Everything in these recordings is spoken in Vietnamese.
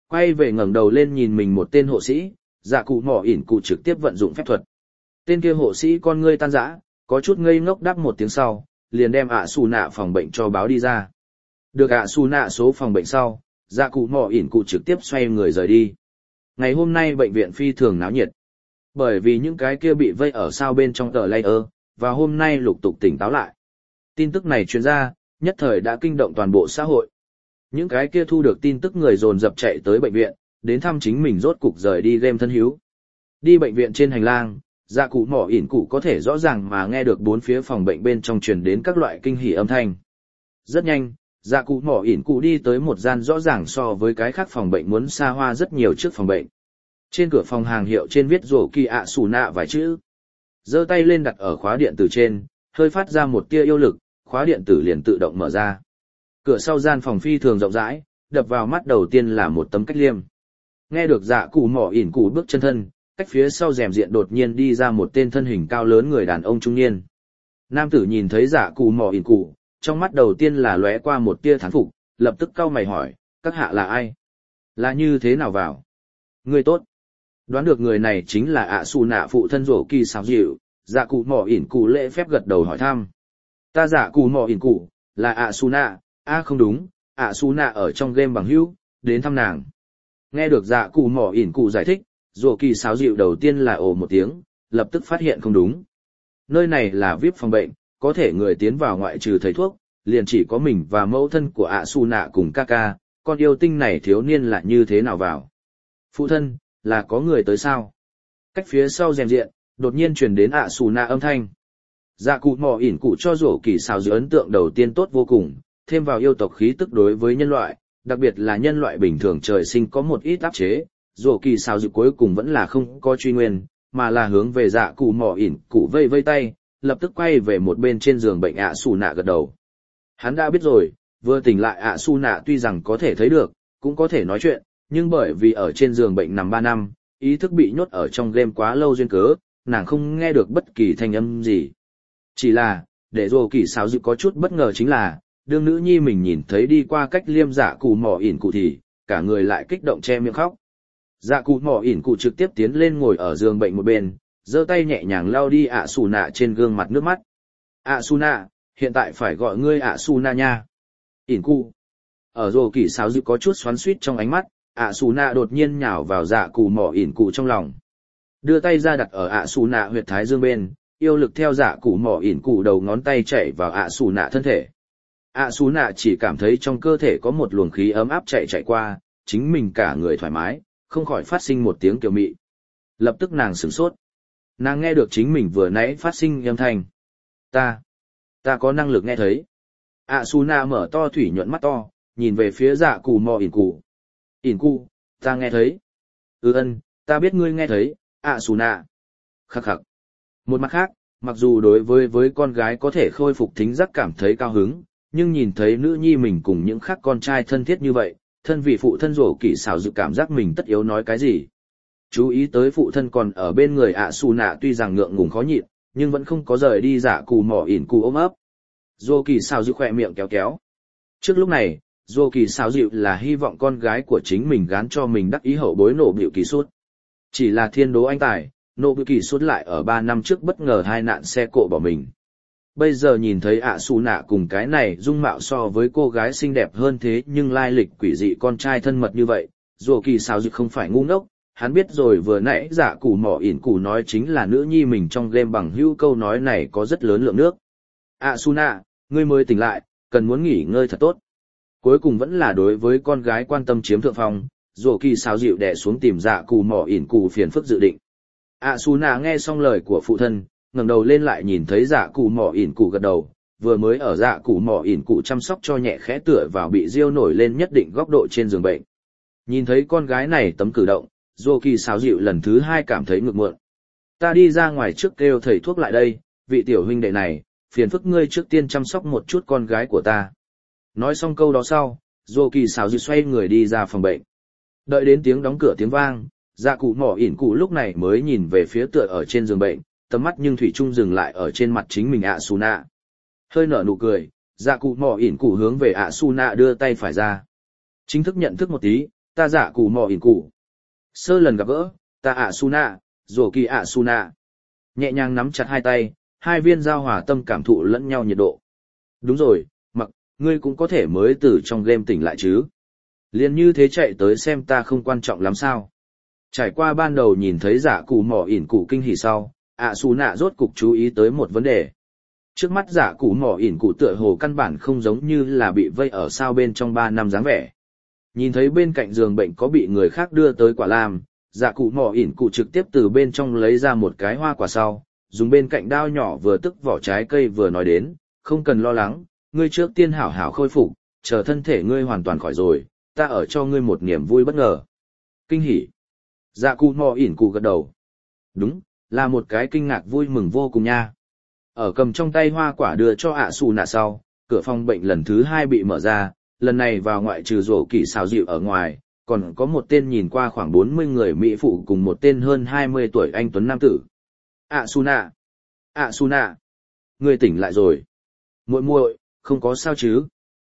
Quay về ngẩng đầu lên nhìn mình một tên hộ sĩ, dạ cụ mỏ ỉn cụ trực tiếp vận dụng phép thuật. Tên kia hộ sĩ con ngươi tan rã, có chút ngây ngốc đáp một tiếng sau, liền đem ạ xù nạ phòng bệnh cho báo đi ra. Được ạ xù nạ số phòng bệnh sau, dạ cụ mỏ ỉn cụ trực tiếp xoay người rời đi. Ngày hôm nay bệnh viện phi thường náo nhiệt. Bởi vì những cái kia bị vây ở sao bên trong tờ layer, và hôm nay lục tục tỉnh táo lại. Tin tức này truyền ra, nhất thời đã kinh động toàn bộ xã hội. Những cái kia thu được tin tức người dồn dập chạy tới bệnh viện, đến thăm chính mình rốt cục rời đi game thân hữu. Đi bệnh viện trên hành lang, dạ cụ mỏ ỉn cụ có thể rõ ràng mà nghe được bốn phía phòng bệnh bên trong truyền đến các loại kinh hỉ âm thanh. Rất nhanh, dạ cụ mỏ ỉn cụ đi tới một gian rõ ràng so với cái khác phòng bệnh muốn xa hoa rất nhiều trước phòng bệnh. Trên cửa phòng hàng hiệu trên viết rổ kỳ ạ xù nạ vài chữ. Giơ tay lên đặt ở khóa điện tử trên, hơi phát ra một tia yêu lực, khóa điện tử liền tự động mở ra. Cửa sau gian phòng phi thường rộng rãi, đập vào mắt đầu tiên là một tấm cách liêm. Nghe được dạ cụ mỏ ỉn cụ bước chân thân, cách phía sau rèm diện đột nhiên đi ra một tên thân hình cao lớn người đàn ông trung niên. Nam tử nhìn thấy dạ cụ mỏ ỉn cụ, trong mắt đầu tiên là lóe qua một tia thán phục, lập tức cau mày hỏi, các hạ là ai? Là như thế nào vào? Người tốt. Đoán được người này chính là ạ xù nạ phụ thân rổ kỳ xào dịu, dạ cụ mỏ ỉn cụ lễ phép gật đầu hỏi thăm. Ta dạ cụ mỏ ỉn cụ, là ạ xù nạ, không đúng, ạ xù nạ ở trong game bằng hữu, đến thăm nàng. Nghe được dạ cụ mỏ ỉn cụ giải thích, rổ kỳ xào dịu đầu tiên là ồ một tiếng, lập tức phát hiện không đúng. Nơi này là VIP phòng bệnh, có thể người tiến vào ngoại trừ thầy thuốc, liền chỉ có mình và mẫu thân của ạ xù nạ cùng ca ca, con yêu tinh này thiếu niên là như thế nào vào. Phụ thân, là có người tới sao? Cách phía sau rèm diện, đột nhiên truyền đến ạ xù nạ âm thanh. Dạ cụ mỏ ỉn cụ cho rổ kỳ xào dịu ấn tượng đầu tiên tốt vô cùng, thêm vào yêu tộc khí tức đối với nhân loại, đặc biệt là nhân loại bình thường trời sinh có một ít áp chế, rổ kỳ xào dịu cuối cùng vẫn là không có truy nguyên, mà là hướng về dạ cụ mỏ ỉn cụ vây vây tay, lập tức quay về một bên trên giường bệnh ạ xù nạ gật đầu. Hắn đã biết rồi, vừa tỉnh lại ạ xù nạ tuy rằng có thể thấy được, cũng có thể nói chuyện, nhưng bởi vì ở trên giường bệnh nằm 3 năm, ý thức bị nhốt ở trong game quá lâu duyên cớ, nàng không nghe được bất kỳ thanh âm gì. Chỉ là, để rổ kỳ xào dịu có chút bất ngờ chính là, đương nữ nhi mình nhìn thấy đi qua cách liêm dạ cụ mỏ ỉn cụ thì, cả người lại kích động che miệng khóc. Dạ cụ mỏ ỉn cụ trực tiếp tiến lên ngồi ở giường bệnh một bên, giơ tay nhẹ nhàng lau đi ạ xù nạ trên gương mặt nước mắt. ạ xù nạ, hiện tại phải gọi ngươi ạ xù nạ nha. ỉn cụ. Ở rổ kỳ xào dịu có chút xoắn xuýt trong ánh mắt, ạ xù nạ đột nhiên nhào vào dạ cụ mỏ ỉn cụ trong lòng. Đưa tay ra đặt ở ạ xù nạ huyệt thái dương bên, yêu lực theo dạ cụ mỏ ỉn cụ đầu ngón tay chạy vào ạ xù nạ thân thể. ạ xù nạ chỉ cảm thấy trong cơ thể có một luồng khí ấm áp chạy qua, chính mình cả người thoải mái, không khỏi phát sinh một tiếng kiều mị. Lập tức nàng sửng sốt. Nàng nghe được chính mình vừa nãy phát sinh âm thanh. Ta có năng lực nghe thấy. ạ xù nạ mở to thủy nhuận mắt to, nhìn về phía dạ cụ mò ỉn cụ. ỉn cụ, ta nghe thấy. Ân, ta biết ngươi nghe thấy, ạ xù nạ. Khắc khắc. Một mặt khác, mặc dù đối với con gái có thể khôi phục thính giác cảm thấy cao hứng, nhưng nhìn thấy nữ nhi mình cùng những khác con trai thân thiết như vậy, thân vị phụ thân rổ kỳ xảo dự cảm giác mình tất yếu nói cái gì. Chú ý tới phụ thân còn ở bên người ạ xù nạ tuy rằng ngượng ngùng khó nhịn, nhưng vẫn không có rời đi giả cù mỏ ỉn cù ôm ấp. Rổ kỳ xảo dự khỏe miệng kéo kéo. Trước lúc này, rổ kỳ xảo dự là hy vọng con gái của chính mình gán cho mình đắc ý hậu bối nổ biểu kỳ suốt. Chỉ là thiên đố anh tài, nổ biểu kỳ suốt lại ở 3 năm trước bất ngờ hai nạn xe cộ bỏ mình. Bây giờ nhìn thấy ạ xù nạ cùng cái này dung mạo so với cô gái xinh đẹp hơn thế nhưng lai lịch quỷ dị con trai thân mật như vậy, dù kỳ sao dự không phải ngu ngốc, hắn biết rồi vừa nãy giả củ mỏ ỉn củ nói chính là nữ nhi mình trong game bằng hữu câu nói này có rất lớn lượng nước. ạ xù nạ, ngươi mới tỉnh lại, cần muốn nghỉ ngơi thật tốt. Cuối cùng vẫn là đối với con gái quan tâm chiếm thượng phong, dù kỳ sao dịu đè xuống tìm giả củ mỏ ỉn củ phiền phức dự định. ạ xù nạ nghe xong lời của phụ thân, ngẩng đầu lên lại nhìn thấy dạ cụ mỏ ỉn cụ gật đầu, vừa mới ở dạ cụ mỏ ỉn cụ chăm sóc cho nhẹ khẽ tựa vào bị riêu nổi lên nhất định góc độ trên giường bệnh. Nhìn thấy con gái này tấm cử động, Dô Kỳ xáo dịu lần thứ 2 cảm thấy ngược muộn. Ta đi ra ngoài trước kêu thầy thuốc lại đây, vị tiểu huynh đệ này, phiền phức ngươi trước tiên chăm sóc một chút con gái của ta. Nói xong câu đó sau, Dô Kỳ xáo dịu xoay người đi ra phòng bệnh. Đợi đến tiếng đóng cửa tiếng vang, dạ cụ mỏ ỉn cụ lúc này mới nhìn về phía tựa ở trên giường bệnh, tầm mắt nhưng thủy chung dừng lại ở trên mặt chính mình ạ xù nạ. Hơi nở nụ cười, dạ cụ mỏ ỉn cụ hướng về ạ xù nạ đưa tay phải ra. Chính thức nhận thức một tí, ta dạ cụ mò ỉn cụ. Sơ lần gặp gỡ, ta ạ su nạ, rổ kỳ ạ su nạ. Nhẹ nhàng nắm chặt hai tay, hai viên giao hòa tâm cảm thụ lẫn nhau nhiệt độ. Đúng rồi, mặc, ngươi cũng có thể mới từ trong game tỉnh lại chứ. Liền như thế chạy tới xem ta không quan trọng lắm sao. Trải qua ban đầu nhìn thấy giả cụ mỏ ỉn cụ kinh hỉ sau, ạ su nạ rốt cục chú ý tới một vấn đề. Trước mắt giả cụ mỏ ỉn cụ tựa hồ căn bản không giống như là bị vây ở sao bên trong 3 năm dáng vẻ. Nhìn thấy bên cạnh giường bệnh có bị người khác đưa tới quả lam, giả cụ mỏ ỉn cụ trực tiếp từ bên trong lấy ra một cái hoa quả sau, dùng bên cạnh đao nhỏ vừa tức vỏ trái cây vừa nói đến, không cần lo lắng, ngươi trước tiên hảo hảo khôi phục, chờ thân thể ngươi hoàn toàn khỏi rồi, ta ở cho ngươi một niềm vui bất ngờ. Kinh hỉ. Dạ cụ mò ỉn cụ gật đầu. Đúng, là một cái kinh ngạc vui mừng vô cùng nha. Ở cầm trong tay hoa quả đưa cho ạ xù nạ sau, cửa phòng bệnh lần thứ 2 bị mở ra, lần này vào ngoại trừ rổ kỳ xào dịu ở ngoài, còn có một tên nhìn qua khoảng 40 người mỹ phụ cùng một tên hơn 20 tuổi anh tuấn nam tử. ạ xù nạ, ngươi tỉnh lại rồi. Muội muội, không có sao chứ?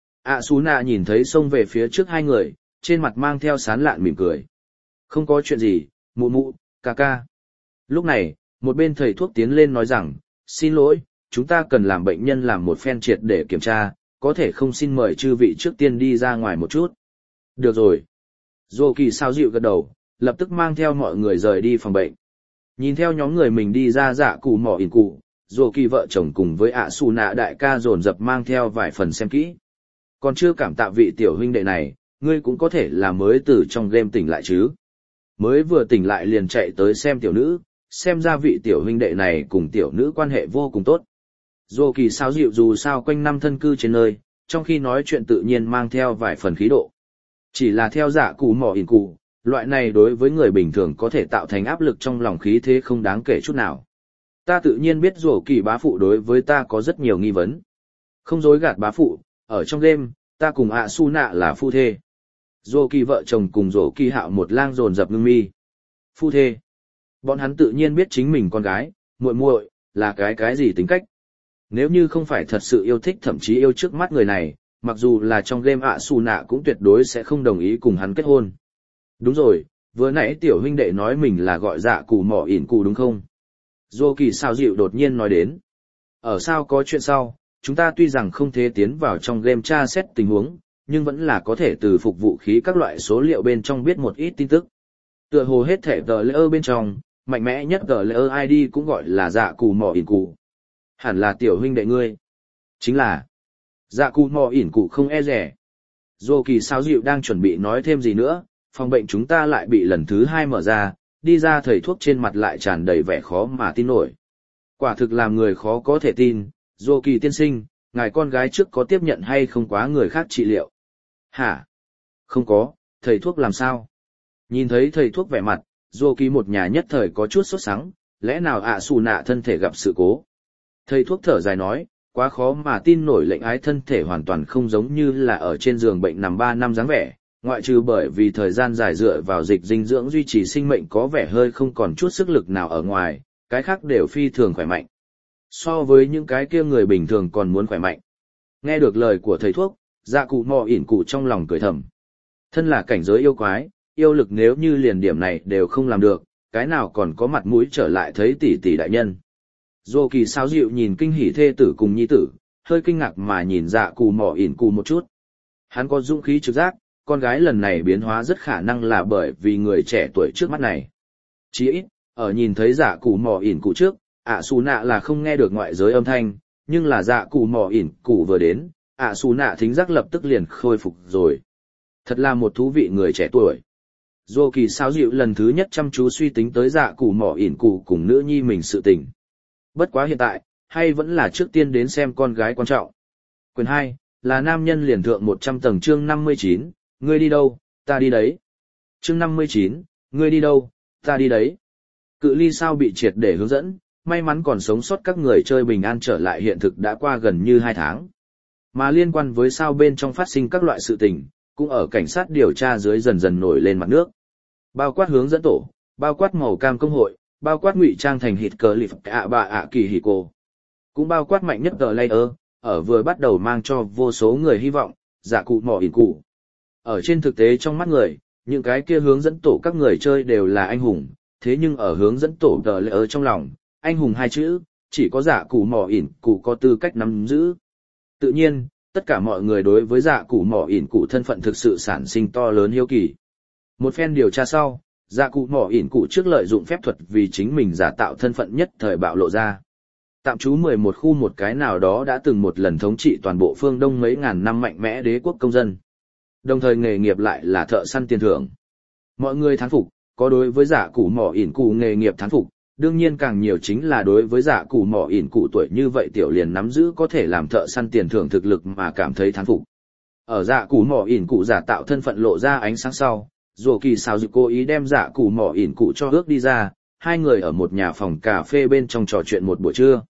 ạ xù nạ nhìn thấy xông về phía trước hai người, trên mặt mang theo sán lạn mỉm cười. Không có chuyện gì, mụ mụ, ca ca. Lúc này, một bên thầy thuốc tiến lên nói rằng, xin lỗi, chúng ta cần làm bệnh nhân làm một phen triệt để kiểm tra, có thể không xin mời chư vị trước tiên đi ra ngoài một chút. Được rồi. Dô kỳ sao dịu gật đầu, lập tức mang theo mọi người rời đi phòng bệnh. Nhìn theo nhóm người mình đi ra dạ cụ mỏ ỉn cụ, dô kỳ vợ chồng cùng với ạ xù nạ đại ca dồn dập mang theo vài phần xem kỹ. Còn chưa cảm tạ vị tiểu huynh đệ này, ngươi cũng có thể là mới từ trong game tỉnh lại chứ. Mới vừa tỉnh lại liền chạy tới xem tiểu nữ, xem ra vị tiểu huynh đệ này cùng tiểu nữ quan hệ vô cùng tốt. Dô kỳ sao dịu dù sao quanh năm thân cư trên nơi, trong khi nói chuyện tự nhiên mang theo vài phần khí độ. Chỉ là theo dạ cụ mỏ ỉn cụ, loại này đối với người bình thường có thể tạo thành áp lực trong lòng khí thế không đáng kể chút nào. Ta tự nhiên biết dô kỳ bá phụ đối với ta có rất nhiều nghi vấn. Không dối gạt bá phụ, ở trong game, ta cùng ạ su nạ là phu thê. Dô kỳ vợ chồng cùng dô kỳ hạo một lang dồn dập ngưng mi. Phu thê. Bọn hắn tự nhiên biết chính mình con gái, muội muội là cái gì tính cách. Nếu như không phải thật sự yêu thích thậm chí yêu trước mắt người này, mặc dù là trong game ạ su nạ cũng tuyệt đối sẽ không đồng ý cùng hắn kết hôn. Đúng rồi, vừa nãy tiểu huynh đệ nói mình là gọi dạ cụ mỏ ỉn cụ đúng không? Dô kỳ sao dịu đột nhiên nói đến. Ở sao có chuyện sau, chúng ta tuy rằng không thể tiến vào trong game tra xét tình huống, nhưng vẫn là có thể từ phục vụ khí các loại số liệu bên trong biết một ít tin tức. Tựa hồ hết thể tờ layer bên trong, mạnh mẽ nhất tờ layer ID cũng gọi là dạ cụ mỏ ỉn cụ. Hẳn là tiểu huynh đệ ngươi. Chính là dạ cụ mỏ ỉn cụ không e rẻ. Dô kỳ sao dịu đang chuẩn bị nói thêm gì nữa, phòng bệnh chúng ta lại bị lần thứ 2 mở ra, đi ra thầy thuốc trên mặt lại tràn đầy vẻ khó mà tin nổi. Quả thực làm người khó có thể tin, Dô kỳ tiên sinh, ngài con gái trước có tiếp nhận hay không quá người khác trị liệu? Hả? Không có, thầy thuốc làm sao? Nhìn thấy thầy thuốc vẻ mặt, Dô kỳ một nhà nhất thời có chút sốt sắng, lẽ nào ạ xù nạ thân thể gặp sự cố? Thầy thuốc thở dài nói, quá khó mà tin nổi lệnh ái thân thể hoàn toàn không giống như là ở trên giường bệnh nằm 3 năm dáng vẻ, ngoại trừ bởi vì thời gian dài dựa vào dịch dinh dưỡng duy trì sinh mệnh có vẻ hơi không còn chút sức lực nào ở ngoài, cái khác đều phi thường khỏe mạnh. So với những cái kia người bình thường còn muốn khỏe mạnh. Nghe được lời của thầy thuốc, dạ cụ mò ỉn cụ trong lòng cười thầm. Thân là cảnh giới yêu quái, yêu lực nếu như liền điểm này đều không làm được, cái nào còn có mặt mũi trở lại thấy tỷ tỷ đại nhân. Dô kỳ sao dịu nhìn kinh hỉ thê tử cùng nhi tử, hơi kinh ngạc mà nhìn dạ cụ mò ỉn cụ một chút. Hắn có dũng khí trực giác, con gái lần này biến hóa rất khả năng là bởi vì người trẻ tuổi trước mắt này. Chỉ ít, ở nhìn thấy dạ cụ mò ỉn cụ trước, ạ xù nạ là không nghe được ngoại giới âm thanh, nhưng là dạ cụ mò ỉn cụ vừa đến, ạ xù nạ thính giác lập tức liền khôi phục rồi. Thật là một thú vị người trẻ tuổi. Dô kỳ sao dịu lần thứ nhất chăm chú suy tính tới dạ cụ mò ỉn cụ cùng nữ nhi mình sự tình. Bất quá hiện tại, hay vẫn là trước tiên đến xem con gái quan trọng. Quyền 2, là nam nhân liền thượng 100 tầng chương 59, ngươi đi đâu, ta đi đấy. Chương 59, ngươi đi đâu, ta đi đấy. Cự ly sao bị triệt để hướng dẫn, may mắn còn sống sót các người chơi bình an trở lại hiện thực đã qua gần như 2 tháng. Mà liên quan với sao bên trong phát sinh các loại sự tình, cũng ở cảnh sát điều tra dưới dần dần nổi lên mặt nước. Bao quát hướng dẫn tổ, bao quát màu cam công hội, bao quát ngụy trang thành hịt cờ lịp ạ bà ạ kỳ hỉ cô. Cũng bao quát mạnh nhất tờ layer, ở vừa bắt đầu mang cho vô số người hy vọng, dạ cụ mỏ ỉn cụ. Ở trên thực tế trong mắt người, những cái kia hướng dẫn tổ các người chơi đều là anh hùng, thế nhưng ở hướng dẫn tổ tờ lệ ở trong lòng, anh hùng hai chữ, chỉ có dạ cụ mỏ ỉn cụ có tư cách nắm giữ. Tự nhiên, tất cả mọi người đối với dạ cụ mỏ ỉn cụ thân phận thực sự sản sinh to lớn hiếu kỳ. Một phen điều tra sau, dạ cụ mỏ ỉn cụ trước lợi dụng phép thuật vì chính mình giả tạo thân phận nhất thời bạo lộ ra. Tạm trú 11 khu một cái nào đó đã từng một lần thống trị toàn bộ phương Đông mấy ngàn năm mạnh mẽ đế quốc công dân. Đồng thời nghề nghiệp lại là thợ săn tiền thưởng. Mọi người thán phục, có đối với giả cụ mỏ ỉn cụ nghề nghiệp thán phục, đương nhiên càng nhiều chính là đối với giả cụ mỏ ỉn cụ tuổi như vậy tiểu liền nắm giữ có thể làm thợ săn tiền thưởng thực lực mà cảm thấy thán phục. Ở giả cụ mỏ ỉn cụ giả tạo thân phận lộ ra ánh sáng sau, Dỗ Kỳ Sào Dịu cố ý đem giả cụ mỏ ỉn cụ cho ước đi ra, hai người ở một nhà phòng cà phê bên trong trò chuyện một buổi trưa.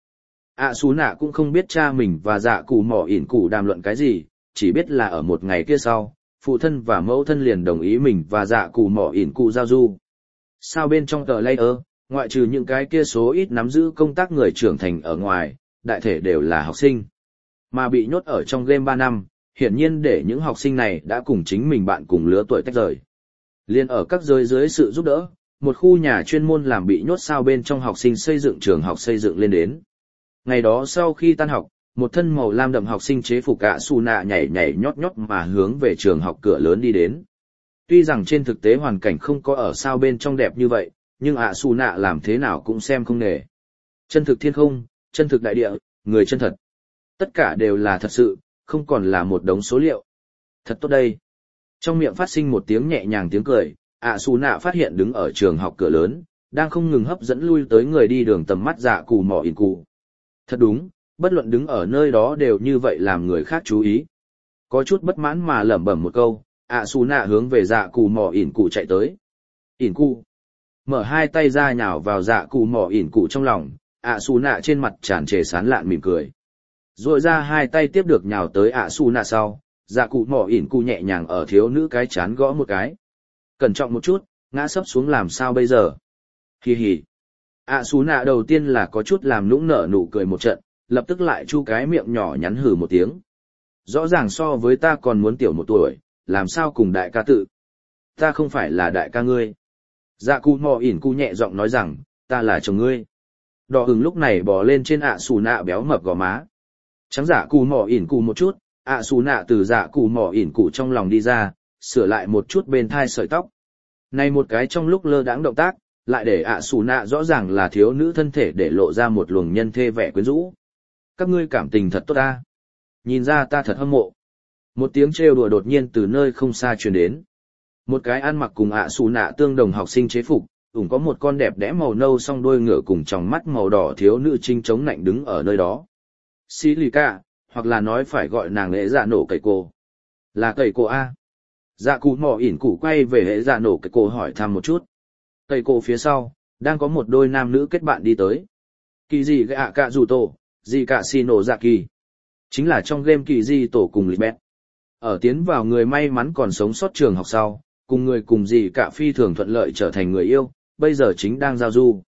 Sú nạ cũng không biết cha mình và dạ cụ mỏ ỉn cụ đàm luận cái gì, chỉ biết là ở một ngày kia sau, phụ thân và mẫu thân liền đồng ý mình và dạ cụ mỏ ỉn cụ giao du. Sao bên trong tờ layer, ngoại trừ những cái kia số ít nắm giữ công tác người trưởng thành ở ngoài, đại thể đều là học sinh. Mà bị nhốt ở trong game 3 năm, hiển nhiên để những học sinh này đã cùng chính mình bạn cùng lứa tuổi tách rời. Liên ở các giới dưới sự giúp đỡ, một khu nhà chuyên môn làm bị nhốt sao bên trong học sinh xây dựng trường học xây dựng lên đến. Ngày đó sau khi tan học, một thân màu lam đậm học sinh chế phục Sú nạ nhảy nhảy nhót nhót mà hướng về trường học cửa lớn đi đến. Tuy rằng trên thực tế hoàn cảnh không có ở sao bên trong đẹp như vậy, nhưng Sú nạ làm thế nào cũng xem không nể. Chân thực thiên không, chân thực đại địa, người chân thật. Tất cả đều là thật sự, không còn là một đống số liệu. Thật tốt đây. Trong miệng phát sinh một tiếng nhẹ nhàng tiếng cười, Sú nạ phát hiện đứng ở trường học cửa lớn, đang không ngừng hấp dẫn lui tới người đi đường tầm mắt dạ cụ mỏ ỉn cụ. Thật đúng, bất luận đứng ở nơi đó đều như vậy làm người khác chú ý. Có chút bất mãn mà lẩm bẩm một câu, Sú nạ hướng về dạ cụ mỏ ỉn cụ chạy tới. Ỉn cụ. Mở hai tay ra nhào vào dạ cụ mỏ ỉn cụ trong lòng, Sú nạ trên mặt tràn trề sán lạn mỉm cười. Rồi ra hai tay tiếp được nhào tới Sú nạ sau, dạ cụ mỏ ỉn cụ nhẹ nhàng ở thiếu nữ cái chán gõ một cái. Cẩn trọng một chút, ngã sấp xuống làm sao bây giờ? Hì hì. Sú nạ đầu tiên là có chút làm nũng nở nụ cười một trận, lập tức lại chu cái miệng nhỏ nhắn hừ một tiếng. Rõ ràng so với ta còn muốn tiểu một tuổi, làm sao cùng đại ca tự? Ta không phải là đại ca ngươi. Dạ cụ mò ỉn cụ nhẹ giọng nói rằng, ta là chồng ngươi. Đỏ hừng lúc này bò lên trên Sú nạ béo mập gò má. Trắng dạ cụ mò ỉn cụ một chút, Sú nạ từ dạ cụ mò ỉn cụ trong lòng đi ra, sửa lại một chút bên thai sợi tóc. Này một cái trong lúc lơ đãng động tác, lại để Sú nạ rõ ràng là thiếu nữ thân thể để lộ ra một luồng nhân thê vẻ quyến rũ. Các ngươi cảm tình thật tốt ta. Nhìn ra ta thật hâm mộ. Một tiếng trêu đùa đột nhiên từ nơi không xa truyền đến. Một cái ăn mặc cùng Sú nạ tương đồng học sinh chế phục, có một con đẹp đẽ màu nâu song đuôi ngựa cùng tròng mắt màu đỏ thiếu nữ trinh chống nạnh đứng ở nơi đó. Silica, hoặc là nói phải gọi nàng hệ dạ nổ cậy cô. Là cậy cô A. Dạ cụ mỏ ỉn cụ quay về hệ dạ nổ cậy cô hỏi thăm một chút. Cậy cô phía sau, đang có một đôi nam nữ kết bạn đi tới. Kỳ gì gạ cạ dù tổ, gì cả xì nổ dạ kỳ. Chính là trong game kỳ di tổ cùng Libet. Ở tiến vào người may mắn còn sống sót trường học sau, cùng người cùng gì cả phi thường thuận lợi trở thành người yêu, bây giờ chính đang giao du.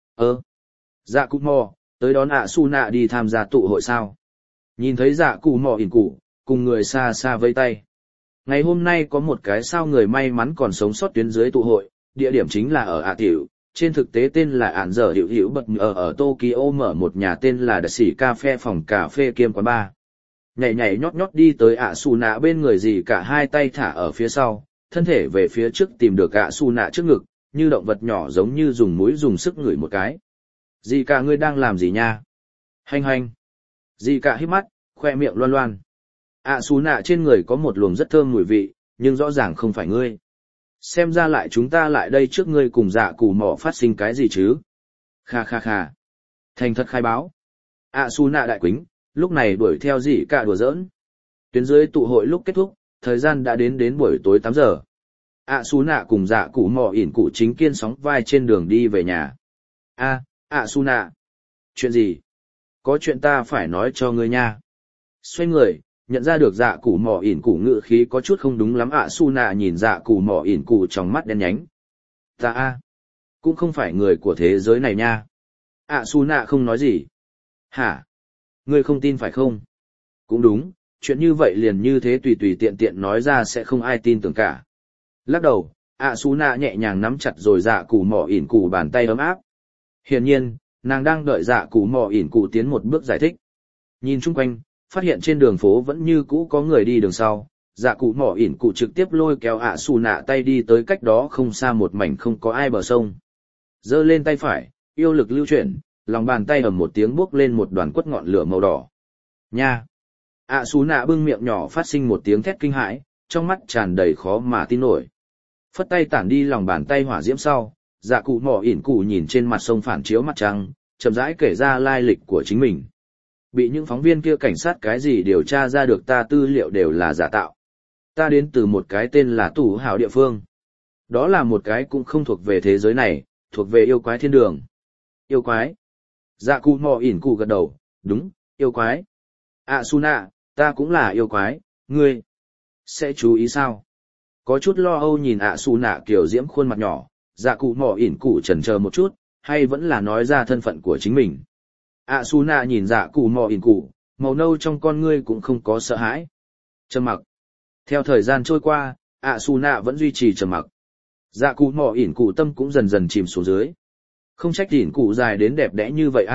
Dạ cụ mò, tới đón Sú nạ đi tham gia tụ hội sao. Nhìn thấy dạ cụ mò ỉn cụ, cùng người xa xa vây tay. Ngày hôm nay có một cái sao người may mắn còn sống sót tuyến dưới tụ hội, địa điểm chính là ở tiểu, trên thực tế tên là ản dở hiệu hữu bật ở Tokyo mở một nhà tên là Đặc Sĩ Cà Phê phòng cà phê kiêm quán bar. Nhảy nhảy nhót nhót đi tới Sú nạ bên người gì cả hai tay thả ở phía sau, thân thể về phía trước tìm được Sú nạ trước ngực, như động vật nhỏ giống như dùng mũi dùng sức ngửi một cái. Gì cả ngươi đang làm gì nha? Hành hành. Gì cả hít mắt, khoe miệng loan loan. Sú nạ trên người có một luồng rất thơm mùi vị, nhưng rõ ràng không phải ngươi. Xem ra lại chúng ta lại đây trước ngươi cùng dạ cụ mỏ phát sinh cái gì chứ? Kha kha kha. Thành thật khai báo. Sú nạ đại quính, lúc này đuổi theo gì cả đùa giỡn. Tuyến dưới tụ hội lúc kết thúc, thời gian đã đến buổi tối 8 giờ. Sú nạ cùng dạ cụ mỏ ỉn cụ chính kiên sóng vai trên đường đi về nhà. Sú nạ. Chuyện gì? Có chuyện ta phải nói cho ngươi nha. Xoay người, nhận ra được dạ cụ mỏ ỉn cụ ngự khí có chút không đúng lắm. Sú nạ nhìn dạ cụ mỏ ỉn cụ trong mắt đen nhánh. Ta cũng không phải người của thế giới này nha. Sú nạ không nói gì. Hả? Ngươi không tin phải không? Cũng đúng, chuyện như vậy liền như thế tùy tùy tiện tiện nói ra sẽ không ai tin tưởng cả. Lắc đầu, ạ xù nạ nhẹ nhàng nắm chặt rồi dạ cụ mỏ ỉn cụ bàn tay ấm áp. Hiển nhiên, nàng đang đợi dạ cụ mỏ ỉn cụ tiến một bước giải thích. Nhìn chung quanh, phát hiện trên đường phố vẫn như cũ có người đi đường sau, dạ cụ mỏ ỉn cụ trực tiếp lôi kéo ạ xù nạ tay đi tới cách đó không xa một mảnh không có ai bờ sông. Giơ lên tay phải, yêu lực lưu chuyển, lòng bàn tay ầm một tiếng buốc lên một đoàn quất ngọn lửa màu đỏ. Nha! ạ xù nạ bưng miệng nhỏ phát sinh một tiếng thét kinh hãi, trong mắt tràn đầy khó mà tin nổi. Phất tay tản đi lòng bàn tay hỏa diễm sau, dạ cụ mỏ ỉn cụ nhìn trên mặt sông phản chiếu mặt trăng, chậm rãi kể ra lai lịch của chính mình. Bị những phóng viên kia cảnh sát cái gì điều tra ra được ta tư liệu đều là giả tạo. Ta đến từ một cái tên là Tủ Hào địa phương. Đó là một cái cũng không thuộc về thế giới này, thuộc về yêu quái thiên đường. Yêu quái? Dạ cụ mỏ ỉn cụ gật đầu, đúng, yêu quái. Suna, ta cũng là yêu quái, ngươi sẽ chú ý sao? Có chút lo âu nhìn Suna kiểu diễm khuôn mặt nhỏ, dạ cụ mỏ ỉn cụ chần chờ một chút, hay vẫn là nói ra thân phận của chính mình. Suna nhìn dạ cụ mỏ ỉn cụ, màu nâu trong con ngươi cũng không có sợ hãi. Trầm mặc. Theo thời gian trôi qua, Suna vẫn duy trì trầm mặc. Dạ cụ mỏ ỉn cụ tâm cũng dần dần chìm xuống dưới. Không trách ỉn cụ dài đến đẹp đẽ như vậy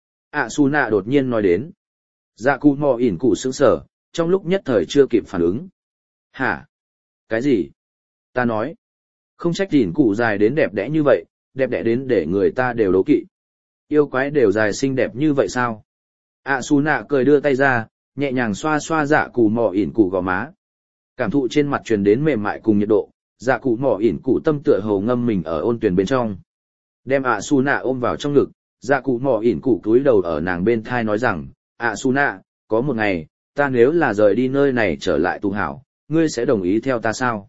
a. Suna đột nhiên nói đến. Dạ cụ mỏ ỉn cụ sững sờ, trong lúc nhất thời chưa kịp phản ứng. Hả? Cái gì? Ta nói. Không trách ỉn cụ dài đến đẹp đẽ như vậy, đẹp đẽ đến để người ta đều đố kỵ. Yêu quái đều dài xinh đẹp như vậy sao? Suna cười đưa tay ra, nhẹ nhàng xoa xoa dạ cụ mỏ ỉn cụ gò má. Cảm thụ trên mặt truyền đến mềm mại cùng nhiệt độ, dạ cụ mỏ ỉn cụ tâm tựa hồ ngâm mình ở ôn tuyền bên trong. Đem Suna ôm vào trong ngực, dạ cụ mỏ ỉn cụ cúi đầu ở nàng bên thai nói rằng, Suna, có một ngày, ta nếu là rời đi nơi này trở lại Tù Hảo, ngươi sẽ đồng ý theo ta sao?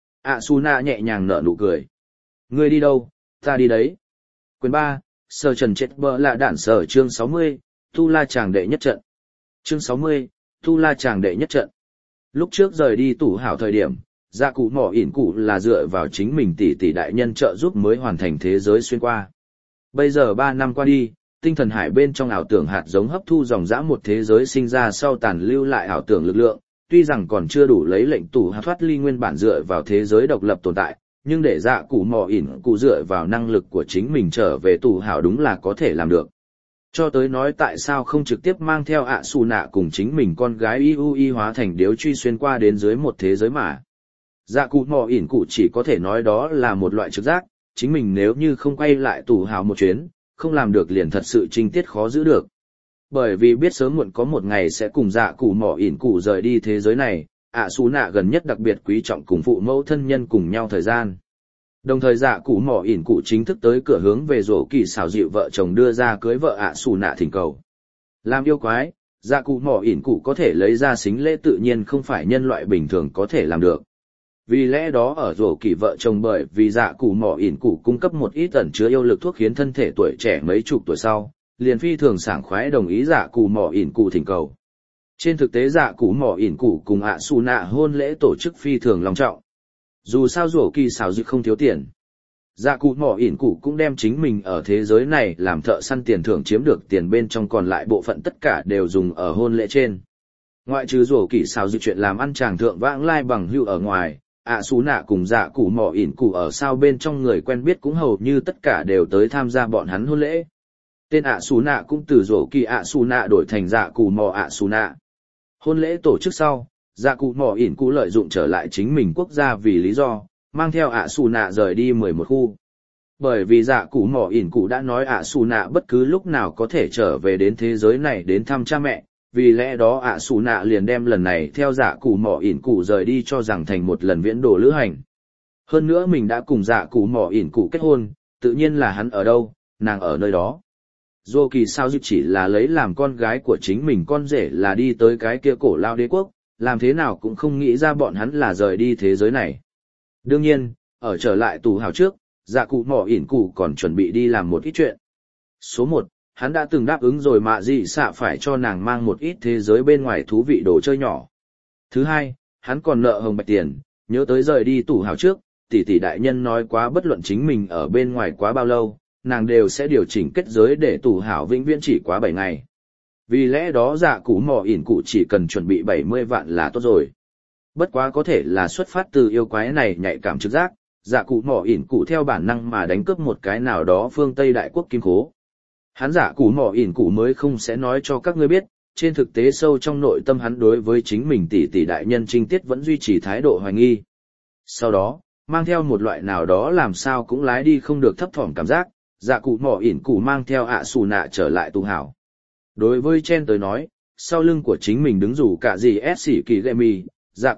Suna nhẹ nhàng nở nụ cười. Ngươi đi đâu, ta đi đấy. Quyền 3, Sở Trần Chết Bờ là đản sở chương 60, Tu La Tràng đệ nhất trận. Chương 60, Tu La Tràng đệ nhất trận. Lúc trước rời đi Tù Hảo thời điểm, dạ cụ mỏ ỉn cụ là dựa vào chính mình tỷ đại nhân trợ giúp mới hoàn thành thế giới xuyên qua. Bây giờ 3 năm qua đi, tinh thần hải bên trong ảo tưởng hạt giống hấp thu dòng dã một thế giới sinh ra sau tàn lưu lại ảo tưởng lực lượng, tuy rằng còn chưa đủ lấy lệnh Tù Hảo thoát ly nguyên bản dựa vào thế giới độc lập tồn tại, nhưng để dạ cụ mỏ ỉn cụ dựa vào năng lực của chính mình trở về Tù Hảo đúng là có thể làm được. Cho tới nói tại sao không trực tiếp mang theo Suna cùng chính mình con gái Iui hóa thành điếu truy xuyên qua đến dưới một thế giới mà. Dạ cụ mỏ ỉn cụ chỉ có thể nói đó là một loại trực giác, chính mình nếu như không quay lại Tù Hảo một chuyến, không làm được liền thật sự trinh tiết khó giữ được. Bởi vì biết sớm muộn có một ngày sẽ cùng dạ cụ mỏ ỉn cụ rời đi thế giới này, Suna gần nhất đặc biệt quý trọng cùng phụ mẫu thân nhân cùng nhau thời gian. Đồng thời dạ cụ mỏ ỉn cụ chính thức tới cửa hướng về rổ kỳ xảo dịu vợ chồng đưa ra cưới vợ Suna thỉnh cầu. Làm yêu quái, dạ cụ mỏ ỉn cụ có thể lấy ra xính lễ tự nhiên không phải nhân loại bình thường có thể làm được. Vì lẽ đó ở rổ kỳ vợ chồng bởi vì dạ cụ mỏ ỉn cụ cung cấp một ít ẩn chứa yêu lực thuốc khiến thân thể tuổi trẻ mấy chục tuổi sau, liền phi thường sảng khoái đồng ý dạ cụ mỏ ỉn cụ thỉnh cầu. Trên thực tế dạ cụ mỏ ỉn cụ cùng Suna hôn lễ tổ chức phi thường long trọng. Dù sao rổ kỳ xảo dịu không thiếu tiền. Dạ cụ mỏ ỉn cụ cũng đem chính mình ở thế giới này làm thợ săn tiền thưởng chiếm được tiền bên trong còn lại bộ phận tất cả đều dùng ở hôn lễ trên. Ngoại trừ rổ kỳ xảo dịu chuyện làm ăn chàng thượng vãng lai bằng hữu ở ngoài, Suna cùng dạ cụ mỏ ỉn cụ ở sao bên trong người quen biết cũng hầu như tất cả đều tới tham gia bọn hắn hôn lễ. Tên Suna cũng từ rổ kỳ Suna đổi thành dạ cụ mỏ Suna. Hôn lễ tổ chức sau, dạ cụ mỏ ỉn cụ lợi dụng trở lại chính mình quốc gia vì lý do, mang theo Suna rời đi 11 khu. Bởi vì dạ cụ mỏ ỉn cụ đã nói Suna bất cứ lúc nào có thể trở về đến thế giới này đến thăm cha mẹ, vì lẽ đó Suna liền đem lần này theo dạ cụ mỏ ỉn cụ rời đi cho rằng thành một lần viễn đồ lữ hành. Hơn nữa mình đã cùng dạ cụ mỏ ỉn cụ kết hôn, tự nhiên là hắn ở đâu, nàng ở nơi đó. Dù kỳ sao dư chỉ là lấy làm con gái của chính mình con rể là đi tới cái kia cổ lao đế quốc, làm thế nào cũng không nghĩ ra bọn hắn là rời đi thế giới này. Đương nhiên, ở trở lại Tù Hảo trước, dạ cụ mỏ ỉn cụ còn chuẩn bị đi làm một ít chuyện. Số 1, hắn đã từng đáp ứng rồi mạ dị xạ phải cho nàng mang một ít thế giới bên ngoài thú vị đồ chơi nhỏ. Thứ 2, hắn còn nợ hồng bạch tiền, nhớ tới rời đi Tù Hảo trước, tỷ đại nhân nói quá bất luận chính mình ở bên ngoài quá bao lâu, nàng đều sẽ điều chỉnh kết giới để Tù Hảo vĩnh viễn chỉ quá 7 ngày. Vì lẽ đó dạ cụ mỏ ỉn cụ chỉ cần chuẩn bị 70 vạn là tốt rồi. Bất quá có thể là xuất phát từ yêu quái này nhạy cảm trực giác, dạ cụ mỏ ỉn cụ theo bản năng mà đánh cướp một cái nào đó phương Tây đại quốc kim khố. Hắn dạ cụ mỏ ỉn cụ mới không sẽ nói cho các ngươi biết, trên thực tế sâu trong nội tâm hắn đối với chính mình tỷ tỷ đại nhân Trinh Tiết vẫn duy trì thái độ hoài nghi. Sau đó, mang theo một loại nào đó làm sao cũng lái đi không được thấp thỏm cảm giác, dạ cụ mỏ ỉn cụ mang theo ạ xù nạ trở lại tu hảo. Đối với Chen tới nói, sau lưng của chính mình đứng rủ cả gì ép xỉ kỳ gệ mì, dạ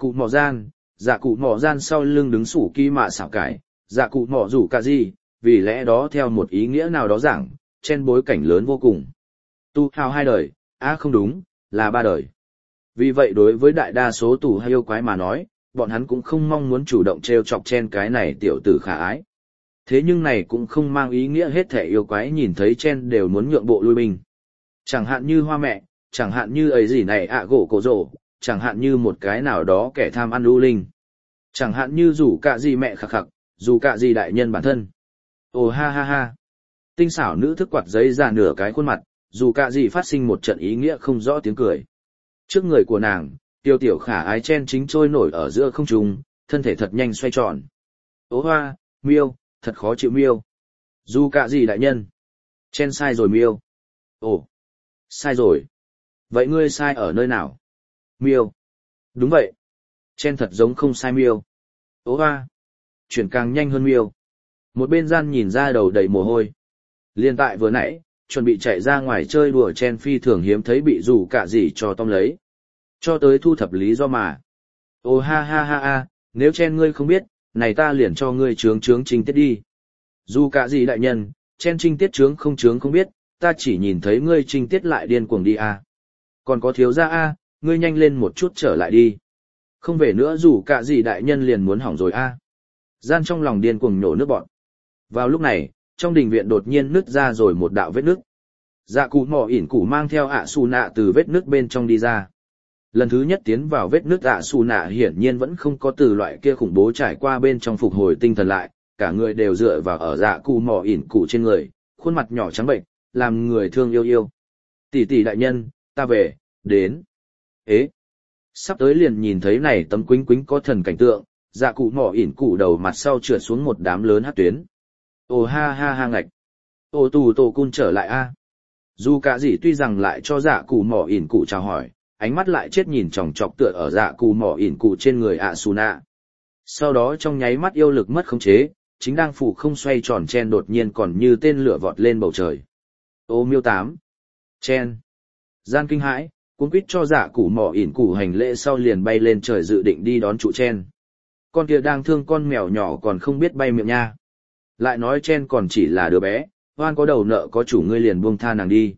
cụ mỏ gian sau lưng đứng sủ kỳ mạ xảo cải, dạ cụ mỏ rủ cả gì, vì lẽ đó theo một ý nghĩa nào đó giảng, Chen bối cảnh lớn vô cùng. Tu hào 2 đời, không đúng, là 3 đời. Vì vậy đối với đại đa số tù hay yêu quái mà nói, bọn hắn cũng không mong muốn chủ động treo chọc Chen cái này tiểu tử khả ái. Thế nhưng này cũng không mang ý nghĩa hết thể yêu quái nhìn thấy Chen đều muốn nhượng bộ lui binh. Chẳng hạn như hoa mẹ, chẳng hạn như ấy gì này gỗ cổ rổ, chẳng hạn như một cái nào đó kẻ tham ăn lưu linh. Chẳng hạn như rủ cả gì mẹ khặc khặc, dù cả gì đại nhân bản thân. Ồ ha ha ha. Tinh xảo nữ thức quạt giấy ra nửa cái khuôn mặt, dù cả gì phát sinh một trận ý nghĩa không rõ tiếng cười. Trước người của nàng, tiêu tiểu khả ái Chen chính trôi nổi ở giữa không trung, thân thể thật nhanh xoay tròn. Ố hoa, miêu, thật khó chịu miêu. Dù cả gì đại nhân. Chen sai rồi miêu. Ồ, sai rồi. Vậy ngươi sai ở nơi nào? Miêu. Đúng vậy. Chen thật giống không sai miêu. Ố hoa. Chuyển càng nhanh hơn miêu. Một bên gian nhìn ra đầu đầy mồ hôi. Liên tại vừa nãy, chuẩn bị chạy ra ngoài chơi đùa Chen phi thường hiếm thấy bị dù cả gì cho tóm lấy. Cho tới thu thập lý do mà. Ồ ha ha ha ha, nếu Chen ngươi không biết, này ta liền cho ngươi chướng Trinh Tiết đi. Dù cả gì đại nhân, Chen Trinh Tiết chướng không biết, ta chỉ nhìn thấy ngươi Trinh Tiết lại điên cuồng đi à. Còn có thiếu gia a, ngươi nhanh lên một chút trở lại đi. Không về nữa dù cả gì đại nhân liền muốn hỏng rồi a. Gian trong lòng điên cuồng nhổ nước bọn. Vào lúc này, trong đình viện đột nhiên nứt ra rồi một đạo vết nứt. Dạ cụ mỏ ỉn cụ mang theo ạ xù nạ từ vết nứt bên trong đi ra. Lần thứ nhất tiến vào vết nứt ạ xù nạ hiển nhiên vẫn không có từ loại kia khủng bố trải qua bên trong phục hồi tinh thần lại, cả người đều dựa vào ở dạ cụ mỏ ỉn cụ trên người, khuôn mặt nhỏ trắng bệnh, làm người thương yêu yêu. Tỷ tỷ đại nhân, ta về, đến. Ế! Sắp tới liền nhìn thấy này tấm quính có thần cảnh tượng, dạ cụ mỏ ỉn cụ đầu mặt sau trượt xuống một đám lớn hát tuyến. Ồ ha ha ha ngạch! Ô tù tổ cun trở lại a. Dù cả gì tuy rằng lại cho dạ cụ mỏ ỉn cụ chào hỏi, ánh mắt lại chết nhìn chòng chọc tựa ở dạ cụ mỏ ỉn cụ trên người ạ xù nạ. Sau đó trong nháy mắt yêu lực mất khống chế, chính đang phủ không xoay tròn Chen đột nhiên còn như tên lửa vọt lên bầu trời. Ô miêu 8. Chen. Gian kinh hãi, cuống quýt cho dạ cụ mỏ ỉn cụ hành lễ sau liền bay lên trời dự định đi đón trụ Chen. Con kia đang thương con mèo nhỏ còn không biết bay miệng nha. Lại nói Chen còn chỉ là đứa bé, hoan có đầu nợ có chủ ngươi liền buông tha nàng đi.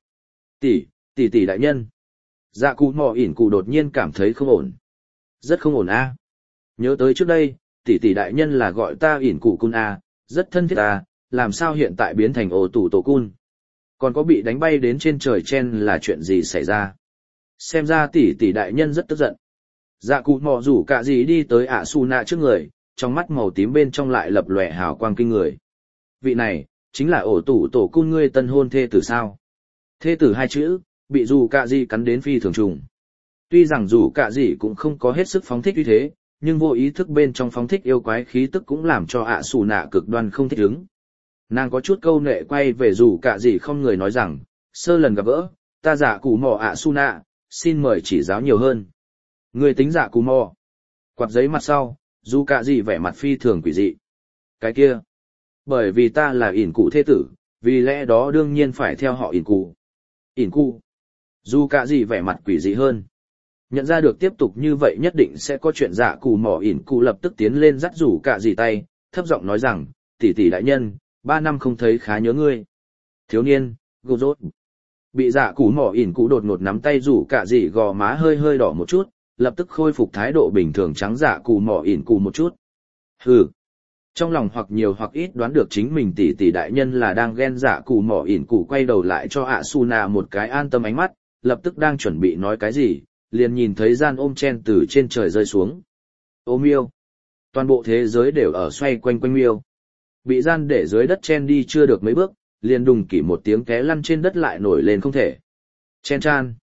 Tỷ đại nhân. Dạ cụ mỏ ỉn cụ đột nhiên cảm thấy không ổn. Rất không ổn a. Nhớ tới trước đây, tỷ đại nhân là gọi ta ỉn cụ cun a, rất thân thiết a, làm sao hiện tại biến thành ổ tủ tổ cun. Còn có bị đánh bay đến trên trời Chen là chuyện gì xảy ra. Xem ra tỷ đại nhân rất tức giận. Dạ cụ mò rủ cả gì đi tới ạ su nạ trước người, trong mắt màu tím bên trong lại lập lòe hào quang kinh người. Vị này, chính là ổ tủ tổ cun ngươi tân hôn thê tử sao. Thê tử 2 chữ, bị rủ cả gì cắn đến phi thường trùng. Tuy rằng rủ cả gì cũng không có hết sức phóng thích như thế, nhưng vô ý thức bên trong phóng thích yêu quái khí tức cũng làm cho ạ su nạ cực đoan không thích ứng. Nàng có chút câu nệ quay về rủ cả gì không người nói rằng, sơ lần gặp gỡ, ta giả cụ mò ạ su nạ, xin mời chỉ giáo nhiều hơn. Người tính giả cụ mò. Quạt giấy mặt sau, rủ cả gì vẻ mặt phi thường quỷ dị. Cái kia, bởi vì ta là ỉn cụ thế tử, vì lẽ đó đương nhiên phải theo họ ỉn cụ. Ỉn cụ. Rủ cả gì vẻ mặt quỷ dị hơn. Nhận ra được tiếp tục như vậy nhất định sẽ có chuyện giả cụ mò ỉn cụ lập tức tiến lên dắt rủ cả gì tay, thấp giọng nói rằng, tỷ đại nhân, 3 năm không thấy khá nhớ ngươi. Thiếu niên, gô rốt. Bị dạ cụ mỏ ỉn cụ đột ngột nắm tay rủ cả gì gò má hơi hơi đỏ một chút, lập tức khôi phục thái độ bình thường trắng dạ cụ mỏ ỉn cụ một chút. Hừ. Trong lòng hoặc nhiều hoặc ít đoán được chính mình tỷ đại nhân là đang ghen dạ cụ mỏ ỉn cụ quay đầu lại cho ạ Suna một cái an tâm ánh mắt, lập tức đang chuẩn bị nói cái gì, liền nhìn thấy gian ôm Chen từ trên trời rơi xuống. Ô miêu. Toàn bộ thế giới đều ở xoay quanh miêu. Bị gian để dưới đất Chen đi chưa được mấy bước, liền đùng kỷ một tiếng té lăn trên đất lại nổi lên không thể. Chen chan.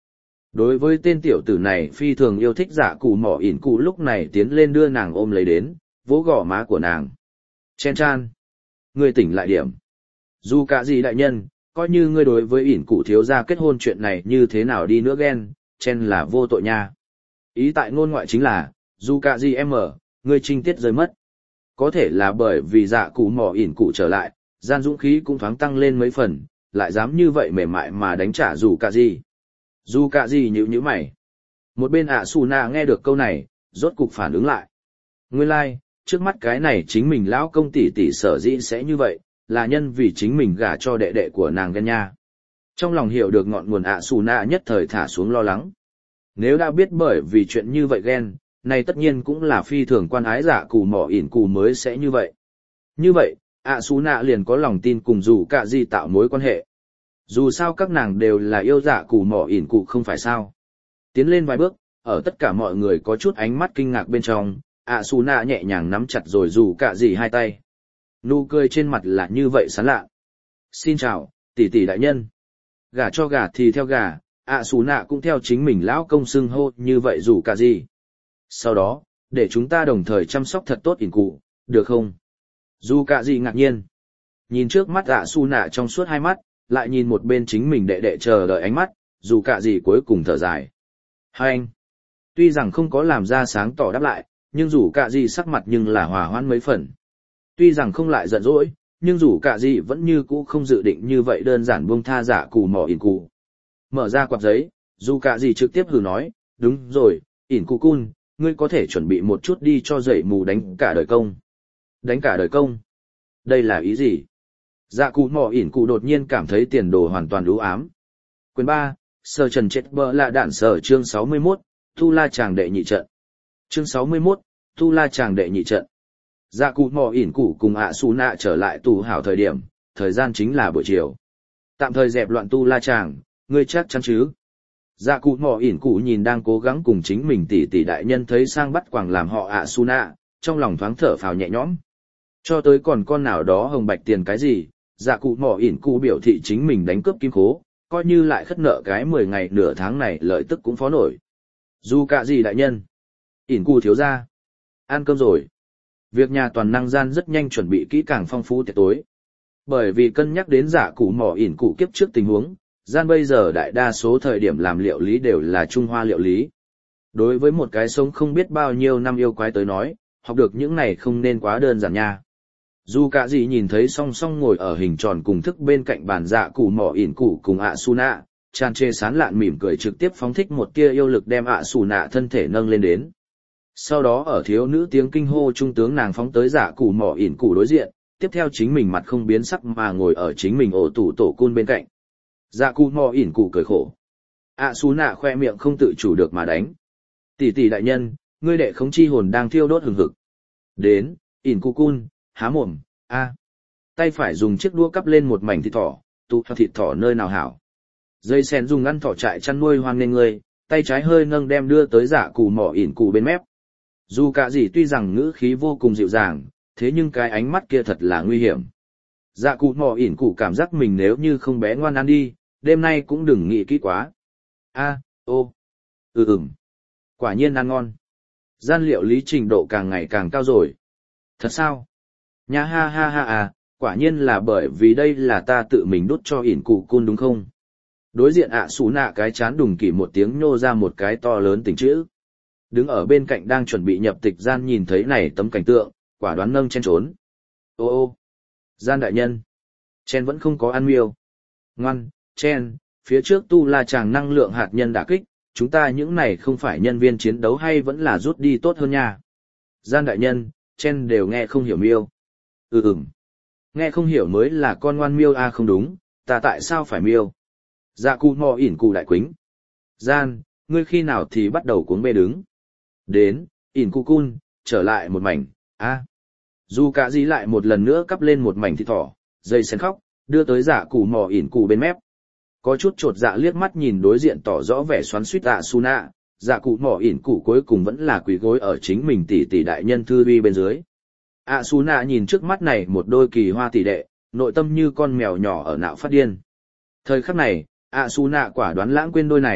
Đối với tên tiểu tử này phi thường yêu thích dạ cụ mỏ ỉn cụ lúc này tiến lên đưa nàng ôm lấy đến, vỗ gò má của nàng. Chen chan. Ngươi tỉnh lại điểm. Dù cả gì đại nhân, coi như ngươi đối với ỉn cụ thiếu gia kết hôn chuyện này như thế nào đi nữa ghen, Chen là vô tội nha. Ý tại ngôn ngoại chính là, dù cả gì em ở, ngươi trinh tiết rơi mất. Có thể là bởi vì dạ cụ mỏ ỉn cụ trở lại, gian dũng khí cũng thoáng tăng lên mấy phần, lại dám như vậy mềm mại mà đánh trả dù cả gì. Dù cả gì nhíu mày. Một bên Suna nghe được câu này, rốt cục phản ứng lại. Nguyên lai, trước mắt cái này chính mình lão công tỷ tỷ sở dĩ sẽ như vậy, là nhân vì chính mình gả cho đệ đệ của nàng ghen nha. Trong lòng hiểu được ngọn nguồn Suna nhất thời thả xuống lo lắng. Nếu đã biết bởi vì chuyện như vậy ghen, này tất nhiên cũng là phi thường quan ái dạ cụ mỏ ỉn cụ mới sẽ như vậy. Như vậy, Suna liền có lòng tin cùng dù cả gì tạo mối quan hệ. Dù sao các nàng đều là yêu dạ cụ mỏ ỉn cụ không phải sao. Tiến lên vài bước, ở tất cả mọi người có chút ánh mắt kinh ngạc bên trong, Suna nhẹ nhàng nắm chặt rồi dù cả gì hai tay. Nụ cười trên mặt là như vậy sán lạ. Xin chào, tỷ tỷ đại nhân. Gà cho gà thì theo gà, Suna cũng theo chính mình lão công xưng hô như vậy dù cả gì. Sau đó, để chúng ta đồng thời chăm sóc thật tốt ỉn cụ, được không? Dù cả gì ngạc nhiên. Nhìn trước mắt Suna trong suốt hai mắt, lại nhìn một bên chính mình đệ đệ chờ đợi ánh mắt, dù cả gì cuối cùng thở dài. Hai anh. Tuy rằng không có làm ra sáng tỏ đáp lại, nhưng dù cả gì sắc mặt nhưng là hòa hoãn mấy phần. Tuy rằng không lại giận dỗi, nhưng dù cả gì vẫn như cũ không dự định như vậy đơn giản buông tha giả cụ mỏ ỉn cụ. Mở ra quạt giấy, dù cả gì trực tiếp hừ nói, đúng rồi, ỉn cụ cun, ngươi có thể chuẩn bị một chút đi cho dậy mù đánh cả đời công. Đánh cả đời công? Đây là ý gì? Dạ cụ mỏ ỉn cụ đột nhiên cảm thấy tiền đồ hoàn toàn u ám. Quyền 3, Sở Trần chết bờ là đạn sở chương 61, Tu La Tràng đệ nhị trận. Chương 61, Tu La Tràng đệ nhị trận. Dạ cụ mỏ ỉn cụ cùng Suna trở lại tù hảo thời điểm, thời gian chính là buổi chiều. Tạm thời dẹp loạn Tu La Tràng, ngươi chắc chắn chứ? Dạ cụ mỏ ỉn cụ nhìn đang cố gắng cùng chính mình tỷ đại nhân thấy sang bắt quàng làm họ Suna, trong lòng thoáng thở phào nhẹ nhõm. Cho tới còn con nào đó hồng bạch tiền cái gì, dạ cụ mỏ ỉn cụ biểu thị chính mình đánh cướp kim khố, coi như lại khất nợ cái 10 ngày nửa tháng này lợi tức cũng phó nổi. Dù cả gì đại nhân? ỉn cụ thiếu gia. Ăn cơm rồi. Việc nhà toàn năng gian rất nhanh chuẩn bị kỹ càng phong phú tiệc tối. Bởi vì cân nhắc đến dạ cụ mỏ ỉn cụ kiếp trước tình huống, gian bây giờ đại đa số thời điểm làm liệu lý đều là Trung Hoa liệu lý. Đối với một cái sống không biết bao nhiêu năm yêu quái tới nói, học được những này không nên quá đơn giản nha. Dù cả gì nhìn thấy song song ngồi ở hình tròn cùng thức bên cạnh bàn dạ cụ mỏ ỉn cụ cùng Suna, tràn trề sán lạn mỉm cười trực tiếp phóng thích một tia yêu lực đem Suna thân thể nâng lên đến. Sau đó ở thiếu nữ tiếng kinh hô trung tướng nàng phóng tới dạ cụ mỏ ỉn cụ đối diện, tiếp theo chính mình mặt không biến sắc mà ngồi ở chính mình ổ tủ tổ cun bên cạnh. Dạ cụ mỏ ỉn cụ cười khổ. Suna khoe miệng không tự chủ được mà đánh. Tỷ đại nhân, ngươi đệ khống chi hồn đang thiêu đốt hừng hực. Đến, ỉn cụ cun, há mồm, tay phải dùng chiếc đũa cắp lên một mảnh thịt thỏ, tụ thịt thỏ nơi nào hảo. Dây sen dùng ngăn thỏ trại chăn nuôi hoang nên ngươi, tay trái hơi nâng đem đưa tới dạ cụ mỏ ỉn cụ bên mép. Dù cả gì tuy rằng ngữ khí vô cùng dịu dàng, thế nhưng cái ánh mắt kia thật là nguy hiểm. Dạ cụ mỏ ỉn cụ cảm giác mình nếu như không bé ngoan ăn đi, đêm nay cũng đừng nghĩ kỹ quá. Quả nhiên ăn ngon. Gian liệu lý trình độ càng ngày càng cao rồi. Thật sao? Nha ha ha ha quả nhiên là bởi vì đây là ta tự mình đút cho ỉn cụ cun đúng không? Đối diện Suna cái chán đùng kỷ một tiếng nhô ra một cái to lớn tình chữ. Đứng ở bên cạnh đang chuẩn bị nhập tịch gian nhìn thấy này tấm cảnh tượng, quả đoán nâng chen trốn. Gian đại nhân. Chen vẫn không có ăn miêu. Ngoan, Chen, phía trước Tu La Tràng năng lượng hạt nhân đả kích, chúng ta những này không phải nhân viên chiến đấu hay vẫn là rút đi tốt hơn nha. Gian đại nhân, Chen đều nghe không hiểu miêu. Nghe không hiểu mới là con ngoan miêu không đúng, ta tại sao phải miêu? Dạ cụ mò ỉn cụ đại quính. Gian, ngươi khi nào thì bắt đầu cuống bê đứng? Đến, ỉn cụ cun, trở lại một mảnh, Dù cả gì lại một lần nữa cắp lên một mảnh thịt thỏ, dây sen khóc, đưa tới dạ cụ mò ỉn cụ bên mép. Có chút chột dạ liếc mắt nhìn đối diện tỏ rõ vẻ xoắn xuýt Suna, dạ cụ mò ỉn cụ cuối cùng vẫn là quỳ gối ở chính mình tỷ đại nhân thư vi bên dưới. Suna nhìn trước mắt này một đôi kỳ hoa tỷ đệ, nội tâm như con mèo nhỏ ở nạo phát điên. Thời khắc này, Suna quả đoán lãng quên đôi này,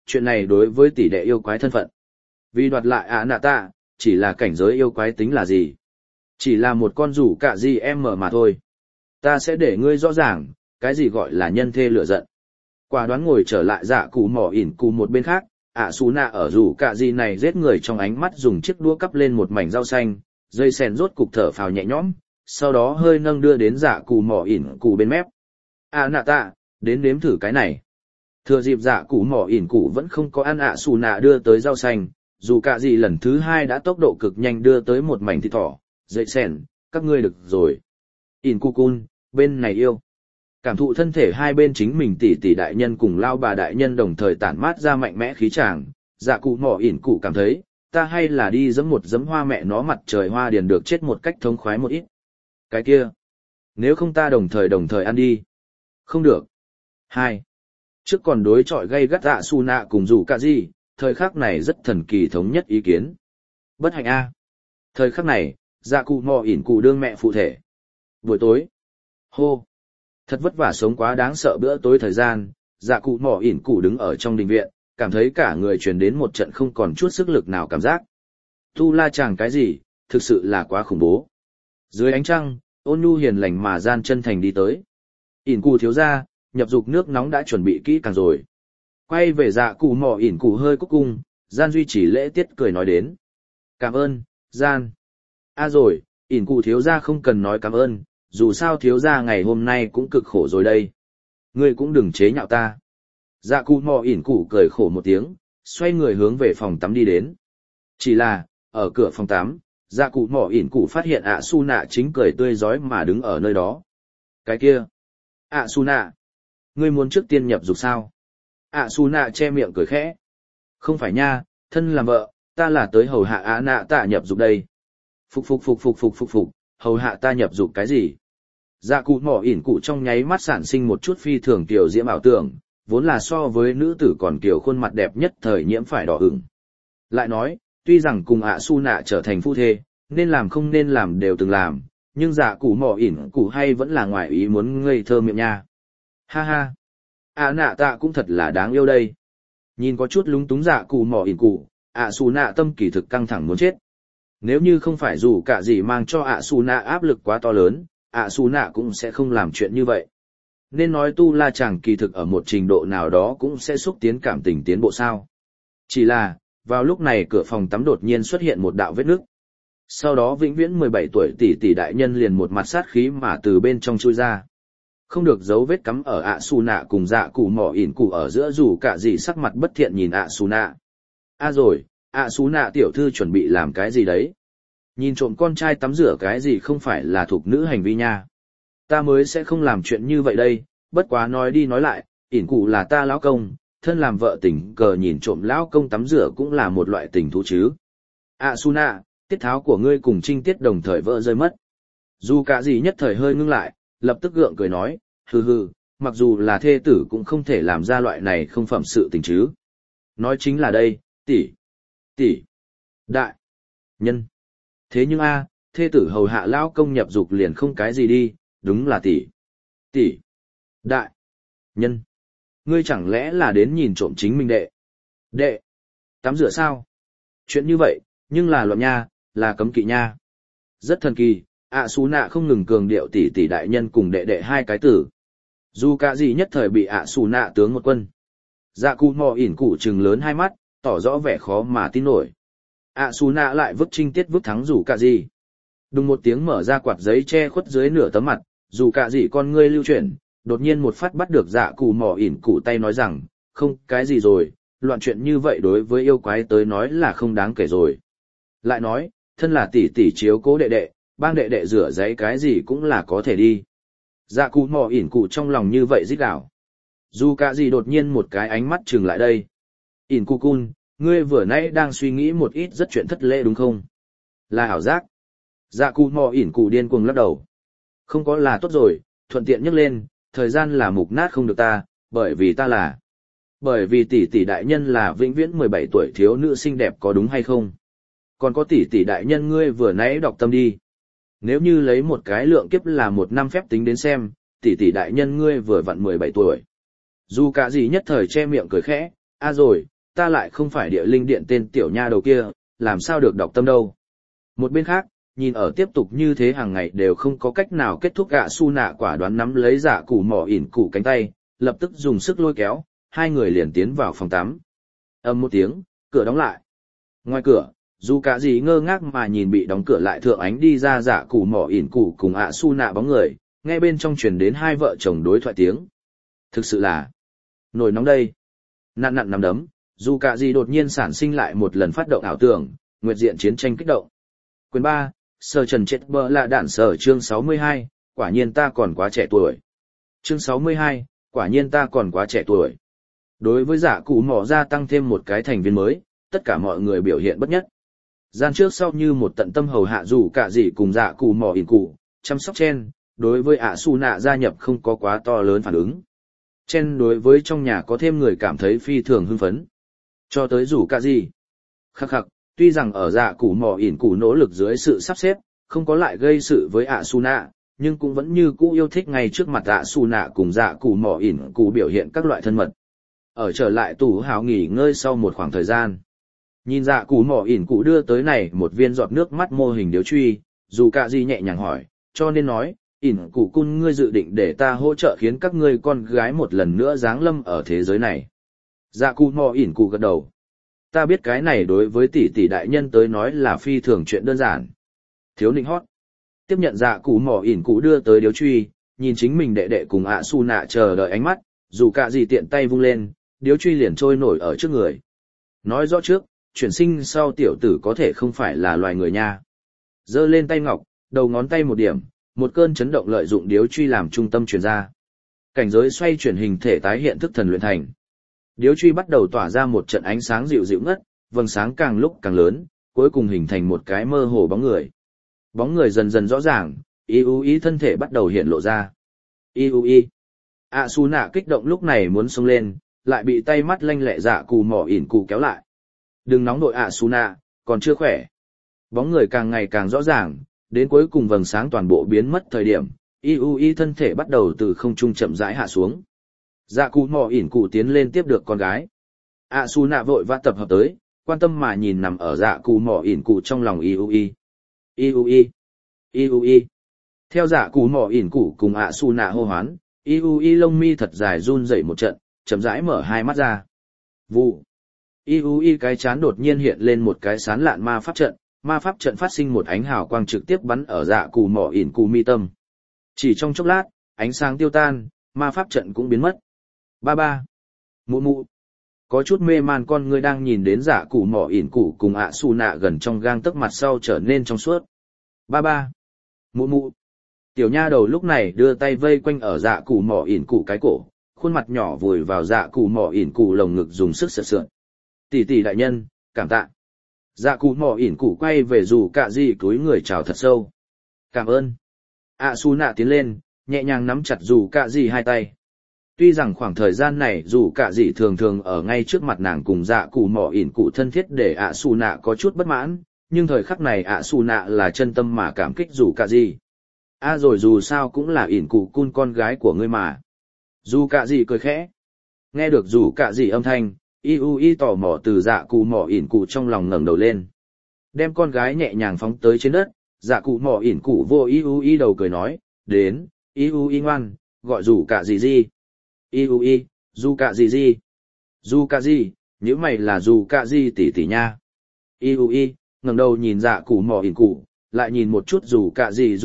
chuyện này đối với tỷ đệ yêu quái thân phận. Vì đoạt lại ạ nạ tạ, chỉ là cảnh giới yêu quái tính là gì? Chỉ là một con rủ cả gì em mở mà thôi. Ta sẽ để ngươi rõ ràng, cái gì gọi là nhân thê lửa giận. Quả đoán ngồi trở lại dạ cụ mỏ ỉn cụ một bên khác, ạ xù nạ ở rủ cả gì này giết người trong ánh mắt dùng chiếc đũa cắp lên một mảnh rau xanh, dây sèn rốt cục thở phào nhẹ nhõm, sau đó hơi nâng đưa đến dạ cụ mỏ ỉn cụ bên mép. À nạ tạ, đến nếm thử cái này. Thừa dịp dạ cụ mỏ ỉn cụ vẫn không có ăn ạ xù nạ đưa tới rau xanh, dù cả gì lần thứ hai đã tốc độ cực nhanh đưa tới một mảnh thịt thỏ, dây sèn, các ngươi được rồi. ỉn cụ cun, bên này yêu. Cảm thụ thân thể hai bên chính mình tỷ tỷ đại nhân cùng lao bà đại nhân đồng thời tản mát ra mạnh mẽ khí tràng, dạ cụ mỏ ỉn cụ cảm thấy, ta hay là đi giẫm một giẫm hoa mẹ nó mặt trời hoa điền được chết một cách thống khoái một ít. Cái kia, nếu không ta đồng thời ăn đi. Không được. 2. Trước còn đối chọi gây gắt dạ su nạ cùng dù cả gì, thời khắc này rất thần kỳ thống nhất ý kiến. Bất hạnh a. Thời khắc này, dạ cụ mò ỉn cụ đương mẹ phụ thể. Buổi tối. Hô. Thật vất vả sống quá đáng sợ bữa tối thời gian, dạ cụ mò ỉn cụ đứng ở trong đình viện, cảm thấy cả người truyền đến một trận không còn chút sức lực nào cảm giác. Tu la chàng cái gì, thực sự là quá khủng bố. Dưới ánh trăng, ôn nhu hiền lành mà gian chân thành đi tới. ỉn cụ thiếu ra, nhập dục nước nóng đã chuẩn bị kỹ càng rồi. Quay về dạ cụ mò ỉn cụ hơi cúc cung, gian duy trì lễ tiết cười nói đến. Cảm ơn, gian. Rồi, ỉn cụ thiếu ra không cần nói cảm ơn, dù sao thiếu ra ngày hôm nay cũng cực khổ rồi đây. Ngươi cũng đừng chế nhạo ta. Dạ cụ mò ỉn cụ cười khổ một tiếng, xoay người hướng về phòng tắm đi đến. Chỉ là, ở cửa phòng tắm, dạ cụ mò ỉn cụ phát hiện ạ su nạ chính cười tươi rói mà đứng ở nơi đó. Cái kia. ạ su nạ. Ngươi muốn trước tiên nhập dục sao? ạ su nạ che miệng cười khẽ. Không phải nha, thân làm vợ, ta là tới hầu hạ ạ nạ tạ nhập dục đây. Phục, hầu hạ ta nhập dục cái gì? Dạ cụ mỏ ỉn cụ trong nháy mắt sản sinh một chút phi thường tiểu diễm ảo tưởng, vốn là so với nữ tử còn kiểu khuôn mặt đẹp nhất thời nhiễm phải đỏ ửng. Lại nói, tuy rằng cùng ạ su nạ trở thành phu thê, nên làm không nên làm đều từng làm, nhưng dạ cụ mỏ ỉn cụ hay vẫn là ngoài ý muốn ngây thơ miệng nha. Ha ha, ạ nạ tạ cũng thật là đáng yêu đây. Nhìn có chút lúng túng dạ cụ mỏ ỉn cụ, ạ su nạ tâm kỳ thực căng thẳng muốn chết. Nếu như không phải dù cả gì mang cho ạ su nạ áp lực quá to lớn, ạ su nạ cũng sẽ không làm chuyện như vậy. Nên nói tu la chàng kỳ thực ở một trình độ nào đó cũng sẽ xúc tiến cảm tình tiến bộ sao. Chỉ là, vào lúc này cửa phòng tắm đột nhiên xuất hiện một đạo vết nứt. Sau đó vĩnh viễn 17 tuổi tỷ tỷ đại nhân liền một mặt sát khí mà từ bên trong chui ra. Không được dấu vết cắm ở ạ su nạ cùng dạ cụ mỏ ỉn cụ ở giữa dù cả gì sắc mặt bất thiện nhìn ạ su nạ. Rồi, ạ su nạ tiểu thư chuẩn bị làm cái gì đấy? Nhìn trộm con trai tắm rửa cái gì không phải là thuộc nữ hành vi nha. Ta mới sẽ không làm chuyện như vậy đây, bất quá nói đi nói lại, ỉn cụ là ta lão công, thân làm vợ tình cờ nhìn trộm lão công tắm rửa cũng là một loại tình thú chứ. Su nạ, tiết tháo của ngươi cùng trinh tiết đồng thời vỡ rơi mất. Dù cả gì nhất thời hơi ngưng lại, lập tức gượng cười nói, hừ, mặc dù là thê tử cũng không thể làm ra loại này không phẩm sự tình chứ. Nói chính là đây, tỷ, đại, nhân. Thế nhưng thê tử hầu hạ lão công nhập dục liền không cái gì đi, đúng là tỷ, đại, nhân. Ngươi chẳng lẽ là đến nhìn trộm chính mình đệ, tắm rửa sao? Chuyện như vậy, nhưng là loạn nha, là cấm kỵ nha. Rất thần kỳ, su nạ không ngừng cường điệu tỷ đại nhân cùng đệ hai cái tử. Dù cả gì nhất thời bị su nạ tướng một quân. Dạ cụ mò ỉn cụ trừng lớn hai mắt, tỏ rõ vẻ khó mà tin nổi. Su nạ lại vứt trinh tiết vứt thắng dù cả gì. Đùng một tiếng mở ra quạt giấy che khuất dưới nửa tấm mặt, dù cả gì con ngươi lưu chuyển, đột nhiên một phát bắt được dạ cụ mò ỉn cụ tay nói rằng, không cái gì rồi, loạn chuyện như vậy đối với yêu quái tới nói là không đáng kể rồi. Lại nói, thân là tỷ chiếu cố đệ, bang đệ rửa giấy cái gì cũng là có thể đi. Dạ cụ mò ỉn cụ trong lòng như vậy rít gào. Dù cả gì đột nhiên một cái ánh mắt trừng lại đây. ỉn cụ cun, ngươi vừa nãy đang suy nghĩ một ít rất chuyện thất lễ đúng không? Là ảo giác. Dạ cụ mò ỉn cụ điên cuồng lắc đầu. Không có là tốt rồi, thuận tiện nhắc lên, thời gian là mục nát không được ta, bởi vì tỷ đại nhân là vĩnh viễn 17 tuổi thiếu nữ xinh đẹp có đúng hay không? Còn có tỷ đại nhân ngươi vừa nãy đọc tâm đi. Nếu như lấy một cái lượng kiếp là một năm phép tính đến xem, tỷ đại nhân ngươi vừa vặn 17 tuổi. Dù cả gì nhất thời che miệng cười khẽ, rồi, ta lại không phải địa linh điện tên tiểu nha đầu kia, làm sao được đọc tâm đâu. Một bên khác, nhìn ở tiếp tục như thế hàng ngày đều không có cách nào kết thúc gạ su nạ quả đoán nắm lấy dạ cụ mỏ ỉn cụ cánh tay, lập tức dùng sức lôi kéo, hai người liền tiến vào phòng tắm. Âm một tiếng, cửa đóng lại. Ngoài cửa, dù cả gì ngơ ngác mà nhìn bị đóng cửa lại thượng ánh đi ra dạ cụ mỏ ỉn cụ cùng ạ su nạ bóng người, nghe bên trong truyền đến hai vợ chồng đối thoại tiếng. Thực sự là nổi nóng đây. Nặn nặn nắm đấm, dù cả gì đột nhiên sản sinh lại một lần phát động ảo tưởng, nguyệt diện chiến tranh kích động. Quyền 3, Sở Trần chết bờ là đạn sở chương 62, quả nhiên ta còn quá trẻ tuổi. Chương 62, quả nhiên ta còn quá trẻ tuổi. Đối với giả cụ mỏ ra tăng thêm một cái thành viên mới, tất cả mọi người biểu hiện bất nhất. Gian trước sau như một tận tâm hầu hạ dù cả gì cùng giả cụ mỏ ỉn cụ, chăm sóc Chen, đối với ạ su nạ gia nhập không có quá to lớn phản ứng. Chen đối với trong nhà có thêm người cảm thấy phi thường hưng phấn. Cho tới dù cả gì. Khắc khắc, tuy rằng ở dạ cụ mỏ ỉn cụ nỗ lực dưới sự sắp xếp, không có lại gây sự với ạ su nạ, nhưng cũng vẫn như cũ yêu thích ngay trước mặt ạ su nạ cùng dạ cụ mỏ ỉn cụ biểu hiện các loại thân mật. Ở trở lại tủ hào nghỉ ngơi sau một khoảng thời gian. Nhìn dạ cụ mỏ ỉn cụ đưa tới này một viên giọt nước mắt mô hình điếu truy, dù cả gì nhẹ nhàng hỏi, cho nên nói, ỉn cụ cun ngươi dự định để ta hỗ trợ khiến các ngươi con gái một lần nữa giáng lâm ở thế giới này. Dạ cụ mỏ ỉn cụ gật đầu. Ta biết cái này đối với tỷ tỷ đại nhân tới nói là phi thường chuyện đơn giản. Thiếu nịnh hót. Tiếp nhận dạ cụ mỏ ỉn cụ đưa tới điếu truy, nhìn chính mình đệ đệ cùng ạ su nạ chờ đợi ánh mắt, dù cả gì tiện tay vung lên, điếu truy liền trôi nổi ở trước người. Nói rõ trước, chuyển sinh sau tiểu tử có thể không phải là loài người nha. Giơ lên tay ngọc, đầu ngón tay một điểm, một cơn chấn động lợi dụng điếu truy làm trung tâm truyền ra. Cảnh giới xoay chuyển hình thể tái hiện thức thần luyện thành. Điếu truy bắt đầu tỏa ra một trận ánh sáng dịu dịu ngất, vầng sáng càng lúc càng lớn, cuối cùng hình thành một cái mơ hồ bóng người. Bóng người dần dần rõ ràng, ý thân thể bắt đầu hiện lộ ra. Su nạ kích động lúc này muốn xông lên, lại bị tay mắt lanh lẹ dạ cụ mỏ ỉn cụ kéo lại. Đừng nóng đội Su nạ, còn chưa khỏe. Bóng người càng ngày càng rõ ràng, đến cuối cùng vầng sáng toàn bộ biến mất thời điểm, thân thể bắt đầu từ không trung chậm rãi hạ xuống. Dạ cụ mỏ ỉn cụ tiến lên tiếp được con gái. Su nạ vội vã tập hợp tới, quan tâm mà nhìn nằm ở dạ cụ mỏ ỉn cụ trong lòng Theo dạ cụ mỏ ỉn cụ cùng Su nạ hô hoán, lông mi thật dài run rẩy một trận, chậm rãi mở hai mắt ra. Vụ. Cái chán đột nhiên hiện lên một cái sán lạn ma pháp trận phát sinh một ánh hào quang trực tiếp bắn ở dạ cụ mỏ ỉn cụ mi tâm. Chỉ trong chốc lát, ánh sáng tiêu tan, ma pháp trận cũng biến mất. Ba. Mụ. Có chút mê man con ngươi đang nhìn đến dạ cụ mỏ ỉn cụ cùng Su nạ gần trong gang tấc mặt sau trở nên trong suốt. Ba. Mụ. Tiểu nha đầu lúc này đưa tay vây quanh ở dạ cụ mỏ ỉn cụ cái cổ, khuôn mặt nhỏ vùi vào dạ cụ mỏ ỉn cụ lồng ngực dùng sức sượt sượt. Tỷ tỷ đại nhân, cảm tạ. Dạ cụ mỏ ỉn cụ quay về dù cả gì cúi người chào thật sâu. Cảm ơn. Su nạ tiến lên, nhẹ nhàng nắm chặt dù cả gì hai tay. Tuy rằng khoảng thời gian này dù cả gì thường thường ở ngay trước mặt nàng cùng dạ cụ mỏ ỉn cụ thân thiết để Su nạ có chút bất mãn, nhưng thời khắc này Su nạ là chân tâm mà cảm kích dù cả gì. Rồi dù sao cũng là ỉn cụ cun con gái của ngươi mà. Dù cả gì cười khẽ. Nghe được dù cả gì âm thanh, tò mò từ dạ cụ mỏ ỉn cụ trong lòng ngẩng đầu lên. Đem con gái nhẹ nhàng phóng tới trên đất, dạ cụ mỏ ỉn cụ vô đầu cười nói, đến, ngoan, gọi dù cả gì. Dù cả gì. Dù cả gì, nếu mày là dù cả gì tỷ tỷ nha. Ngẩng đầu nhìn dạ cụ mỏ ỉn cụ, lại nhìn một chút dù cả gì.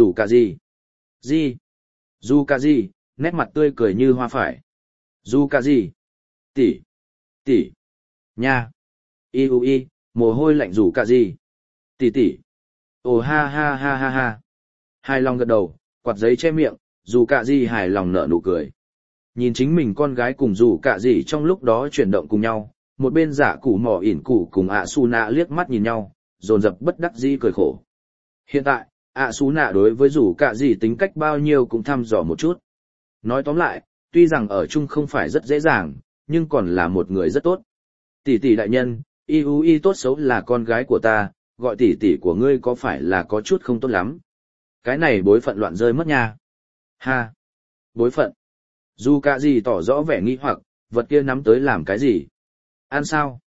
Dù cả gì, nét mặt tươi cười như hoa phải. Dù cả gì. Tỷ. Nha. Mồ hôi lạnh dù cả gì. Tỷ. Ồ ha. Hài lòng gật đầu, quạt giấy che miệng, dù cả gì hài lòng nở nụ cười. Nhìn chính mình con gái cùng dù cả gì trong lúc đó chuyển động cùng nhau, một bên dạ cụ mỏ ỉn cụ cùng Su nạ liếc mắt nhìn nhau, dồn dập bất đắc dĩ cười khổ. Hiện tại, Su nạ đối với dù cả gì tính cách bao nhiêu cũng thăm dò một chút. Nói tóm lại, tuy rằng ở chung không phải rất dễ dàng, nhưng còn là một người rất tốt. Tỷ tỷ đại nhân, tốt xấu là con gái của ta, gọi tỷ tỷ của ngươi có phải là có chút không tốt lắm. Cái này bối phận loạn rơi mất nha. Ha! Bối phận. Dù cả gì tỏ rõ vẻ nghi hoặc, vật kia nắm tới làm cái gì? Ăn sao?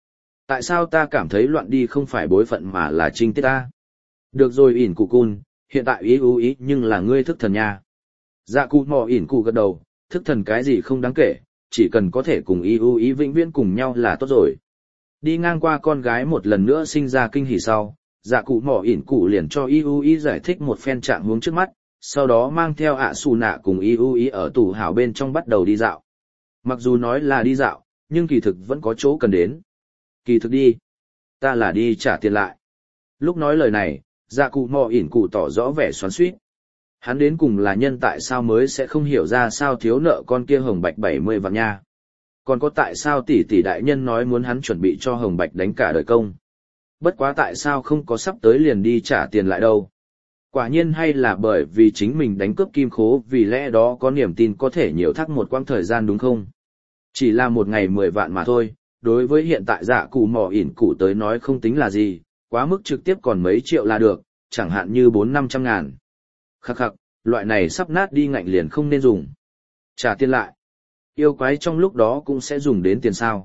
Tại sao ta cảm thấy loạn đi không phải bối phận mà là trinh tiết ta? Được rồi ỉn cụ cun, hiện tại ý nhưng là ngươi thức thần nha. Dạ cụ mò ỉn cụ gật đầu, thức thần cái gì không đáng kể, chỉ cần có thể cùng ý vĩnh viễn cùng nhau là tốt rồi. Đi ngang qua con gái một lần nữa sinh ra kinh hỉ sau, dạ cụ mò ỉn cụ liền cho ý giải thích một phen trạng huống trước mắt, sau đó mang theo ạ xù nạ cùng ý ở tủ hảo bên trong bắt đầu đi dạo. Mặc dù nói là đi dạo, nhưng kỳ thực vẫn có chỗ cần đến. Kỳ thực đi. Ta là đi trả tiền lại. Lúc nói lời này, dạ cụ mò ỉn cụ tỏ rõ vẻ xoắn xuýt. Hắn đến cùng là nhân tại sao mới sẽ không hiểu ra sao thiếu nợ con kia Hồng Bạch 70 vạn nha. Còn có tại sao tỷ đại nhân nói muốn hắn chuẩn bị cho Hồng Bạch đánh cả đời công. Bất quá tại sao không có sắp tới liền đi trả tiền lại đâu. Quả nhiên hay là bởi vì chính mình đánh cướp kim khố vì lẽ đó có niềm tin có thể nhiều thắc một quãng thời gian đúng không? Chỉ là một ngày 10 vạn mà thôi, đối với hiện tại dạ cụ mò ỉn cụ tới nói không tính là gì, quá mức trực tiếp còn mấy triệu là được, chẳng hạn như 400-500 ngàn. Khắc khắc, loại này sắp nát đi ngạnh liền không nên dùng. Trả tiền lại. Yêu quái trong lúc đó cũng sẽ dùng đến tiền sao.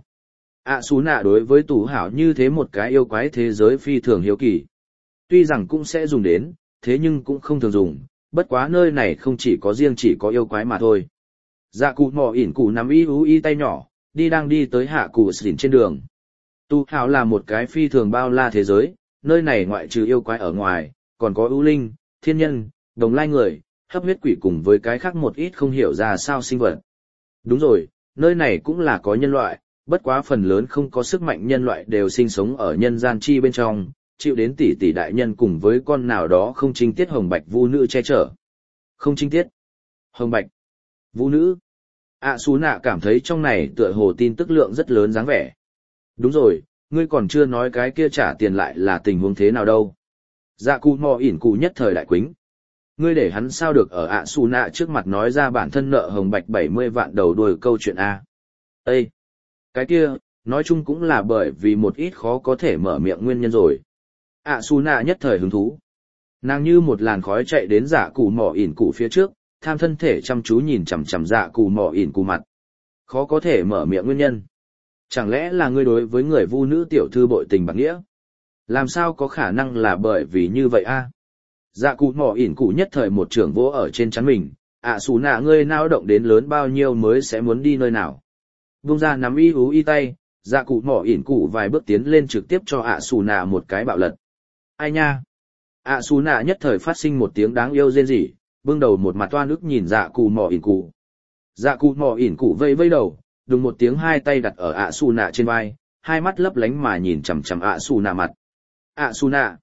Xú nạ đối với tủ hảo như thế một cái yêu quái thế giới phi thường hiếu kỳ. Tuy rằng cũng sẽ dùng đến, thế nhưng cũng không thường dùng, bất quá nơi này không chỉ có riêng chỉ có yêu quái mà thôi. Dạ cụ mò ỉn cụ nắm ý tay nhỏ, đang đi tới hạ cụ xỉn trên đường. Tu hảo là một cái phi thường bao la thế giới, nơi này ngoại trừ yêu quái ở ngoài, còn có ưu linh, thiên nhân, đồng lai người, hấp huyết quỷ cùng với cái khác một ít không hiểu ra sao sinh vật. Đúng rồi, nơi này cũng là có nhân loại, bất quá phần lớn không có sức mạnh nhân loại đều sinh sống ở nhân gian chi bên trong, chịu đến tỷ đại nhân cùng với con nào đó không trinh tiết hồng bạch vu nữ che chở. Không trinh tiết. Hồng bạch. Vu nữ. Xú nạ cảm thấy trong này tựa hồ tin tức lượng rất lớn dáng vẻ. Đúng rồi, ngươi còn chưa nói cái kia trả tiền lại là tình huống thế nào đâu. Dạ cụ mò ỉn cụ nhất thời đại quính. Ngươi để hắn sao được ở xù nạ trước mặt nói ra bản thân nợ hồng bạch 70 vạn đầu đuôi câu chuyện A. Ê! Cái kia, nói chung cũng là bởi vì một ít khó có thể mở miệng nguyên nhân rồi. Xù nạ nhất thời hứng thú. Nàng như một làn khói chạy đến dạ cụ mò ỉn cụ phía trước, tham thân thể chăm chú nhìn chằm chằm dạ cụ mò ỉn cụ mặt. Khó có thể mở miệng nguyên nhân. Chẳng lẽ là ngươi đối với người vu nữ tiểu thư bội tình bạc nghĩa? Làm sao có khả năng là bởi vì như vậy a? Dạ cụ mò ỉn cụ nhất thời một trưởng vỗ ở trên trán mình, xù nạ ngươi nao động đến lớn bao nhiêu mới sẽ muốn đi nơi nào? Vung ra nắm ý tay, dạ cụ mò ỉn cụ vài bước tiến lên trực tiếp cho xù nạ một cái bạo lật. Ai nha? Xù nạ nhất thời phát sinh một tiếng đáng yêu rên rỉ, bưng đầu một mặt toan ức nhìn dạ cụ mò ỉn cụ. Dạ cụ mò ỉn cụ vây vây đầu, đùng một tiếng hai tay đặt ở xù nạ trên vai, hai mắt lấp lánh mà nhìn chằm chằm xù nạ mặt. Xù nạ,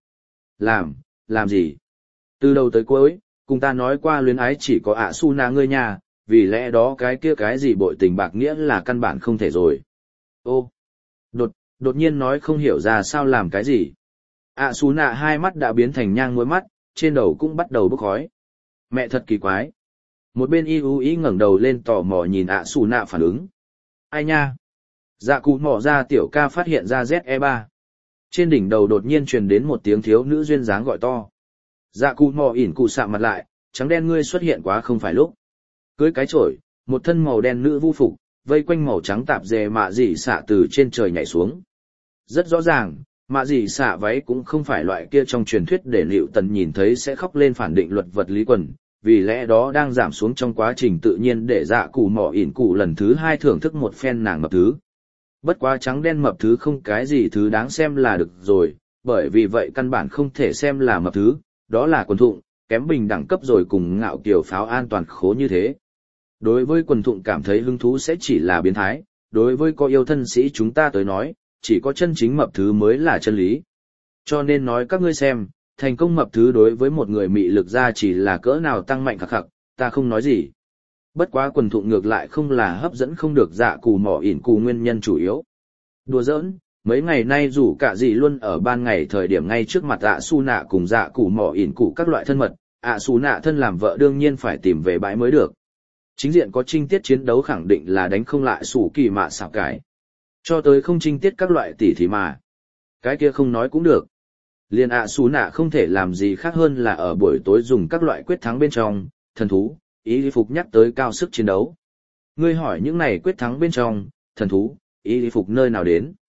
làm gì? Từ đầu tới cuối, cùng ta nói qua luyến ái chỉ có xù nạ ngươi nhà, vì lẽ đó cái kia cái gì bội tình bạc nghĩa là căn bản không thể rồi. Ô, đột nhiên nói không hiểu ra sao làm cái gì. Xù nạ hai mắt đã biến thành nhang muối mắt, trên đầu cũng bắt đầu bốc khói. Mẹ thật kỳ quái. Một bên ý ngẩng đầu lên tò mò nhìn xù nạ phản ứng. Ai nha? Dạ cụ mò ra tiểu ca phát hiện ra ZE3. Trên đỉnh đầu đột nhiên truyền đến một tiếng thiếu nữ duyên dáng gọi to. Dạ cụ mò ỉn cụ sạm mặt lại, trắng đen ngươi xuất hiện quá không phải lúc. Cưới cái chổi, một thân màu đen nữ vu phục, vây quanh màu trắng tạp dề mạ dị xạ từ trên trời nhảy xuống. Rất rõ ràng, mạ dị xạ váy cũng không phải loại kia trong truyền thuyết để Liệu Tần nhìn thấy sẽ khóc lên phản định luật vật lý quần, vì lẽ đó đang giảm xuống trong quá trình tự nhiên để dạ cụ mò ỉn cụ lần thứ hai thưởng thức một phen nàng mập thứ. Bất quá trắng đen mập thứ không cái gì thứ đáng xem là được rồi, bởi vì vậy căn bản không thể xem là mập thứ, đó là quần thụng, kém bình đẳng cấp rồi cùng ngạo kiều pháo an toàn khố như thế. Đối với quần thụng cảm thấy hứng thú sẽ chỉ là biến thái, đối với có yêu thân sĩ chúng ta tới nói, chỉ có chân chính mập thứ mới là chân lý. Cho nên nói các ngươi xem, thành công mập thứ đối với một người mị lực ra chỉ là cỡ nào tăng mạnh khắc khắc, ta không nói gì. Bất quá quần thụng ngược lại không là hấp dẫn không được dạ cù mỏ ỉn cù nguyên nhân chủ yếu. Đùa giỡn, mấy ngày nay dù cả gì luôn ở ban ngày thời điểm ngay trước mặt su nạ cùng dạ cù mỏ ỉn cù các loại thân mật, su nạ thân làm vợ đương nhiên phải tìm về bãi mới được. Chính diện có trinh tiết chiến đấu khẳng định là đánh không lại sủ kỳ mạ xảo cái. Cho tới không trinh tiết các loại tỉ thì mà. Cái kia không nói cũng được. Liên su nạ không thể làm gì khác hơn là ở buổi tối dùng các loại quyết thắng bên trong, thần thú, ý phục nhắc tới cao sức chiến đấu. Ngươi hỏi những này quyết thắng bên trong, thần thú, ý phục nơi nào đến?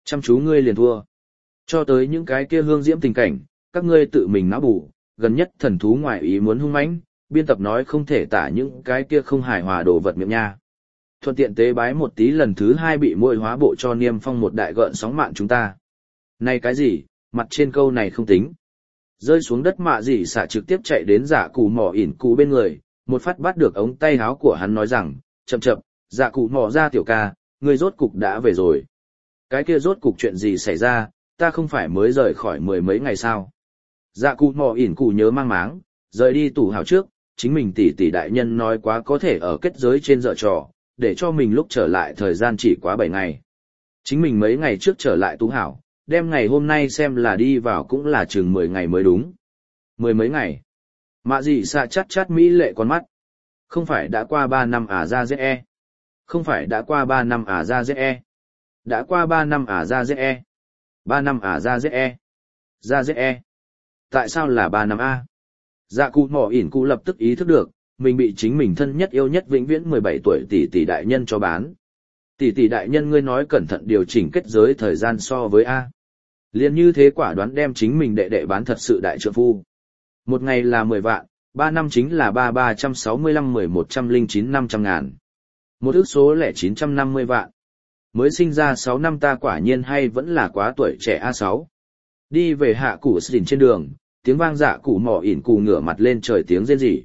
Chăm chú ngươi liền thua. Cho tới những cái kia hương diễm tình cảnh, các ngươi tự mình não bù, gần nhất thần thú ngoại ý muốn hung mãnh, biên tập nói không thể tả những cái kia không hài hòa đồ vật miệng nha. Thuận tiện tế bái một tí lần thứ 2 bị muội hóa bộ cho Niêm Phong một đại gợn sóng mạng chúng ta. Này cái gì, mặt trên câu này không tính. Rơi xuống đất mạ gì xả trực tiếp chạy đến Dạ Cụ Mỏ ỉn cụ bên người, một phát bắt được ống tay áo của hắn nói rằng, chậm chậm, Dạ Cụ Mỏ ra tiểu ca, ngươi rốt cục đã về rồi. Cái kia rốt cục chuyện gì xảy ra, ta không phải mới rời khỏi 10 mấy ngày sao. Dạ Cụ Mỏ ỉn cụ nhớ mang máng, rời đi tủ hào trước, chính mình tỷ đại nhân nói quá có thể ở kết giới trên dở trò, để cho mình lúc trở lại thời gian chỉ quá 7 ngày. Chính mình mấy ngày trước trở lại tú hảo, đem ngày hôm nay xem là đi vào cũng là chừng 10 ngày mới đúng. 10 mấy ngày. Mạ gì xạ chát mỹ lệ con mắt. Không phải đã qua 3 năm à ra dễ. Không phải đã qua 3 năm à ra dễ. Đã qua 3 năm à ra dễ. 3 năm à ra dễ. Ra dễ. Tại sao là 3 năm a? Dạ Cụ Mỏ ỉn cụ lập tức ý thức được, mình bị chính mình thân nhất yêu nhất vĩnh viễn 17 tuổi tỷ đại nhân cho bán. Tỷ đại nhân ngươi nói cẩn thận điều chỉnh kết giới thời gian so với A. Liên như thế quả đoán đem chính mình đệ bán thật sự đại trượng phu. Một ngày là 10 vạn, 3 năm chính là 365 109 500 ngàn. Một ước số lẻ 950 vạn. Mới sinh ra 6 năm ta quả nhiên hay vẫn là quá tuổi trẻ A6. Đi về hạ củ xỉn trên đường, tiếng vang Dạ Cụ Mỏ ỉn cụ ngửa mặt lên trời tiếng rên rỉ.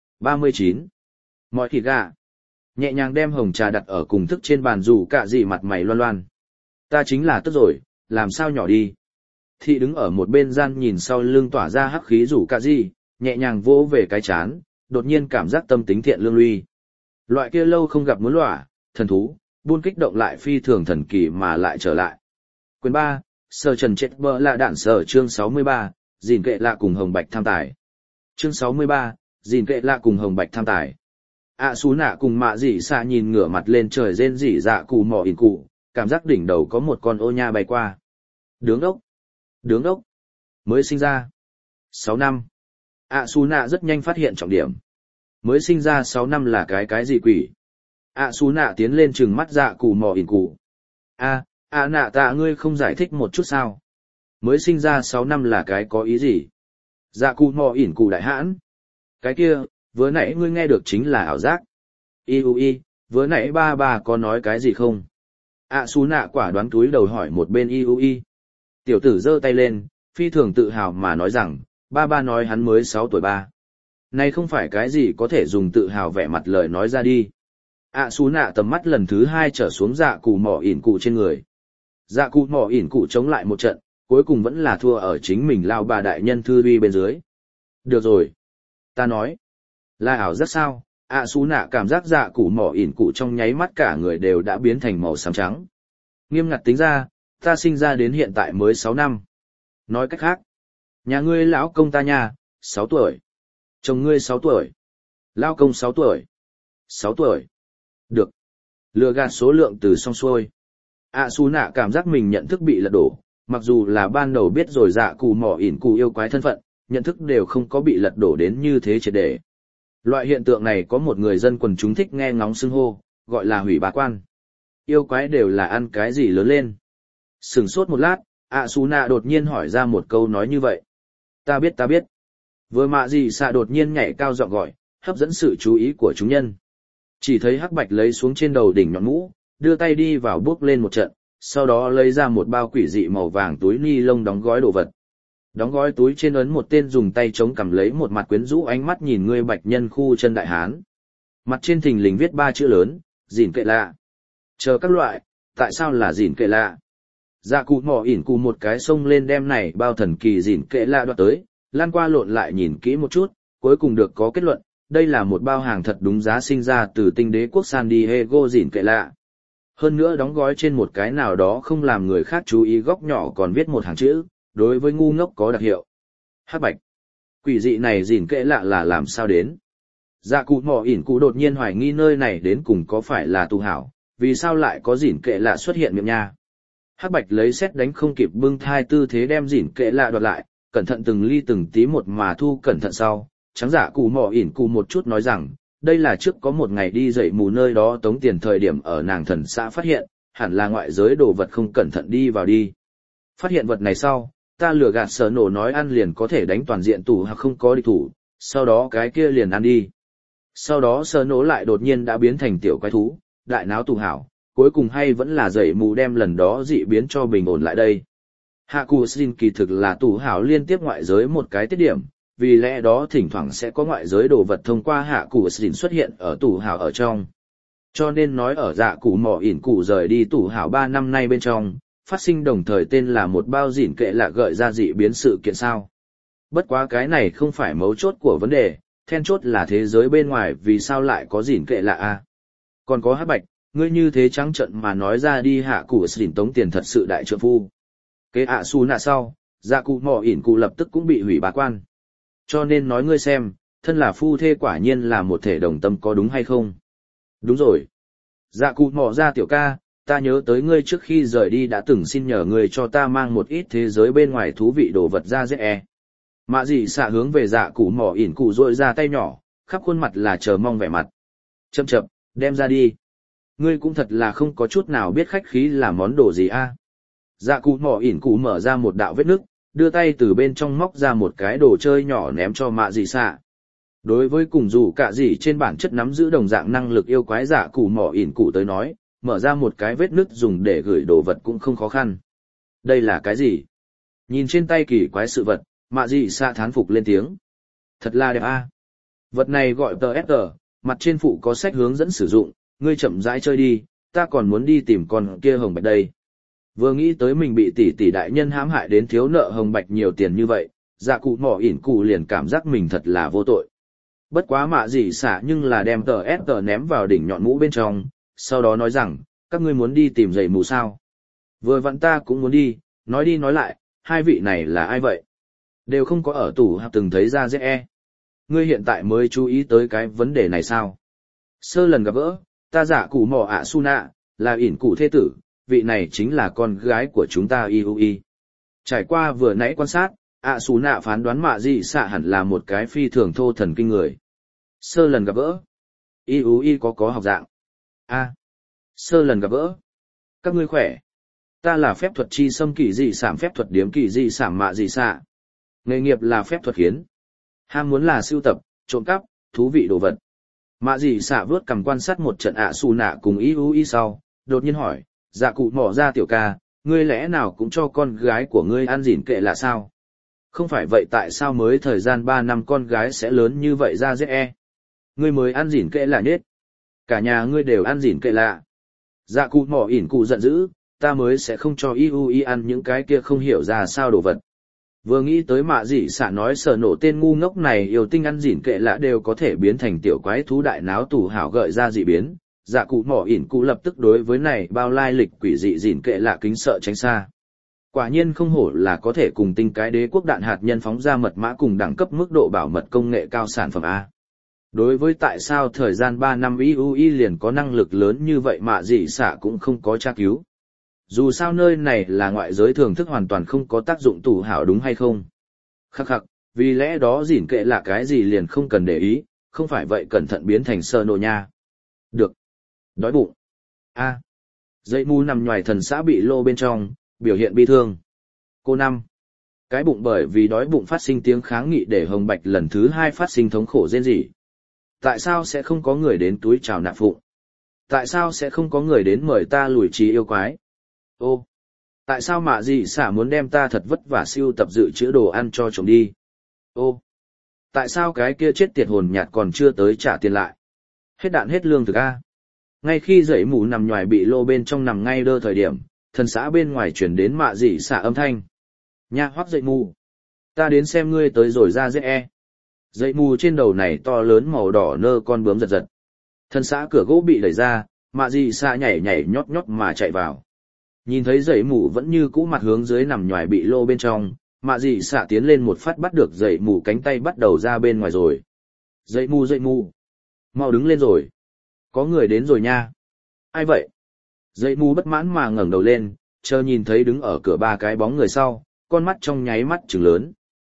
39. Mọi thịt gà. Nhẹ nhàng đem hồng trà đặt ở cùng thức trên bàn dù cả gì mặt mày loan loan. Ta chính là tức rồi, làm sao nhỏ đi. Thị đứng ở một bên gian nhìn sau lưng tỏa ra hắc khí rủ cả gì, nhẹ nhàng vỗ về cái chán, đột nhiên cảm giác tâm tính thiện lương lui. Loại kia lâu không gặp muốn lỏa, thần thú, buôn kích động lại phi thường thần kỳ mà lại trở lại. Quyền 3, Sở Trần chết bơ là đạn sở chương 63, gìn kệ lạ cùng hồng bạch tham tài. Chương 63, gìn kệ lạ cùng hồng bạch tham tài. Xú nạ cùng mạ dị xạ nhìn ngửa mặt lên trời rên rỉ Dạ Cụ Mỏ ỉn cụ, cảm giác đỉnh đầu có một con ô nha bay qua. Đứng đốc, mới sinh ra. 6 năm. Xú nạ rất nhanh phát hiện trọng điểm. Mới sinh ra 6 năm là cái gì quỷ? Xú nạ tiến lên trừng mắt Dạ Cụ Mỏ ỉn cụ. Nạ tạ ngươi không giải thích một chút sao? Mới sinh ra 6 năm là cái có ý gì? Dạ Cụ Mỏ ỉn cụ đại hãn. Cái kia, vừa nãy ngươi nghe được chính là ảo giác. Vừa nãy ba có nói cái gì không? Xú nạ quả đoán túi đầu hỏi một bên Tiểu tử giơ tay lên, phi thường tự hào mà nói rằng, ba nói hắn mới 6 tuổi ba. Này không phải cái gì có thể dùng tự hào vẻ mặt lời nói ra đi. Xú nạ tầm mắt lần thứ 2 trở xuống Dạ Cụ Mỏ ỉn cụ trên người. Dạ Cụ Mỏ ỉn cụ chống lại một trận, cuối cùng vẫn là thua ở chính mình lao bà đại nhân thư uy bên dưới. Được rồi. Ta nói. Là ảo giác sao? Xú nạ cảm giác Dạ Cụ Mỏ ỉn cụ trong nháy mắt cả người đều đã biến thành màu xám trắng. Nghiêm ngặt tính ra, ta sinh ra đến hiện tại mới 6 năm. Nói cách khác, nhà ngươi lão công ta nha, 6 tuổi. Chồng ngươi 6 tuổi. Lão công 6 tuổi. 6 tuổi. Được. Lừa gạt số lượng từ xong xuôi. Xú nạ cảm giác mình nhận thức bị lật đổ, mặc dù là ban đầu biết rồi Dạ Cụ Mỏ ỉn cụ yêu quái thân phận, nhận thức đều không có bị lật đổ đến như thế triệt để. Loại hiện tượng này có một người dân quần chúng thích nghe ngóng xưng hô, gọi là hủy bá quan. Yêu quái đều là ăn cái gì lớn lên. Sửng sốt một lát, Xú nạ đột nhiên hỏi ra một câu nói như vậy. Ta biết. Vừa mạ gì xạ đột nhiên nhảy cao giọng gọi, hấp dẫn sự chú ý của chúng nhân. Chỉ thấy Hắc Bạch lấy xuống trên đầu đỉnh nhọn mũ, đưa tay đi vào bước lên một trận, sau đó lấy ra một bao quỷ dị màu vàng túi ni lông đóng gói đồ vật. Đóng gói túi trên ấn một tên dùng tay chống cầm lấy một mặt quyến rũ ánh mắt nhìn ngươi Bạch nhân khu chân đại hán. Mặt trên thình lình viết 3 chữ lớn, gìn kệ lạ. Chờ các loại, tại sao là gìn kệ lạ? Dạ Cụ Mỏ ỉn cụ một cái xông lên đem này bao thần kỳ gìn kệ lạ đoạt tới, lan qua lộn lại nhìn kỹ một chút, cuối cùng được có kết luận, đây là một bao hàng thật đúng giá sinh ra từ tinh đế quốc San Diego gìn kệ lạ. Hơn nữa đóng gói trên một cái nào đó không làm người khác chú ý góc nhỏ còn viết một hàng chữ, đối với ngu ngốc có đặc hiệu. Hắc Bạch. Quỷ dị này gìn kệ lạ là làm sao đến? Dạ Cụ Mỏ ỉn cụ đột nhiên hoài nghi nơi này đến cùng có phải là tu hảo, vì sao lại có gìn kệ lạ xuất hiện miệng nha? Hắc Bạch lấy xét đánh không kịp bưng thai tư thế đem gìn kệ lạ đoạt lại, cẩn thận từng ly từng tí một mà thu cẩn thận sau, trắng Dạ Cụ Mỏ ỉn cụ một chút nói rằng, đây là trước có một ngày đi dậy mù nơi đó tống tiền thời điểm ở nàng thần xã phát hiện, hẳn là ngoại giới đồ vật không cẩn thận đi vào đi. Phát hiện vật này sau, ta lừa gạt Sở Nổ nói ăn liền có thể đánh toàn diện tù hoặc không có địch thủ, sau đó cái kia liền ăn đi. Sau đó Sở Nổ lại đột nhiên đã biến thành tiểu quái thú, đại náo tù hảo, cuối cùng hay vẫn là dậy mù đem lần đó dị biến cho bình ổn lại đây. Hạ Cù Xin kỳ thực là tù hảo liên tiếp ngoại giới một cái tiết điểm, vì lẽ đó thỉnh thoảng sẽ có ngoại giới đồ vật thông qua Hạ Cù Xin xuất hiện ở tù hảo ở trong. Cho nên nói ở dạ cụ mỏ ỉn cụ rời đi tù hảo 3 năm nay bên trong, phát sinh đồng thời tên là một bao dỉn kệ lạ gợi ra dị biến sự kiện sao. Bất quá cái này không phải mấu chốt của vấn đề, then chốt là thế giới bên ngoài vì sao lại có dỉn kệ lạ a. Còn có Hắc Bạch, ngươi như thế trắng trận mà nói ra đi Hạ Cù Xin tống tiền thật sự đại trượng phu. Kế ạ su nạ sau, dạ cụ mỏ ỉn cụ lập tức cũng bị hủy bá quan. Cho nên nói ngươi xem, thân là phu thê quả nhiên là một thể đồng tâm có đúng hay không? Đúng rồi. Dạ cụ mỏ ra tiểu ca, ta nhớ tới ngươi trước khi rời đi đã từng xin nhờ ngươi cho ta mang một ít thế giới bên ngoài thú vị đồ vật ra dễ. Mạ dị xạ hướng về dạ cụ mỏ ỉn cụ rội ra tay nhỏ, khắp khuôn mặt là chờ mong vẻ mặt. Chậm chậm, đem ra đi. Ngươi cũng thật là không có chút nào biết khách khí là món đồ gì a. Dạ cụ mỏ ỉn cụ mở ra một đạo vết nứt, đưa tay từ bên trong móc ra một cái đồ chơi nhỏ ném cho mạ dị xạ. Đối với cùng dù cả gì trên bản chất nắm giữ đồng dạng năng lực yêu quái dạ cụ mỏ ỉn cụ tới nói, mở ra một cái vết nứt dùng để gửi đồ vật cũng không khó khăn. Đây là cái gì? Nhìn trên tay kỳ quái sự vật, mạ dị xạ thán phục lên tiếng. Thật là đẹp a. Vật này gọi TSG, mặt trên phụ có sách hướng dẫn sử dụng, ngươi chậm rãi chơi đi, ta còn muốn đi tìm con kia hồng bạch đây. Vừa nghĩ tới mình bị tỷ đại nhân hãm hại đến thiếu nợ hồng bạch nhiều tiền như vậy, dạ cụ mỏ ỉn cụ liền cảm giác mình thật là vô tội. Bất quá mạ dị xạ nhưng là đem TSG ném vào đỉnh nhọn mũ bên trong, sau đó nói rằng, các ngươi muốn đi tìm giày mù sao? Vừa vặn ta cũng muốn đi nói lại, hai vị này là ai vậy? Đều không có ở tủ học từng thấy ra dễ. Ngươi hiện tại mới chú ý tới cái vấn đề này sao? Sơ lần gặp gỡ, ta giả cụ mỏ ạ su nạ, là ỉn cụ thế tử, vị này chính là con gái của chúng ta Iui. Trải qua vừa nãy quan sát, ạ su nạ phán đoán mạ dị xạ hẳn là một cái phi thường thô thần kinh người. Sơ lần gặp gỡ, Iui có học dạng. Sơ lần gặp gỡ. Các ngươi khỏe. Ta là phép thuật chi xâm kỳ dị sảm phép thuật điếm kỳ dị sảm mạ dị xạ. Nghề nghiệp là phép thuật khiến. Ham muốn là sưu tập, trộm cắp, thú vị đồ vật. Mạ dị xạ vớt cầm quan sát một trận ạ su nạ cùng Iui sau, đột nhiên hỏi, dạ cụ mỏ ra tiểu ca, ngươi lẽ nào cũng cho con gái của ngươi ăn dỉn kệ là sao? Không phải vậy tại sao mới thời gian 3 năm con gái sẽ lớn như vậy ra dễ? Ngươi mới ăn dỉn kệ là nhết. Cả nhà ngươi đều ăn dỉn kệ lạ. Dạ cụ mỏ ỉn cụ giận dữ, ta mới sẽ không cho Iui ăn những cái kia không hiểu ra sao đồ vật. Vừa nghĩ tới mạ dị xạ nói Sở Nổ tên ngu ngốc này yêu tinh ăn dỉn kệ lạ đều có thể biến thành tiểu quái thú đại náo tù hảo gợi ra dị biến, dạ cụ mỏ ỉn cụ lập tức đối với này bao lai lịch quỷ dị dỉn kệ lạ kính sợ tránh xa. Quả nhiên không hổ là có thể cùng tinh cái đế quốc đạn hạt nhân phóng ra mật mã cùng đẳng cấp mức độ bảo mật công nghệ cao sản phẩm A. Đối với tại sao thời gian 3 năm Iui liền có năng lực lớn như vậy mạ dị xạ cũng không có tra cứu. Dù sao nơi này là ngoại giới thường thức hoàn toàn không có tác dụng tù hảo đúng hay không. Khắc khắc, vì lẽ đó dỉn kệ là cái gì liền không cần để ý, không phải vậy cẩn thận biến thành Sơ Nổ nha. Được. Đói bụng. Dây mù nằm ngoài thần xã bị lô bên trong, biểu hiện bi thương. Cô Năm. Cái bụng bởi vì đói bụng phát sinh tiếng kháng nghị để hồng bạch lần thứ 2 phát sinh thống khổ rên rỉ. Tại sao sẽ không có người đến túi chào nạp phụng? Tại sao sẽ không có người đến mời ta lùi trí yêu quái? Ô, tại sao mạ dị xả muốn đem ta thật vất vả siêu tập dự trữ đồ ăn cho chồng đi? Ô, tại sao cái kia chết tiệt hồn nhạt còn chưa tới trả tiền lại? Hết đạn hết lương thực a. Ngay khi dãy mù nằm ngoài bị lô bên trong nằm ngay đơ thời điểm, thần xã bên ngoài chuyển đến mạ dị xả âm thanh. Nha hoắc dậy mù. Ta đến xem ngươi tới rồi ra dễ. Dậy mù trên đầu này to lớn màu đỏ nơ con bướm giật giật. Thần xã cửa gỗ bị đẩy ra, mạ dị xả nhảy nhảy nhót nhót mà chạy vào. Nhìn thấy dậy mù vẫn như cũ mặt hướng dưới nằm ngoài bị lô bên trong, mạ dị xả tiến lên một phát bắt được dậy mù cánh tay bắt đầu ra bên ngoài rồi. Dậy mù. Mau đứng lên rồi. Có người đến rồi nha. Ai vậy? Dậy mù bất mãn mà ngẩng đầu lên, chờ nhìn thấy đứng ở cửa 3 cái bóng người sau, con mắt trong nháy mắt trừng lớn.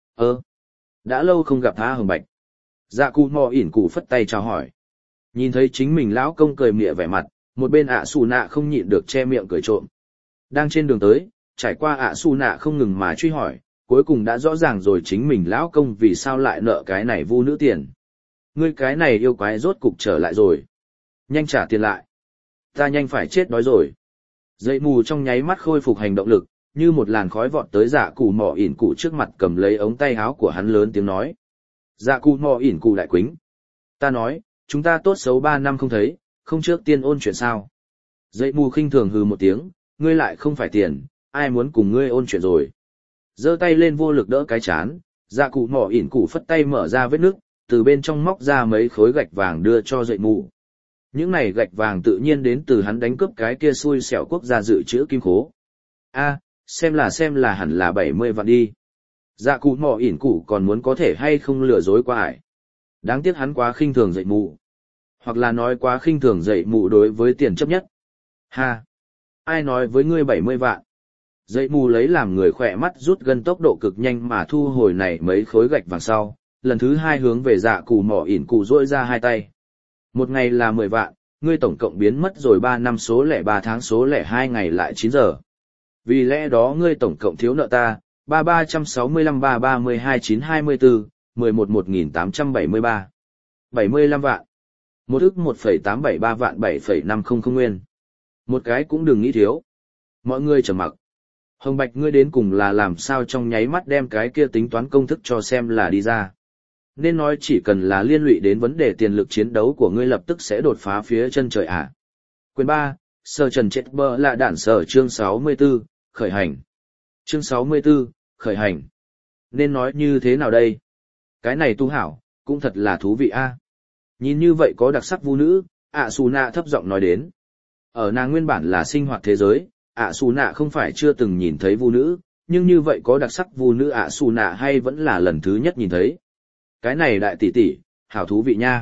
Đã lâu không gặp tha hồng bạch. Dạ cụ mò ỉn cụ phất tay chào hỏi. Nhìn thấy chính mình lão công cười mỉa vẻ mặt, Một bên ạ xù nạ không nhịn được che miệng cười trộm. Đang trên đường tới, trải qua ạ xù nạ không ngừng mà truy hỏi, cuối cùng đã rõ ràng rồi chính mình lão công vì sao lại nợ cái này vu nữ tiền. Ngươi cái này yêu quái rốt cục trở lại rồi. Nhanh trả tiền lại. Ta nhanh phải chết đói rồi. Dậy mù trong nháy mắt khôi phục hành động lực, như một làn khói vọt tới dạ cụ mỏ ỉn cụ trước mặt cầm lấy ống tay áo của hắn lớn tiếng nói. Dạ cụ mỏ ỉn cụ đại quính. Ta nói, chúng ta tốt xấu 3 năm không thấy, không trước tiên ôn chuyện sao. Dậy mù khinh thường hừ một tiếng, ngươi lại không phải tiền, ai muốn cùng ngươi ôn chuyện rồi. Giơ tay lên vô lực đỡ cái chán, dạ cụ mỏ ỉn cụ phất tay mở ra vết nước, từ bên trong móc ra mấy khối gạch vàng đưa cho dậy mù. Những này gạch vàng tự nhiên đến từ hắn đánh cướp cái kia xui xẻo quốc gia dự trữ kim khố. A, xem là hẳn là 70 vạn đi. Dạ cụ mỏ ỉn cụ còn muốn có thể hay không lừa dối qua ải. Đáng tiếc hắn quá khinh thường dậy mù. Hoặc là nói quá khinh thường dậy mù đối với tiền chấp nhất. Ha! Ai nói với ngươi 70 vạn? Dậy mù lấy làm người khỏe mắt rút gần tốc độ cực nhanh mà thu hồi này mấy khối gạch vàng sau, lần thứ hai hướng về dạ cụ mỏ ỉn cụ rỗi ra hai tay. Một ngày là 10 vạn, ngươi tổng cộng biến mất rồi 3 năm số lẻ 3 tháng số lẻ 2 ngày lại 9 giờ. Vì lẽ đó ngươi tổng cộng thiếu nợ ta, 3365 332 924, 11 1873. 75 vạn. Một ức 1,873 vạn 7,500 nguyên. Một cái cũng đừng nghĩ thiếu. Mọi người trầm mặc. Hồng Bạch ngươi đến cùng là làm sao trong nháy mắt đem cái kia tính toán công thức cho xem là đi ra. Nên nói chỉ cần là liên lụy đến vấn đề tiền lực chiến đấu của ngươi lập tức sẽ đột phá phía chân trời ạ. Quyền 3, Sơ Trần Chết Bơ là đạn sở chương 64, khởi hành. Chương 64, khởi hành. Nên nói như thế nào đây? Cái này tu hảo, cũng thật là thú vị a. Nhìn như vậy có đặc sắc vu nữ, ạ xù nạ thấp giọng nói đến. Ở nàng nguyên bản là sinh hoạt thế giới, ạ xù nạ không phải chưa từng nhìn thấy vu nữ, nhưng như vậy có đặc sắc vu nữ ạ xù nạ hay vẫn là lần thứ nhất nhìn thấy. Cái này đại tỷ tỷ, hảo thú vị nha.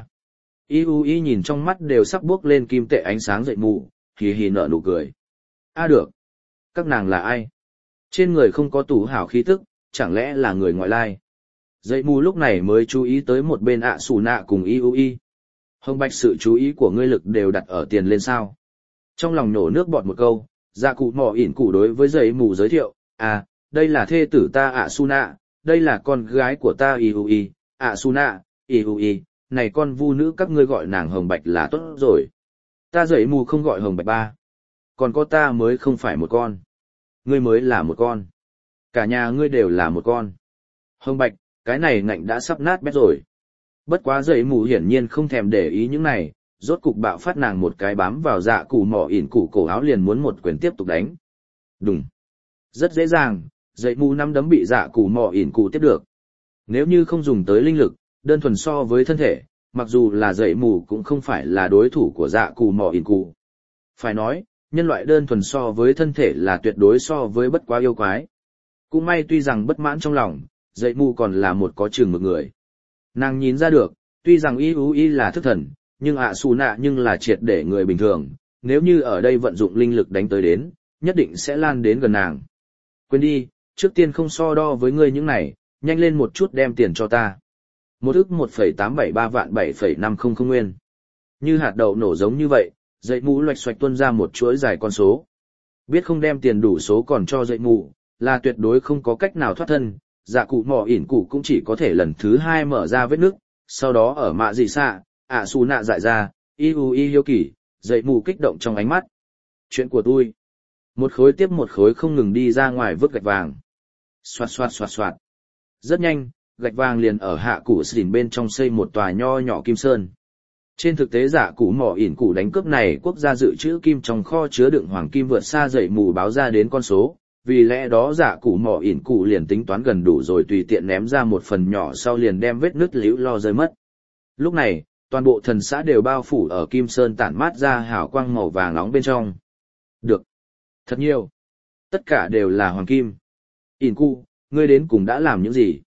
Y nhìn trong mắt đều sắp bước lên kim tệ ánh sáng dậy mù, hì hì nở nụ cười. A được. Các nàng là ai? Trên người không có tủ hảo khí tức, chẳng lẽ là người ngoại lai? Dậy mù lúc này mới chú ý tới một bên ạ xù nạ cùng Y. Hồng Bạch sự chú ý của ngươi lực đều đặt ở tiền lên sao. Trong lòng nổ nước bọt một câu, dạ cụ mỏ ỉn cụ đối với dậy mù giới thiệu, à, đây là thê tử ta ạ xù nạ, đây là con gái của ta Y. ạ xù nạ, Y, này con vu nữ các ngươi gọi nàng Hồng Bạch là tốt rồi. Ta dậy mù không gọi Hồng Bạch ba. Còn có ta mới không phải một con. Ngươi mới là một con. Cả nhà ngươi đều là một con. Hồng Bạch, cái này ngạnh đã sắp nát bét rồi. Bất quá dậy mù hiển nhiên không thèm để ý những này, rốt cục bạo phát nàng một cái bám vào dạ cụ mỏ ỉn cụ cổ áo liền muốn một quyền tiếp tục đánh. Đùng. Rất dễ dàng, dậy mù năm đấm bị dạ cụ mỏ ỉn cụ tiếp được. Nếu như không dùng tới linh lực, đơn thuần so với thân thể, mặc dù là dậy mù cũng không phải là đối thủ của dạ cụ mỏ ỉn cụ. Phải nói, nhân loại đơn thuần so với thân thể là tuyệt đối so với bất quá yêu quái. Cũng may tuy rằng bất mãn trong lòng, dậy mù còn là một có chừng một người. Nàng nhìn ra được, tuy rằng Y là thức thần, nhưng ạ xù nạ nhưng là triệt để người bình thường, nếu như ở đây vận dụng linh lực đánh tới đến, nhất định sẽ lan đến gần nàng. Quên đi, trước tiên không so đo với ngươi những này, nhanh lên một chút đem tiền cho ta. Một ức 1,873 vạn 7,500 nguyên. Như hạt đậu nổ giống như vậy, dậy mù loạch xoạch tuôn ra một chuỗi dài con số. Biết không đem tiền đủ số còn cho dậy mù, là tuyệt đối không có cách nào thoát thân, dạ cụ mỏ ỉn cụ cũng chỉ có thể lần thứ hai mở ra vết nước, sau đó ở mạ dị xạ, ạ xù nạ dại ra, Y hiếu kỳ, dậy mù kích động trong ánh mắt. Chuyện của tôi. Một khối tiếp một khối không ngừng đi ra ngoài vứt gạch vàng. Xoạt xoạt xoạt xoạt. Rất nhanh, gạch vàng liền ở hạ cụ xỉn bên trong xây một tòa nho nhỏ kim sơn. Trên thực tế giả cụ mỏ ỉn cụ đánh cướp này quốc gia dự trữ kim trong kho chứa đựng hoàng kim vượt xa dậy mù báo ra đến con số, vì lẽ đó giả cụ mỏ ỉn cụ liền tính toán gần đủ rồi tùy tiện ném ra một phần nhỏ sau liền đem vết nứt liễu lo rơi mất. Lúc này, toàn bộ thần xã đều bao phủ ở kim sơn tản mát ra hào quang màu vàng nóng bên trong. Được. Thật nhiều. Tất cả đều là hoàng kim. Ỉn cụ, ngươi đến cùng đã làm những gì?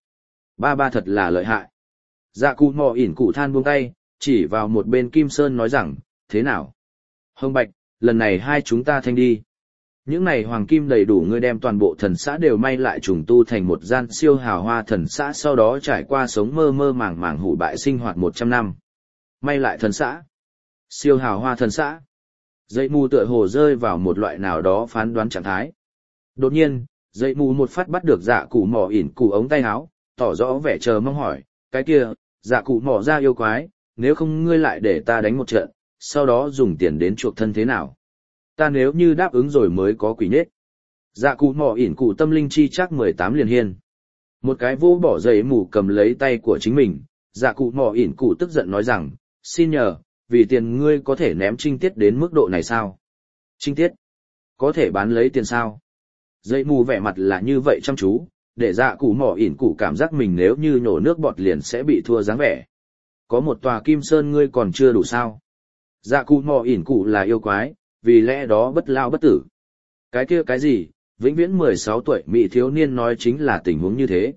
Ba thật là lợi hại. Dạ cụ mò ỉn cụ than buông tay, chỉ vào một bên kim sơn nói rằng, thế nào? Hồng Bạch, lần này hai chúng ta thanh đi. Những này hoàng kim đầy đủ ngươi đem toàn bộ thần xã đều may lại trùng tu thành một gian siêu hào hoa thần xã, sau đó trải qua sống mơ mơ màng màng hủ bại sinh hoạt 100 năm. May lại thần xã. Siêu hào hoa thần xã. Dậy mù tựa hồ rơi vào một loại nào đó phán đoán trạng thái. Đột nhiên, dậy mù một phát bắt được dạ cụ mỏ ỉn cụ ống tay áo, tỏ rõ vẻ chờ mong hỏi, cái kia, dạ cụ mỏ ra yêu quái, nếu không ngươi lại để ta đánh một trận, sau đó dùng tiền đến chuộc thân thế nào? Ta nếu như đáp ứng rồi mới có quỷ nết. Dạ cụ mỏ ỉn cụ tâm linh chi chắc 18 liền hiên. Một cái vô bỏ dậy mù cầm lấy tay của chính mình, dạ cụ mỏ ỉn cụ tức giận nói rằng, xin nhờ, vì tiền ngươi có thể ném trinh tiết đến mức độ này sao? Trinh tiết? Có thể bán lấy tiền sao? Dậy mù vẻ mặt là như vậy chăm chú, để dạ cụ mỏ ỉn cụ cảm giác mình nếu như nhổ nước bọt liền sẽ bị thua dáng vẻ. Có một tòa kim sơn ngươi còn chưa đủ sao? Dạ cụ mỏ ỉn cụ là yêu quái, vì lẽ đó bất lao bất tử. Cái kia cái gì, vĩnh viễn 16 tuổi mỹ thiếu niên nói chính là tình huống như thế.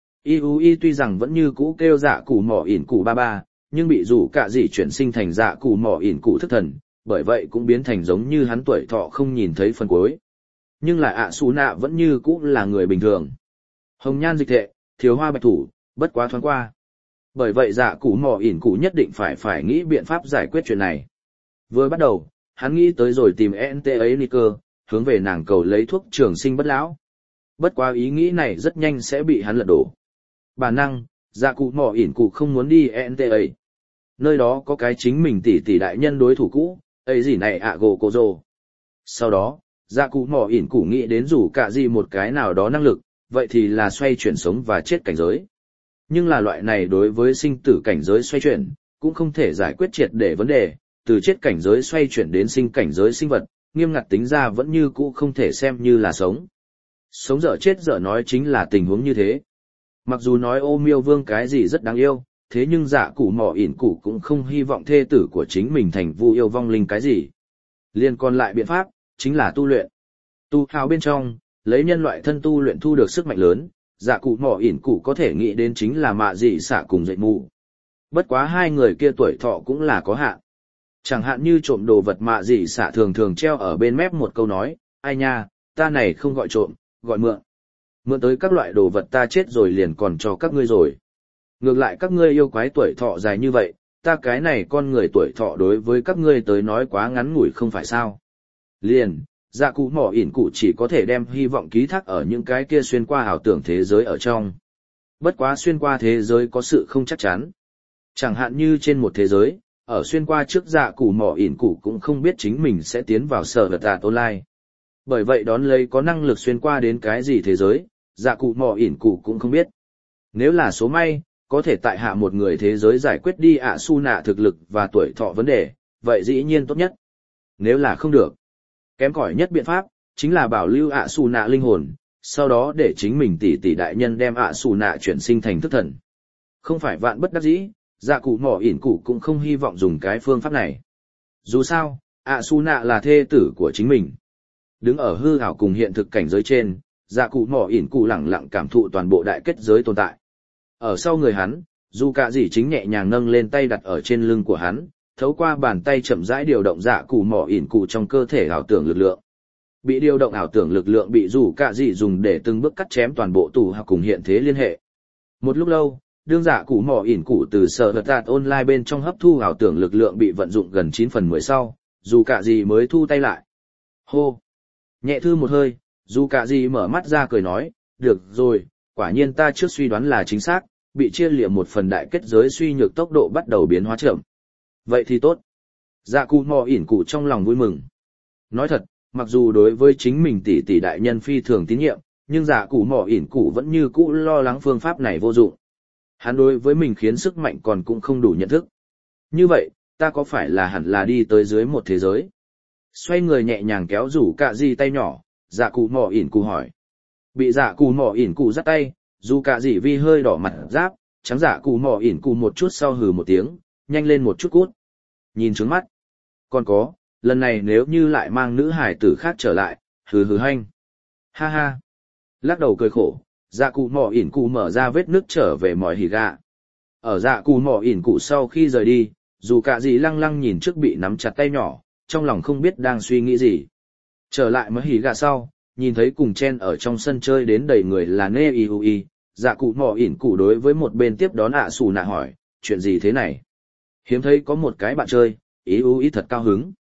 IUI tuy rằng vẫn như cũ kêu dạ cụ mỏ ỉn cụ ba ba, nhưng bị rủ cả gì chuyển sinh thành dạ cụ mỏ ỉn cụ thức thần, bởi vậy cũng biến thành giống như hắn tuổi thọ không nhìn thấy phần cuối. Nhưng lại ạ xù nạ vẫn như cũ là người bình thường. Hồng nhan dịch thệ, thiếu hoa bạch thủ, bất quá thoáng qua. Bởi vậy dạ cụ mỏ ỉn cụ nhất định phải nghĩ biện pháp giải quyết chuyện này. Vừa bắt đầu, hắn nghĩ tới rồi tìm ENT ấy Nicker, hướng về nàng cầu lấy thuốc trường sinh bất lão. Bất quá ý nghĩ này rất nhanh sẽ bị hắn lật đổ. Bản năng, dạ cụ mỏ ỉn cụ không muốn đi ENT ấy. Nơi đó có cái chính mình tỷ đại nhân đối thủ cũ, ấy gì này ạ gồ cô rồ. Sau đó, dạ cụ mỏ ỉn cụ nghĩ đến rủ cả gì một cái nào đó năng lực, vậy thì là xoay chuyển sống và chết cảnh giới. Nhưng là loại này đối với sinh tử cảnh giới xoay chuyển, cũng không thể giải quyết triệt để vấn đề, từ chết cảnh giới xoay chuyển đến sinh cảnh giới sinh vật, nghiêm ngặt tính ra vẫn như cũ không thể xem như là sống. Sống dở chết dở nói chính là tình huống như thế. Mặc dù nói ô miêu vương cái gì rất đáng yêu, thế nhưng dạ cụ mỏ ỉn cụ cũng không hy vọng thê tử của chính mình thành vu yêu vong linh cái gì. Liên còn lại biện pháp, chính là tu luyện. Tu hào bên trong, lấy nhân loại thân tu luyện thu được sức mạnh lớn, dạ cụ mỏ ỉn cụ có thể nghĩ đến chính là mạ dị xạ cùng dậy mù. Bất quá hai người kia tuổi thọ cũng là có hạn. Chẳng hạn như trộm đồ vật mạ dị xạ thường thường treo ở bên mép một câu nói, ai nha, ta này không gọi trộm, gọi mượn. Mượn tới các loại đồ vật ta chết rồi liền còn cho các ngươi rồi. Ngược lại các ngươi yêu quái tuổi thọ dài như vậy, ta cái này con người tuổi thọ đối với các ngươi tới nói quá ngắn ngủi không phải sao. Liền, dạ cụ mỏ ỉn cụ chỉ có thể đem hy vọng ký thác ở những cái kia xuyên qua ảo tưởng thế giới ở trong. Bất quá xuyên qua thế giới có sự không chắc chắn. Chẳng hạn như trên một thế giới, ở xuyên qua trước dạ cụ mỏ ỉn cụ cũng không biết chính mình sẽ tiến vào sở vật tạt online. Bởi vậy đón lấy có năng lực xuyên qua đến cái gì thế giới, dạ cụ mỏ ỉn cụ cũng không biết. Nếu là số may, có thể tại hạ một người thế giới giải quyết đi ạ su nạ thực lực và tuổi thọ vấn đề, vậy dĩ nhiên tốt nhất. Nếu là không được, kém cỏi nhất biện pháp, chính là bảo lưu ạ su nạ linh hồn, sau đó để chính mình tỷ đại nhân đem ạ su nạ chuyển sinh thành thức thần. Không phải vạn bất đắc dĩ, dạ cụ mỏ ỉn cụ cũng không hy vọng dùng cái phương pháp này. Dù sao, ạ su nạ là thê tử của chính mình. Đứng ở hư ảo cùng hiện thực cảnh giới trên, dạ cụ mỏ ỉn cụ lẳng lặng cảm thụ toàn bộ đại kết giới tồn tại. Ở sau người hắn, dù cả gì chính nhẹ nhàng nâng lên tay đặt ở trên lưng của hắn, thấu qua bàn tay chậm rãi điều động dạ cụ mỏ ỉn cụ trong cơ thể ảo tưởng lực lượng. Bị điều động ảo tưởng lực lượng bị dù cả gì dùng để từng bước cắt chém toàn bộ tù học cùng hiện thế liên hệ. Một lúc lâu, đương dạ cụ mỏ ỉn cụ từ sở vật tạt online bên trong hấp thu ảo tưởng lực lượng bị vận dụng gần 9/10 sau, dù cả gì mới thu tay lại. Hô! Nhẹ thư một hơi, dù cả gì mở mắt ra cười nói, được rồi, quả nhiên ta trước suy đoán là chính xác, bị chia liệm một phần đại kết giới suy nhược tốc độ bắt đầu biến hóa chậm. Vậy thì tốt. Dạ cụ mò ỉn cụ trong lòng vui mừng. Nói thật, mặc dù đối với chính mình tỷ đại nhân phi thường tín nhiệm, nhưng dạ cụ mò ỉn cụ vẫn như cũ lo lắng phương pháp này vô dụng. Hắn đối với mình khiến sức mạnh còn cũng không đủ nhận thức. Như vậy, ta có phải là hẳn là đi tới dưới một thế giới? Xoay người nhẹ nhàng kéo rủ cả gì tay nhỏ, dạ cụ mò ỉn cụ hỏi. Bị dạ cụ mò ỉn cụ dắt tay, dù cả gì vi hơi đỏ mặt giáp, trắng dạ cụ mò ỉn cụ một chút sau hừ một tiếng, nhanh lên một chút cút. Nhìn trướng mắt. Còn có, lần này nếu như lại mang nữ hải tử khác trở lại, hừ hừ hanh. Ha ha. Lắc đầu cười khổ, dạ cụ mò ỉn cụ mở ra vết nước trở về mọi hỉ gạ. Ở dạ cụ mò ỉn cụ sau khi rời đi, dù cả gì lăng lăng nhìn trước bị nắm chặt tay nhỏ, trong lòng không biết đang suy nghĩ gì. Trở lại mọi hỉ gạ sau, nhìn thấy cùng chen ở trong sân chơi đến đầy người là Nê Iui, dạ cụ mò ỉn cụ đối với một bên tiếp đón ạ xù nạ hỏi, chuyện gì thế này? Hiếm thấy có một cái bạn chơi, Iui thật cao hứng.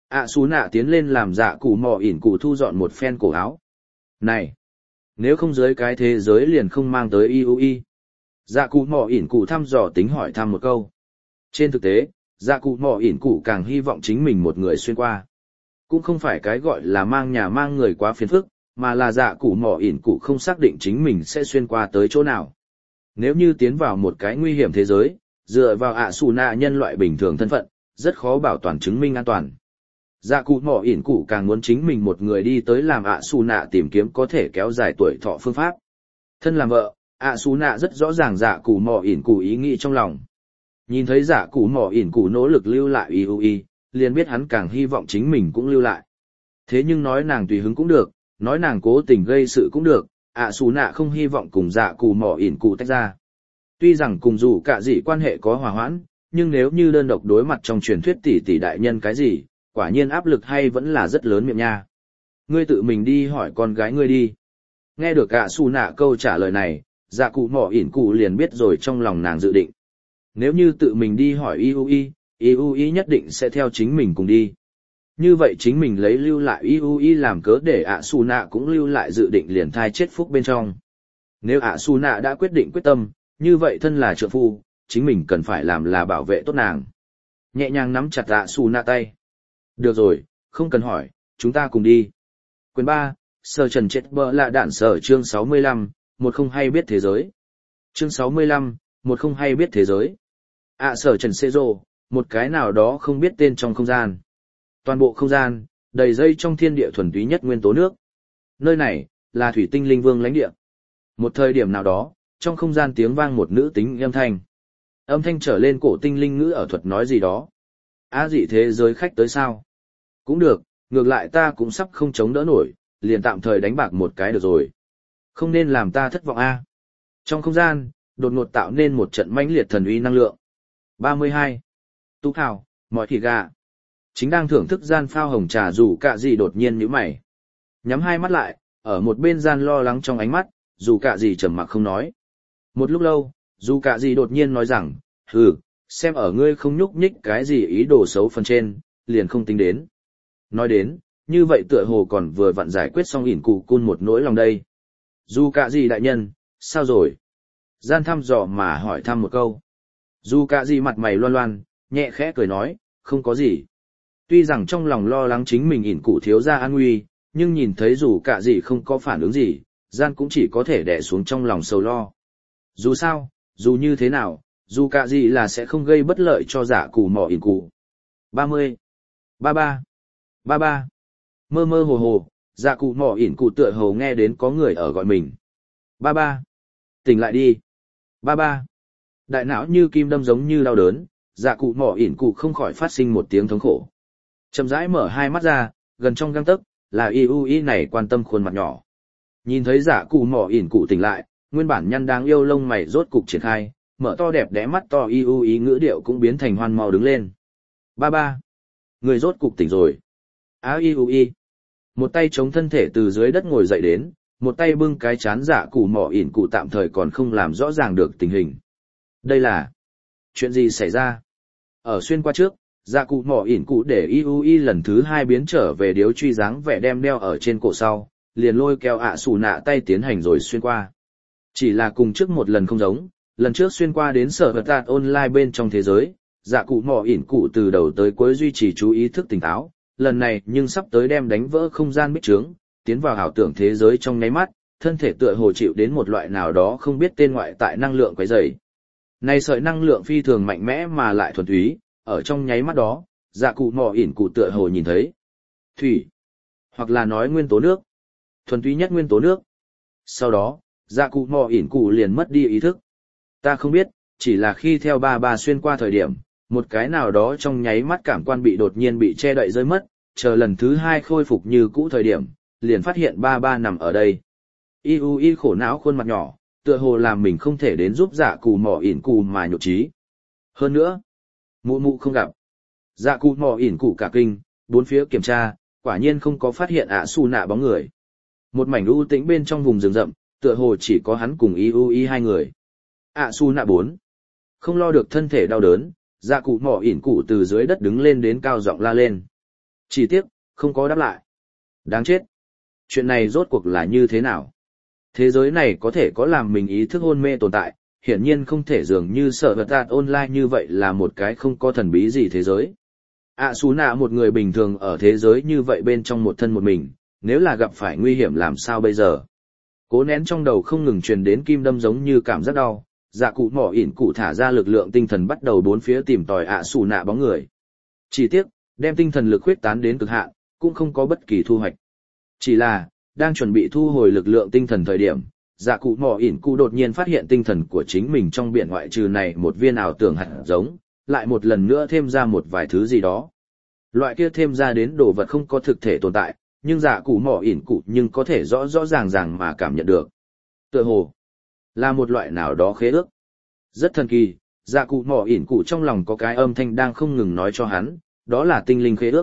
ạ xù nạ tiến lên làm dạ cụ mò ỉn cụ thu dọn một phen cổ áo. Này! Nếu không dưới cái thế giới liền không mang tới IUI. Dạ cụ mò ỉn cụ thăm dò tính hỏi thăm một câu. Trên thực tế, dạ cụ mò ỉn cụ càng hy vọng chính mình một người xuyên qua. Cũng không phải cái gọi là mang nhà mang người quá phiền phức, mà là dạ cụ mò ỉn cụ không xác định chính mình sẽ xuyên qua tới chỗ nào. Nếu như tiến vào một cái nguy hiểm thế giới, dựa vào ạ xù nạ nhân loại bình thường thân phận, rất khó bảo toàn chứng minh an toàn. Dạ cụ mò ỉn cụ càng muốn chính mình một người đi tới làm ạ xù nạ tìm kiếm có thể kéo dài tuổi thọ phương pháp. Thân làm vợ, ạ xù nạ rất rõ ràng dạ cụ mò ỉn cụ ý nghĩ trong lòng. Nhìn thấy dạ cụ mò ỉn cụ nỗ lực lưu lại IUI, liền biết hắn càng hy vọng chính mình cũng lưu lại. Thế nhưng nói nàng tùy hứng cũng được, nói nàng cố tình gây sự cũng được, ạ xù nạ không hy vọng cùng dạ cụ mò ỉn cụ tách ra. Tuy rằng cùng dù cả gì quan hệ có hòa hoãn, nhưng nếu như đơn độc đối mặt trong truyền thuyết tỷ tỷ đại nhân cái gì, quả nhiên áp lực hay vẫn là rất lớn miệng nha. Ngươi tự mình đi hỏi con gái ngươi đi. Nghe được ạ xù nạ câu trả lời này, dạ cụ mò ỉn cụ liền biết rồi trong lòng nàng dự định. Nếu như tự mình đi hỏi IUI nhất định sẽ theo chính mình cùng đi. Như vậy chính mình lấy lưu lại IUI làm cớ để ạ xù nạ cũng lưu lại dự định liền thai chết phúc bên trong. Nếu ạ xù nạ đã quyết định quyết tâm, như vậy thân là trượng phu, chính mình cần phải làm là bảo vệ tốt nàng. Nhẹ nhàng nắm chặt ạ xù nạ tay. Được rồi, không cần hỏi, chúng ta cùng đi. Quyền 3, Sở Trần Chết Bờ Lạ Đạn Sở chương 65, một không hay biết thế giới. Chương 65, một không hay biết thế giới. Sở Trần Xê Rô, một cái nào đó không biết tên trong không gian. Toàn bộ không gian, đầy dây trong thiên địa thuần túy nhất nguyên tố nước. Nơi này, là thủy tinh linh vương lãnh địa. Một thời điểm nào đó, trong không gian tiếng vang một nữ tính âm thanh. Âm thanh trở lên cổ tinh linh ngữ ở thuật nói gì đó. Dị thế giới khách tới sao? Cũng được, ngược lại ta cũng sắp không chống đỡ nổi, liền tạm thời đánh bạc một cái được rồi. Không nên làm ta thất vọng a. Trong không gian, đột ngột tạo nên một trận mãnh liệt thần uy năng lượng. 32. Tú Thảo, mọi thị gà. Chính đang thưởng thức gian phao hồng trà dù cả gì đột nhiên nhíu mày. Nhắm hai mắt lại, ở một bên gian lo lắng trong ánh mắt, dù cả gì trầm mặc không nói. Một lúc lâu, dù cả gì đột nhiên nói rằng, xem ở ngươi không nhúc nhích cái gì ý đồ xấu phần trên, liền không tính đến. Nói đến, như vậy tựa hồ còn vừa vặn giải quyết xong ỉn cụ cun một nỗi lòng đây. Dù cả gì đại nhân, sao rồi? Gian thăm dò mà hỏi thăm một câu. Dù cả gì mặt mày loan loan, nhẹ khẽ cười nói, không có gì. Tuy rằng trong lòng lo lắng chính mình ỉn cụ thiếu ra an nguy, nhưng nhìn thấy dù cả gì không có phản ứng gì, gian cũng chỉ có thể đè xuống trong lòng sầu lo. Dù sao, dù như thế nào, dù cả gì là sẽ không gây bất lợi cho giả cụ mỏ ỉn cụ. 30. 33. 33. Mơ mơ hồ hồ, giả cụ mỏ ỉn cụ tựa hồ nghe đến có người ở gọi mình. 33. Tỉnh lại đi. 33. Đại não như kim đâm giống như đau đớn, giả cụ mỏ ỉn cụ không khỏi phát sinh một tiếng thống khổ. Chậm rãi mở hai mắt ra, gần trong gang tấc, là IUI này quan tâm khuôn mặt nhỏ. Nhìn thấy giả cụ mỏ ỉn cụ tỉnh lại, nguyên bản nhăn đáng yêu lông mày rốt cục triển khai, mở to đẹp đẽ mắt to IUI ngữ điệu cũng biến thành hoan mau đứng lên. 33. Người rốt cục tỉnh rồi. IUI. Một tay chống thân thể từ dưới đất ngồi dậy đến, một tay bưng cái chán giả cụ mỏ ỉn cụ tạm thời còn không làm rõ ràng được tình hình. Đây là chuyện gì xảy ra? Ở xuyên qua trước, dạ cụ mỏ ỉn cụ để IUI lần thứ 2 biến trở về điếu truy dáng vẻ đem đeo ở trên cổ sau, liền lôi kéo ạ xù nạ tay tiến hành rồi xuyên qua. Chỉ là cùng trước một lần không giống, lần trước xuyên qua đến sở vật tạt online bên trong thế giới, dạ cụ mỏ ỉn cụ từ đầu tới cuối duy trì chú ý thức tỉnh táo, lần này nhưng sắp tới đem đánh vỡ không gian bích trướng, tiến vào ảo tưởng thế giới trong nháy mắt, thân thể tựa hồ chịu đến một loại nào đó không biết tên ngoại tại năng lượng quấy rầy. Này sợi năng lượng phi thường mạnh mẽ mà lại thuần túy, ở trong nháy mắt đó, dạ cụ mỏ ỉn cụ tựa hồ nhìn thấy thủy, hoặc là nói nguyên tố nước, thuần túy nhất nguyên tố nước. Sau đó, dạ cụ mỏ ỉn cụ liền mất đi ý thức. Ta không biết, chỉ là khi theo bà xuyên qua thời điểm, một cái nào đó trong nháy mắt cảm quan bị đột nhiên bị che đậy rơi mất, chờ lần thứ 2 khôi phục như cũ thời điểm, liền phát hiện bà nằm ở đây. IUI khổ não khuôn mặt nhỏ, tựa hồ làm mình không thể đến giúp dạ cụ mỏ ỉn cụ mà nhục trí. Hơn nữa, mụ không gặp. Dạ cụ mỏ ỉn cụ cả kinh, bốn phía kiểm tra, quả nhiên không có phát hiện ạ su nạ bóng người. Một mảnh u tĩnh bên trong vùng rừng rậm, tựa hồ chỉ có hắn cùng IUI 2 người. ạ su nạ 4. Không lo được thân thể đau đớn, dạ cụ mỏ ỉn cụ từ dưới đất đứng lên đến cao giọng la lên. Chỉ tiếc, không có đáp lại. Đáng chết. Chuyện này rốt cuộc là như thế nào? Thế giới này có thể có làm mình ý thức hôn mê tồn tại, hiển nhiên không thể dường như sở vật tạt online như vậy là một cái không có thần bí gì thế giới. Xú nạ một người bình thường ở thế giới như vậy bên trong một thân một mình, nếu là gặp phải nguy hiểm làm sao bây giờ? Cố nén trong đầu không ngừng truyền đến kim đâm giống như cảm giác đau, dạ cụ mỏ ỉn cụ thả ra lực lượng tinh thần bắt đầu bốn phía tìm tòi xù nạ bóng người. Chỉ tiếc, đem tinh thần lực huyết tán đến cực hạn, cũng không có bất kỳ thu hoạch. Chỉ là, đang chuẩn bị thu hồi lực lượng tinh thần thời điểm, dạ cụ mỏ ỉn cụ đột nhiên phát hiện tinh thần của chính mình trong biển ngoại trừ này một viên ảo tưởng hạt giống, lại một lần nữa thêm ra một vài thứ gì đó. Loại kia thêm ra đến đồ vật không có thực thể tồn tại, nhưng dạ cụ mỏ ỉn cụ nhưng có thể rõ rõ ràng mà cảm nhận được. Tựa hồ là một loại nào đó khế ước. Rất thần kỳ, dạ cụ mỏ ỉn cụ trong lòng có cái âm thanh đang không ngừng nói cho hắn, đó là tinh linh khế ước.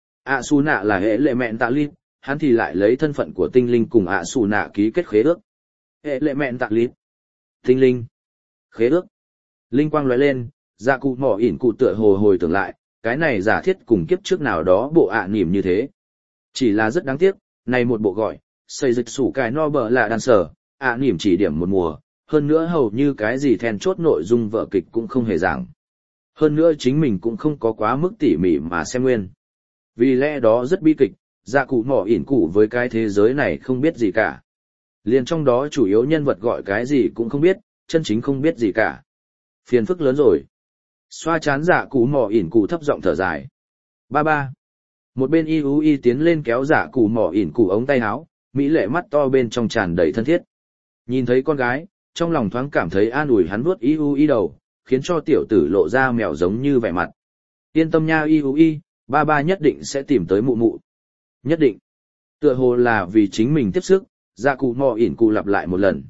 Xù nạ là hệ lệ mẹn tạ lít, hắn thì lại lấy thân phận của tinh linh cùng xù nạ ký kết khế ước. Hệ lệ mẹn tạ lít. Tinh linh. Khế ước. Linh quang lóe lên, dạ cụ mỏ ỉn cụ tựa hồ hồi tưởng lại, cái này giả thiết cùng kiếp trước nào đó bộ nỉm như thế. Chỉ là rất đáng tiếc, này một bộ gọi, xây dịch sủ cài no bờ là đàn sở, nỉm chỉ điểm một mùa, hơn nữa hầu như cái gì then chốt nội dung vở kịch cũng không hề giảng. Hơn nữa chính mình cũng không có quá mức tỉ mỉ mà xem nguyên. Vì lẽ đó rất bi kịch, dạ cụ mỏ ỉn cụ với cái thế giới này không biết gì cả. Liền trong đó chủ yếu nhân vật gọi cái gì cũng không biết, chân chính không biết gì cả. Phiền phức lớn rồi. Xoa chán dạ cụ mỏ ỉn cụ thấp giọng thở dài. Ba ba. Một bên y tiến lên kéo dạ cụ mỏ ỉn cụ ống tay áo, mỹ lệ mắt to bên trong tràn đầy thân thiết. Nhìn thấy con gái, trong lòng thoáng cảm thấy an ủi, hắn vuốt y đầu, khiến cho tiểu tử lộ ra mèo giống như vẻ mặt. Yên tâm nha y, ba ba nhất định sẽ tìm tới mụ mụ. Nhất định. Tựa hồ là vì chính mình tiếp sức, dạ cụ mỏ ỉn cụ lặp lại một lần.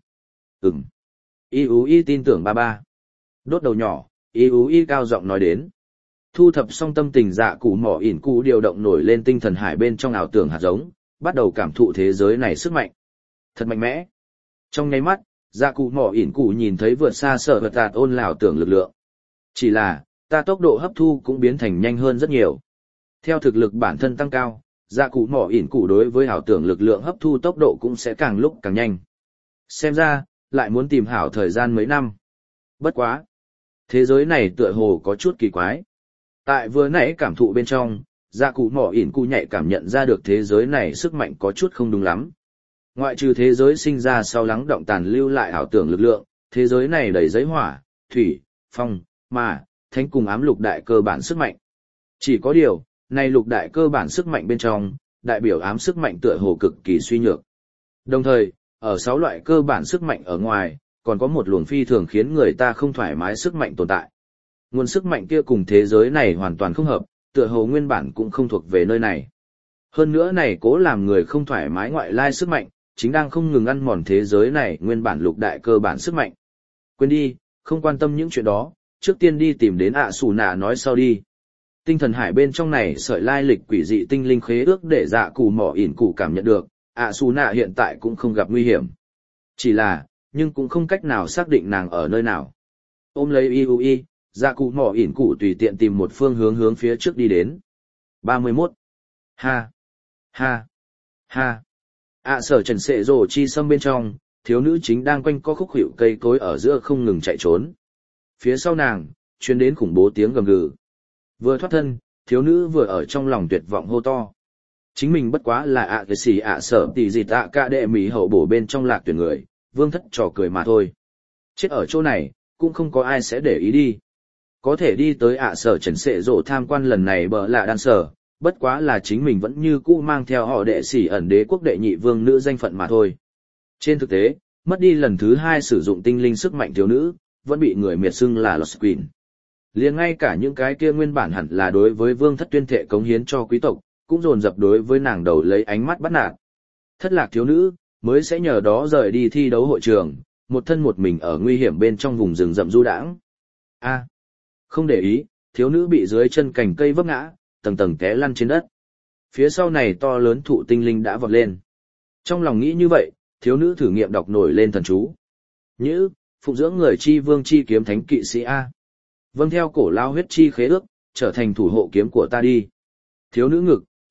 Y tin tưởng ba ba. Đốt đầu nhỏ, y cao giọng nói đến. Thu thập xong tâm tình, dạ cụ mỏ ỉn cụ điều động nổi lên tinh thần hải bên trong ảo tưởng hạt giống, bắt đầu cảm thụ thế giới này sức mạnh. Thật mạnh mẽ. Trong nháy mắt, dạ cụ mỏ ỉn cụ nhìn thấy vượt xa sở vật tạt ôn là ảo tưởng lực lượng. Chỉ là, ta tốc độ hấp thu cũng biến thành nhanh hơn rất nhiều. Theo thực lực bản thân tăng cao, dạ cụ mỏ ỉn cụ đối với ảo tưởng lực lượng hấp thu tốc độ cũng sẽ càng lúc càng nhanh. Xem ra, lại muốn tìm hảo thời gian mấy năm. Bất quá. Thế giới này tựa hồ có chút kỳ quái. Tại vừa nãy cảm thụ bên trong, dạ cụ mỏ ỉn cụ nhạy cảm nhận ra được thế giới này sức mạnh có chút không đúng lắm. Ngoại trừ thế giới sinh ra sau lắng động tàn lưu lại ảo tưởng lực lượng, thế giới này đầy giấy hỏa, thủy, phong, mà, thánh cùng ám lục đại cơ bản sức mạnh. Chỉ có điều, này lục đại cơ bản sức mạnh bên trong, đại biểu ám sức mạnh tựa hồ cực kỳ suy nhược. Đồng thời, ở 6 loại cơ bản sức mạnh ở ngoài, còn có một luồng phi thường khiến người ta không thoải mái sức mạnh tồn tại. Nguồn sức mạnh kia cùng thế giới này hoàn toàn không hợp, tựa hồ nguyên bản cũng không thuộc về nơi này. Hơn nữa này cố làm người không thoải mái ngoại lai sức mạnh, chính đang không ngừng ăn mòn thế giới này nguyên bản lục đại cơ bản sức mạnh. Quên đi, không quan tâm những chuyện đó, trước tiên đi tìm đến xù nạ nói sau đi. Tinh thần hải bên trong này sợi lai lịch quỷ dị tinh linh khế ước để dạ cụ mỏ ỉn cụ cảm nhận được, xù nạ hiện tại cũng không gặp nguy hiểm. Chỉ là, nhưng cũng không cách nào xác định nàng ở nơi nào. Ôm lấy y, dạ cụ mỏ ỉn cụ tùy tiện tìm một phương hướng phía trước đi đến. 31. Ha. Sở trần sệ rồ chi sâm bên trong, thiếu nữ chính đang quanh co khúc hiệu cây cối ở giữa không ngừng chạy trốn. Phía sau nàng, truyền đến khủng bố tiếng gầm gừ. Vừa thoát thân, thiếu nữ vừa ở trong lòng tuyệt vọng hô to. Chính mình bất quá là cái gì sở tỷ gì tạ ca đệ mỹ hậu bổ bên trong lạc tuyển người, vương thất trò cười mà thôi. Chết ở chỗ này, cũng không có ai sẽ để ý đi. Có thể đi tới sở trần sệ rộ tham quan lần này bờ lạ đan sở, bất quá là chính mình vẫn như cũ mang theo họ đệ sĩ ẩn đế quốc đệ nhị vương nữ danh phận mà thôi. Trên thực tế, mất đi lần thứ 2 sử dụng tinh linh sức mạnh thiếu nữ, vẫn bị người miệt xưng là Lost Queen. Liền ngay cả những cái kia nguyên bản hẳn là đối với vương thất tuyên thệ cống hiến cho quý tộc, cũng dồn dập đối với nàng đầu lấy ánh mắt bắt nạt. Thất lạc thiếu nữ, mới sẽ nhờ đó rời đi thi đấu hội trường, một thân một mình ở nguy hiểm bên trong vùng rừng rậm du đãng. Không để ý, thiếu nữ bị dưới chân cành cây vấp ngã, tầng tầng té lăn trên đất. Phía sau này to lớn thụ tinh linh đã vọt lên. Trong lòng nghĩ như vậy, thiếu nữ thử nghiệm đọc nổi lên thần chú. Nhữ, phụng dưỡng người chi vương chi kiếm thánh kỵ sĩ A. Vâng theo cổ lao huyết chi khế ước, trở thành thủ hộ kiếm của ta đi. Thiếu nữ ngực,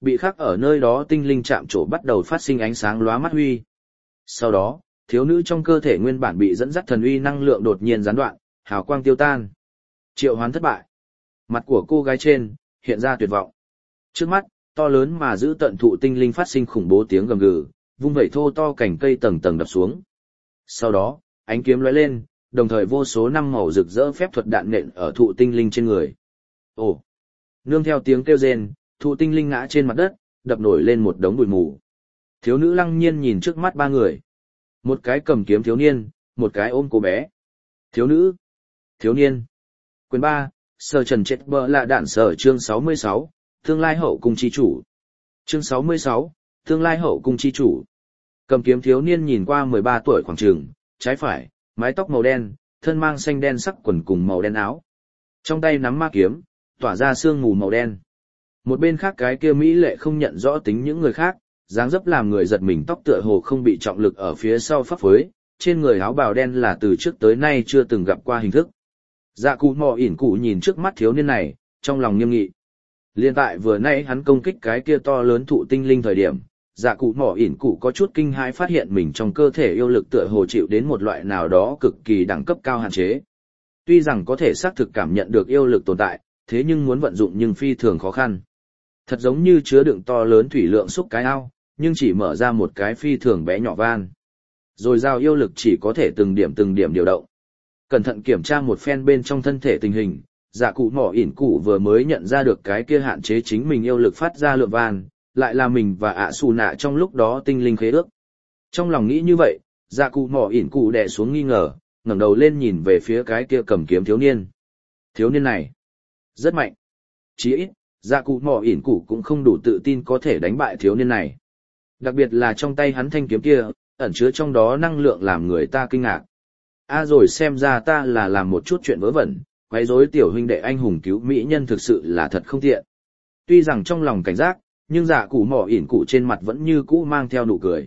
Bị khắc ở nơi đó tinh linh chạm trổ bắt đầu phát sinh ánh sáng lóa mắt huy. Sau đó, thiếu nữ trong cơ thể nguyên bản bị dẫn dắt thần uy năng lượng đột nhiên gián đoạn, hào quang tiêu tan. Triệu hoán thất bại. Mặt của cô gái trên hiện ra tuyệt vọng. Trước mắt, to lớn mà giữ tận thụ tinh linh phát sinh khủng bố tiếng gầm gừ, vung vẩy thô to cành cây tầng tầng đập xuống. Sau đó, ánh kiếm lóe lên, đồng thời vô số năm màu rực rỡ phép thuật đạn nện ở thụ tinh linh trên người. Ồ! Nương theo tiếng kêu rên, thụ tinh linh ngã trên mặt đất, đập nổi lên một đống bụi mù. Thiếu nữ lăng nhiên nhìn trước mắt ba người. Một cái cầm kiếm thiếu niên, một cái ôm cô bé. Thiếu nữ, thiếu niên. Quyền 3, Sở Trần Chết Bờ Lạ Đạn Sở chương 66, Tương lai hậu cung chi chủ. Chương 66, Tương lai hậu cung chi chủ. Cầm kiếm thiếu niên nhìn qua 13 tuổi khoảng chừng, trái phải, mái tóc màu đen, thân mang xanh đen sắc quần cùng màu đen áo. Trong tay nắm ma kiếm, tỏa ra sương mù màu đen. Một bên khác cái kia mỹ lệ không nhận rõ tính những người khác, dáng dấp làm người giật mình, tóc tựa hồ không bị trọng lực ở phía sau phấp phới, trên người áo bào đen là từ trước tới nay chưa từng gặp qua hình thức. Dạ cụ mò ỉn cụ nhìn trước mắt thiếu niên này, trong lòng nghiêm nghị. Liên tại vừa nãy hắn công kích cái kia to lớn thụ tinh linh thời điểm, dạ cụ mò ỉn cụ có chút kinh hãi phát hiện mình trong cơ thể yêu lực tựa hồ chịu đến một loại nào đó cực kỳ đẳng cấp cao hạn chế. Tuy rằng có thể xác thực cảm nhận được yêu lực tồn tại, thế nhưng muốn vận dụng nhưng phi thường khó khăn. Thật giống như chứa đựng to lớn thủy lượng xúc cái ao, nhưng chỉ mở ra một cái phi thường bé nhỏ van. Rồi giao yêu lực chỉ có thể từng điểm điều động. Cẩn thận kiểm tra một phen bên trong thân thể tình hình, dạ cụ mỏ ỉn cụ vừa mới nhận ra được cái kia hạn chế chính mình yêu lực phát ra lượng van, lại là mình và ạ xù nạ trong lúc đó tinh linh khế ước. Trong lòng nghĩ như vậy, dạ cụ mỏ ỉn cụ đè xuống nghi ngờ, ngẩng đầu lên nhìn về phía cái kia cầm kiếm thiếu niên. Thiếu niên này, rất mạnh. Chỉ ít, dạ cụ mỏ ỉn cụ cũng không đủ tự tin có thể đánh bại thiếu niên này. Đặc biệt là trong tay hắn thanh kiếm kia, ẩn chứa trong đó năng lượng làm người ta kinh ngạc. Rồi xem ra ta là làm một chút chuyện vớ vẩn, quấy rối tiểu huynh đệ anh hùng cứu mỹ nhân thực sự là thật không tiện. Tuy rằng trong lòng cảnh giác, nhưng dạ cụ mỏ ỉn cụ trên mặt vẫn như cũ mang theo nụ cười.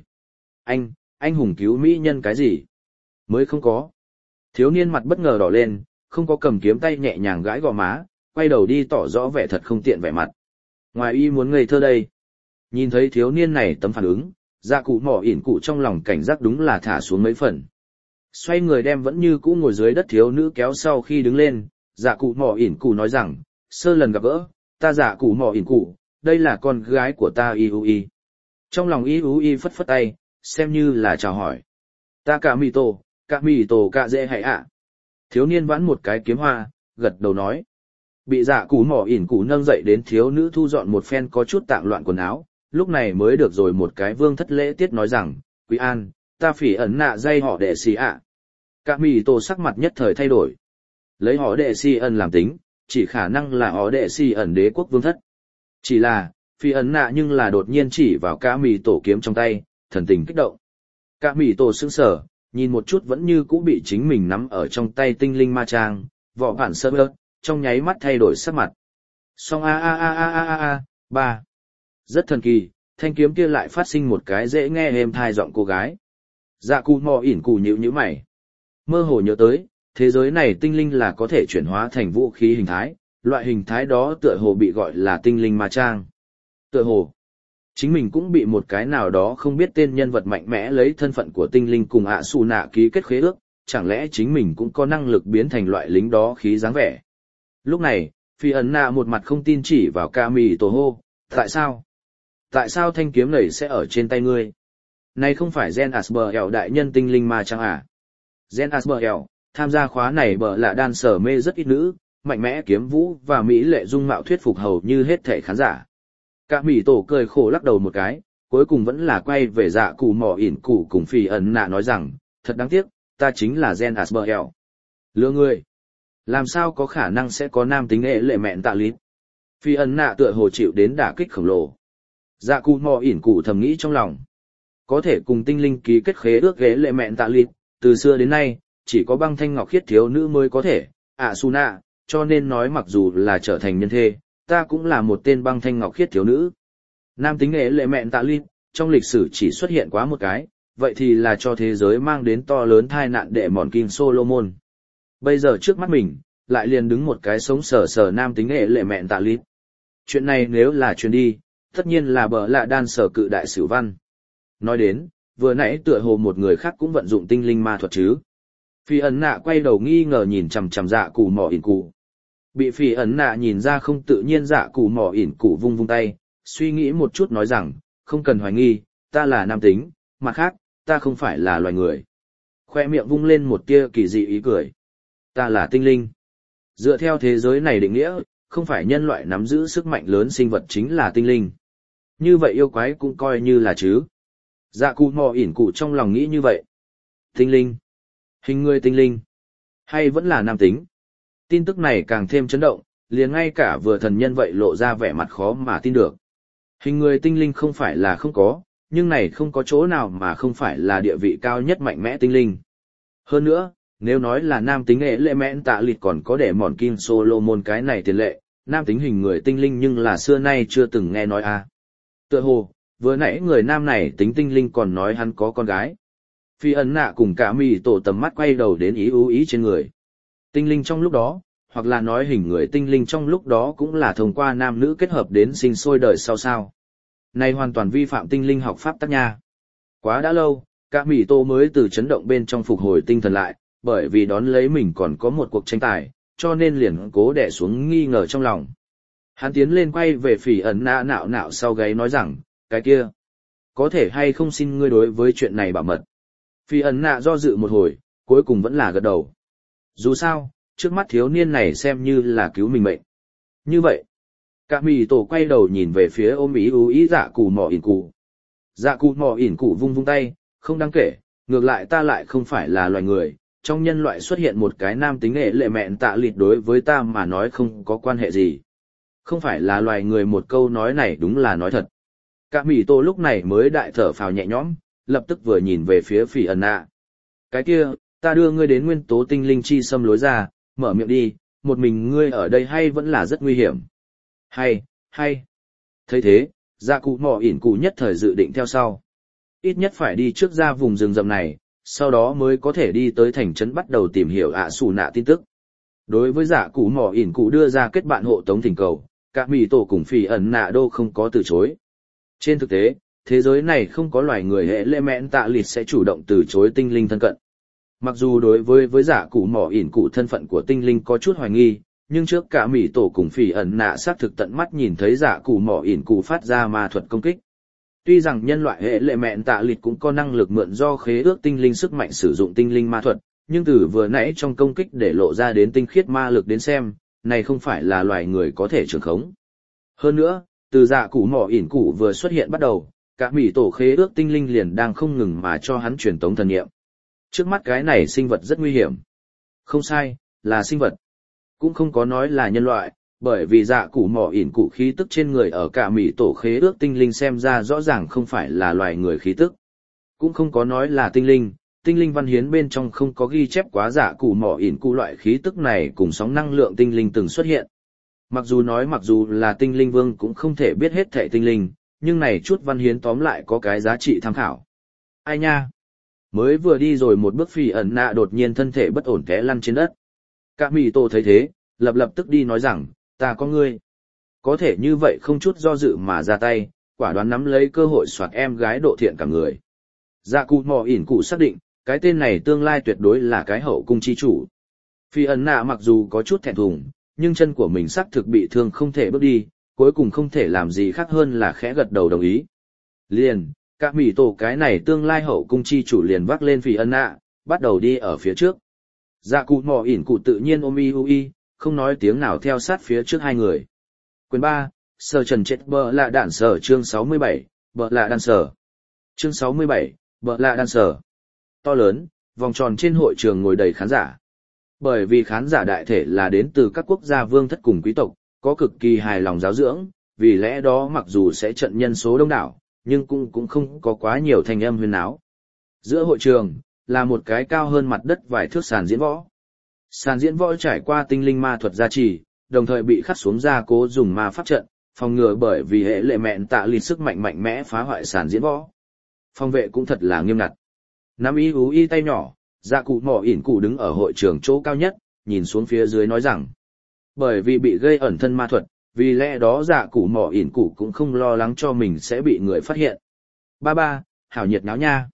Anh hùng cứu mỹ nhân cái gì? Mới không có. Thiếu niên mặt bất ngờ đỏ lên, không có cầm kiếm tay nhẹ nhàng gãi gò má, quay đầu đi tỏ rõ vẻ thật không tiện vẻ mặt. Ngoài y muốn ngây thơ đây. Nhìn thấy thiếu niên này tấm phản ứng, dạ cụ mỏ ỉn cụ trong lòng cảnh giác đúng là thả xuống mấy phần. Xoay người đem vẫn như cũ ngồi dưới đất thiếu nữ kéo sau khi đứng lên, dạ cụ mỏ ỉn cụ nói rằng, sơ lần gặp gỡ, ta dạ cụ mỏ ỉn cụ, đây là con gái của ta Iui. Trong lòng Iui phất phất tay, xem như là chào hỏi. Ta cả mì tổ cả dễ hãy ạ. Thiếu niên vãn một cái kiếm hoa, gật đầu nói. Bị dạ cụ mỏ ỉn cụ nâng dậy đến thiếu nữ thu dọn một phen có chút tạng loạn quần áo, lúc này mới được rồi một cái vương thất lễ tiết nói rằng, Quý An, ta phỉ ẩn nạ dây họ đệ xì ạ. Cả mì tổ sắc mặt nhất thời thay đổi. Lấy họ đệ xì ẩn làm tính, chỉ khả năng là họ đệ xì ẩn đế quốc vương thất. Chỉ là, phỉ ẩn nạ nhưng là đột nhiên chỉ vào cả mì tổ kiếm trong tay, thần tình kích động. Cả mì tổ sững sờ, nhìn một chút vẫn như cũ bị chính mình nắm ở trong tay tinh linh ma trang, vỏ bản sơ bơ, trong nháy mắt thay đổi sắc mặt. Song ba. Rất thần kỳ, thanh kiếm kia lại phát sinh một cái dễ nghe êm thai giọng cô gái. Dạ cụ mò ỉn cụ nhíu mày. Mơ hồ nhớ tới, thế giới này tinh linh là có thể chuyển hóa thành vũ khí hình thái, loại hình thái đó tựa hồ bị gọi là tinh linh ma trang. Tựa hồ, chính mình cũng bị một cái nào đó không biết tên nhân vật mạnh mẽ lấy thân phận của tinh linh cùng ạ xù nạ ký kết khế ước, chẳng lẽ chính mình cũng có năng lực biến thành loại lính đó khí dáng vẻ. Lúc này, phi ẩn nạ một mặt không tin chỉ vào ca mì tổ hô, tại sao? Tại sao thanh kiếm này sẽ ở trên tay ngươi? Này không phải Gen Asper đại nhân tinh linh ma trang à? Gen Asper tham gia khóa này bờ lạ đan sở mê rất ít nữ, mạnh mẽ kiếm vũ và mỹ lệ dung mạo thuyết phục hầu như hết thể khán giả. Cả mì tổ cười khổ lắc đầu một cái, cuối cùng vẫn là quay về dạ cụ mỏ ỉn cụ cùng phi ẩn nạ nói rằng, thật đáng tiếc, ta chính là Gen Asper. Lừa người. Làm sao có khả năng sẽ có nam tính ệ lệ mẹn tạ lít? Phi ẩn nạ tựa hồ chịu đến đả kích khổng lồ. Dạ cụ mò ỉn cụ thầm nghĩ trong lòng. Có thể cùng tinh linh ký kết khế ước ghế lệ mẹn tạ lít, từ xưa đến nay, chỉ có băng thanh ngọc khiết thiếu nữ mới có thể, Suna, cho nên nói mặc dù là trở thành nhân thê, ta cũng là một tên băng thanh ngọc khiết thiếu nữ. Nam tính ghế lệ mẹn tạ lít, trong lịch sử chỉ xuất hiện quá một cái, vậy thì là cho thế giới mang đến to lớn tai nạn đệ mòn King Solomon. Bây giờ trước mắt mình, lại liền đứng một cái sống sờ sờ nam tính ghế lệ mẹn tạ lít. Chuyện này nếu là truyền đi, Tất nhiên là bờ lạ đan sở cự đại sử văn. Nói đến, vừa nãy tựa hồ một người khác cũng vận dụng tinh linh ma thuật chứ. Phi ẩn nạ quay đầu nghi ngờ nhìn chằm chằm dạ cụ mỏ ỉn cụ. Bị phi ẩn nạ nhìn ra không tự nhiên dạ cụ mỏ ỉn cụ vung vung tay, suy nghĩ một chút nói rằng, không cần hoài nghi, ta là nam tính, mặt khác, ta không phải là loài người. Khoe miệng vung lên một tia kỳ dị ý cười. Ta là tinh linh. Dựa theo thế giới này định nghĩa, không phải nhân loại nắm giữ sức mạnh lớn sinh vật chính là tinh linh. Như vậy yêu quái cũng coi như là chứ. Dạ cụ mò ỉn cụ trong lòng nghĩ như vậy. Tinh linh. Hình người tinh linh. Hay vẫn là nam tính. Tin tức này càng thêm chấn động, liền ngay cả vừa thần nhân vậy lộ ra vẻ mặt khó mà tin được. Hình người tinh linh không phải là không có, nhưng này không có chỗ nào mà không phải là địa vị cao nhất mạnh mẽ tinh linh. Hơn nữa, nếu nói là nam tính hệ lệ mẽn tạ lịt còn có để mòn kim Solomon cái này tiền lệ, nam tính hình người tinh linh nhưng là xưa nay chưa từng nghe nói a. Tựa hồ, vừa nãy người nam này tính tinh linh còn nói hắn có con gái. Phi ấn nạ cùng cả mì tổ tầm mắt quay đầu đến ý ú ý trên người. Tinh linh trong lúc đó, hoặc là nói hình người tinh linh trong lúc đó cũng là thông qua nam nữ kết hợp đến sinh sôi đời sau sao. Này hoàn toàn vi phạm tinh linh học pháp tắc nha. Quá đã lâu, cả mì tổ mới từ chấn động bên trong phục hồi tinh thần lại, bởi vì đón lấy mình còn có một cuộc tranh tài, cho nên liền cố đè xuống nghi ngờ trong lòng. Hắn tiến lên quay về phỉ ẩn nạ nạo nạo sau gáy nói rằng, cái kia, có thể hay không xin ngươi đối với chuyện này bảo mật. Phỉ ẩn nạ do dự một hồi, cuối cùng vẫn là gật đầu. Dù sao, trước mắt thiếu niên này xem như là cứu mình mệnh. Như vậy, cả mì tổ quay đầu nhìn về phía ôm ý ú ý dạ cụ mò ỉn cụ. Dạ cụ mò ỉn cụ vung vung tay, không đáng kể, ngược lại ta lại không phải là loài người. Trong nhân loại xuất hiện một cái nam tính hệ lệ mẹn tạ lịt đối với ta mà nói không có quan hệ gì. Không phải là loài người, một câu nói này đúng là nói thật. Cả mì tô lúc này mới đại thở phào nhẹ nhõm, lập tức vừa nhìn về phía phỉ ẩn nạ. Cái kia, ta đưa ngươi đến nguyên tố tinh linh chi xâm lối ra, mở miệng đi, một mình ngươi ở đây hay vẫn là rất nguy hiểm. Hay. Thấy thế, dạ cụ mò ỉn cụ nhất thời dự định theo sau. Ít nhất phải đi trước ra vùng rừng rậm này, sau đó mới có thể đi tới thành trấn bắt đầu tìm hiểu ạ xù nạ tin tức. Đối với dạ cụ mò ỉn cụ đưa ra kết bạn hộ tống thỉnh cầu, cả mì tổ cùng phỉ ẩn nạ đô không có từ chối. Trên thực tế, thế giới này không có loài người hệ lệ mẹn tạ lịt sẽ chủ động từ chối tinh linh thân cận. Mặc dù đối với dạ cụ mò ỉn cụ thân phận của tinh linh có chút hoài nghi, nhưng trước cả mì tổ cùng phỉ ẩn nạ xác thực tận mắt nhìn thấy dạ cụ mò ỉn cụ phát ra ma thuật công kích. Tuy rằng nhân loại hệ lệ mẹn tạ lịt cũng có năng lực mượn do khế ước tinh linh sức mạnh sử dụng tinh linh ma thuật, nhưng từ vừa nãy trong công kích để lộ ra đến tinh khiết ma lực đến xem, này không phải là loài người có thể trường khống. Hơn nữa, từ dạ cụ mỏ ỉn cụ vừa xuất hiện bắt đầu, cả mỉ tổ khế ước tinh linh liền đang không ngừng mà cho hắn truyền tống thần niệm. Trước mắt cái này sinh vật rất nguy hiểm. Không sai, là sinh vật. Cũng không có nói là nhân loại, bởi vì dạ cụ mỏ ỉn cụ khí tức trên người ở cả mỉ tổ khế ước tinh linh xem ra rõ ràng không phải là loài người khí tức. Cũng không có nói là tinh linh văn hiến bên trong không có ghi chép quá dạ cụ mỏ ỉn cụ loại khí tức này cùng sóng năng lượng tinh linh từng xuất hiện. Mặc dù là tinh linh vương cũng không thể biết hết thảy tinh linh, nhưng này chút văn hiến tóm lại có cái giá trị tham khảo. Ai nha? Mới vừa đi rồi một bước phỉ ẩn nạ đột nhiên thân thể bất ổn té lăn trên đất. Cả mì tổ thấy thế, lập tức đi nói rằng, ta có ngươi. Có thể như vậy không chút do dự mà ra tay, quả đoán nắm lấy cơ hội soạt em gái độ thiện cả người. Dạ cụ mò ỉn cụ xác định, cái tên này tương lai tuyệt đối là cái hậu cung chi chủ. Phi ẩn nạ mặc dù có chút thẹn thùng, nhưng chân của mình xác thực bị thương không thể bước đi, cuối cùng không thể làm gì khác hơn là khẽ gật đầu đồng ý. Liền, các mỉ tổ cái này tương lai hậu cung chi chủ liền vác lên phi ẩn nạ, bắt đầu đi ở phía trước. Dạ cụ mò ỉn cụ tự nhiên ôm y, không nói tiếng nào theo sát phía trước hai người. Quyền 3, Sở Trần Chết Bờ Lạ Đạn Sở chương 67, Bờ Lạ Đạn Sở. Chương 67, Bờ Lạ Đạn Sở. To lớn, vòng tròn trên hội trường ngồi đầy khán giả. Bởi vì khán giả đại thể là đến từ các quốc gia vương thất cùng quý tộc, có cực kỳ hài lòng giáo dưỡng, vì lẽ đó mặc dù sẽ trận nhân số đông đảo, nhưng cũng không có quá nhiều thanh âm huyên náo. Giữa hội trường, là một cái cao hơn mặt đất vài thước sàn diễn võ. Sàn diễn võ trải qua tinh linh ma thuật gia trì, đồng thời bị khắc xuống gia cố dùng ma pháp trận, phòng ngừa bởi vì hệ lệ mẹn tạ lịt sức mạnh mẽ phá hoại sàn diễn võ. Phòng vệ cũng thật là nghiêm ngặt. Nắm y tay nhỏ, dạ cụ mỏ ỉn cụ đứng ở hội trường chỗ cao nhất, nhìn xuống phía dưới nói rằng, bởi vì bị gây ẩn thân ma thuật, Vì lẽ đó dạ cụ mỏ ỉn cụ cũng không lo lắng cho mình sẽ bị người phát hiện. Ba ba, hảo nhiệt náo nha.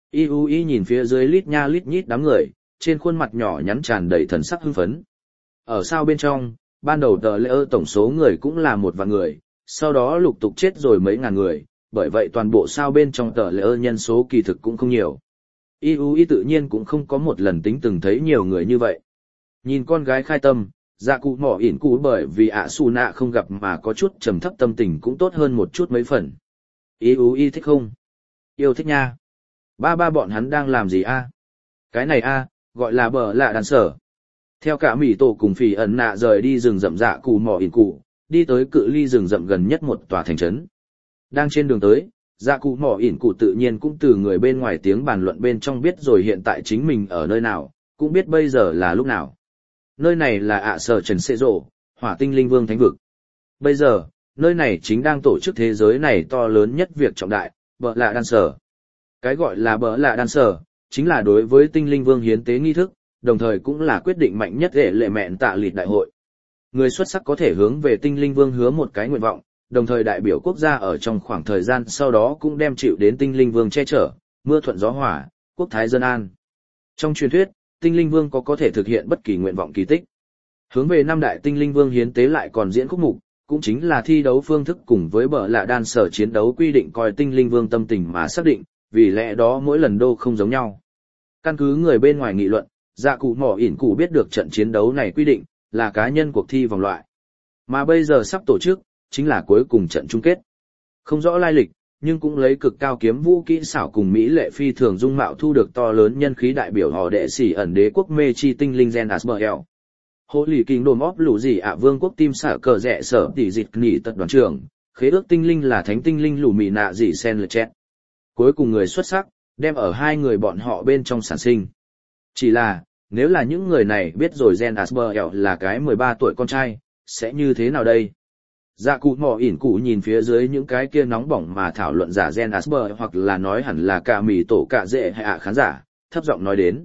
Y nhìn phía dưới lít nha lít nhít đám người, trên khuôn mặt nhỏ nhắn tràn đầy thần sắc hưng phấn. Ở sao bên trong, ban đầu tờ lễ tổng số người cũng là 1 vạn người, sau đó lục tục chết rồi mấy ngàn người, bởi vậy toàn bộ sao bên trong tờ lễ nhân số kỳ thực cũng không nhiều. Y tự nhiên cũng không có một lần tính từng thấy nhiều người như vậy. Nhìn con gái khai tâm, dạ cụ mỏ ỉn cụ bởi vì ạ xù nạ không gặp mà có chút trầm thấp tâm tình cũng tốt hơn một chút mấy phần. Y thích không? Yêu thích nha. Ba bọn hắn đang làm gì a? Cái này a, gọi là bờ lạ đàn sở. Theo cả mỉ tổ cùng phỉ ẩn nạ rời đi rừng rậm dạ cụ mỏ ỉn cụ, đi tới cự ly rừng rậm gần nhất một tòa thành trấn. Đang trên đường tới, dạ cụ mỏ ỉn cụ tự nhiên cũng từ người bên ngoài tiếng bàn luận bên trong biết rồi hiện tại chính mình ở nơi nào, cũng biết bây giờ là lúc nào. Nơi này là ạ sở trần xê rộ, hỏa tinh linh vương thánh vực. Bây giờ, nơi này chính đang tổ chức thế giới này to lớn nhất việc trọng đại, bờ lạ đan sở. Cái gọi là bờ lạ đan sở, chính là đối với tinh linh vương hiến tế nghi thức, đồng thời cũng là quyết định mạnh nhất để lệ mẹn tạ lịt đại hội. Người xuất sắc có thể hướng về tinh linh vương hứa một cái nguyện vọng, đồng thời đại biểu quốc gia ở trong khoảng thời gian sau đó cũng đem chịu đến tinh linh vương che chở, mưa thuận gió hòa, quốc thái dân an. Trong truyền thuyết, tinh linh vương có thể thực hiện bất kỳ nguyện vọng kỳ tích. Hướng về 5 đại tinh linh vương hiến tế lại còn diễn khúc mục, cũng chính là thi đấu phương thức cùng với bờ lạ đan sở chiến đấu quy định coi tinh linh vương tâm tình mà xác định, vì lẽ đó mỗi lần đô không giống nhau. Căn cứ người bên ngoài nghị luận, dạ cụ mỏ ỉn cụ biết được trận chiến đấu này quy định, là cá nhân cuộc thi vòng loại. Mà bây giờ sắp tổ chức, chính là cuối cùng trận chung kết. Không rõ lai lịch, nhưng cũng lấy cực cao kiếm vũ kỹ xảo cùng Mỹ lệ phi thường dung mạo thu được to lớn nhân khí đại biểu họ đệ sĩ ẩn đế quốc mê chi tinh linh Gen Asbel. Hộ lì kinh đồn óp lũ gì ạ vương quốc tim xả cờ rẽ sở tỷ dịch nghỉ tật đoàn trưởng, khế ước tinh linh là thánh tinh linh lù mì nạ dị sen lệ chết. Cuối cùng người xuất sắc, đem ở 2 người bọn họ bên trong sản sinh. Chỉ là, nếu là những người này biết rồi Gen Asbel là cái 13 tuổi con trai, sẽ như thế nào đây? Dạ cụ mỏ ỉn cụ nhìn phía dưới những cái kia nóng bỏng mà thảo luận giả Gen Asbel hoặc là nói hẳn là cả mì tổ cả dễ hay khán giả, thấp giọng nói đến.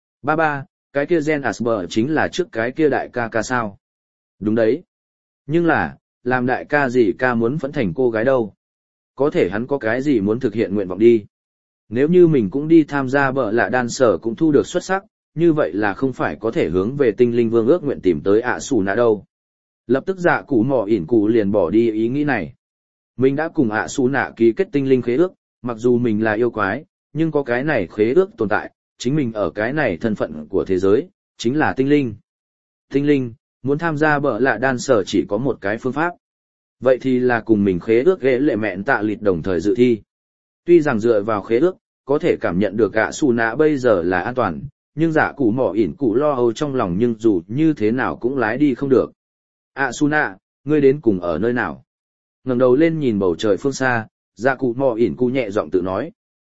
Ba, cái kia Gen Asbel chính là trước cái kia đại ca sao? Đúng đấy. Nhưng là, làm đại ca gì ca muốn phẫn thành cô gái đâu? Có thể hắn có cái gì muốn thực hiện nguyện vọng đi? Nếu như mình cũng đi tham gia bờ lạ đan sở cũng thu được xuất sắc, như vậy là không phải có thể hướng về tinh linh vương ước nguyện tìm tới ạ xù nạ đâu. Lập tức dạ cụ mỏ ỉn cụ liền bỏ đi ý nghĩ này. Mình đã cùng ạ xù nạ ký kết tinh linh khế ước, mặc dù mình là yêu quái, nhưng có cái này khế ước tồn tại, chính mình ở cái này thân phận của thế giới, chính là tinh linh. Tinh linh, muốn tham gia bờ lạ đan sở chỉ có một cái phương pháp. Vậy thì là cùng mình khế ước ghế lệ mẹn tạ lịt đồng thời dự thi. Tuy rằng dựa vào khế ước, có thể cảm nhận được ạ xù nạ bây giờ là an toàn, nhưng dạ cụ mỏ ỉn cụ lo âu trong lòng nhưng dù như thế nào cũng lái đi không được. Suna, ngươi đến cùng ở nơi nào? Ngẩng đầu lên nhìn bầu trời phương xa, dạ cụ mò ỉn cụ nhẹ giọng tự nói.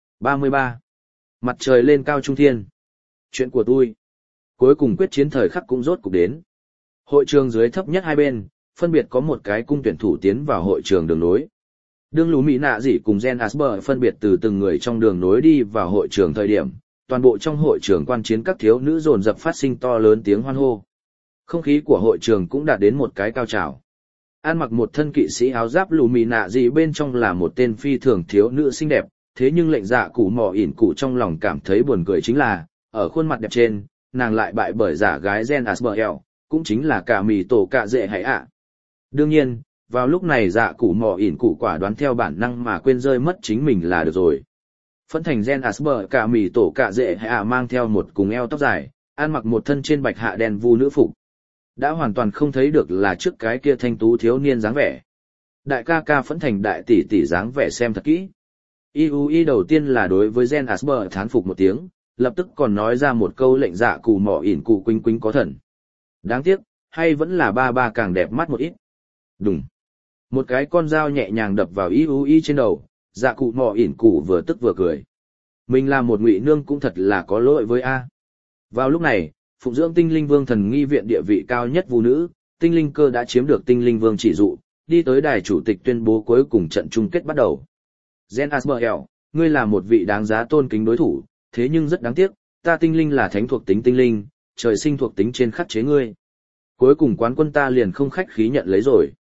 33. Mặt trời lên cao trung thiên. Chuyện của tôi. Cuối cùng quyết chiến thời khắc cũng rốt cục đến. Hội trường dưới thấp nhất hai bên, phân biệt có một cái cung tuyển thủ tiến vào hội trường đường nối. Đương lũ Mỹ nạ dị cùng Gen Asper phân biệt từ từng người trong đường nối đi vào hội trường thời điểm, toàn bộ trong hội trường quan chiến các thiếu nữ dồn dập phát sinh to lớn tiếng hoan hô. Không khí của hội trường cũng đạt đến một cái cao trào. An mặc một thân kỵ sĩ áo giáp lù mì nạ gì bên trong là một tên phi thường thiếu nữ xinh đẹp, thế nhưng lệnh dạ cụ mò ỉn cụ trong lòng cảm thấy buồn cười chính là, ở khuôn mặt đẹp trên, nàng lại bại bởi giả gái Gen Asbel, cũng chính là cả mì tổ cả dễ hãy ạ. Đương nhiên, vào lúc này dạ cụ mò ỉn cụ quả đoán theo bản năng mà quên rơi mất chính mình là được rồi. Phẫn thành Gen Asbel cả mì tổ cả dễ hãy ạ mang theo một cùng eo tóc dài, ăn mặc một thân trên bạch hạ đen vu nữ phục. Đã hoàn toàn không thấy được là trước cái kia thanh tú thiếu niên dáng vẻ. Đại ca ca phẫn thành đại tỷ tỷ dáng vẻ xem thật kỹ. Y đầu tiên là đối với Gen Asper thán phục một tiếng, lập tức còn nói ra một câu lệnh dạ cụ mỏ ỉn cụ quinh quinh có thần. Đáng tiếc, hay vẫn là ba càng đẹp mắt một ít. Đùng. Một cái con dao nhẹ nhàng đập vào Y trên đầu, dạ cụ mỏ ỉn cụ vừa tức vừa cười. Mình là một ngụy nương cũng thật là có lỗi với A. Vào lúc này, phụng dưỡng tinh linh vương thần nghi viện địa vị cao nhất vũ nữ, tinh linh cơ đã chiếm được tinh linh vương chỉ dụ, đi tới đài chủ tịch tuyên bố cuối cùng trận chung kết bắt đầu. Gen Asbel, ngươi là một vị đáng giá tôn kính đối thủ, thế nhưng rất đáng tiếc, ta tinh linh là thánh thuộc tính tinh linh, trời sinh thuộc tính trên khắc chế ngươi. Cuối cùng quán quân ta liền không khách khí nhận lấy rồi.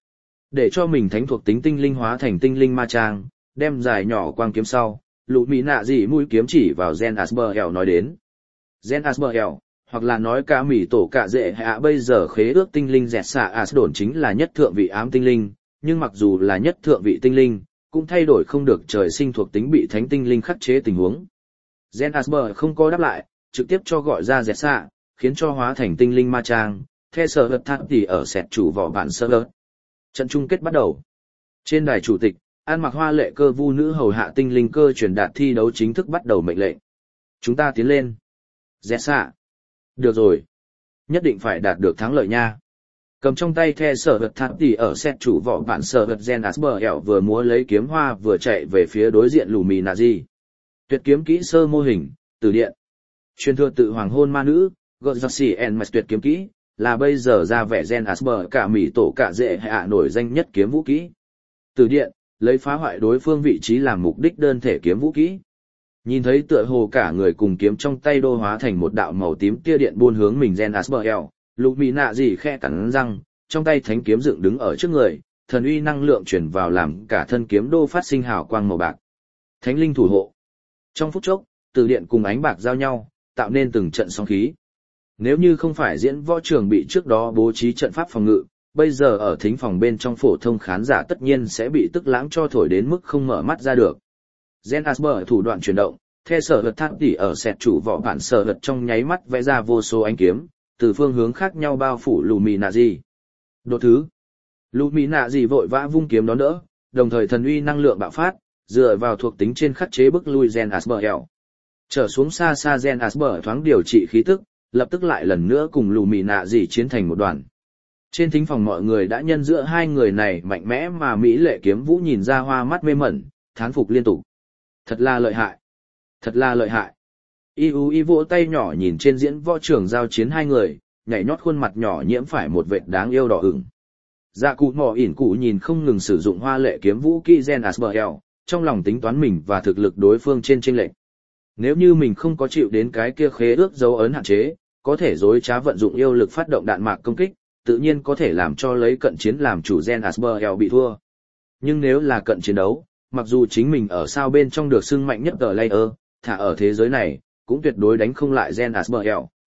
Để cho mình thánh thuộc tính tinh linh hóa thành tinh linh ma trang, đem dài nhỏ quang kiếm sau, lũ mỹ nạ gì mũi kiếm chỉ vào Gen Asbel nói đến. Gen Asbel, hoặc là nói cả mỉ tổ cả dệ hạ bây giờ khế ước tinh linh dẹt xạ Asdồn chính là nhất thượng vị ám tinh linh, nhưng mặc dù là nhất thượng vị tinh linh, cũng thay đổi không được trời sinh thuộc tính bị thánh tinh linh khắc chế tình huống. Gen Asbel không có đáp lại, trực tiếp cho gọi ra dẹt xạ, khiến cho hóa thành tinh linh ma trang, theo sở hợp thác thì ở sẹt chủ vỏ bản sơ ớt. Trận chung kết bắt đầu. Trên đài chủ tịch, An mặc hoa lệ cơ vu nữ hầu hạ tinh linh cơ truyền đạt thi đấu chính thức bắt đầu mệnh lệnh. Chúng ta tiến lên. Dẹt xạ. Được rồi. Nhất định phải đạt được thắng lợi nha. Cầm trong tay the sở vật thác thì ở set chủ vỏ bản sở vật Gen Asbel vừa múa lấy kiếm hoa vừa chạy về phía đối diện lù mì nà di. Tuyệt kiếm kỹ sơ mô hình, từ điện. Truyền thừa tự hoàng hôn ma nữ, Godzasi and Mạch tuyệt kiếm kỹ, là bây giờ ra vẻ Gen Asbel cả mỉ tổ cả dễ hạ nổi danh nhất kiếm vũ kỹ. Từ điện, lấy phá hoại đối phương vị trí làm mục đích đơn thể kiếm vũ kỹ. Nhìn thấy tựa hồ cả người cùng kiếm trong tay đô hóa thành một đạo màu tím tia điện buôn hướng mình Gen Asbel, lục mỹ nạ gì khe cắn răng, trong tay thánh kiếm dựng đứng ở trước người, thần uy năng lượng chuyển vào làm cả thân kiếm đô phát sinh hào quang màu bạc. Thánh linh thủ hộ. Trong phút chốc, từ điện cùng ánh bạc giao nhau, tạo nên từng trận sóng khí. Nếu như không phải diễn võ trường bị trước đó bố trí trận pháp phòng ngự, bây giờ ở thính phòng bên trong phổ thông khán giả tất nhiên sẽ bị tức lãng cho thổi đến mức không mở mắt ra được. Gen Asbel thủ đoạn chuyển động, theo sở vật thác tỉ ở sẹt chủ vỏ bản sở vật trong nháy mắt vẽ ra vô số ánh kiếm, từ phương hướng khác nhau bao phủ lù mì nạ gì. Đột thứ. Lù mì nạ gì vội vã vung kiếm đón đỡ, đồng thời thần uy năng lượng bạo phát, dựa vào thuộc tính trên khắc chế bức lui Gen Asbel. Trở xuống xa xa Gen Asbel thoáng điều trị khí tức, lập tức lại lần nữa cùng lù mì nạ gì chiến thành một đoàn. Trên thính phòng mọi người đã nhân giữa hai người này mạnh mẽ mà mỹ lệ kiếm vũ nhìn ra hoa mắt mê mẩn, thán phục liên tục. Thật là lợi hại. Thật là lợi hại. Y vỗ tay nhỏ nhìn trên diễn võ trường giao chiến hai người, nhảy nhót khuôn mặt nhỏ nhiễm phải một vệt đáng yêu đỏ ửng. Dạ cụ mỏ ỉn cụ nhìn không ngừng sử dụng hoa lệ kiếm vũ kỹ Gen Asbel, trong lòng tính toán mình và thực lực đối phương trên chênh lệch. Nếu như mình không có chịu đến cái kia khế ước dấu ấn hạn chế, có thể dối trá vận dụng yêu lực phát động đạn mạc công kích, tự nhiên có thể làm cho lấy cận chiến làm chủ Gen Asbel bị thua. Nhưng nếu là cận chiến đấu, mặc dù chính mình ở sao bên trong được xưng mạnh nhất ở layer, thả ở thế giới này, cũng tuyệt đối đánh không lại Gen Asbel.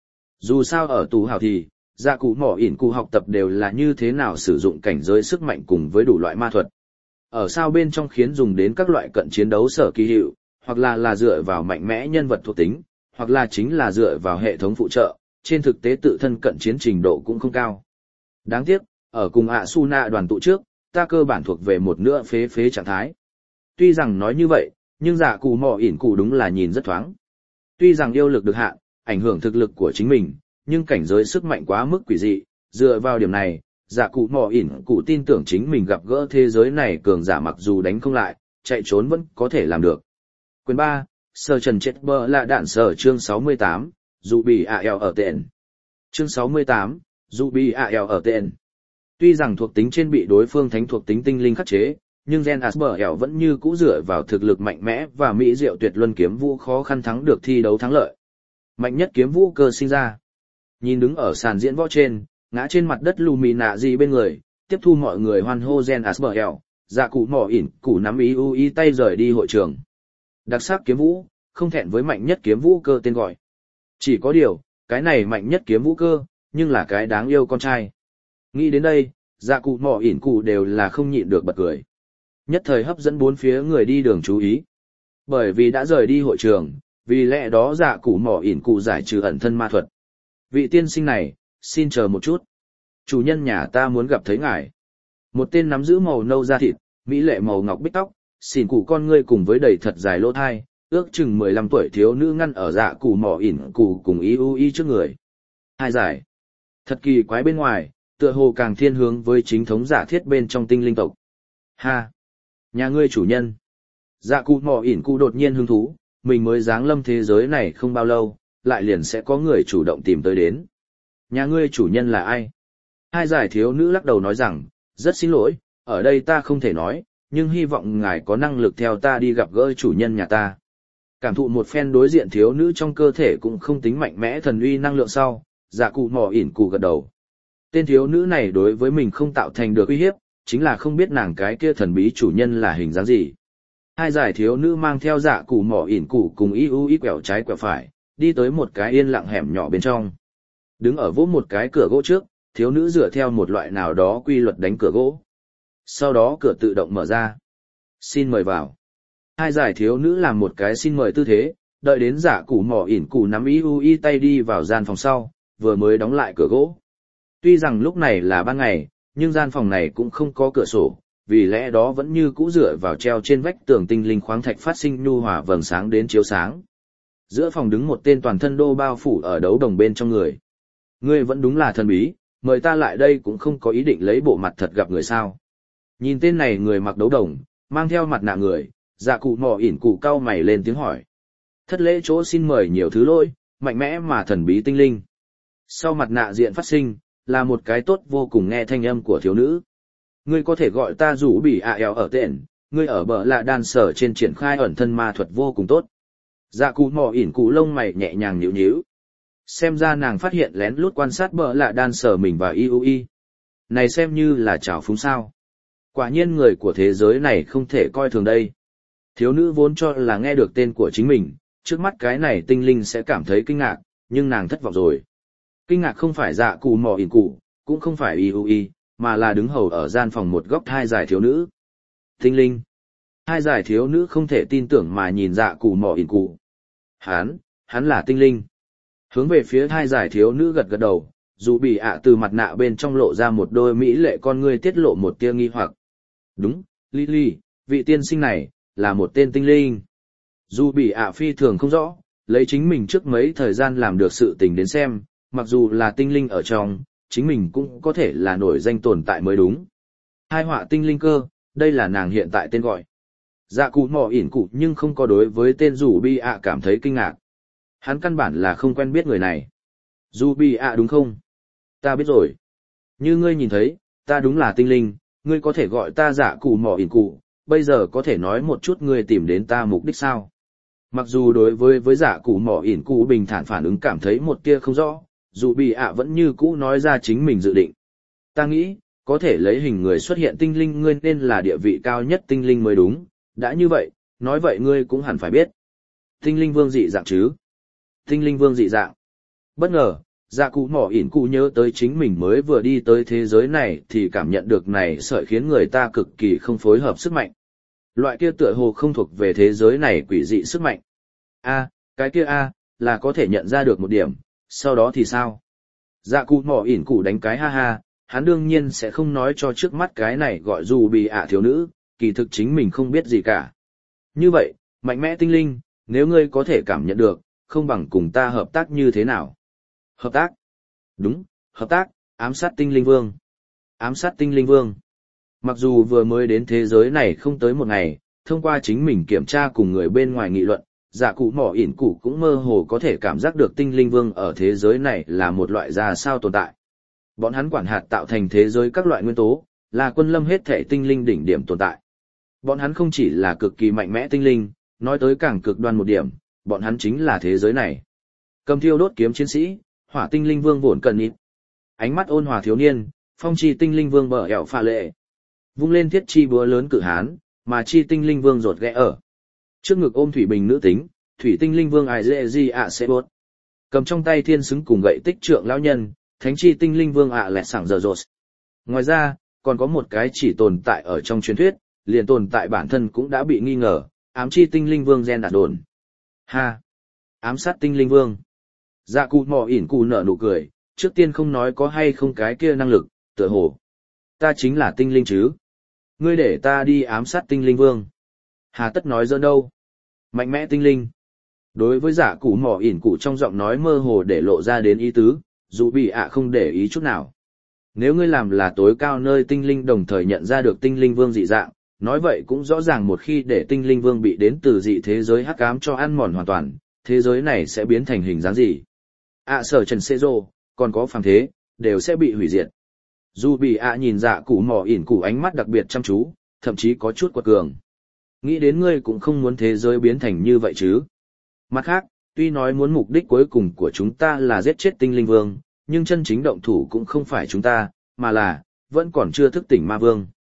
Dù sao ở tù hào thì, dạ cụ mỏ ỉn cụ học tập đều là như thế nào sử dụng cảnh giới sức mạnh cùng với đủ loại ma thuật. Ở sao bên trong khiến dùng đến các loại cận chiến đấu sở kỳ hiệu, hoặc là dựa vào mạnh mẽ nhân vật thuộc tính, hoặc là chính là dựa vào hệ thống phụ trợ, trên thực tế tự thân cận chiến trình độ cũng không cao. Đáng tiếc, ở cùng Asuna đoàn tụ trước, ta cơ bản thuộc về một nửa phế trạng thái. Tuy rằng nói như vậy, nhưng dạ cụ mỏ ỉn cụ đúng là nhìn rất thoáng. Tuy rằng yêu lực được hạn, ảnh hưởng thực lực của chính mình, nhưng cảnh giới sức mạnh quá mức quỷ dị, dựa vào điểm này, dạ cụ mỏ ỉn cụ tin tưởng chính mình gặp gỡ thế giới này cường giả mặc dù đánh không lại, chạy trốn vẫn có thể làm được. Quyền 3, Sơ Trần Chết Bơ là đạn sở chương 68, dù bị AL ở tên. Chương 68, dù bị AL ở tên. Tuy rằng thuộc tính trên bị đối phương thánh thuộc tính tinh linh khắc chế, nhưng Gen Asbel vẫn như cũ dựa vào thực lực mạnh mẽ và mỹ diệu tuyệt luân kiếm vũ khó khăn thắng được thi đấu thắng lợi. Mạnh nhất kiếm vũ cơ sinh ra. Nhìn đứng ở sàn diễn võ trên, ngã trên mặt đất lù mì nạ gì bên người, tiếp thu mọi người hoan hô Gen Asbel, dạ cụ mỏ ỉn cụ nắm ý tay rời đi hội trường. Đặc sắc kiếm vũ, không thẹn với mạnh nhất kiếm vũ cơ tên gọi. Chỉ có điều, cái này mạnh nhất kiếm vũ cơ, nhưng là cái đáng yêu con trai. Nghĩ đến đây, dạ cụ mỏ ỉn cụ đều là không nhịn được bật cười. Nhất thời hấp dẫn bốn phía người đi đường chú ý. Bởi vì đã rời đi hội trường, vì lẽ đó dạ cụ mỏ ỉn cụ giải trừ ẩn thân ma thuật. Vị tiên sinh này, xin chờ một chút. Chủ nhân nhà ta muốn gặp thấy ngài. Một tên nắm giữ màu nâu da thịt, mỹ lệ màu ngọc bích tóc, xỉn cụ con ngươi cùng với đầy thật dài lỗ thai, ước chừng 15 tuổi thiếu nữ ngăn ở dạ cụ mỏ ỉn cụ cùng y trước người. Hai giải. Thật kỳ quái bên ngoài, tựa hồ càng thiên hướng với chính thống giả thiết bên trong tinh linh tộc. Ha! Nhà ngươi chủ nhân. Dạ cụ mỏ ỉn cụ đột nhiên hứng thú, mình mới giáng lâm thế giới này không bao lâu, lại liền sẽ có người chủ động tìm tới đến. Nhà ngươi chủ nhân là ai? Hai giải thiếu nữ lắc đầu nói rằng, rất xin lỗi, ở đây ta không thể nói, nhưng hy vọng ngài có năng lực theo ta đi gặp gỡ chủ nhân nhà ta. Cảm thụ một phen đối diện thiếu nữ trong cơ thể cũng không tính mạnh mẽ thần uy năng lượng sau, dạ cụ mỏ ỉn cụ gật đầu. Tên thiếu nữ này đối với mình không tạo thành được uy hiếp, chính là không biết nàng cái kia thần bí chủ nhân là hình dáng gì. Hai giải thiếu nữ mang theo dạ cụ mỏ ỉn cụ cùng y quẹo trái quẹo phải, đi tới một cái yên lặng hẻm nhỏ bên trong. Đứng ở vỗ một cái cửa gỗ trước, thiếu nữ dựa theo một loại nào đó quy luật đánh cửa gỗ. Sau đó cửa tự động mở ra. Xin mời vào. Hai giải thiếu nữ làm một cái xin mời tư thế, đợi đến dạ cụ mỏ ỉn cụ nắm y tay đi vào gian phòng sau, vừa mới đóng lại cửa gỗ. Tuy rằng lúc này là ban ngày, nhưng gian phòng này cũng không có cửa sổ, vì lẽ đó vẫn như cũ dựa vào treo trên vách tường tinh linh khoáng thạch phát sinh nhu hòa vầng sáng đến chiếu sáng. Giữa phòng đứng một tên toàn thân đô bao phủ ở đấu đồng bên trong người. Ngươi vẫn đúng là thần bí, mời ta lại đây cũng không có ý định lấy bộ mặt thật gặp người sao. Nhìn tên này người mặc đấu đồng, mang theo mặt nạ người, dạ cụ mò ỉn cụ cau mày lên tiếng hỏi. Thất lễ chỗ xin mời nhiều thứ lỗi, mạnh mẽ mà thần bí tinh linh. Sau mặt nạ diện phát sinh, là một cái tốt vô cùng nghe thanh âm của thiếu nữ. Ngươi có thể gọi ta rủ bị eo ở tên, ngươi ở bờ lạ đan sở trên triển khai ẩn thân ma thuật vô cùng tốt. Dạ cụ mò ỉn cụ lông mày nhẹ nhàng nhíu nhíu. Xem ra nàng phát hiện lén lút quan sát bờ lạ đan sở mình và y. Này xem như là trào phúng sao. Quả nhiên người của thế giới này không thể coi thường đây. Thiếu nữ vốn cho là nghe được tên của chính mình, trước mắt cái này tinh linh sẽ cảm thấy kinh ngạc, nhưng nàng thất vọng rồi. Kinh ngạc không phải dạ cụ mò ỉn cụ, cũng không phải y, mà là đứng hầu ở gian phòng một góc hai giải thiếu nữ. Tinh linh. Hai giải thiếu nữ không thể tin tưởng mà nhìn dạ cụ mò ỉn cụ. Hắn là tinh linh. Hướng về phía hai giải thiếu nữ gật gật đầu, dù bị từ mặt nạ bên trong lộ ra một đôi mỹ lệ con ngươi tiết lộ một tia nghi hoặc. Đúng, Lily, vị tiên sinh này, là một tên tinh linh. Dù bị phi thường không rõ, lấy chính mình trước mấy thời gian làm được sự tình đến xem, mặc dù là tinh linh ở trong, chính mình cũng có thể là nổi danh tồn tại mới đúng. Hai họa tinh linh cơ, đây là nàng hiện tại tên gọi. Dạ cụ mò ỉn cụ nhưng không có đối với tên dù bị cảm thấy kinh ngạc. Hắn căn bản là không quen biết người này. Dù bị đúng không? Ta biết rồi. Như ngươi nhìn thấy, ta đúng là tinh linh, ngươi có thể gọi ta dạ cụ mò ỉn cụ, bây giờ có thể nói một chút ngươi tìm đến ta mục đích sao? Mặc dù đối với dạ cụ mò ỉn cụ bình thản phản ứng cảm thấy một tia không rõ, dù bị vẫn như cũ nói ra chính mình dự định. Ta nghĩ, có thể lấy hình người xuất hiện tinh linh ngươi nên là địa vị cao nhất tinh linh mới đúng, đã như vậy, nói vậy ngươi cũng hẳn phải biết. Tinh linh vương dị dạng chứ? Tinh linh vương dị dạng. Bất ngờ, dạ cụ mỏ ỉn cụ nhớ tới chính mình mới vừa đi tới thế giới này thì cảm nhận được này sợi khiến người ta cực kỳ không phối hợp sức mạnh. Loại kia tựa hồ không thuộc về thế giới này quỷ dị sức mạnh. Cái kia là có thể nhận ra được một điểm, sau đó thì sao? Dạ cụ mỏ ỉn cụ đánh cái ha ha, hắn đương nhiên sẽ không nói cho trước mắt cái này gọi dù bị thiếu nữ, kỳ thực chính mình không biết gì cả. Như vậy, mạnh mẽ tinh linh, nếu ngươi có thể cảm nhận được, không bằng cùng ta hợp tác như thế nào? Hợp tác? Đúng, hợp tác, ám sát tinh linh vương. Ám sát tinh linh vương. Mặc dù vừa mới đến thế giới này không tới một ngày, thông qua chính mình kiểm tra cùng người bên ngoài nghị luận, dạ cụ mỏ ỉn cụ cũng mơ hồ có thể cảm giác được tinh linh vương ở thế giới này là một loại ra sao tồn tại. Bọn hắn quản hạt tạo thành thế giới các loại nguyên tố, là quân lâm hết thể tinh linh đỉnh điểm tồn tại. Bọn hắn không chỉ là cực kỳ mạnh mẽ tinh linh, nói tới càng cực đoan một điểm, bọn hắn chính là thế giới này. Cầm thiêu đốt kiếm chiến sĩ, hỏa tinh linh vương vốn cần ít. Ánh mắt ôn hòa thiếu niên, phong chi tinh linh vương bờ ẻo pha lệ. Vung lên thiết chi búa lớn cử hán, mà chi tinh linh vương rột ghé ở. Trước ngực ôm thủy bình nữ tính, thủy tinh linh vương ai dễ gì sẽ bốt. Cầm trong tay thiên xứng cùng gậy tích trượng lão nhân, thánh chi tinh linh vương lẹt sảng giờ rột. Ngoài ra, còn có một cái chỉ tồn tại ở trong truyền thuyết, liền tồn tại bản thân cũng đã bị nghi ngờ, ám chi tinh linh vương gen đạt đồn. Ám sát tinh linh vương. Dạ cụ mò ỉn cụ nở nụ cười, trước tiên không nói có hay không cái kia năng lực, tựa hồ. Ta chính là tinh linh chứ. Ngươi để ta đi ám sát tinh linh vương. Hà tất nói giỡn đâu. Mạnh mẽ tinh linh. Đối với dạ cụ mò ỉn cụ trong giọng nói mơ hồ để lộ ra đến ý tứ, dù bị không để ý chút nào. Nếu ngươi làm là tối cao nơi tinh linh đồng thời nhận ra được tinh linh vương dị dạng, nói vậy cũng rõ ràng một khi để tinh linh vương bị đến từ dị thế giới hắc ám cho ăn mòn hoàn toàn, thế giới này sẽ biến thành hình dáng gì? Sở trần xê rô, còn có phàm thế, đều sẽ bị hủy diệt. Dù bị nhìn dạ cụ mò ỉn cụ ánh mắt đặc biệt chăm chú, thậm chí có chút quật cường. Nghĩ đến ngươi cũng không muốn thế giới biến thành như vậy chứ. Mặt khác, tuy nói muốn mục đích cuối cùng của chúng ta là giết chết tinh linh vương, nhưng chân chính động thủ cũng không phải chúng ta, mà là, vẫn còn chưa thức tỉnh ma vương.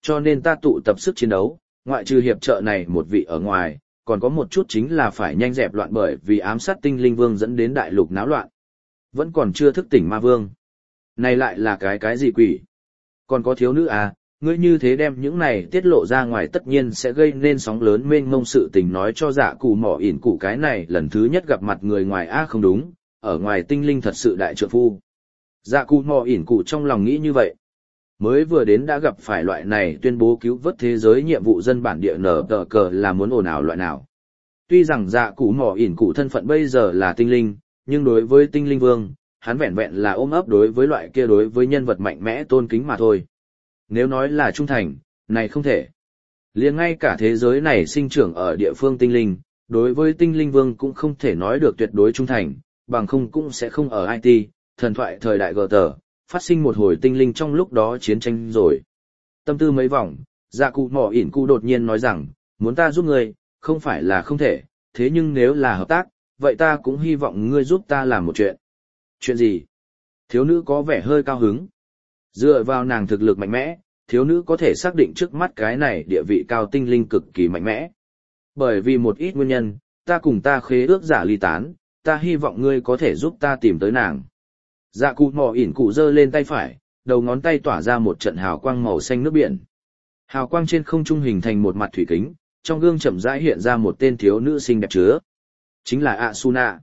Cho nên ta tụ tập sức chiến đấu, ngoại trừ hiệp trợ này một vị ở ngoài, còn có một chút chính là phải nhanh dẹp loạn bởi vì ám sát tinh linh vương dẫn đến đại lục náo loạn. Vẫn còn chưa thức tỉnh ma vương. Này lại là cái gì quỷ? Còn có thiếu nữ à, ngươi như thế đem những này tiết lộ ra ngoài tất nhiên sẽ gây nên sóng lớn mênh mông sự tình nói cho dạ cụ mỏ ỉn cụ cái này lần thứ nhất gặp mặt người ngoài không đúng, ở ngoài tinh linh thật sự đại trượng phu. Dạ cụ mỏ ỉn cụ trong lòng nghĩ như vậy. Mới vừa đến đã gặp phải loại này tuyên bố cứu vớt thế giới nhiệm vụ dân bản địa nở tờ cờ là muốn ồn ào loại nào. Tuy rằng dạ cụ mỏ ỉn cụ thân phận bây giờ là tinh linh, nhưng đối với tinh linh vương, hắn vẹn vẹn là ôm ấp đối với loại kia đối với nhân vật mạnh mẽ tôn kính mà thôi. Nếu nói là trung thành, này không thể. Liền ngay cả thế giới này sinh trưởng ở địa phương tinh linh, đối với tinh linh vương cũng không thể nói được tuyệt đối trung thành, bằng không cũng sẽ không ở IT, thần thoại thời đại gờ tờ, phát sinh một hồi tinh linh trong lúc đó chiến tranh rồi. Tâm tư mấy vòng, dạ cụ mỏ ỉn cụ đột nhiên nói rằng, muốn ta giúp ngươi, không phải là không thể, thế nhưng nếu là hợp tác, vậy ta cũng hy vọng ngươi giúp ta làm một chuyện. Chuyện gì? Thiếu nữ có vẻ hơi cao hứng. Dựa vào nàng thực lực mạnh mẽ, thiếu nữ có thể xác định trước mắt cái này địa vị cao tinh linh cực kỳ mạnh mẽ. Bởi vì một ít nguyên nhân, ta cùng ta khế ước giả ly tán, ta hy vọng ngươi có thể giúp ta tìm tới nàng. Dạ cụ mò ỉn cụ giơ lên tay phải, đầu ngón tay tỏa ra một trận hào quang màu xanh nước biển. Hào quang trên không trung hình thành một mặt thủy kính, trong gương chậm rãi hiện ra một tên thiếu nữ xinh đẹp chứa. Chính là Asuna.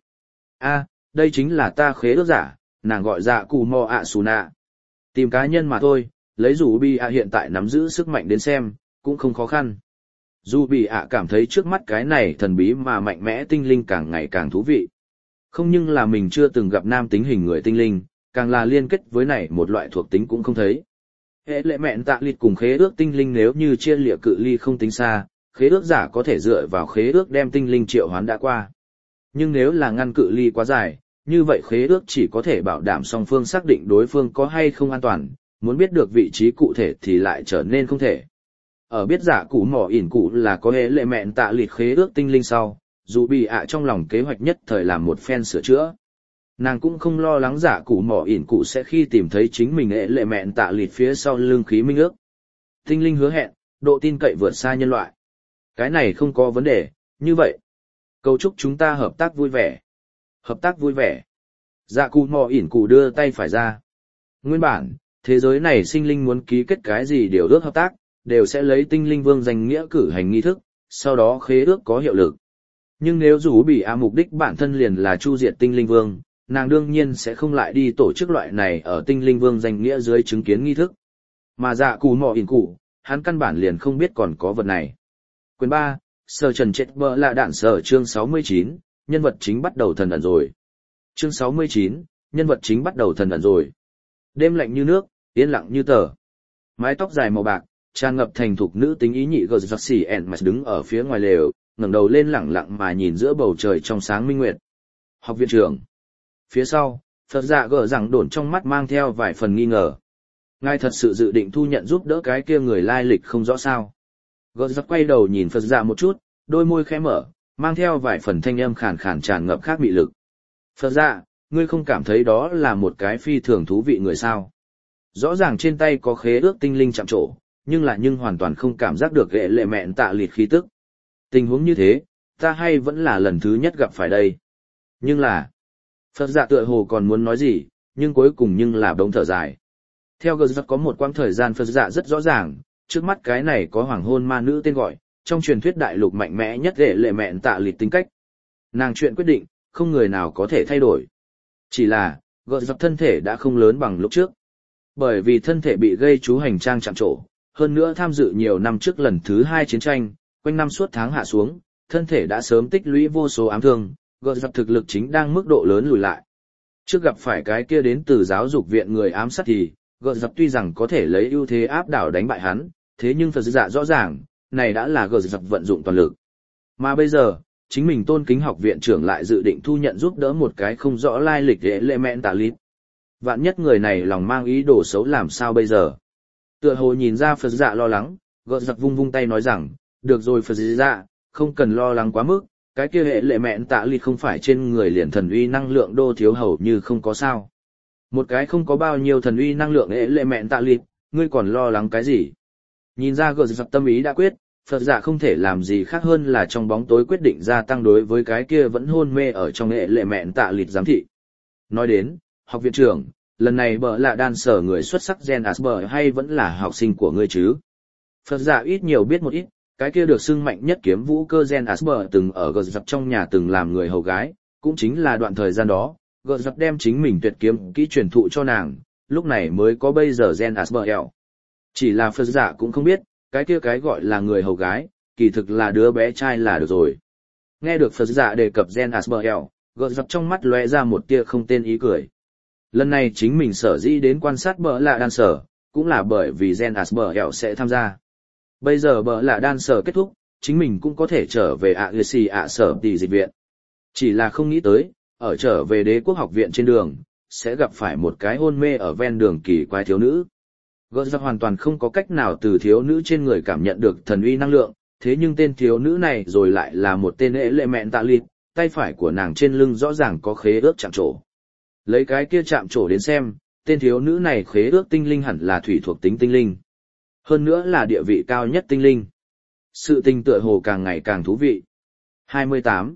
Đây chính là ta khế ước giả, nàng gọi dạ cụ mò Asuna. Tìm cá nhân mà thôi, lấy dù bị hiện tại nắm giữ sức mạnh đến xem, cũng không khó khăn. Dù bị cảm thấy trước mắt cái này thần bí mà mạnh mẽ tinh linh càng ngày càng thú vị. Không nhưng là mình chưa từng gặp nam tính hình người tinh linh, càng là liên kết với này một loại thuộc tính cũng không thấy. Hệ lệ mẹn tạ lịt cùng khế ước tinh linh nếu như chia lịa cự ly không tính xa, khế ước giả có thể dựa vào khế ước đem tinh linh triệu hoán đã qua. Nhưng nếu là ngăn cự ly quá dài, như vậy khế ước chỉ có thể bảo đảm song phương xác định đối phương có hay không an toàn, muốn biết được vị trí cụ thể thì lại trở nên không thể. Ở biết giả cụ mỏ ỉn cụ là có hệ lệ mẹn tạ lịt khế ước tinh linh sau, dù bị trong lòng kế hoạch nhất thời làm một phen sửa chữa. Nàng cũng không lo lắng giả cụ mỏ ỉn cụ sẽ khi tìm thấy chính mình hệ lệ mẹn tạ lịt phía sau lưng khí minh ước. Tinh linh hứa hẹn, độ tin cậy vượt xa nhân loại. Cái này không có vấn đề, như vậy. Cầu chúc chúng ta hợp tác vui vẻ. Hợp tác vui vẻ. Dạ cụ mò ỉn cụ đưa tay phải ra. Nguyên bản, thế giới này sinh linh muốn ký kết cái gì điều ước hợp tác, đều sẽ lấy tinh linh vương danh nghĩa cử hành nghi thức, sau đó khế ước có hiệu lực. Nhưng nếu dù bị mục đích bản thân liền là chu diệt tinh linh vương, nàng đương nhiên sẽ không lại đi tổ chức loại này ở tinh linh vương danh nghĩa dưới chứng kiến nghi thức. Mà dạ cụ mò ỉn cụ, hắn căn bản liền không biết còn có vật này. Quyền 3, Sở Trần Chết Bờ là đạn sở chương 69, nhân vật chính bắt đầu thần ẩn rồi. Chương 69, nhân vật chính bắt đầu thần ẩn rồi. Đêm lạnh như nước, yên lặng như tờ. Mái tóc dài màu bạc, tràn ngập thành thục nữ tính ý nhị gờ giặc xỉ ẻn mà đứng ở phía ngoài lều, ngẩng đầu lên lẳng lặng mà nhìn giữa bầu trời trong sáng minh nguyệt. Học viện trưởng. Phía sau, Phật dạ gờ rằng đổn trong mắt mang theo vài phần nghi ngờ. Ngài thật sự dự định thu nhận giúp đỡ cái kia người lai lịch không rõ sao. Gờ giặc quay đầu nhìn Phật dạ một chút, đôi môi khẽ mở, mang theo vài phần thanh âm khàn khàn tràn ngập khác mị lực. Phật dạ, ngươi không cảm thấy đó là một cái phi thường thú vị người sao? Rõ ràng trên tay có khế ước tinh linh chạm trổ, nhưng hoàn toàn không cảm giác được hệ lệ mẹn tạ lịt khí tức. Tình huống như thế, ta hay vẫn là lần thứ nhất gặp phải đây. Nhưng là, Phật dạ tựa hồ còn muốn nói gì, nhưng cuối cùng là đống thở dài. Theo gờ giặc có một quãng thời gian Phật dạ rất rõ ràng, trước mắt cái này có hoàng hôn ma nữ tên gọi, trong truyền thuyết đại lục mạnh mẽ nhất hệ lệ mẹn tạ lịt tính cách. Nàng chuyện quyết định, không người nào có thể thay đổi. Chỉ là, gờ giặc thân thể đã không lớn bằng lúc trước. Bởi vì thân thể bị gây chú hành trang chạm trổ, hơn nữa tham dự nhiều năm trước lần thứ 2 chiến tranh, quanh năm suốt tháng hạ xuống, thân thể đã sớm tích lũy vô số ám thương, gờ giặc thực lực chính đang mức độ lớn lùi lại. Trước gặp phải cái kia đến từ giáo dục viện người ám sát thì, gờ giặc tuy rằng có thể lấy ưu thế áp đảo đánh bại hắn, thế nhưng Phật dạ rõ ràng, này đã là gờ giặc vận dụng toàn lực. Mà bây giờ, chính mình tôn kính học viện trưởng lại dự định thu nhận giúp đỡ một cái không rõ lai lịch hệ lệ mẹn tạ lịt. Vạn nhất người này lòng mang ý đồ xấu làm sao bây giờ? Tựa hồ nhìn ra Phật dạ lo lắng, gợ giặc vung vung tay nói rằng, được rồi Phật dạ, không cần lo lắng quá mức, cái kia hệ lệ mẹn tạ lịt không phải trên người liền thần uy năng lượng đô thiếu hầu như không có sao. Một cái không có bao nhiêu thần uy năng lượng hệ lệ mẹn tạ lịt, ngươi còn lo lắng cái gì? Nhìn ra gờ giặc tâm ý đã quyết, Phật dạ không thể làm gì khác hơn là trong bóng tối quyết định gia tăng đối với cái kia vẫn hôn mê ở trong hệ lệ mẹn tạ lịt giám thị. Nói đến, học viện trưởng, lần này bợ lạ đan sở người xuất sắc Gen Asper hay vẫn là học sinh của ngươi chứ? Phật dạ ít nhiều biết một ít, cái kia được xưng mạnh nhất kiếm vũ cơ Gen Asper từng ở gờ giặc trong nhà từng làm người hầu gái, cũng chính là đoạn thời gian đó, gờ giặc đem chính mình tuyệt kiếm kỹ truyền thụ cho nàng, lúc này mới có bây giờ Gen Asper. Chỉ là Phật dạ cũng không biết, cái kia cái gọi là người hầu gái, kỳ thực là đứa bé trai là được rồi. Nghe được Phật dạ đề cập Gen Asper, gợn dập trong mắt lóe ra một tia không tên ý cười. Lần này chính mình sở dĩ đến quan sát bợ lạ đan sở, cũng là bởi vì Gen Asper sẽ tham gia. Bây giờ bợ lạ đan sở kết thúc, chính mình cũng có thể trở về Galaxy sở tỷ dịch viện. Chỉ là không nghĩ tới, ở trở về đế quốc học viện trên đường, sẽ gặp phải một cái hôn mê ở ven đường kỳ quái thiếu nữ. Gợn dập hoàn toàn không có cách nào từ thiếu nữ trên người cảm nhận được thần uy năng lượng, thế nhưng tên thiếu nữ này rồi lại là một tên ế lệ mẹn tạ lịt, tay phải của nàng trên lưng rõ ràng có khế ước chạm trổ. Lấy cái kia chạm trổ đến xem, tên thiếu nữ này khế ước tinh linh hẳn là thủy thuộc tính tinh linh. Hơn nữa là địa vị cao nhất tinh linh. Sự tình tựa hồ càng ngày càng thú vị. 28.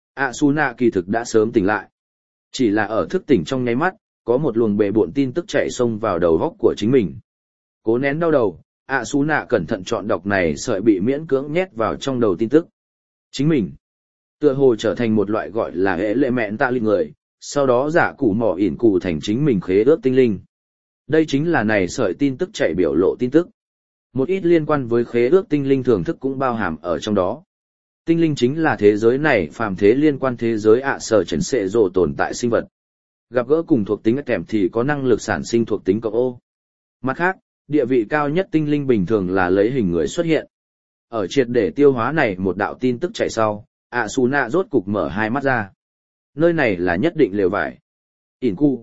Asuna kỳ thực đã sớm tỉnh lại. Chỉ là ở thức tỉnh trong nháy mắt, có một luồng bệ bộn tin tức chạy xông vào đầu góc của chính mình. Cố nén đau đầu, Asuna cẩn thận chọn đọc này sợi bị miễn cưỡng nhét vào trong đầu tin tức. Chính mình, tựa hồ trở thành một loại gọi là hệ lệ mẹn tạ lịt người, sau đó giả củ mỏ ỉn cụ thành chính mình khế ước tinh linh. Đây chính là này sợi tin tức chạy biểu lộ tin tức. Một ít liên quan với khế ước tinh linh thưởng thức cũng bao hàm ở trong đó. Tinh linh chính là thế giới này phàm thế liên quan thế giới sở trần sệ rồ tồn tại sinh vật. Gặp gỡ cùng thuộc tính kèm thì có năng lực sản sinh thuộc tính cộng ô. Mặt khác, địa vị cao nhất tinh linh bình thường là lấy hình người xuất hiện. Ở triệt để tiêu hóa này một đạo tin tức chạy sau, Asuna rốt cục mở hai mắt ra. Nơi này là nhất định lều vải. ỉn cụ.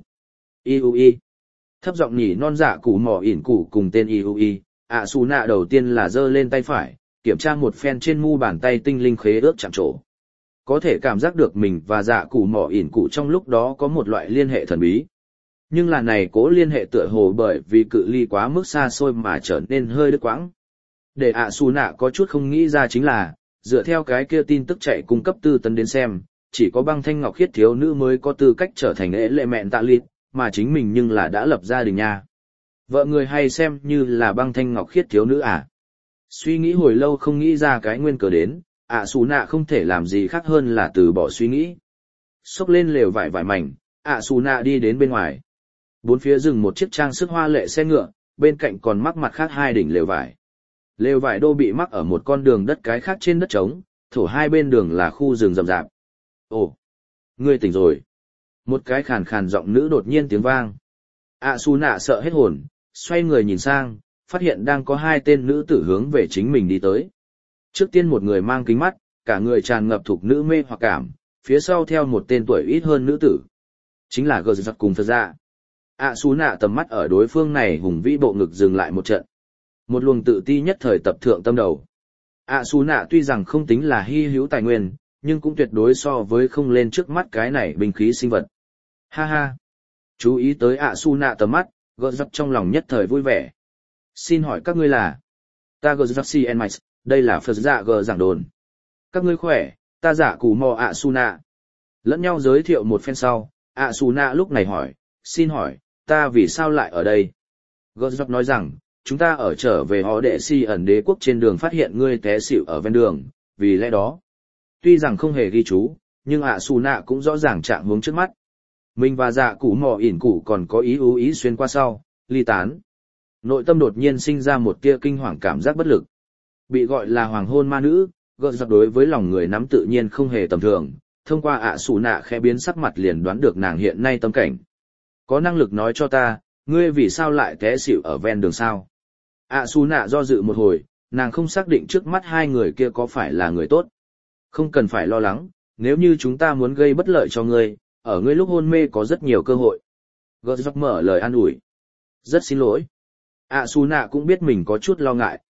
Iui. Thấp giọng nhỉ non dạ cụ mỏ ỉn cụ cùng tên Iui. Asuna đầu tiên là giơ lên tay phải, kiểm tra một phen trên mu bàn tay tinh linh khế ước chạm trổ. Có thể cảm giác được mình và dạ cụ mỏ ỉn cụ trong lúc đó có một loại liên hệ thần bí. Nhưng là này cố liên hệ tựa hồ bởi vì cự ly quá mức xa xôi mà trở nên hơi đứt quãng. Để Asuna có chút không nghĩ ra chính là, dựa theo cái kia tin tức chạy cung cấp tư tấn đến xem, chỉ có băng thanh ngọc khiết thiếu nữ mới có tư cách trở thành ế lệ mẹn tạ lịt, mà chính mình nhưng là đã lập gia đình nha. Vợ người hay xem như là băng thanh ngọc khiết thiếu nữ à? Suy nghĩ hồi lâu không nghĩ ra cái nguyên cớ đến, Asuna không thể làm gì khác hơn là từ bỏ suy nghĩ. Xốc lên lều vải mảnh, Asuna đi đến bên ngoài. Bốn phía dừng một chiếc trang sức hoa lệ xe ngựa, bên cạnh còn mắc mặt khác hai đỉnh lều vải. Lều vải đô bị mắc ở một con đường đất cái khác trên đất trống, thổ hai bên đường là khu rừng rậm rạp. Ồ, ngươi tỉnh rồi. Một cái khàn khàn giọng nữ đột nhiên tiếng vang. Asuna sợ hết hồn, xoay người nhìn sang, phát hiện đang có hai tên nữ tử hướng về chính mình đi tới. Trước tiên một người mang kính mắt, cả người tràn ngập thuộc nữ mê hoặc cảm, phía sau theo một tên tuổi ít hơn nữ tử. Chính là Gờ Giặc cùng Phật Dạ. Asuna tầm mắt ở đối phương này hùng vĩ bộ ngực dừng lại một trận. Một luồng tự ti nhất thời tập thượng tâm đầu. Asuna tuy rằng không tính là hy hữu tài nguyên, nhưng cũng tuyệt đối so với không lên trước mắt cái này binh khí sinh vật. Ha ha. Chú ý tới Asuna tầm mắt, Gờ Giặc trong lòng nhất thời vui vẻ. Xin hỏi các ngươi là? Ta Gờ Giặc Si Enmix, đây là Phật Dạ Gờ giảng đồn. Các ngươi khỏe, ta giả cù mò Asuna. Lẫn nhau giới thiệu một phen sau, Asuna lúc này hỏi, xin hỏi, ta vì sao lại ở đây? Gờ Giặc nói rằng, chúng ta ở trở về họ đệ si ẩn đế quốc trên đường phát hiện ngươi té xỉu ở ven đường, vì lẽ đó. Tuy rằng không hề ghi chú, nhưng Asuna cũng rõ ràng trạng hướng trước mắt. Mình và dạ củ mò ỉn củ còn có ý xuyên qua sau, ly tán. Nội tâm đột nhiên sinh ra một tia kinh hoàng cảm giác bất lực. Bị gọi là hoàng hôn ma nữ, Gờ Giặc đối với lòng người nắm tự nhiên không hề tầm thường, thông qua Asuna khẽ biến sắc mặt liền đoán được nàng hiện nay tâm cảnh. Có năng lực nói cho ta, ngươi vì sao lại té xỉu ở ven đường sao? Asuna do dự một hồi, nàng không xác định trước mắt hai người kia có phải là người tốt. Không cần phải lo lắng, nếu như chúng ta muốn gây bất lợi cho ngươi, ở ngươi lúc hôn mê có rất nhiều cơ hội. Gờ Giặc mở lời an ủi. Rất xin lỗi. Asuna cũng biết mình có chút lo ngại,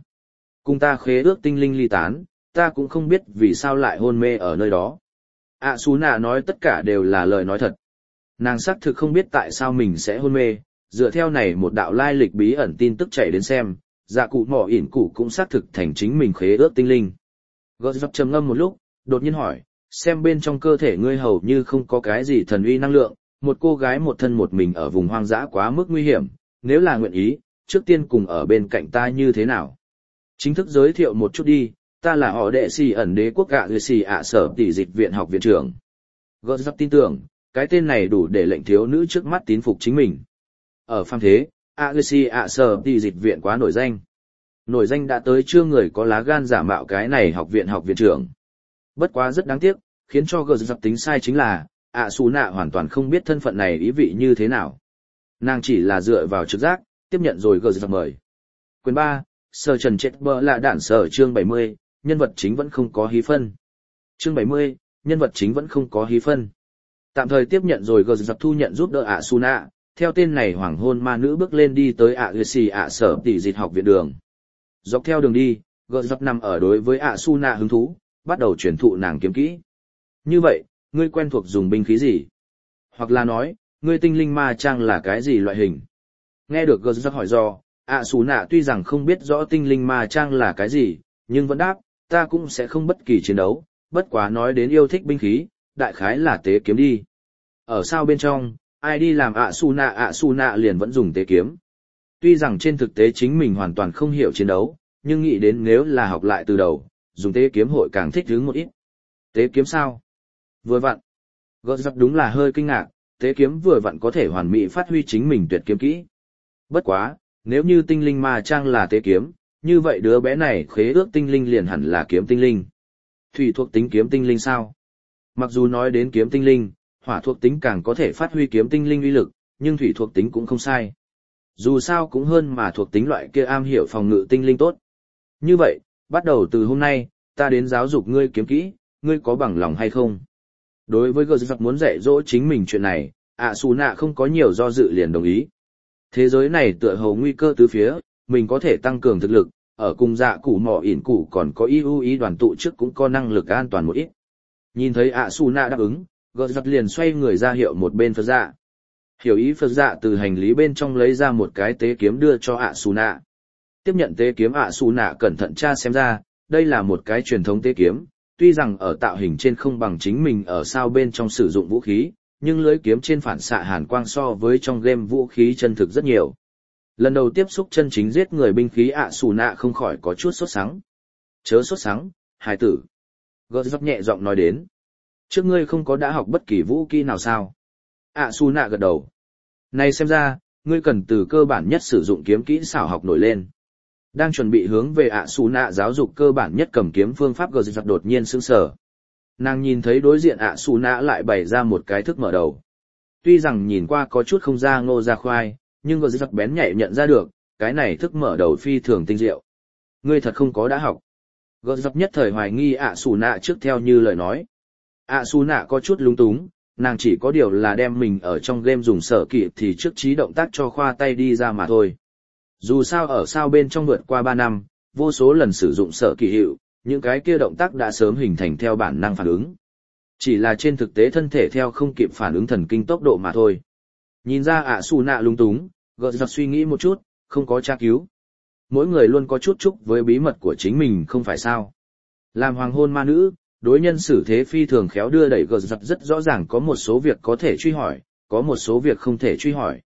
cùng ta khế ước tinh linh ly tán, ta cũng không biết vì sao lại hôn mê ở nơi đó. Asuna nói tất cả đều là lời nói thật. Nàng xác thực không biết tại sao mình sẽ hôn mê, dựa theo này một đạo lai lịch bí ẩn tin tức chạy đến xem, Dạ cụ mỏ ỉn cụ cũng xác thực thành chính mình khế ước tinh linh. Gờ dập trầm ngâm một lúc, đột nhiên hỏi, xem bên trong cơ thể ngươi hầu như không có cái gì thần uy năng lượng, một cô gái một thân một mình ở vùng hoang dã quá mức nguy hiểm, nếu là nguyện ý, trước tiên cùng ở bên cạnh ta như thế nào? Chính thức giới thiệu một chút đi, ta là họ đệ sĩ ẩn đế quốc gạ người sĩ ạ sở tỷ dịch viện học viện trưởng. Gờ dập tin tưởng, cái tên này đủ để lệnh thiếu nữ trước mắt tín phục chính mình. Ở phàm thế, ạ người sĩ ạ sở tỷ dịch viện quá nổi danh. Nổi danh đã tới chưa người có lá gan giả mạo cái này học viện trưởng. Bất quá rất đáng tiếc, khiến cho gờ dập tính sai chính là, ạ xù nạ hoàn toàn không biết thân phận này ý vị như thế nào. Nàng chỉ là dựa vào trực giác, tiếp nhận rồi gờ dập mời. Quyền 3, Sở Trần Chết Bơ là đạn sở chương 70, nhân vật chính vẫn không có hí phân. Chương 70, nhân vật chính vẫn không có hí phân. Tạm thời tiếp nhận rồi gờ dập thu nhận giúp đỡ ạ xù nạ, theo tên này hoàng hôn ma nữ bước lên đi tới ạ xì ạ sở tỷ dịch học viện đường. Dọc theo đường đi, gờ dập nằm ở đối với ạ xù nạ hứng thú, bắt đầu truyền thụ nàng kiếm kỹ. Như vậy, ngươi quen thuộc dùng binh khí gì? Hoặc là nói, ngươi tinh linh ma trang là cái gì loại hình? Nghe được gờ dập hỏi do, ạ xù nạ tuy rằng không biết rõ tinh linh ma trang là cái gì, nhưng vẫn đáp, ta cũng sẽ không bất kỳ chiến đấu, bất quá nói đến yêu thích binh khí, đại khái là tế kiếm đi. Ở sao bên trong, ai đi làm ạ xù nạ liền vẫn dùng tế kiếm. Tuy rằng trên thực tế chính mình hoàn toàn không hiểu chiến đấu, nhưng nghĩ đến nếu là học lại từ đầu, dùng tế kiếm hội càng thích hứng một ít. Tế kiếm sao? Vừa vặn. Gờ dập đúng là hơi kinh ngạc, tế kiếm vừa vặn có thể hoàn mỹ phát huy chính mình tuyệt kiếm kỹ. Bất quá, nếu như tinh linh ma trang là tế kiếm, như vậy đứa bé này khế ước tinh linh liền hẳn là kiếm tinh linh. Thủy thuộc tính kiếm tinh linh sao? Mặc dù nói đến kiếm tinh linh, hỏa thuộc tính càng có thể phát huy kiếm tinh linh uy lực, nhưng thủy thuộc tính cũng không sai. Dù sao cũng hơn mà thuộc tính loại kia am hiểu phòng ngự tinh linh tốt. Như vậy, bắt đầu từ hôm nay, ta đến giáo dục ngươi kiếm kỹ, ngươi có bằng lòng hay không? Đối với gờ dập muốn dạy dỗ chính mình chuyện này, ạ xù nạ không có nhiều do dự liền đồng ý. Thế giới này tựa hồ nguy cơ tứ phía, mình có thể tăng cường thực lực, ở cùng dạ cụ mỏ ỉn cụ còn có ý đoàn tụ trước cũng có năng lực an toàn một ít. Nhìn thấy ạ xù nạ đáp ứng, gờ dập liền xoay người ra hiệu một bên Phật dạ. Hiểu ý Phật dạ từ hành lý bên trong lấy ra một cái tế kiếm đưa cho ạ xù nạ. Tiếp nhận tế kiếm ạ xù nạ cẩn thận tra xem ra, đây là một cái truyền thống tế kiếm, tuy rằng ở tạo hình trên không bằng chính mình ở sao bên trong sử dụng vũ khí, nhưng lưỡi kiếm trên phản xạ hàn quang so với trong game vũ khí chân thực rất nhiều. Lần đầu tiếp xúc chân chính giết người binh khí ạ xù nạ không khỏi có chút sốt sắng. Chớ sốt sắng, hài tử. Gờ dập nhẹ giọng nói đến. Trước ngươi không có đã học bất kỳ vũ kỹ nào sao? ạ xù nạ gật đầu. Này xem ra, ngươi cần từ cơ bản nhất sử dụng kiếm kỹ xảo học nổi lên. Đang chuẩn bị hướng về ạ xù nạ giáo dục cơ bản nhất cầm kiếm phương pháp gờ dập đột nhiên sững sờ. Nàng nhìn thấy đối diện ạ xù nạ lại bày ra một cái thức mở đầu. Tuy rằng nhìn qua có chút không ra ngô ra khoai, nhưng gờ dập bén nhạy nhận ra được, cái này thức mở đầu phi thường tinh diệu. Ngươi thật không có đã học. Gờ dập nhất thời hoài nghi ạ xù nạ trước theo như lời nói. ạ xù nạ có chút lúng túng, nàng chỉ có điều là đem mình ở trong game dùng sở kỵ thì trước trí động tác cho khoa tay đi ra mà thôi. Dù sao ở sao bên trong vượt qua 3 năm, vô số lần sử dụng sở kỳ hiệu, những cái kia động tác đã sớm hình thành theo bản năng phản ứng. Chỉ là trên thực tế thân thể theo không kịp phản ứng thần kinh tốc độ mà thôi. Nhìn ra ạ xù nạ lung túng, gợt giật suy nghĩ một chút, không có tra cứu. Mỗi người luôn có chút chúc với bí mật của chính mình không phải sao. Làm hoàng hôn ma nữ, đối nhân xử thế phi thường khéo đưa đẩy gợt giật rất rõ ràng có một số việc có thể truy hỏi, có một số việc không thể truy hỏi.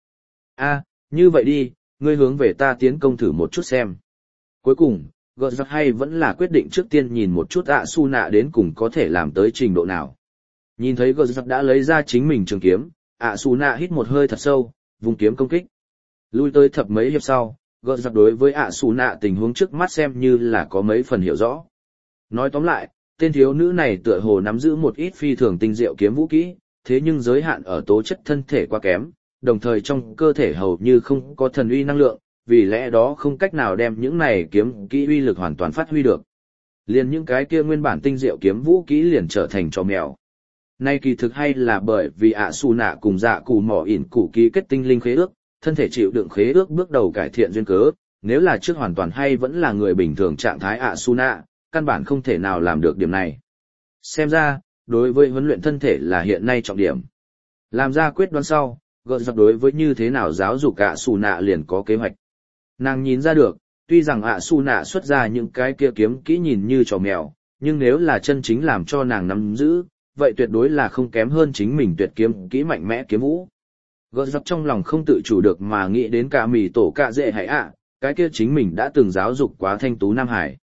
Như vậy đi, ngươi hướng về ta tiến công thử một chút xem. Cuối cùng, gợt giật hay vẫn là quyết định trước tiên nhìn một chút ạ su nạ đến cùng có thể làm tới trình độ nào. Nhìn thấy gợt giật đã lấy ra chính mình trường kiếm, ạ su nạ hít một hơi thật sâu, vùng kiếm công kích. Lui tới thập mấy hiệp sau, gợt giật đối với ạ su nạ tình huống trước mắt xem như là có mấy phần hiểu rõ. Nói tóm lại, tên thiếu nữ này tựa hồ nắm giữ một ít phi thường tinh diệu kiếm vũ kỹ, thế nhưng giới hạn ở tố chất thân thể quá kém, đồng thời trong cơ thể hầu như không có thần uy năng lượng, vì lẽ đó không cách nào đem những này kiếm kỹ uy lực hoàn toàn phát huy được. Liền những cái kia nguyên bản tinh diệu kiếm vũ kỹ liền trở thành trò mèo. Nay kỳ thực hay là bởi vì ạ su nạ cùng dạ cù mỏ ỉn cụ ký kết tinh linh khế ước, thân thể chịu đựng khế ước bước đầu cải thiện duyên cớ, nếu là trước hoàn toàn hay vẫn là người bình thường trạng thái ạ su nạ, căn bản không thể nào làm được điểm này. Xem ra, đối với huấn luyện thân thể là hiện nay trọng điểm. Làm ra quyết đoán sau, gợt giật đối với như thế nào giáo dục ạ su nạ liền có kế hoạch. Nàng nhìn ra được, tuy rằng ạ su nạ xuất ra những cái kia kiếm kỹ nhìn như trò mèo, nhưng nếu là chân chính làm cho nàng nắm giữ, vậy tuyệt đối là không kém hơn chính mình tuyệt kiếm kỹ mạnh mẽ kiếm vũ. Gợt giặc trong lòng không tự chủ được mà nghĩ đến cả mì tổ cạ dệ hải ạ, cái kia chính mình đã từng giáo dục quá thanh tú Nam Hải.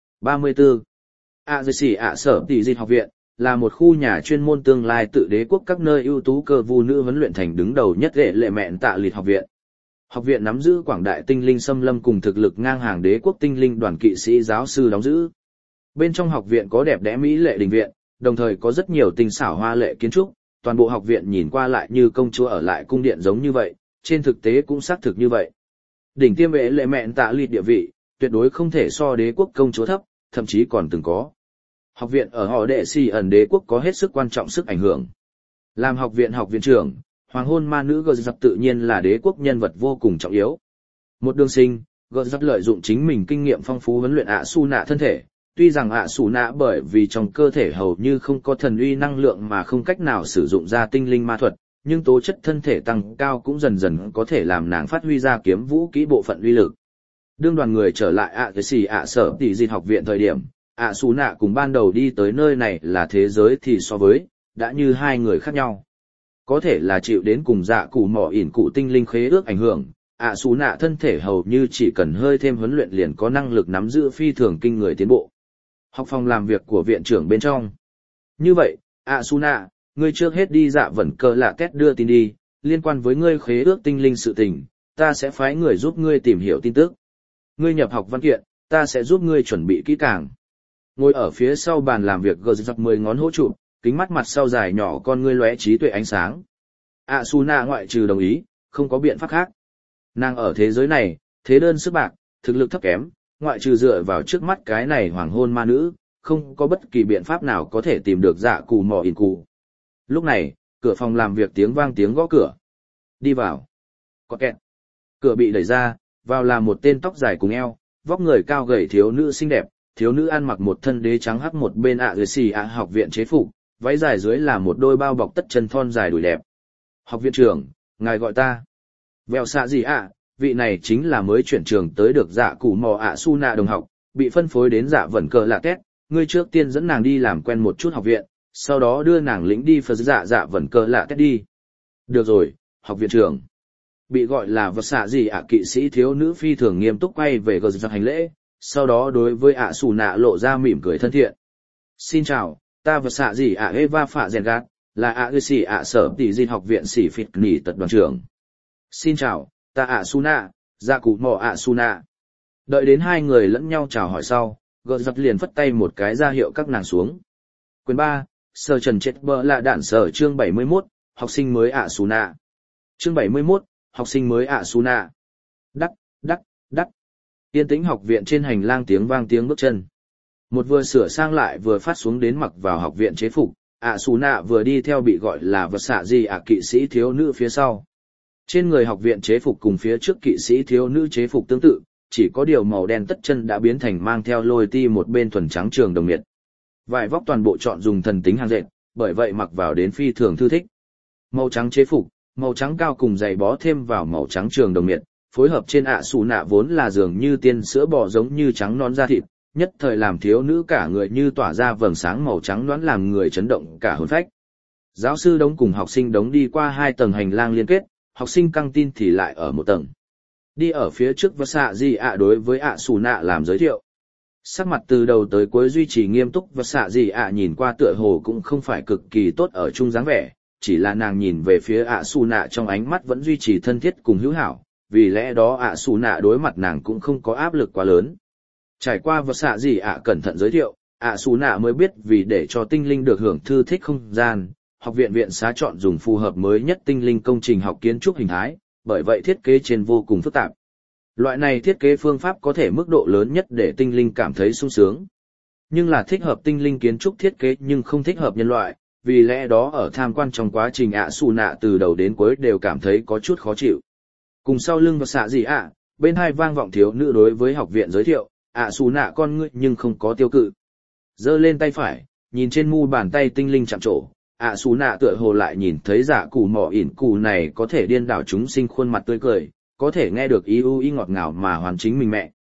34. ạ dây xỉ ạ sở tỷ dịch học viện, là một khu nhà chuyên môn tương lai tự đế quốc các nơi ưu tú cơ vu nữ huấn luyện thành đứng đầu nhất lệ lệ mẹn tạ lịt học viện. Học viện nắm giữ quảng đại tinh linh xâm lâm cùng thực lực ngang hàng đế quốc tinh linh đoàn kỵ sĩ giáo sư đóng giữ. Bên trong học viện có đẹp đẽ mỹ lệ đình viện, đồng thời có rất nhiều tinh xảo hoa lệ kiến trúc, toàn bộ học viện nhìn qua lại như công chúa ở lại cung điện giống như vậy, trên thực tế cũng xác thực như vậy. Đỉnh tiêm vệ lệ mẹn tạ lịt địa vị, tuyệt đối không thể so đế quốc công chúa thấp, thậm chí còn từng có. Học viện ở họ đệ xì ẩn đế quốc có hết sức quan trọng sức ảnh hưởng. Làm học viện trưởng, hoàng hôn ma nữ Gờ Giặc tự nhiên là đế quốc nhân vật vô cùng trọng yếu. Một đường sinh, Gờ Giặc lợi dụng chính mình kinh nghiệm phong phú huấn luyện ạ su nạ thân thể. Tuy rằng ạ su nạ bởi vì trong cơ thể hầu như không có thần uy năng lượng mà không cách nào sử dụng ra tinh linh ma thuật, nhưng tố chất thân thể tăng cao cũng dần dần có thể làm nàng phát huy ra kiếm vũ kỹ bộ phận uy lực. Đương đoàn người trở lại ạ xì ạ sở tỷ dịch học viện thời điểm, ạ su nạ cùng ban đầu đi tới nơi này là thế giới thì so với, đã như hai người khác nhau. Có thể là chịu đến cùng dạ cụ mỏ ỉn cụ tinh linh khế ước ảnh hưởng, ạ su nạ thân thể hầu như chỉ cần hơi thêm huấn luyện liền có năng lực nắm giữ phi thường kinh người tiến bộ. Học phòng làm việc của viện trưởng bên trong. Như vậy, ạ su nạ, ngươi trước hết đi dạ vẩn cờ lạ tét đưa tin đi, liên quan với ngươi khế ước tinh linh sự tình, ta sẽ phái người giúp ngươi tìm hiểu tin tức. Ngươi nhập học văn kiện, ta sẽ giúp ngươi chuẩn bị kỹ càng. Ngồi ở phía sau bàn làm việc Gờ Giặc 10 ngón hỗ trụ, kính mắt mặt sau dài nhỏ con ngươi lóe trí tuệ ánh sáng. ạ su nạ ngoại trừ đồng ý, không có biện pháp khác. Nàng ở thế giới này, thế đơn sức bạc, thực lực thấp kém, ngoại trừ dựa vào trước mắt cái này hoàng hôn ma nữ, không có bất kỳ biện pháp nào có thể tìm được dạ cụ mỏ ỉn cụ. Lúc này, cửa phòng làm việc tiếng vang tiếng gõ cửa. Đi vào. Có kẹt. Cửa bị đẩy ra, vào là một tên tóc dài cùng eo, vóc người cao gầy thiếu nữ xinh đẹp. Thiếu nữ ăn mặc một thân đế trắng hắc một bên xì ạ học viện chế phục, váy dài dưới là một đôi bao bọc tất chân thon dài đùi đẹp. Học viện trưởng, ngài gọi ta. Vèo xạ gì ạ, vị này chính là mới chuyển trường tới được dạ cụ mò ạ su nạ đồng học, bị phân phối đến dạ vẩn cờ lạ két, ngươi trước tiên dẫn nàng đi làm quen một chút học viện, sau đó đưa nàng lĩnh đi phật dạ vẩn cờ lạ két đi. Được rồi, học viện trưởng. Bị gọi là vật xạ gì ạ kỵ sĩ thiếu nữ phi thường nghiêm túc quay về gờ giặc hành lễ, sau đó đối với ạ su nạ lộ ra mỉm cười thân thiện. Xin chào, ta vật xạ gì ạ Eva Phạ Rèn Gạt, là ạ xì ạ sở tỷ dịch học viện sĩ phịt nỉ tật đoàn trưởng. Xin chào, ta ạ su nạ, dạ cụ mò ạ su nạ. Đợi đến hai người lẫn nhau chào hỏi sau, gờ giặc liền phất tay một cái ra hiệu các nàng xuống. Quyền 3, Sở Trần Chết Bờ là đạn sở chương 71, học sinh mới ạ su nạ. Chương 71, học sinh mới ạ su nạ. Đắc, đắc, đắc. Yên tĩnh học viện trên hành lang tiếng vang tiếng bước chân. Một vừa sửa sang lại vừa phát xuống đến mặc vào học viện chế phục, ạ su nạ vừa đi theo bị gọi là vật xạ gì ạ kỵ sĩ thiếu nữ phía sau. Trên người học viện chế phục cùng phía trước kỵ sĩ thiếu nữ chế phục tương tự, chỉ có điều màu đen tất chân đã biến thành mang theo lôi ti một bên thuần trắng trường đồng miệt. Vải vóc toàn bộ chọn dùng thần tính hàng dệt, bởi vậy mặc vào đến phi thường thư thích. Màu trắng chế phục, màu trắng cao cùng giày bó thêm vào màu trắng trường đồng miệt, phối hợp trên ạ su nạ vốn là dường như tiên sữa bò giống như trắng non da thịt, nhất thời làm thiếu nữ cả người như tỏa ra vầng sáng màu trắng đoán làm người chấn động cả hồn phách. Giáo sư đống cùng học sinh đống đi qua 2 tầng hành lang liên kết, học sinh căng tin thì lại ở 1 tầng. Đi ở phía trước vật xạ gì ạ đối với ạ su nạ làm giới thiệu. Sắc mặt từ đầu tới cuối duy trì nghiêm túc vật xạ gì ạ nhìn qua tựa hồ cũng không phải cực kỳ tốt ở chung dáng vẻ, chỉ là nàng nhìn về phía ạ su nạ trong ánh mắt vẫn duy trì thân thiết cùng hữu hảo, vì lẽ đó ạ su nạ đối mặt nàng cũng không có áp lực quá lớn. Trải qua vật xạ gì ạ cẩn thận giới thiệu, ạ su nạ mới biết vì để cho tinh linh được hưởng thư thích không gian, học viện viện xá chọn dùng phù hợp mới nhất tinh linh công trình học kiến trúc hình thái, bởi vậy thiết kế trên vô cùng phức tạp. Loại này thiết kế phương pháp có thể mức độ lớn nhất để tinh linh cảm thấy sung sướng. Nhưng là thích hợp tinh linh kiến trúc thiết kế nhưng không thích hợp nhân loại, vì lẽ đó ở tham quan trong quá trình ạ su nạ từ đầu đến cuối đều cảm thấy có chút khó chịu. Cùng sau lưng vật xạ gì ạ, bên hai vang vọng thiếu nữ đối với học viện giới thiệu, ạ su nạ con ngươi nhưng không có tiêu cự. Giơ lên tay phải, nhìn trên mu bàn tay tinh linh chạm trổ, ạ su nạ tựa hồ lại nhìn thấy dạ cụ mỏ ỉn cụ này có thể điên đảo chúng sinh khuôn mặt tươi cười, có thể nghe được ý u ý ngọt ngào mà hoàn chính mình mẹ.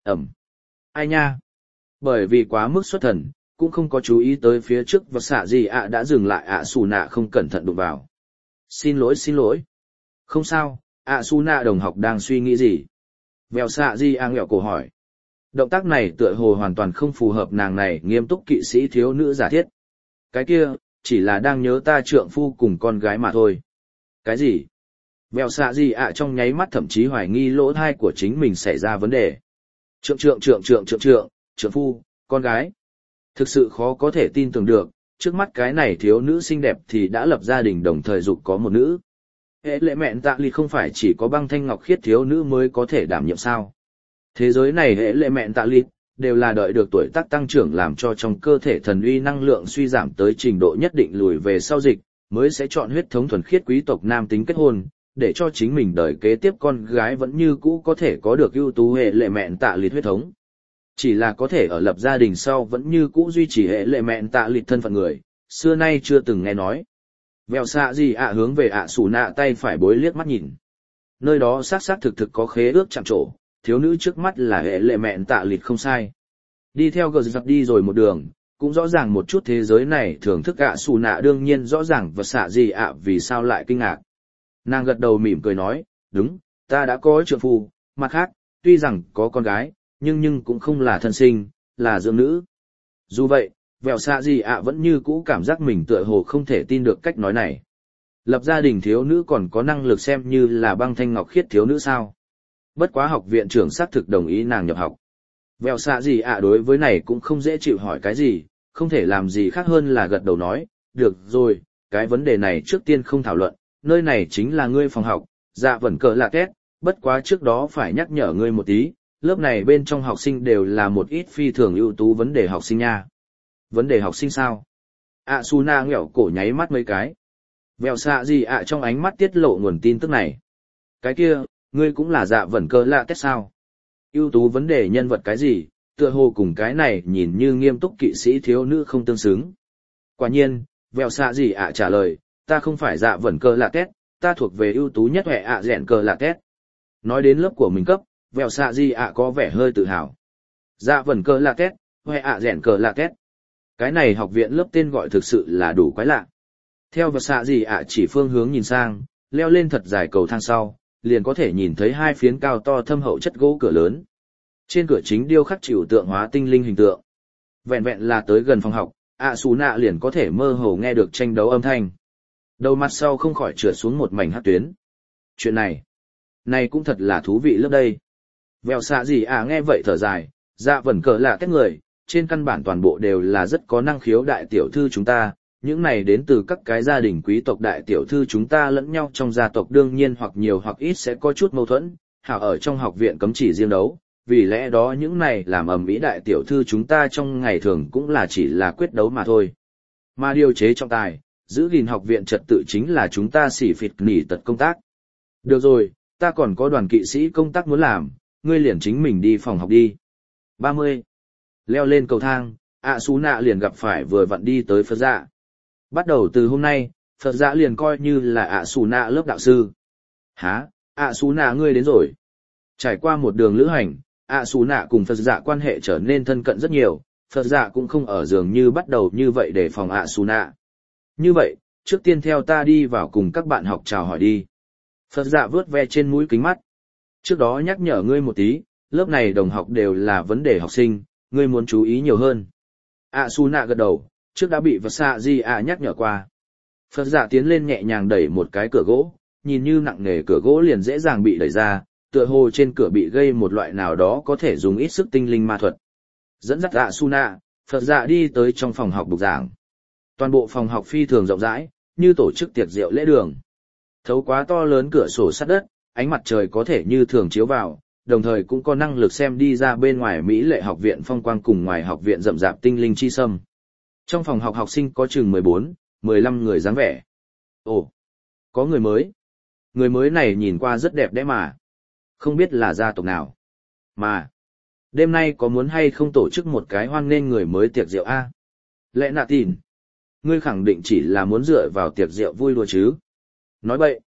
Ẩm. Ai nha? Bởi vì quá mức xuất thần, cũng không có chú ý tới phía trước và xạ gì ạ đã dừng lại ạ xù nạ không cẩn thận đụng vào. Xin lỗi xin lỗi. Không sao, ạ xù nạ đồng học đang suy nghĩ gì? Vèo xạ gì ạ nghẹo cổ hỏi. Động tác này tựa hồ hoàn toàn không phù hợp nàng này nghiêm túc kỵ sĩ thiếu nữ giả thiết. Cái kia, chỉ là đang nhớ ta trượng phu cùng con gái mà thôi. Cái gì? Vèo xạ gì ạ trong nháy mắt thậm chí hoài nghi lỗ thai của chính mình xảy ra vấn đề. Trượng phu, con gái. Thực sự khó có thể tin tưởng được, trước mắt cái này thiếu nữ xinh đẹp thì đã lập gia đình đồng thời dục có một nữ. Hệ lệ mẹn tạ lịt không phải chỉ có băng thanh ngọc khiết thiếu nữ mới có thể đảm nhiệm sao. Thế giới này hệ lệ mẹn tạ lịt, đều là đợi được tuổi tác tăng trưởng làm cho trong cơ thể thần uy năng lượng suy giảm tới trình độ nhất định lùi về sau dịch, mới sẽ chọn huyết thống thuần khiết quý tộc nam tính kết hôn, để cho chính mình đời kế tiếp con gái vẫn như cũ có thể có được ưu tú hệ lệ mẹn tạ lịt huyết thống. Chỉ là có thể ở lập gia đình sau vẫn như cũ duy trì hệ lệ mẹn tạ lịt thân phận người, xưa nay chưa từng nghe nói. Vèo xạ gì ạ hướng về ạ xù nạ tay phải bối liếc mắt nhìn. Nơi đó xác xác thực thực có khế ước chạm trổ, thiếu nữ trước mắt là hệ lệ mẹn tạ lịt không sai. Đi theo gờ dập đi rồi một đường, cũng rõ ràng một chút thế giới này thưởng thức ạ xù nạ đương nhiên rõ ràng và xạ gì ạ vì sao lại kinh ngạc. Nàng gật đầu mỉm cười nói, đúng, ta đã có trượng phu, mặt khác, tuy rằng có con gái, nhưng cũng không là thân sinh, là dưỡng nữ. Dù vậy, vèo xạ gì ạ vẫn như cũ cảm giác mình tựa hồ không thể tin được cách nói này. Lập gia đình thiếu nữ còn có năng lực xem như là băng thanh ngọc khiết thiếu nữ sao. Bất quá học viện trưởng xác thực đồng ý nàng nhập học. Vèo xạ gì ạ đối với này cũng không dễ chịu hỏi cái gì, không thể làm gì khác hơn là gật đầu nói, được rồi, cái vấn đề này trước tiên không thảo luận, nơi này chính là ngươi phòng học, dạ vẫn cờ lạ két, bất quá trước đó phải nhắc nhở ngươi một tí, lớp này bên trong học sinh đều là một ít phi thường ưu tú vấn đề học sinh nha. Vấn đề học sinh sao? Suna nghẹo cổ nháy mắt mấy cái. Vèo xạ gì ạ trong ánh mắt tiết lộ nguồn tin tức này. Cái kia, ngươi cũng là dạ vẫn cờ lạ két sao? Ưu tú vấn đề nhân vật cái gì, tựa hồ cùng cái này nhìn như nghiêm túc kỵ sĩ thiếu nữ không tương xứng. Quả nhiên, vèo xạ gì ạ trả lời, ta không phải dạ vẫn cờ lạ két, ta thuộc về ưu tú nhất hệ rèn cờ lạ két. Nói đến lớp của mình cấp, vèo xạ gì ạ có vẻ hơi tự hào. Dạ vẫn cờ lạ két, hệ rèn cờ lạ két. Cái này học viện lớp tên gọi thực sự là đủ quái lạ. Theo vèo xạ gì ạ chỉ phương hướng nhìn sang, leo lên thật dài cầu thang sau, liền có thể nhìn thấy hai phiến cao to thâm hậu chất gỗ cửa lớn. Trên cửa chính điêu khắc chịu tượng hóa tinh linh hình tượng. Vẹn vẹn là tới gần phòng học, Suna liền có thể mơ hồ nghe được tranh đấu âm thanh. Đầu mặt sau không khỏi trượt xuống một mảnh hắc tuyến. Chuyện này cũng thật là thú vị lớp đây. Vèo xạ gì nghe vậy thở dài, dạ vẫn cờ là các người, trên căn bản toàn bộ đều là rất có năng khiếu đại tiểu thư chúng ta, những này đến từ các cái gia đình quý tộc đại tiểu thư chúng ta lẫn nhau trong gia tộc đương nhiên hoặc nhiều hoặc ít sẽ có chút mâu thuẫn, hảo ở trong học viện cấm chỉ riêng đấu, vì lẽ đó những này làm ầm ĩ đại tiểu thư chúng ta trong ngày thường cũng là chỉ là quyết đấu mà thôi. Mà điều chế trọng tài, giữ gìn học viện trật tự chính là chúng ta xỉ phịt nỉ tật công tác. Được rồi, ta còn có đoàn kỵ sĩ công tác muốn làm, ngươi liền chính mình đi phòng học đi. 30. Leo lên cầu thang, Suna liền gặp phải vừa vặn đi tới Phật dạ. Bắt đầu từ hôm nay, Phật dạ liền coi như là Suna lớp đạo sư. Hả, Suna ngươi đến rồi. Trải qua một đường lữ hành, Suna cùng Phật dạ quan hệ trở nên thân cận rất nhiều, Phật dạ cũng không ở giường như bắt đầu như vậy để phòng Suna. Như vậy, trước tiên theo ta đi vào cùng các bạn học chào hỏi đi. Phật dạ vướt ve trên mũi kính mắt. Trước đó nhắc nhở ngươi một tí, lớp này đồng học đều là vấn đề học sinh, ngươi muốn chú ý nhiều hơn. Suna gật đầu, trước đã bị Phật xạ gì nhắc nhở qua. Phật dạ tiến lên nhẹ nhàng đẩy một cái cửa gỗ, nhìn như nặng nề cửa gỗ liền dễ dàng bị đẩy ra, tựa hồ trên cửa bị gây một loại nào đó có thể dùng ít sức tinh linh ma thuật. Dẫn dắt Suna, Phật dạ đi tới trong phòng học bục giảng. Toàn bộ phòng học phi thường rộng rãi, như tổ chức tiệc rượu lễ đường. Thấu quá to lớn cửa sổ sắt đất, ánh mặt trời có thể như thường chiếu vào, đồng thời cũng có năng lực xem đi ra bên ngoài Mỹ lệ học viện phong quang cùng ngoài học viện rậm rạp tinh linh chi sâm. Trong phòng học học sinh có chừng 14, 15 người dáng vẻ. Ồ, có người mới. Người mới này nhìn qua rất đẹp đẽ mà. Không biết là gia tộc nào. Mà, đêm nay có muốn hay không tổ chức một cái hoan nghênh người mới tiệc rượu a? Lẽ nạ tin. Ngươi khẳng định chỉ là muốn dựa vào tiệc rượu vui đùa chứ. Nói bậy.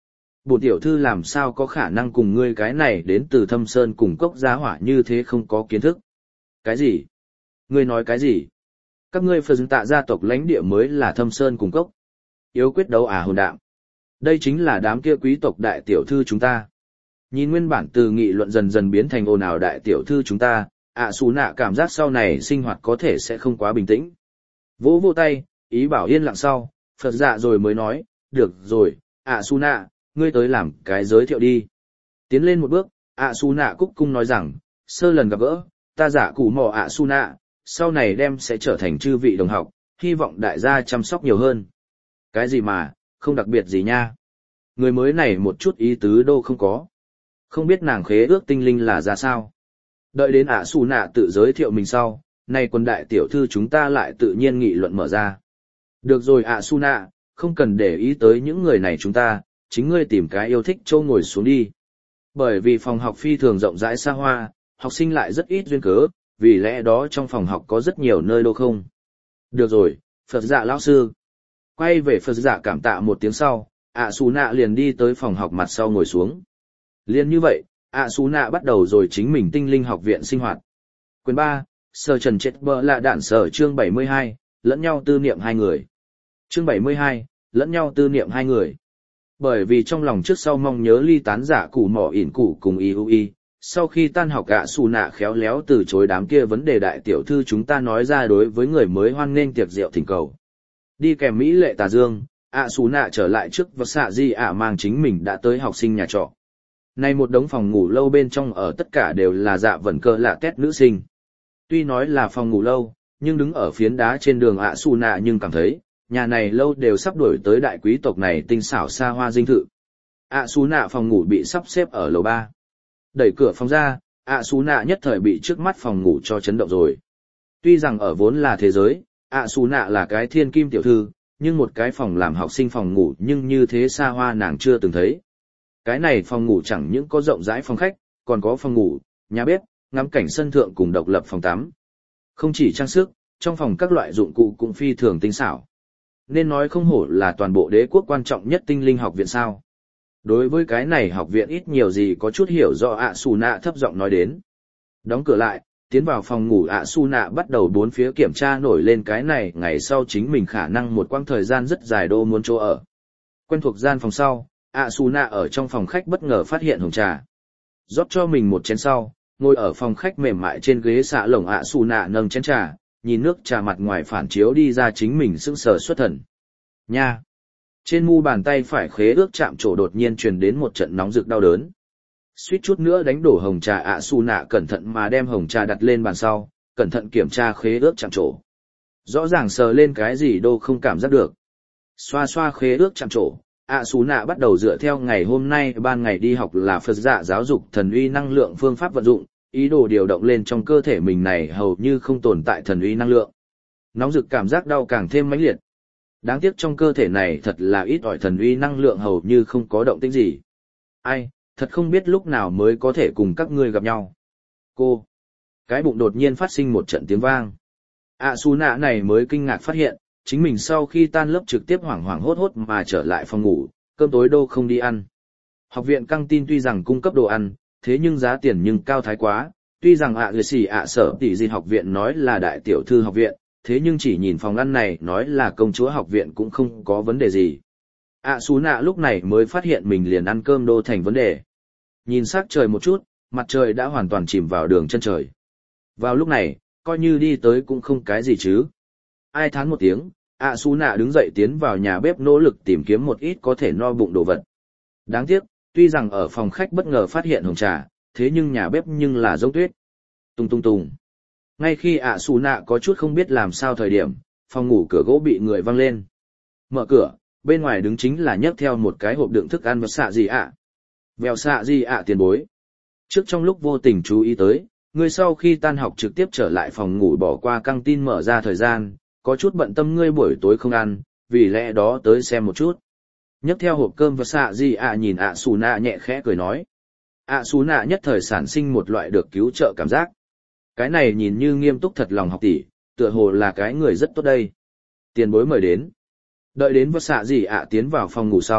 Bổn tiểu thư làm sao có khả năng cùng ngươi cái này đến từ Thâm Sơn cùng cốc giá hỏa như thế không có kiến thức. Cái gì? Ngươi nói cái gì? Các ngươi phần tạ gia tộc lãnh địa mới là Thâm Sơn cùng cốc. Yếu quyết đấu hồn đạm. Đây chính là đám kia quý tộc đại tiểu thư chúng ta. Nhìn nguyên bản từ nghị luận dần dần biến thành ồn ào đại tiểu thư chúng ta, Xù nạ cảm giác sau này sinh hoạt có thể sẽ không quá bình tĩnh. Vỗ vô tay, ý bảo yên lặng sau, Phật dạ rồi mới nói, được rồi, Xù nạ, ngươi tới làm cái giới thiệu đi. Tiến lên một bước, Xù nạ cúc cung nói rằng, sơ lần gặp gỡ, ta giả củ mò Xù nạ, sau này đem sẽ trở thành chư vị đồng học, hy vọng đại gia chăm sóc nhiều hơn. Cái gì mà, không đặc biệt gì nha. Người mới này một chút ý tứ đâu không có. Không biết nàng khế ước tinh linh là ra sao. Đợi đến Xù nạ tự giới thiệu mình sau, nay quân đại tiểu thư chúng ta lại tự nhiên nghị luận mở ra. Được rồi Xù nạ, không cần để ý tới những người này chúng ta, chính ngươi tìm cái yêu thích châu ngồi xuống đi. Bởi vì phòng học phi thường rộng rãi xa hoa, học sinh lại rất ít duyên cớ, vì lẽ đó trong phòng học có rất nhiều nơi đô không. Được rồi, Phật dạ lão sư. Quay về Phật dạ cảm tạ một tiếng sau, Xù nạ liền đi tới phòng học mặt sau ngồi xuống. Liên như vậy, Xù nạ bắt đầu rồi chính mình tinh linh học viện sinh hoạt. Quyền 3, Sở Trần Chết Bờ là đạn sở chương 72, lẫn nhau tư niệm hai người. Chương 72, lẫn nhau tư niệm hai người. Bởi vì trong lòng trước sau mong nhớ ly tán giả củ mỏ ỉn củ cùng IUI, sau khi tan học Xù nạ khéo léo từ chối đám kia vấn đề đại tiểu thư chúng ta nói ra đối với người mới hoan nghênh tiệc rượu thỉnh cầu. Đi kèm Mỹ lệ tà dương, Xù nạ trở lại trước và xạ di mang chính mình đã tới học sinh nhà trọ. Này một đống phòng ngủ lâu bên trong ở tất cả đều là dạ vẩn cơ lạ tét nữ sinh. Tuy nói là phòng ngủ lâu, nhưng đứng ở phiến đá trên đường Xù nạ nhưng cảm thấy, nhà này lâu đều sắp đuổi tới đại quý tộc này tinh xảo xa hoa dinh thự. Xù nạ phòng ngủ bị sắp xếp ở lầu 3. Đẩy cửa phòng ra, Xù nạ nhất thời bị trước mắt phòng ngủ cho chấn động rồi. Tuy rằng ở vốn là thế giới, Xù nạ là cái thiên kim tiểu thư, nhưng một cái phòng làm học sinh phòng ngủ nhưng như thế xa hoa nàng chưa từng thấy. Cái này phòng ngủ chẳng những có rộng rãi phòng khách, còn có phòng ngủ, nhà bếp, ngắm cảnh sân thượng cùng độc lập phòng tắm. Không chỉ trang sức, trong phòng các loại dụng cụ cũng phi thường tinh xảo. Nên nói không hổ là toàn bộ đế quốc quan trọng nhất tinh linh học viện sao. Đối với cái này học viện ít nhiều gì có chút hiểu do Xù nạ thấp giọng nói đến. Đóng cửa lại, tiến vào phòng ngủ Xù nạ bắt đầu bốn phía kiểm tra nổi lên cái này ngày sau chính mình khả năng một quãng thời gian rất dài đô muốn chỗ ở. Quen thuộc gian phòng sau, Xù nạ ở trong phòng khách bất ngờ phát hiện hồng trà. Rót cho mình một chén sau, ngồi ở phòng khách mềm mại trên ghế xạ lồng Xù nạ nâng chén trà, nhìn nước trà mặt ngoài phản chiếu đi ra chính mình sững sờ xuất thần. Nha! Trên mu bàn tay phải khế ước chạm trổ đột nhiên truyền đến một trận nóng rực đau đớn. Suýt chút nữa đánh đổ hồng trà Xù nạ cẩn thận mà đem hồng trà đặt lên bàn sau, cẩn thận kiểm tra khế ước chạm trổ. Rõ ràng sờ lên cái gì đâu không cảm giác được. Xoa xoa khế ước chạm trổ, Xù nạ bắt đầu dựa theo ngày hôm nay ban ngày đi học là Phật dạ giáo dục thần uy năng lượng phương pháp vận dụng, ý đồ điều động lên trong cơ thể mình này hầu như không tồn tại thần uy năng lượng. Nóng rực cảm giác đau càng thêm mãnh liệt. Đáng tiếc trong cơ thể này thật là ít ỏi thần uy năng lượng hầu như không có động tĩnh gì. Ai, thật không biết lúc nào mới có thể cùng các ngươi gặp nhau. Cô! Cái bụng đột nhiên phát sinh một trận tiếng vang. Xù nạ này mới kinh ngạc phát hiện, chính mình sau khi tan lớp trực tiếp hoảng hoảng hốt hốt mà trở lại phòng ngủ, cơm tối đô không đi ăn. Học viện căng tin tuy rằng cung cấp đồ ăn, thế nhưng giá tiền nhưng cao thái quá, tuy rằng sở tỷ gì học viện nói là đại tiểu thư học viện, thế nhưng chỉ nhìn phòng ăn này nói là công chúa học viện cũng không có vấn đề gì. Xù nạ lúc này mới phát hiện mình liền ăn cơm đô thành vấn đề. Nhìn sắc trời một chút, mặt trời đã hoàn toàn chìm vào đường chân trời. Vào lúc này, coi như đi tới cũng không cái gì chứ. Ai thán một tiếng, Xù nạ đứng dậy tiến vào nhà bếp nỗ lực tìm kiếm một ít có thể no bụng đồ vật. Đáng tiếc, tuy rằng ở phòng khách bất ngờ phát hiện hồng trà, thế nhưng nhà bếp nhưng là giống tuyết. Tung tung tung. Ngay khi Xù nạ có chút không biết làm sao thời điểm, phòng ngủ cửa gỗ bị người văng lên. Mở cửa, bên ngoài đứng chính là nhấc theo một cái hộp đựng thức ăn và xạ gì Vèo xạ gì tiền bối. Trước trong lúc vô tình chú ý tới, ngươi sau khi tan học trực tiếp trở lại phòng ngủ bỏ qua căng tin mở ra thời gian, có chút bận tâm ngươi buổi tối không ăn, vì lẽ đó tới xem một chút. Nhấc theo hộp cơm và xạ gì nhìn Xù nạ nhẹ khẽ cười nói. Xù nạ nhất thời sản sinh một loại được cứu trợ cảm giác. Cái này nhìn như nghiêm túc thật lòng học tỷ, tựa hồ là cái người rất tốt đây. Tiền bối mời đến. Đợi đến và xạ gì tiến vào phòng ngủ sau,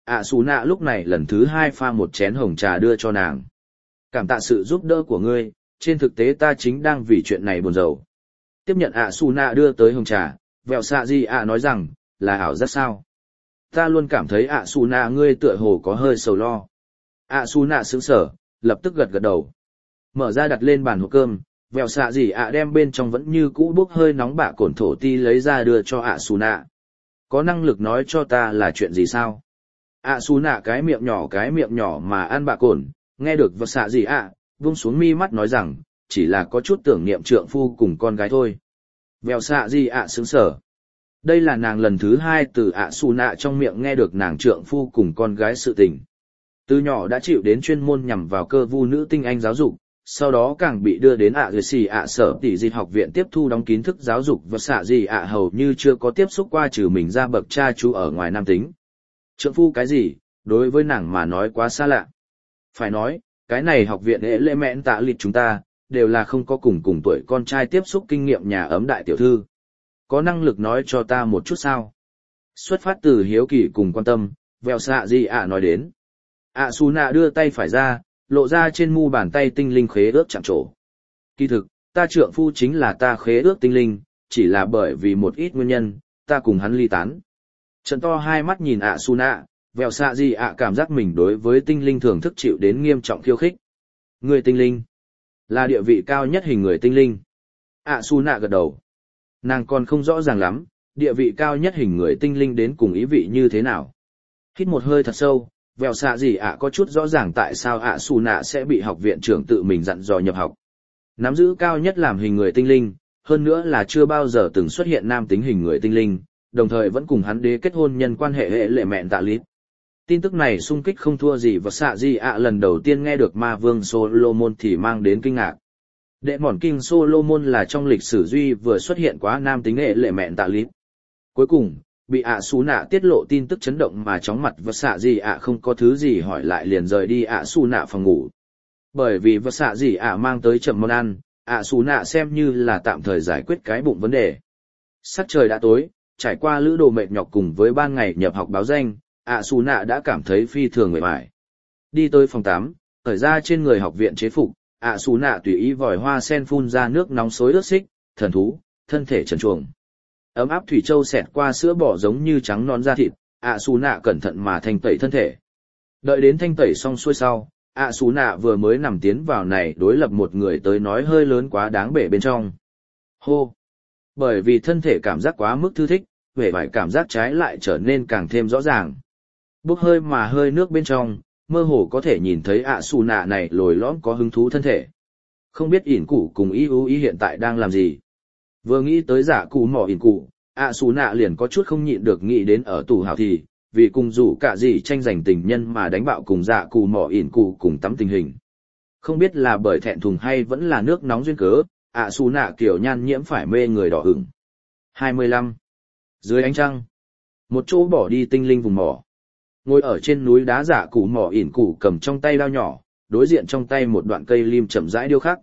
ạ xù nạ lúc này lần thứ hai pha một chén hồng trà đưa cho nàng. Cảm tạ sự giúp đỡ của ngươi, trên thực tế ta chính đang vì chuyện này buồn rầu. Tiếp nhận ạ xù nạ đưa tới hồng trà, vẹo xạ gì ạ nói rằng, là ảo giác sao? Ta luôn cảm thấy ạ xù nạ ngươi tựa hồ có hơi sầu lo. ạ xù nạ sững sờ, lập tức gật gật đầu. Mở ra đặt lên bàn hộp cơm, vẹo xạ gì ạ đem bên trong vẫn như cũ bốc hơi nóng bạ cồn thổ ti lấy ra đưa cho ạ xù nạ. Có năng lực nói cho ta là chuyện gì sao? ạ xù nạ cái miệng nhỏ mà ăn bạ cồn, nghe được vẹo xạ gì ạ, vung xuống mi mắt nói rằng, chỉ là có chút tưởng niệm trượng phu cùng con gái thôi. Vẹo xạ gì ạ sững sờ. Đây là nàng lần thứ hai từ ạ xù nạ trong miệng nghe được nàng trượng phu cùng con gái sự tình. Từ nhỏ đã chịu đến chuyên môn nhằm vào cơ vu nữ tinh anh giáo dục, sau đó càng bị đưa đến ạ xì ạ sở tỷ dịch học viện tiếp thu đóng kiến thức giáo dục và xạ gì ạ hầu như chưa có tiếp xúc qua trừ mình ra bậc cha chú ở ngoài nam tính. Trượng phu cái gì, đối với nàng mà nói quá xa lạ. Phải nói, cái này học viện ế lệ mẹn tạ lịch chúng ta, đều là không có cùng tuổi con trai tiếp xúc kinh nghiệm nhà ấm đại tiểu thư. Có năng lực nói cho ta một chút sao? Xuất phát từ hiếu kỳ cùng quan tâm, vẹo xạ gì ạ nói đến. ạ xù nạ đưa tay phải ra, lộ ra trên mu bàn tay tinh linh khế ước chạm trổ. Kỳ thực, ta trượng phu chính là ta khế ước tinh linh, chỉ là bởi vì một ít nguyên nhân, ta cùng hắn ly tán. Trận to hai mắt nhìn ạ xù nạ, vẹo xạ gì ạ cảm giác mình đối với tinh linh thưởng thức chịu đến nghiêm trọng khiêu khích. Người tinh linh, là địa vị cao nhất hình người tinh linh. ạ xù nạ gật đầu. Nàng còn không rõ ràng lắm, địa vị cao nhất hình người tinh linh đến cùng ý vị như thế nào. Hít một hơi thật sâu, vẹo xạ gì ạ có chút rõ ràng tại sao ạ xù nạ sẽ bị học viện trưởng tự mình dặn dò nhập học. Nắm giữ cao nhất làm hình người tinh linh, hơn nữa là chưa bao giờ từng xuất hiện nam tính hình người tinh linh, đồng thời vẫn cùng hắn đế kết hôn nhân quan hệ hệ lệ mẹn tạ lít. Tin tức này sung kích không thua gì và xạ gì ạ lần đầu tiên nghe được ma vương Solomon thì mang đến kinh ngạc. Đệ mòn kinh Solomon là trong lịch sử duy vừa xuất hiện quá nam tính hệ lệ mẹn tạ lít. Cuối cùng, bị ạ xù nạ tiết lộ tin tức chấn động mà chóng mặt và xạ gì ạ không có thứ gì hỏi lại liền rời đi ạ xù nạ phòng ngủ. Bởi vì và xạ gì ạ mang tới chậm món ăn, ạ xù nạ xem như là tạm thời giải quyết cái bụng vấn đề. Sắc trời đã tối, trải qua lữ đồ mệt nhọc cùng với ban ngày nhập học báo danh, ạ xù nạ đã cảm thấy phi thường mệt mỏi. Đi tới phòng 8, khởi ra trên người học viện chế phục, ạ xù nạ tùy ý vòi hoa sen phun ra nước nóng xối ướt xích, thần thú, thân thể trần truồng. Ấm áp thủy châu xẹt qua sữa bò giống như trắng non da thịt, ạ xù nạ cẩn thận mà thanh tẩy thân thể. Đợi đến thanh tẩy xong xuôi sau, ạ xù nạ vừa mới nằm tiến vào này đối lập một người tới nói hơi lớn quá đáng bể bên trong. Hô! Bởi vì thân thể cảm giác quá mức thư thích, vẻ vải cảm giác trái lại trở nên càng thêm rõ ràng. Bốc hơi mà hơi nước bên trong, mơ hồ có thể nhìn thấy ạ xù nạ này lồi lõm có hứng thú thân thể. Không biết ỉn cụ cùng y hiện tại đang làm gì. Vừa nghĩ tới giả cụ mỏ ỉn cụ, ạ xù nạ liền có chút không nhịn được nghĩ đến ở tù hào thì, vì cùng rủ cả gì tranh giành tình nhân mà đánh bạo cùng giả cụ mỏ ỉn cụ cùng tắm tình hình. Không biết là bởi thẹn thùng hay vẫn là nước nóng duyên cớ, ạ xù nạ kiểu nhan nhiễm phải mê người đỏ ửng. 25. Dưới ánh trăng, một chỗ bỏ đi tinh linh vùng mỏ. Ngồi ở trên núi đá giả cụ mỏ ỉn cụ cầm trong tay đao nhỏ, đối diện trong tay một đoạn cây lim chậm rãi điêu khắc.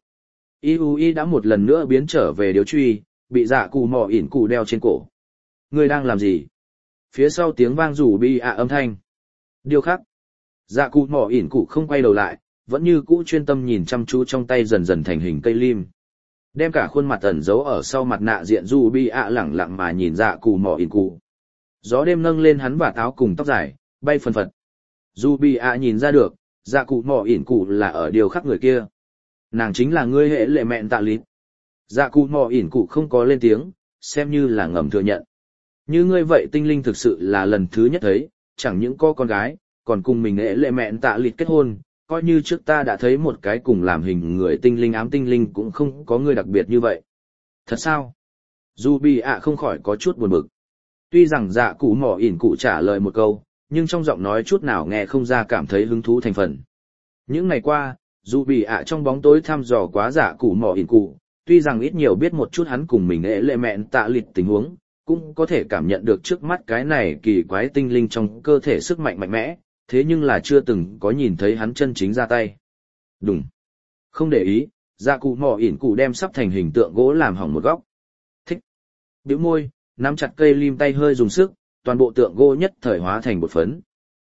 Y đã một lần nữa biến trở về điếu truy, bị giả cụ mỏ ỉn cụ đeo trên cổ. Ngươi đang làm gì? Phía sau tiếng vang rủ bi ạ âm thanh. Điêu khắc. Giả cụ mỏ ỉn cụ không quay đầu lại, vẫn như cũ chuyên tâm nhìn chăm chú trong tay dần dần thành hình cây lim. Đem cả khuôn mặt ẩn giấu ở sau mặt nạ diện rủ bi ạ lẳng lặng mà nhìn giả cụ mỏ ỉn cụ. Gió đêm nâng lên hắn và áo cùng tóc dài, bay phần phật. Dù bị ạ nhìn ra được, dạ cụ mỏ ỉn cụ là ở điều khắc người kia. Nàng chính là ngươi hệ lệ mẹn tạ lít. Dạ cụ mỏ ỉn cụ không có lên tiếng, xem như là ngầm thừa nhận. Như ngươi vậy tinh linh thực sự là lần thứ nhất thấy, chẳng những có con gái, còn cùng mình hệ lệ mẹn tạ lít kết hôn, coi như trước ta đã thấy một cái cùng làm hình người tinh linh ám tinh linh cũng không có người đặc biệt như vậy. Thật sao? Dù bị ạ không khỏi có chút buồn bực. Tuy rằng dạ cụ mỏ ỉn cụ trả lời một câu, nhưng trong giọng nói chút nào nghe không ra cảm thấy hứng thú thành phần. Những ngày qua, dù bị ạ trong bóng tối thăm dò quá giả cụ mỏ ỉn cụ, tuy rằng ít nhiều biết một chút hắn cùng mình ế lệ mẹn tạ lịt tình huống, cũng có thể cảm nhận được trước mắt cái này kỳ quái tinh linh trong cơ thể sức mạnh mạnh mẽ, thế nhưng là chưa từng có nhìn thấy hắn chân chính ra tay. Đúng. Không để ý, giả cụ mỏ ỉn cụ đem sắp thành hình tượng gỗ làm hỏng một góc. Thích. Bĩu môi, nắm chặt cây lim tay hơi dùng sức, toàn bộ tượng gỗ nhất thời hóa thành bột phấn.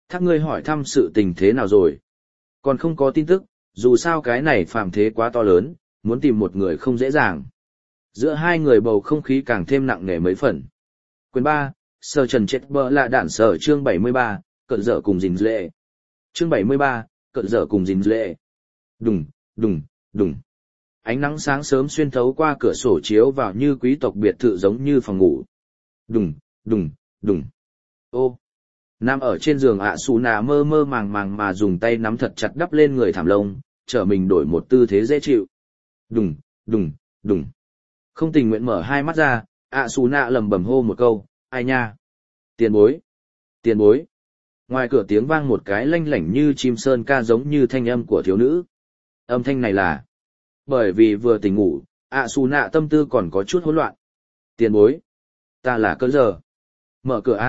Thác ngươi hỏi thăm sự tình thế nào rồi? Còn không có tin tức, dù sao cái này phàm thế quá to lớn, muốn tìm một người không dễ dàng. Giữa hai người bầu không khí càng thêm nặng nề mấy phần. Quyền 3, Sở Trần chết bờ là đạn sở chương 73, cận dở cùng dình lệ. Chương 73, cận dở cùng dình lệ. Đùng, đùng, đùng. Ánh nắng sáng sớm xuyên thấu qua cửa sổ chiếu vào như quý tộc biệt thự giống như phòng ngủ. Đùng, đùng, đùng. Ô. Nằm ở trên giường Su Nạ mơ mơ màng màng mà dùng tay nắm thật chặt đắp lên người thảm lông, trở mình đổi một tư thế dễ chịu. Đùng, đùng, đùng. Không tình nguyện mở hai mắt ra, Su Nạ lầm bầm hô một câu, ai nha? Tiền bối, tiền bối. Ngoài cửa tiếng vang một cái lanh lảnh như chim sơn ca giống như thanh âm của thiếu nữ. Âm thanh này là bởi vì vừa tỉnh ngủ, Su Nạ tâm tư còn có chút hỗn loạn. Tiền bối, ta là cơn giờ. Mở cửa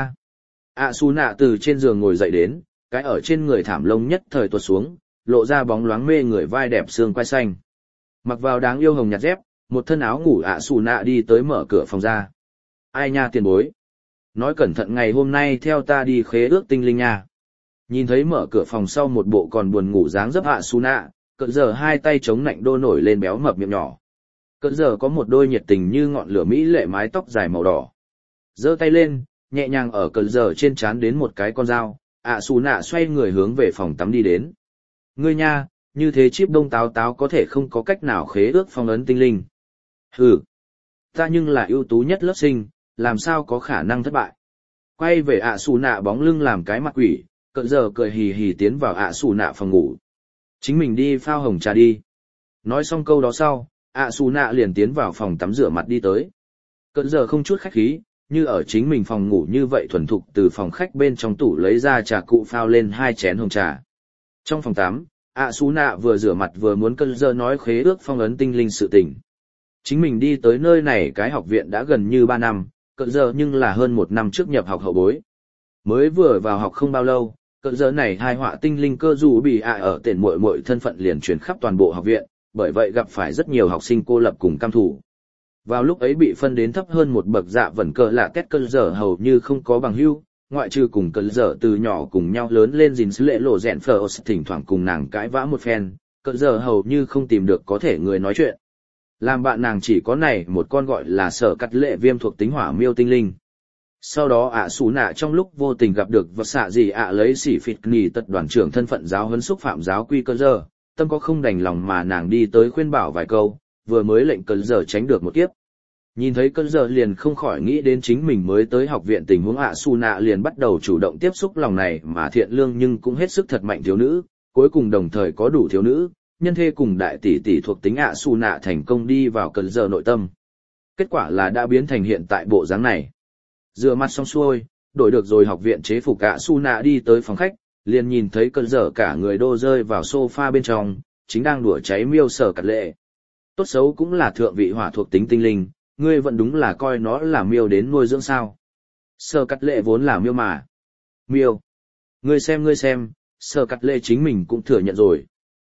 a. Su Nạ từ trên giường ngồi dậy đến, cái ở trên người thảm lông nhất thời tuột xuống, lộ ra bóng loáng mê người vai đẹp xương quai xanh. Mặc vào đáng yêu hồng nhạt dép, một thân áo ngủ Su Nạ đi tới mở cửa phòng ra. Ai nha tiền bối? Nói cẩn thận ngày hôm nay theo ta đi khế ước tinh linh nha. Nhìn thấy mở cửa phòng sau một bộ còn buồn ngủ dáng dấp Su Nạ, cận giờ hai tay chống nạnh đô nổi lên béo mập miệng nhỏ. Cận giờ có một đôi nhiệt tình như ngọn lửa mỹ lệ mái tóc dài màu đỏ. Giơ tay lên, nhẹ nhàng ở cận giờ trên trán đến một cái con dao, Su Nạ xoay người hướng về phòng tắm đi đến. Ngươi nha, như thế chíp đông táo táo có thể không có cách nào khế ước phong ấn tinh linh. Hừ, ta nhưng là ưu tú nhất lớp sinh, làm sao có khả năng thất bại. Quay về Su Nạ bóng lưng làm cái mặt quỷ, cận giờ cười hì hì tiến vào Su Nạ phòng ngủ. Chính mình đi phao hồng trà đi. Nói xong câu đó sau, Su Nạ liền tiến vào phòng tắm rửa mặt đi tới. Cận giờ không chút khách khí, như ở chính mình phòng ngủ như vậy thuần thục từ phòng khách bên trong tủ lấy ra trà cụ phao lên 2 chén hồng trà. Trong phòng tắm, Su Nạ vừa rửa mặt vừa muốn cận giờ nói khế ước phong ấn tinh linh sự tình. Chính mình đi tới nơi này cái học viện đã gần như 3 năm, cận giờ nhưng là hơn 1 năm trước nhập học hậu bối. Mới vừa vào học không bao lâu, cận giờ này hai họa tinh linh cơ dù bị ở tên muội muội thân phận liền truyền khắp toàn bộ học viện, bởi vậy gặp phải rất nhiều học sinh cô lập cùng cam thủ. Vào lúc ấy bị phân đến thấp hơn một bậc dạ vẩn cờ lạ kết cận giờ hầu như không có bằng hữu, ngoại trừ cùng cận giờ từ nhỏ cùng nhau lớn lên gìn lệ lộ rèn phờ thỉnh thoảng cùng nàng cãi vã một phen, cận giờ hầu như không tìm được có thể người nói chuyện. Làm bạn nàng chỉ có này một con gọi là sở cắt lệ viêm thuộc tính hỏa miêu tinh linh. Sau đó Su Nạ trong lúc vô tình gặp được vật xạ gì lấy xỉ phịt nghỉ tật đoàn trưởng thân phận giáo huấn xúc phạm giáo quy cơn giờ, tâm có không đành lòng mà nàng đi tới khuyên bảo vài câu, vừa mới lệnh cơn giờ tránh được một kiếp. Nhìn thấy cơn giờ liền không khỏi nghĩ đến chính mình mới tới học viện tình huống Su Nạ liền bắt đầu chủ động tiếp xúc lòng này mà thiện lương nhưng cũng hết sức thật mạnh thiếu nữ, cuối cùng đồng thời có đủ thiếu nữ, nhân thê cùng đại tỷ tỷ thuộc tính Su Nạ thành công đi vào cơn giờ nội tâm. Kết quả là đã biến thành hiện tại bộ dáng này. Rửa mặt xong xuôi, đổi được rồi học viện chế phục Su Nạ đi tới phòng khách, liền nhìn thấy cơn dở cả người đô rơi vào sofa bên trong, chính đang đùa cháy miêu sở cắt lệ. Tốt xấu cũng là thượng vị hỏa thuộc tính tinh linh, ngươi vẫn đúng là coi nó là miêu đến nuôi dưỡng sao. Sở cắt lệ vốn là miêu mà. Miêu. Ngươi xem, sở cắt lệ chính mình cũng thừa nhận rồi.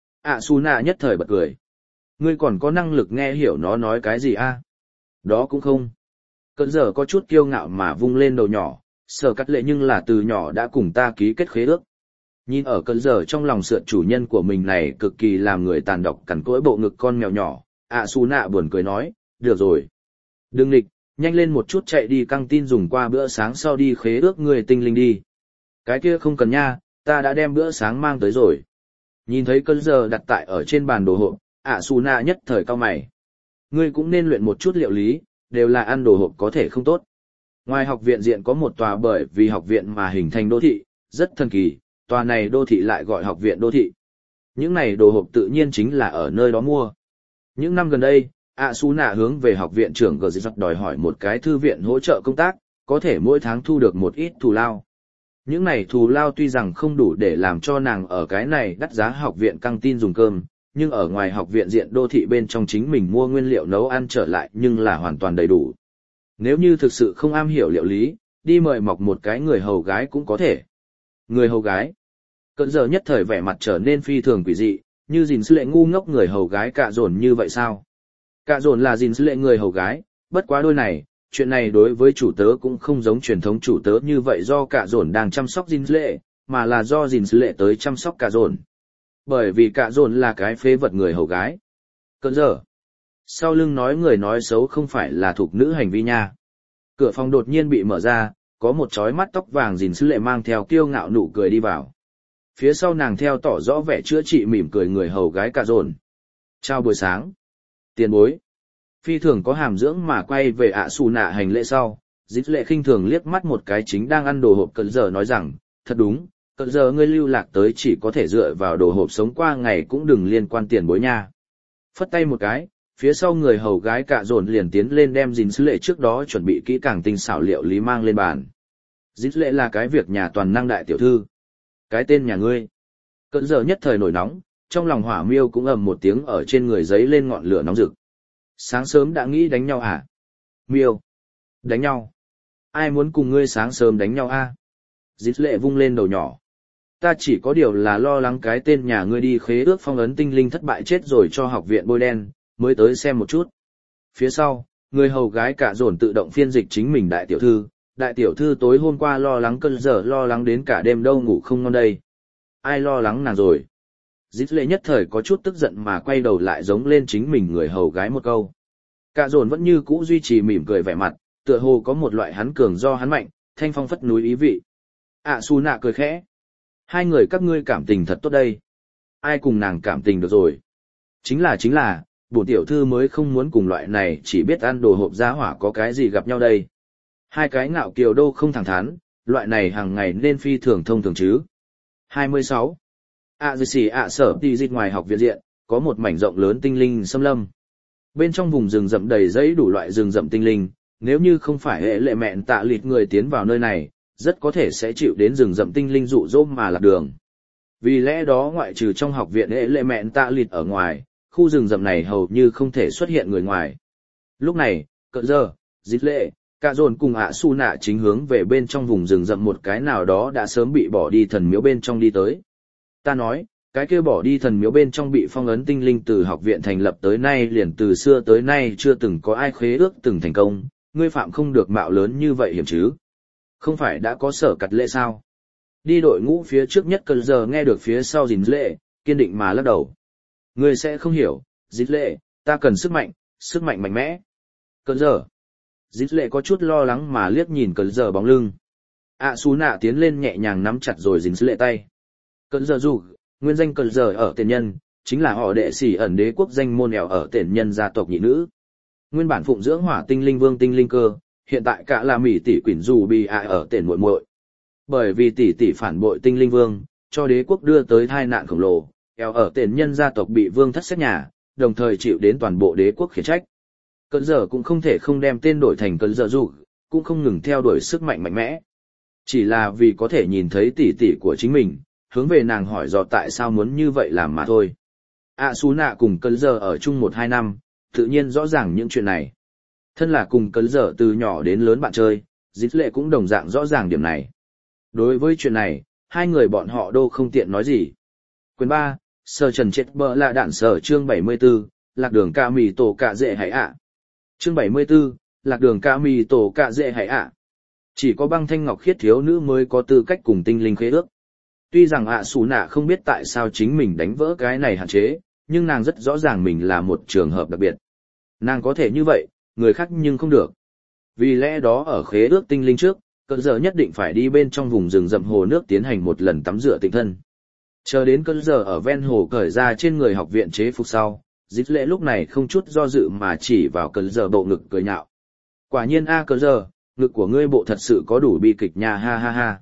Su Nạ nhất thời bật cười. Ngươi còn có năng lực nghe hiểu nó nói cái gì Đó cũng không. Cận giờ có chút kiêu ngạo mà vung lên đầu nhỏ, sở cắt lệ nhưng là từ nhỏ đã cùng ta ký kết khế ước. Nhìn ở cận giờ trong lòng sượn chủ nhân của mình này cực kỳ làm người tàn độc cằn cỗi bộ ngực con mèo nhỏ, Su Nạ buồn cười nói, được rồi. Đừng nghịch, nhanh lên một chút chạy đi căng tin dùng qua bữa sáng sau đi khế ước người tinh linh đi. Cái kia không cần nha, ta đã đem bữa sáng mang tới rồi. Nhìn thấy cận giờ đặt tại ở trên bàn đồ hộp, Su Nạ nhất thời cau mày. Ngươi cũng nên luyện một chút liệu lý, đều là ăn đồ hộp có thể không tốt. Ngoài học viện diện có một tòa bởi vì học viện mà hình thành đô thị, rất thần kỳ, tòa này đô thị lại gọi học viện đô thị. Những này đồ hộp tự nhiên chính là ở nơi đó mua. Những năm gần đây, Su Nạ hướng về học viện trưởng Gờ Giặc đòi hỏi một cái thư viện hỗ trợ công tác, có thể mỗi tháng thu được một ít thù lao. Những này thù lao tuy rằng không đủ để làm cho nàng ở cái này đắt giá học viện căng tin dùng cơm, nhưng ở ngoài học viện diện đô thị bên trong chính mình mua nguyên liệu nấu ăn trở lại nhưng là hoàn toàn đầy đủ. Nếu như thực sự không am hiểu liệu lý, đi mời mọc một cái người hầu gái cũng có thể. Người hầu gái? Cận giờ nhất thời vẻ mặt trở nên phi thường quỷ dị, như gìn sư lệ ngu ngốc người hầu gái cạ dồn như vậy sao? Cạ dồn là gìn sư lệ người hầu gái, bất quá đôi này, chuyện này đối với chủ tớ cũng không giống truyền thống chủ tớ như vậy do cạ dồn đang chăm sóc gìn sư lệ, mà là do gìn lệ tới chăm sóc cả dồn. Bởi vì cả dồn là cái phế vật người hầu gái. Cơn giờ, sau lưng nói người nói xấu không phải là thuộc nữ hành vi nha. Cửa phòng đột nhiên bị mở ra, có một chói mắt tóc vàng gìn lệ mang theo kiêu ngạo nụ cười đi vào. Phía sau nàng theo tỏ rõ vẻ chữa trị mỉm cười người hầu gái cả dồn. Chào buổi sáng. Tiền bối. Phi thường có hàm dưỡng mà quay về ạ xù nạ hành lễ sau. Dít lệ khinh thường liếc mắt một cái chính đang ăn đồ hộp cận giờ nói rằng, thật đúng, cận giờ ngươi lưu lạc tới chỉ có thể dựa vào đồ hộp sống qua ngày cũng đừng liên quan tiền bối nha. Phất tay một cái, phía sau người hầu gái cả dồn liền tiến lên đem dít lệ trước đó chuẩn bị kỹ càng tinh xảo liệu lý mang lên bàn. Dít lệ là cái việc nhà toàn năng đại tiểu thư. Cái tên nhà ngươi. Cận giờ nhất thời nổi nóng, trong lòng hỏa miêu cũng ầm một tiếng ở trên người giấy lên ngọn lửa nóng rực. Sáng sớm đã nghĩ đánh nhau à? Miêu. Đánh nhau. Ai muốn cùng ngươi sáng sớm đánh nhau a? Dít lệ vung lên đầu nhỏ. Ta chỉ có điều là lo lắng cái tên nhà ngươi đi khế ước phong ấn tinh linh thất bại chết rồi cho học viện bôi đen, mới tới xem một chút. Phía sau, người hầu gái cả dồn tự động phiên dịch chính mình đại tiểu thư tối hôm qua lo lắng cơn giờ lo lắng đến cả đêm đâu ngủ không ngon đây. Ai lo lắng nàng rồi? Dít lệ nhất thời có chút tức giận mà quay đầu lại giống lên chính mình người hầu gái một câu. Cả dồn vẫn như cũ duy trì mỉm cười vẻ mặt, tựa hồ có một loại hắn cường do hắn mạnh, thanh phong phất núi ý vị. Su nạ cười khẽ. Hai người các ngươi cảm tình thật tốt đây. Ai cùng nàng cảm tình được rồi? Chính là, bổn tiểu thư mới không muốn cùng loại này chỉ biết ăn đồ hộp giá hỏa có cái gì gặp nhau đây. Hai cái ngạo kiều đô không thẳng thắn, loại này hàng ngày nên phi thường thông thường chứ. 26. Sở đi dịch ngoài học viện diện, có một mảnh rộng lớn tinh linh xâm lâm. Bên trong vùng rừng rậm đầy rẫy đủ loại rừng rậm tinh linh, nếu như không phải hệ lệ mẹn tạ lịt người tiến vào nơi này, rất có thể sẽ chịu đến rừng rậm tinh linh dụ dỗ mà lạc đường. Vì lẽ đó ngoại trừ trong học viện hệ lệ mẹn tạ lịt ở ngoài, khu rừng rậm này hầu như không thể xuất hiện người ngoài. Lúc này, cận giờ, dít lệ, cả dồn cùng Su nạ chính hướng về bên trong vùng rừng rậm một cái nào đó đã sớm bị bỏ đi thần miếu bên trong đi tới. Ta nói, cái kia bỏ đi thần miếu bên trong bị phong ấn tinh linh từ học viện thành lập tới nay liền từ xưa tới nay chưa từng có ai khế ước từng thành công, ngươi phạm không được mạo lớn như vậy hiểm chứ. Không phải đã có sở cặt lệ sao? Đi đội ngũ phía trước nhất cơn giờ nghe được phía sau dìn lệ, kiên định mà lắc đầu. Ngươi sẽ không hiểu, dìn lệ, ta cần sức mạnh mạnh mẽ. Cơn giờ. Dít lệ có chút lo lắng mà liếc nhìn cơn giờ bóng lưng. Su nạ tiến lên nhẹ nhàng nắm chặt rồi dít lệ tay. Cơn giờ dù, nguyên danh cơn giờ ở tiền nhân, chính là họ đệ sĩ ẩn đế quốc danh môn ẻo ở tiền nhân gia tộc nhị nữ. Nguyên bản phụng dưỡng hỏa tinh linh vương tinh linh cơ, hiện tại cả là mỹ tỷ quỷ dù bị ở tiền muội muội. Bởi vì tỷ phản bội tinh linh vương, cho đế quốc đưa tới tai nạn khổng lồ, ẻo ở tiền nhân gia tộc bị vương thất xét nhà, đồng thời chịu đến toàn bộ đế quốc khiển trách. Cơn giờ cũng không thể không đem tên đổi thành cơn giờ dù, cũng không ngừng theo đuổi sức mạnh mạnh mẽ. Chỉ là vì có thể nhìn thấy tỷ của chính mình, hướng về nàng hỏi dò tại sao muốn như vậy làm mà thôi. Su nạ cùng cơn giờ ở chung 1-2 năm, tự nhiên rõ ràng những chuyện này. Thân là cùng cơn giờ từ nhỏ đến lớn bạn chơi, dít lệ cũng đồng dạng rõ ràng điểm này. Đối với chuyện này, hai người bọn họ đô không tiện nói gì. Quyền 3, Sở Trần chết bờ là đạn sở chương 74, lạc đường ca mì tổ cạ dệ hãy ạ. Chương 74, lạc đường ca mì tổ cạ dệ hãy ạ. Chỉ có băng thanh ngọc khiết thiếu nữ mới có tư cách cùng tinh linh khế ước. Tuy rằng Su nạ không biết tại sao chính mình đánh vỡ cái này hạn chế, nhưng nàng rất rõ ràng mình là một trường hợp đặc biệt. Nàng có thể như vậy, người khác nhưng không được. Vì lẽ đó ở khế ước tinh linh trước, cơn giờ nhất định phải đi bên trong vùng rừng rậm hồ nước tiến hành một lần tắm rửa tịnh thân. Chờ đến cơn giờ ở ven hồ cởi ra trên người học viện chế phục sau, dít lệ lúc này không chút do dự mà chỉ vào cơn giờ bộ ngực cười nhạo. Quả nhiên cơn giờ, ngực của ngươi bộ thật sự có đủ bi kịch nha ha ha ha.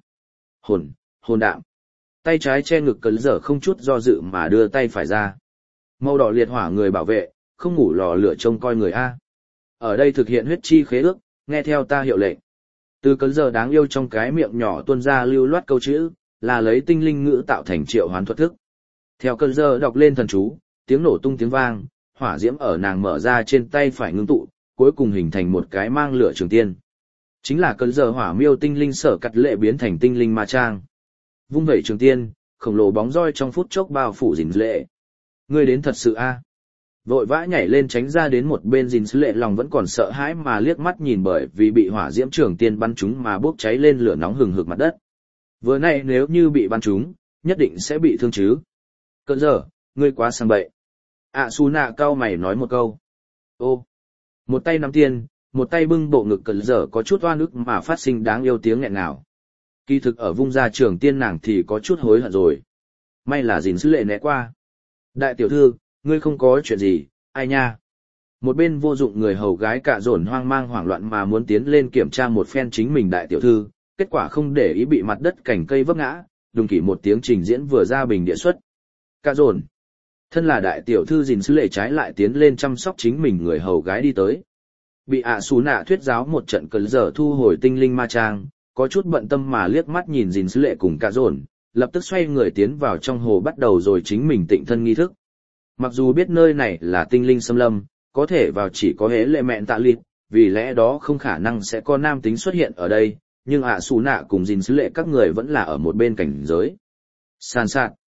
Hồn đạm. Tay trái che ngực cơn giờ không chút do dự mà đưa tay phải ra. Màu đỏ liệt hỏa người bảo vệ, không ngủ lò lửa trông coi người A. Ở đây thực hiện huyết chi khế ước, nghe theo ta hiệu lệnh. Từ cơn giờ đáng yêu trong cái miệng nhỏ tuôn ra lưu loát câu chữ, là lấy tinh linh ngữ tạo thành triệu hoán thuật thức. Theo cơn giờ đọc lên thần chú, tiếng nổ tung tiếng vang, hỏa diễm ở nàng mở ra trên tay phải ngưng tụ, cuối cùng hình thành một cái mang lửa trường tiên. Chính là cơn giờ hỏa miêu tinh linh sở cắt lệ biến thành tinh linh ma trang. Vung vẩy trường tiên, khổng lồ bóng roi trong phút chốc bao phủ dình lệ. Ngươi đến thật sự a? Vội vã nhảy lên tránh ra đến một bên dình lệ lòng vẫn còn sợ hãi mà liếc mắt nhìn bởi vì bị hỏa diễm trường tiên bắn trúng mà bốc cháy lên lửa nóng hừng hực mặt đất. Vừa nãy nếu như bị bắn trúng, nhất định sẽ bị thương chứ. Cơn giờ, ngươi quá sang bậy. Su nạ cau mày nói một câu. Ô, một tay nắm tiền, một tay bưng bộ ngực cơn giờ có chút oan ức mà phát sinh đáng yêu tiếng nghẹn ngào. Kỳ thực ở vung ra trường tiên nàng thì có chút hối hận rồi. May là gìn sứ lệ né qua. Đại tiểu thư, ngươi không có chuyện gì, ai nha. Một bên vô dụng người hầu gái cạ dồn hoang mang hoảng loạn mà muốn tiến lên kiểm tra một phen chính mình đại tiểu thư, kết quả không để ý bị mặt đất cành cây vấp ngã, đùng kỷ một tiếng trình diễn vừa ra bình địa xuất. Cạ dồn. Thân là đại tiểu thư gìn sứ lệ trái lại tiến lên chăm sóc chính mình người hầu gái đi tới. Bị xú nạ thuyết giáo một trận cơn giờ thu hồi tinh linh ma trang, có chút bận tâm mà liếc mắt nhìn gìn sứ lệ cùng cạ dồn, lập tức xoay người tiến vào trong hồ bắt đầu rồi chính mình tịnh thân nghi thức. Mặc dù biết nơi này là tinh linh xâm lâm, có thể vào chỉ có hễ lệ mẹn tạ lịt, vì lẽ đó không khả năng sẽ có nam tính xuất hiện ở đây, nhưng xù nạ cùng gìn sứ lệ các người vẫn là ở một bên cảnh giới. Sàn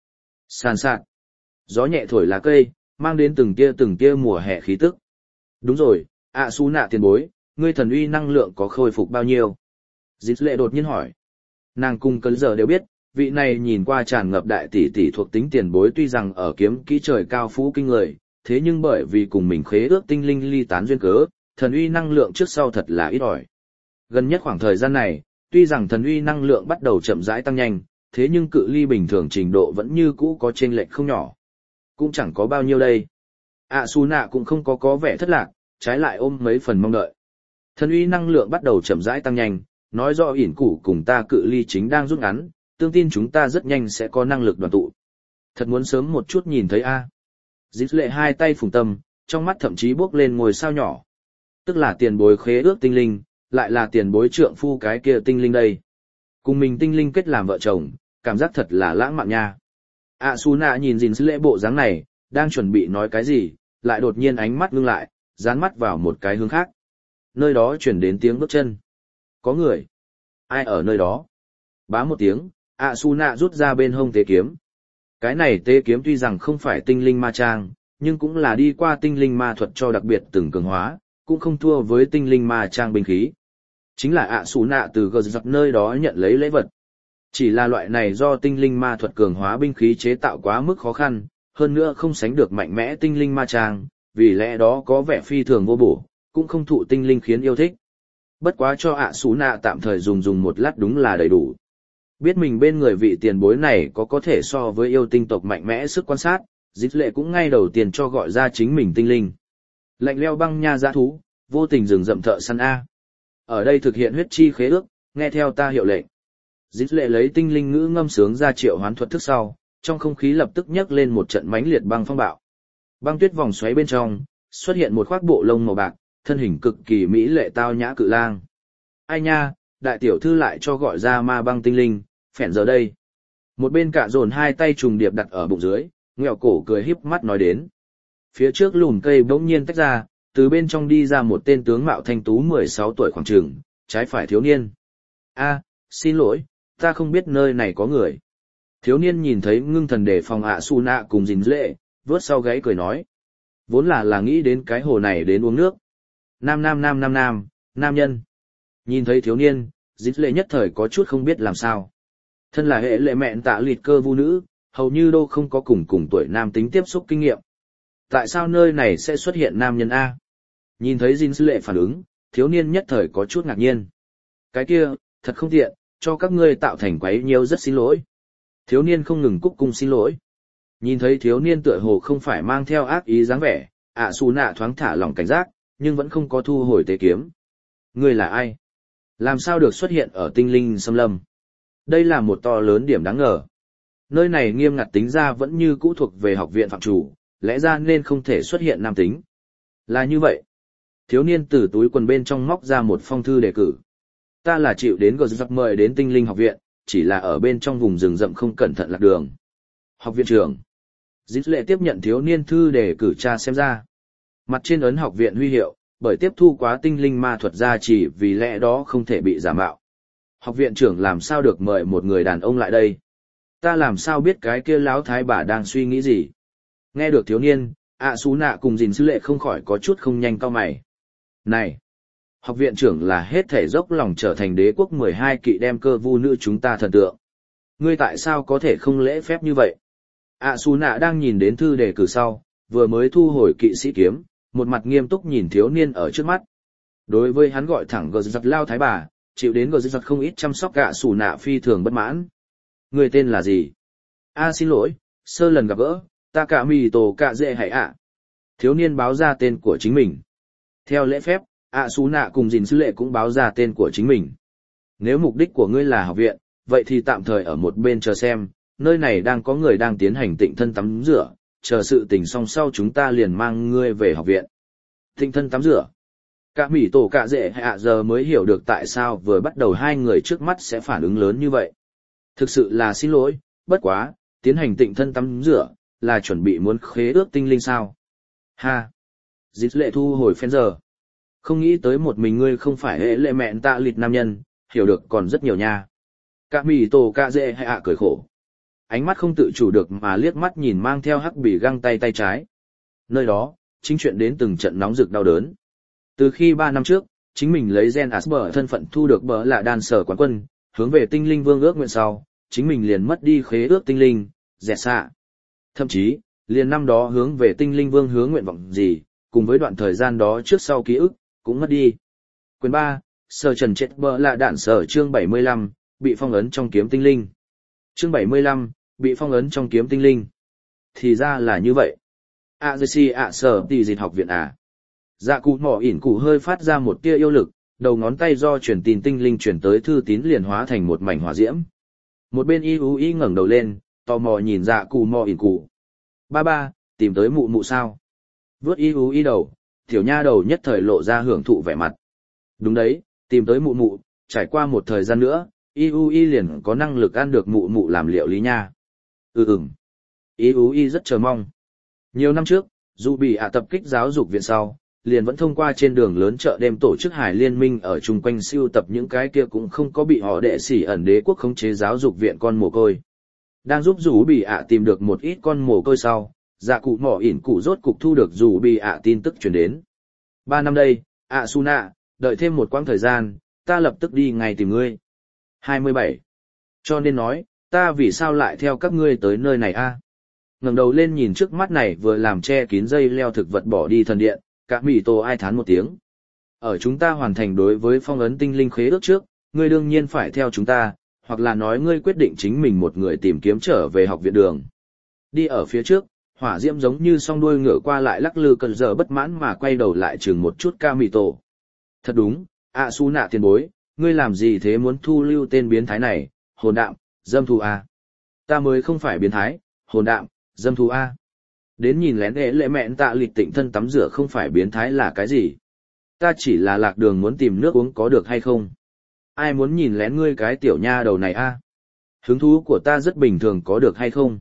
sạt, gió nhẹ thổi lá cây, mang đến từng tia mùa hè khí tức. Đúng rồi, xù nạ tiền bối, ngươi thần uy năng lượng có khôi phục bao nhiêu? Gìn sứ lệ đột nhiên hỏi. Nàng cùng cấn giờ đều biết, vị này nhìn qua tràn ngập đại tỷ tỷ thuộc tính tiền bối tuy rằng ở kiếm kỹ trời cao phú kinh người, thế nhưng bởi vì cùng mình khế ước tinh linh ly tán duyên cớ, thần uy năng lượng trước sau thật là ít ỏi. Gần nhất khoảng thời gian này, tuy rằng thần uy năng lượng bắt đầu chậm rãi tăng nhanh, thế nhưng cự ly bình thường trình độ vẫn như cũ có chênh lệch không nhỏ. Cũng chẳng có bao nhiêu đây. Su nạ cũng không có vẻ thất lạc, trái lại ôm mấy phần mong đợi. Thần uy năng lượng bắt đầu chậm rãi tăng nhanh, nói rõ ỉn củ cùng ta cự ly chính đang rút ngắn, tương tin chúng ta rất nhanh sẽ có năng lực đoàn tụ. Thật muốn sớm một chút nhìn thấy a. Dít lệ hai tay phùng tâm, trong mắt thậm chí bước lên ngôi sao nhỏ. Tức là tiền bối khế ước tinh linh, lại là tiền bối trượng phu cái kia tinh linh đây. Cùng mình tinh linh kết làm vợ chồng, cảm giác thật là lãng mạn nha. Su nạ nhìn Dít lệ bộ dáng này, đang chuẩn bị nói cái gì, lại đột nhiên ánh mắt ngưng lại, dán mắt vào một cái hướng khác. Nơi đó chuyển đến tiếng bước chân. Có người. Ai ở nơi đó? Bá một tiếng, Su nạ rút ra bên hông tế kiếm. Cái này tế kiếm tuy rằng không phải tinh linh ma trang, nhưng cũng là đi qua tinh linh ma thuật cho đặc biệt từng cường hóa, cũng không thua với tinh linh ma trang binh khí. Chính là Su nạ từ gờ giặc nơi đó nhận lấy lễ vật. Chỉ là loại này do tinh linh ma thuật cường hóa binh khí chế tạo quá mức khó khăn, hơn nữa không sánh được mạnh mẽ tinh linh ma trang, vì lẽ đó có vẻ phi thường vô bổ, cũng không thụ tinh linh khiến yêu thích. Bất quá cho Su nạ tạm thời dùng một lát đúng là đầy đủ. Biết mình bên người vị tiền bối này có thể so với yêu tinh tộc mạnh mẽ sức quan sát, Dít lệ cũng ngay đầu tiên cho gọi ra chính mình tinh linh. Lạnh leo băng nha dã thú, vô tình rừng rậm thợ săn A. Ở đây thực hiện huyết chi khế ước, nghe theo ta hiệu lệnh. Dít lệ lấy tinh linh ngữ ngâm sướng ra triệu hoán thuật thức sau, trong không khí lập tức nhấc lên một trận mãnh liệt băng phong bạo. Băng tuyết vòng xoáy bên trong, xuất hiện một khoác bộ lông màu bạc, thân hình cực kỳ mỹ lệ tao nhã cự lang. Ai nha, đại tiểu thư lại cho gọi ra ma băng tinh linh, phèn giờ đây. Một bên cạ dồn hai tay trùng điệp đặt ở bụng dưới, nghẹo cổ cười híp mắt nói đến. Phía trước lùm cây bỗng nhiên tách ra, từ bên trong đi ra một tên tướng mạo thanh tú 16 tuổi khoảng chừng, trái phải thiếu niên. Xin lỗi, ta không biết nơi này có người. Thiếu niên nhìn thấy ngưng thần đề phòng Su nạ cùng Dìn lệ, vớt sau gáy cười nói. Vốn là nghĩ đến cái hồ này đến uống nước. Nam nhân. Nhìn thấy thiếu niên, Dìn lệ nhất thời có chút không biết làm sao. Thân là hệ lệ mẹn tạ lịt cơ vu nữ, hầu như đâu không có cùng tuổi nam tính tiếp xúc kinh nghiệm. Tại sao nơi này sẽ xuất hiện nam nhân A? Nhìn thấy Dìn lệ phản ứng, thiếu niên nhất thời có chút ngạc nhiên. Cái kia, thật không tiện, cho các ngươi tạo thành quấy nhiễu rất xin lỗi. Thiếu niên không ngừng cúc cung xin lỗi. Nhìn thấy thiếu niên tựa hồ không phải mang theo ác ý dáng vẻ, Su nạ thoáng thả lỏng cảnh giác, nhưng vẫn không có thu hồi tế kiếm. Ngươi là ai? Làm sao được xuất hiện ở tinh linh xâm lâm? Đây là một to lớn điểm đáng ngờ. Nơi này nghiêm ngặt tính ra vẫn như cũ thuộc về học viện phạm chủ, lẽ ra nên không thể xuất hiện nam tính. Là như vậy. Thiếu niên từ túi quần bên trong móc ra một phong thư đề cử. Ta là chịu đến gờ giặc mời đến tinh linh học viện, chỉ là ở bên trong vùng rừng rậm không cẩn thận lạc đường. Học viện trưởng. Dít lệ tiếp nhận thiếu niên thư đề cử tra xem ra. Mặt trên ấn học viện huy hiệu, bởi tiếp thu quá tinh linh ma thuật gia chỉ vì lẽ đó không thể bị giả mạo. Học viện trưởng làm sao được mời một người đàn ông lại đây? Ta làm sao biết cái kia láo thái bà đang suy nghĩ gì? Nghe được thiếu niên, Su nạ cùng Dìn lệ không khỏi có chút không nhanh cau mày. Này! Học viện trưởng là hết thể dốc lòng trở thành đế quốc 12 kỵ đem cơ vu nữ chúng ta thần tượng. Ngươi tại sao có thể không lễ phép như vậy? Su nạ đang nhìn đến thư đề cử sau, vừa mới thu hồi kỵ sĩ kiếm, một mặt nghiêm túc nhìn thiếu niên ở trước mắt. Đối với hắn gọi thẳng gờ giật lao thái bà, chịu đến gờ giật không ít chăm sóc Su nạ phi thường bất mãn. Ngươi tên là gì? Xin lỗi, sơ lần gặp gỡ, ta cả mì tổ cả dễ hãy ạ. Thiếu niên báo ra tên của chính mình. Theo lễ phép, Su nạ cùng dìn sư lệ cũng báo ra tên của chính mình. Nếu mục đích của ngươi là học viện, vậy thì tạm thời ở một bên chờ xem, nơi này đang có người đang tiến hành tịnh thân tắm rửa, chờ sự tình xong sau chúng ta liền mang ngươi về học viện. Tịnh thân tắm rửa. Cả mỉ tổ cả dễ hạ giờ mới hiểu được tại sao vừa bắt đầu hai người trước mắt sẽ phản ứng lớn như vậy. Thực sự là xin lỗi, bất quá, tiến hành tịnh thân tắm rửa, là chuẩn bị muốn khế ước tinh linh sao. Ha! Dít lệ thu hồi phen giờ. Không nghĩ tới một mình ngươi không phải hệ lệ mẹn tạ lịt nam nhân, hiểu được còn rất nhiều nha. Cả mỉ tổ cả dễ hạ cười khổ. Ánh mắt không tự chủ được mà liếc mắt nhìn mang theo hắc bì găng tay trái. Nơi đó, chính chuyện đến từng trận nóng rực đau đớn. Từ khi 3 năm trước, chính mình lấy Gen Asper thân phận thu được bờ là đan sở quán quân, hướng về tinh linh vương ước nguyện sau, chính mình liền mất đi khế ước tinh linh, dẹt xạ. Thậm chí, liền năm đó hướng về tinh linh vương hướng nguyện vọng gì, cùng với đoạn thời gian đó trước sau ký ức, cũng mất đi. Quyền 3, Sở Trần chết bờ là đạn sở chương 75, bị phong ấn trong kiếm tinh linh. Chương 75, bị phong ấn trong kiếm tinh linh. Thì ra là như vậy. Sở tỷ dịch học viện à. Dạ cụ mỏ ỉn cụ hơi phát ra một tia yêu lực, đầu ngón tay do truyền tin tinh linh chuyển tới thư tín liền hóa thành một mảnh hỏa diễm. Một bên y ngẩng đầu lên, tò mò nhìn dạ cụ mỏ ỉn cụ. Ba, tìm tới mụ mụ sao? Vớt y đầu, tiểu nha đầu nhất thời lộ ra hưởng thụ vẻ mặt. Đúng đấy, tìm tới mụ mụ, trải qua một thời gian nữa, y liền có năng lực ăn được mụ mụ làm liệu lý nha. Y rất chờ mong. Nhiều năm trước, dù bị tập kích giáo dục viện sau, liền vẫn thông qua trên đường lớn chợ đêm tổ chức hải liên minh ở chung quanh siêu tập những cái kia cũng không có bị họ đệ sĩ ẩn đế quốc khống chế giáo dục viện con mồ côi. Đang giúp dù bị tìm được một ít con mồ côi sau, dạ cụ mỏ ỉn cụ rốt cục thu được dù bị tin tức truyền đến. 3 năm đây, Suna, đợi thêm một quãng thời gian, ta lập tức đi ngay tìm ngươi. 27. Cho nên nói, ta vì sao lại theo các ngươi tới nơi này a? Ngẩng đầu lên nhìn trước mắt này vừa làm che kín dây leo thực vật bỏ đi thần điện, cả mỉ tổ ai thán một tiếng. Ở chúng ta hoàn thành đối với phong ấn tinh linh khế ước trước, ngươi đương nhiên phải theo chúng ta, hoặc là nói ngươi quyết định chính mình một người tìm kiếm trở về học viện đường. Đi ở phía trước, hỏa diễm giống như song đuôi ngựa qua lại lắc lư cần giờ bất mãn mà quay đầu lại chừng một chút ca mỉ tổ. Thật đúng, Su nạ tiền bối, ngươi làm gì thế muốn thu lưu tên biến thái này, hồn đạm, dâm thù a? Ta mới không phải biến thái, hồn đạm, dâm thù a. Đến nhìn lén lệ mẹn tạ lịch tịnh thân tắm rửa không phải biến thái là cái gì? Ta chỉ là lạc đường muốn tìm nước uống có được hay không? Ai muốn nhìn lén ngươi cái tiểu nha đầu này a? Hứng thú của ta rất bình thường có được hay không?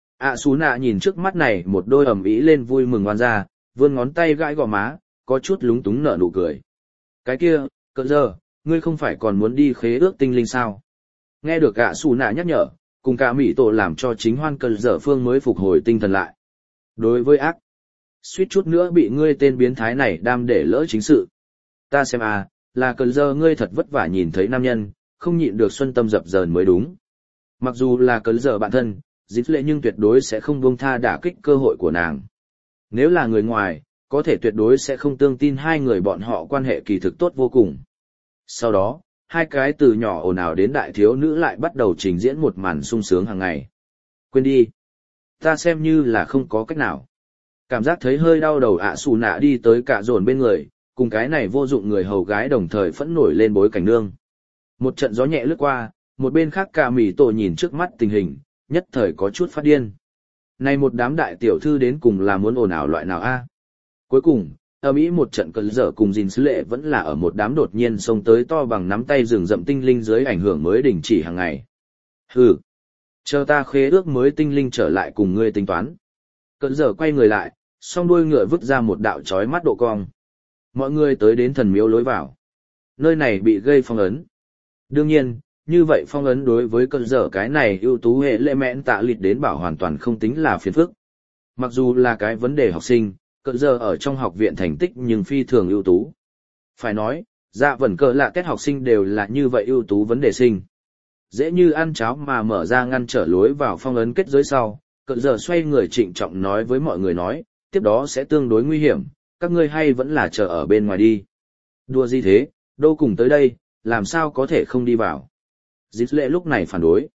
Su nạ nhìn trước mắt này một đôi ầm ĩ lên vui mừng oan ra, vươn ngón tay gãi gò má, có chút lúng túng nở nụ cười. Cái kia, cỡ giờ, ngươi không phải còn muốn đi khế ước tinh linh sao? Nghe được Su nạ nhắc nhở, cùng cả mỹ tổ làm cho chính hoan cờ dở phương mới phục hồi tinh thần lại. Đối với ác, suýt chút nữa bị ngươi tên biến thái này đam để lỡ chính sự. Ta xem là cờ dơ ngươi thật vất vả nhìn thấy nam nhân, không nhịn được xuân tâm dập dờn mới đúng. Mặc dù là cờ dơ bạn thân, dít lệ nhưng tuyệt đối sẽ không buông tha đả kích cơ hội của nàng. Nếu là người ngoài, có thể tuyệt đối sẽ không tương tin hai người bọn họ quan hệ kỳ thực tốt vô cùng. Sau đó, hai cái từ nhỏ ồn ào đến đại thiếu nữ lại bắt đầu trình diễn một màn sung sướng hàng ngày. Quên đi. Ta xem như là không có cách nào. Cảm giác thấy hơi đau đầu Su nạ đi tới cả dồn bên người, cùng cái này vô dụng người hầu gái đồng thời phẫn nổi lên bối cảnh nương. Một trận gió nhẹ lướt qua, một bên khác cả mỉ tổ nhìn trước mắt tình hình, nhất thời có chút phát điên. Này một đám đại tiểu thư đến cùng là muốn ồn ào loại nào a? Cuối cùng, ở Mỹ một trận cơn dở cùng gìn sứ lệ vẫn là ở một đám đột nhiên xông tới to bằng nắm tay rừng rậm tinh linh dưới ảnh hưởng mới đình chỉ hàng ngày. Hừ. Chờ ta khế ước mới tinh linh trở lại cùng ngươi tính toán. Cơn dở quay người lại, song đuôi ngựa vứt ra một đạo chói mắt độ cong. Mọi người tới đến thần miếu lối vào. Nơi này bị gây phong ấn. Đương nhiên, như vậy phong ấn đối với cơn dở cái này ưu tú hệ lệ mẹn tạ lịt đến bảo hoàn toàn không tính là phiền phức. Mặc dù là cái vấn đề học sinh, cơn dở ở trong học viện thành tích nhưng phi thường ưu tú. Phải nói, dạ vẩn cờ lạ kết học sinh đều là như vậy ưu tú vấn đề sinh. dễ như ăn cháo mà mở ra ngăn trở lối vào phong ấn kết giới sau, cận giờ xoay người trịnh trọng nói với mọi người nói, tiếp đó sẽ tương đối nguy hiểm, các ngươi hay vẫn là chờ ở bên ngoài đi. Đùa gì thế, đâu cùng tới đây, làm sao có thể không đi vào. Dịp lệ lúc này phản đối.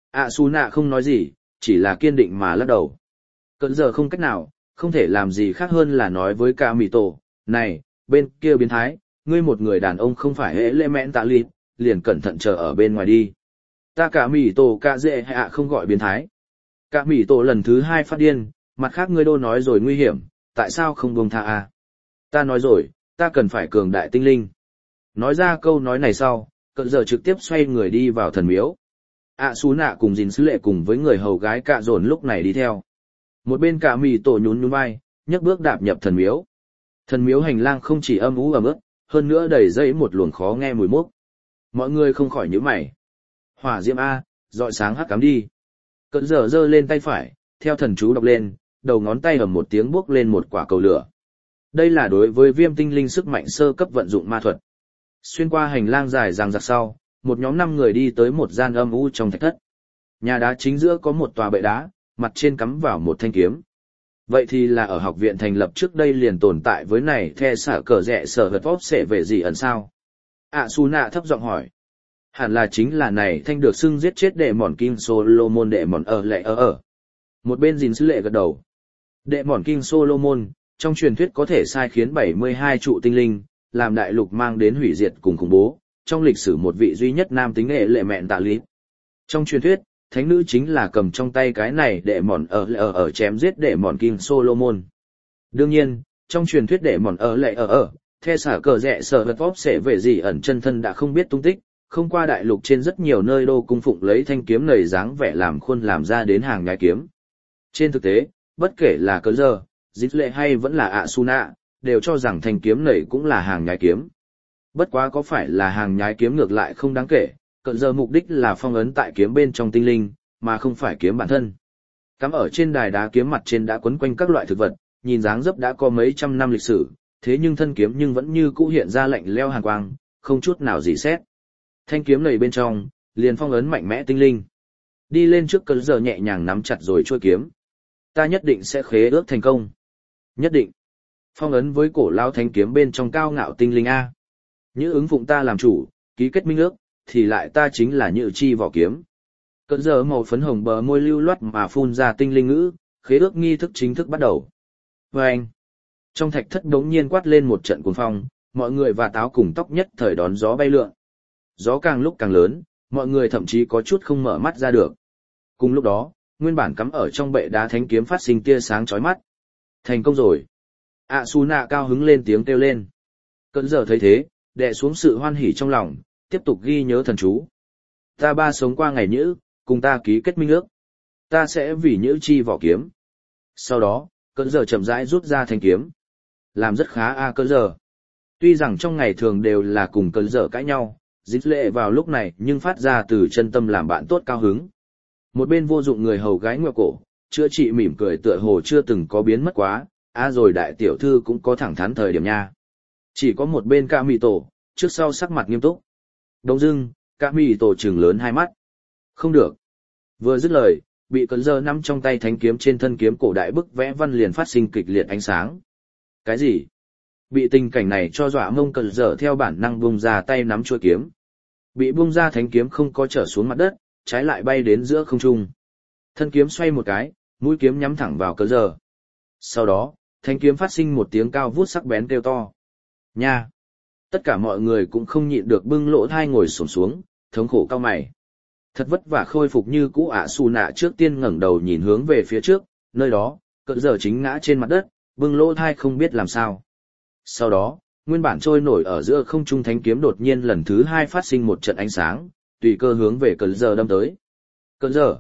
Su nạ không nói gì, chỉ là kiên định mà lắc đầu. Cận giờ không cách nào, không thể làm gì khác hơn là nói với cả mì tổ, này, bên kia biến thái, ngươi một người đàn ông không phải hệ lệ mẹn tạ lịt, liền cẩn thận chờ ở bên ngoài đi. Ta cả mì tổ cả dễ hạ không gọi biến thái. Cả mì tổ lần thứ 2 phát điên, mặt khác ngươi đô nói rồi nguy hiểm, tại sao không buông tha à? Ta nói rồi, ta cần phải cường đại tinh linh. Nói ra câu nói này sau, cận giờ trực tiếp xoay người đi vào thần miếu. Su nạ cùng dính sứ lệ cùng với người hầu gái cạ dồn lúc này đi theo. Một bên cả mì tổ nhún nhún vai, nhấc bước đạp nhập thần miếu. Thần miếu hành lang không chỉ âm u ẩm ướt, hơn nữa đầy dẫy một luồng khó nghe mùi mốc. Mọi người không khỏi nhíu mày. Hỏa diễm A, dọi sáng hắc cắm đi. Cận giờ giơ lên tay phải, theo thần chú đọc lên, đầu ngón tay ầm một tiếng bước lên một quả cầu lửa. Đây là đối với viêm tinh linh sức mạnh sơ cấp vận dụng ma thuật. Xuyên qua hành lang dài dằng dặc sau, một nhóm 5 người đi tới một gian âm u trong thạch thất. Nhà đá chính giữa có một tòa bệ đá, mặt trên cắm vào một thanh kiếm. Vậy thì là ở học viện thành lập trước đây liền tồn tại với này the xả cờ rẽ sở vật vóp sẽ về gì ẩn sao? Su nạ thấp giọng hỏi. Hẳn là chính là này thanh được xưng giết chết đệ mòn King Solomon đệ mòn ở lệ ở. Một bên gìn sứ lệ gật đầu. Đệ mòn King Solomon, trong truyền thuyết có thể sai khiến 72 trụ tinh linh, làm đại lục mang đến hủy diệt cùng khủng bố, trong lịch sử một vị duy nhất nam tính nghệ lệ mẹn tạ lý. Trong truyền thuyết, thánh nữ chính là cầm trong tay cái này đệ mòn ở chém giết đệ mòn King Solomon. Đương nhiên, trong truyền thuyết đệ mòn ở lệ ở, the xả cờ rẽ sở vật vóp sẽ về gì ẩn chân thân đã không biết tung tích, không qua đại lục trên rất nhiều nơi đô cung phụng lấy thanh kiếm nầy dáng vẻ làm khuôn làm ra đến hàng nhái kiếm. Trên thực tế, bất kể là cớ giờ, dịch lệ hay vẫn là Su nạ, đều cho rằng thanh kiếm nầy cũng là hàng nhái kiếm. Bất quá có phải là hàng nhái kiếm ngược lại không đáng kể, cận giờ mục đích là phong ấn tại kiếm bên trong tinh linh, mà không phải kiếm bản thân. Cắm ở trên đài đá kiếm mặt trên đã quấn quanh các loại thực vật, nhìn dáng dấp đã có mấy trăm năm lịch sử, thế nhưng thân kiếm nhưng vẫn như cũ hiện ra lạnh leo hàn quang, không chút nào gì xét. Thanh kiếm này bên trong, liền phong ấn mạnh mẽ tinh linh. Đi lên trước cơn giờ nhẹ nhàng nắm chặt rồi chuôi kiếm. Ta nhất định sẽ khế ước thành công. Nhất định. Phong ấn với cổ lao thanh kiếm bên trong cao ngạo tinh linh A. Như ứng phụng ta làm chủ, ký kết minh ước, thì lại ta chính là Nhự Chi vỏ kiếm. Cơn giờ màu phấn hồng bờ môi lưu loát mà phun ra tinh linh ngữ, khế ước nghi thức chính thức bắt đầu. Và anh. Trong thạch thất đống nhiên quát lên một trận cuồng phong, mọi người và táo cùng tóc nhất thời đón gió bay lượn. Gió càng lúc càng lớn, mọi người thậm chí có chút không mở mắt ra được. Cùng lúc đó, nguyên bản cắm ở trong bệ đá thánh kiếm phát sinh tia sáng chói mắt. Thành công rồi. Su nạ cao hứng lên tiếng kêu lên. Cơn giờ thấy thế, đè xuống sự hoan hỉ trong lòng, tiếp tục ghi nhớ thần chú. Ta ba sống qua ngày nhữ, cùng ta ký kết minh ước. Ta sẽ vì Nhữ Chi vỏ kiếm. Sau đó, cơn giờ chậm rãi rút ra thanh kiếm. Làm rất khá cơn giờ. Tuy rằng trong ngày thường đều là cùng cơn giờ cãi nhau, dính lệ vào lúc này nhưng phát ra từ chân tâm làm bạn tốt cao hứng. Một bên vô dụng người hầu gái ngoại cổ, chữa trị mỉm cười tựa hồ chưa từng có biến mất quá, rồi đại tiểu thư cũng có thẳng thắn thời điểm nha. Chỉ có một bên cả mì tổ, trước sau sắc mặt nghiêm túc. Đông dưng, cả mì tổ trừng lớn hai mắt. Không được. Vừa dứt lời, bị cơn giờ nắm trong tay thánh kiếm trên thân kiếm cổ đại bức vẽ văn liền phát sinh kịch liệt ánh sáng. Cái gì? Bị tình cảnh này cho dọa mông cơn giờ theo bản năng bung ra tay nắm chuôi kiếm. Bị bung ra thánh kiếm không có trở xuống mặt đất, trái lại bay đến giữa không trung. Thân kiếm xoay một cái, mũi kiếm nhắm thẳng vào cơn giờ. Sau đó, thánh kiếm phát sinh một tiếng cao vút sắc bén kêu to. Nha! Tất cả mọi người cũng không nhịn được bưng lỗ thai ngồi xổm xuống, thống khổ cao mày. Thật vất vả khôi phục như cũ Su nạ trước tiên ngẩng đầu nhìn hướng về phía trước, nơi đó, cơn giờ chính ngã trên mặt đất, bưng lỗ thai không biết làm sao. Sau đó, nguyên bản trôi nổi ở giữa không trung thánh kiếm đột nhiên lần thứ 2 phát sinh một trận ánh sáng, tùy cơ hướng về cơn giờ đâm tới. Cơn giờ,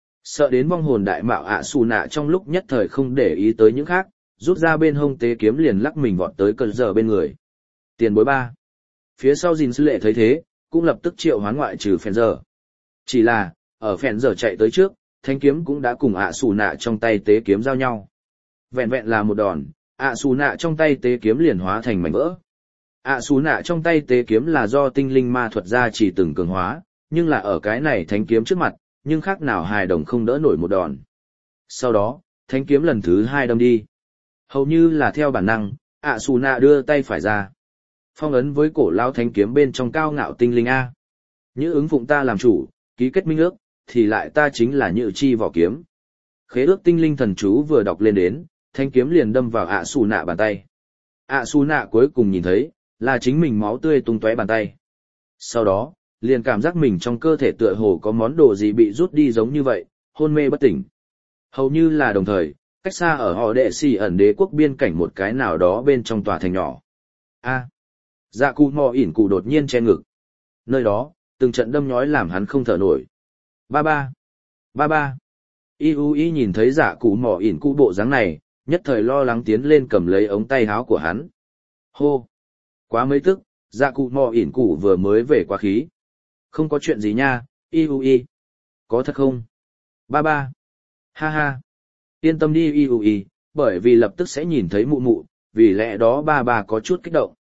sợ đến vong hồn đại mạo Su nạ trong lúc nhất thời không để ý tới những khác, rút ra bên hông tế kiếm liền lắc mình vọt tới cơn giờ bên người. Tiền bối 3. Phía sau gìn sứ lệ thấy thế, cũng lập tức triệu hoán ngoại trừ phèn giờ. Chỉ là, ở phèn giờ chạy tới trước, thanh kiếm cũng đã cùng Su nạ trong tay tế kiếm giao nhau. Vẹn vẹn là một đòn, Su nạ trong tay tế kiếm liền hóa thành mảnh vỡ. Su nạ trong tay tế kiếm là do tinh linh ma thuật gia chỉ từng cường hóa, nhưng là ở cái này thánh kiếm trước mặt, nhưng khác nào hài đồng không đỡ nổi một đòn. Sau đó, thánh kiếm lần thứ 2 đâm đi. Hầu như là theo bản năng, Asuna đưa tay phải ra. Phong ấn với cổ lao thánh kiếm bên trong cao ngạo tinh linh A. Như ứng phụng ta làm chủ, ký kết minh ước, thì lại ta chính là Nhự Chi vỏ kiếm. Khế ước tinh linh thần chú vừa đọc lên đến, thanh kiếm liền đâm vào Asuna bàn tay. Asuna cuối cùng nhìn thấy, là chính mình máu tươi tung tóe bàn tay. Sau đó, liền cảm giác mình trong cơ thể tựa hồ có món đồ gì bị rút đi giống như vậy, hôn mê bất tỉnh. Hầu như là đồng thời, cách xa ở họ đệ xì ẩn đế quốc biên cảnh một cái nào đó bên trong tòa thành nhỏ. Dạ cụ mò ỉn cụ đột nhiên che ngực. Nơi đó, từng trận đâm nhói làm hắn không thở nổi. Ba ba. Iui nhìn thấy dạ cụ mò ỉn cụ bộ dáng này, nhất thời lo lắng tiến lên cầm lấy ống tay áo của hắn. Hô! Quá mấy tức, dạ cụ mò ỉn cụ vừa mới về quá khí. Không có chuyện gì nha, Iui. Có thật không? Ba. Ha ha. Yên tâm đi Iui, bởi vì lập tức sẽ nhìn thấy mụ mụ, vì lẽ đó ba có chút kích động.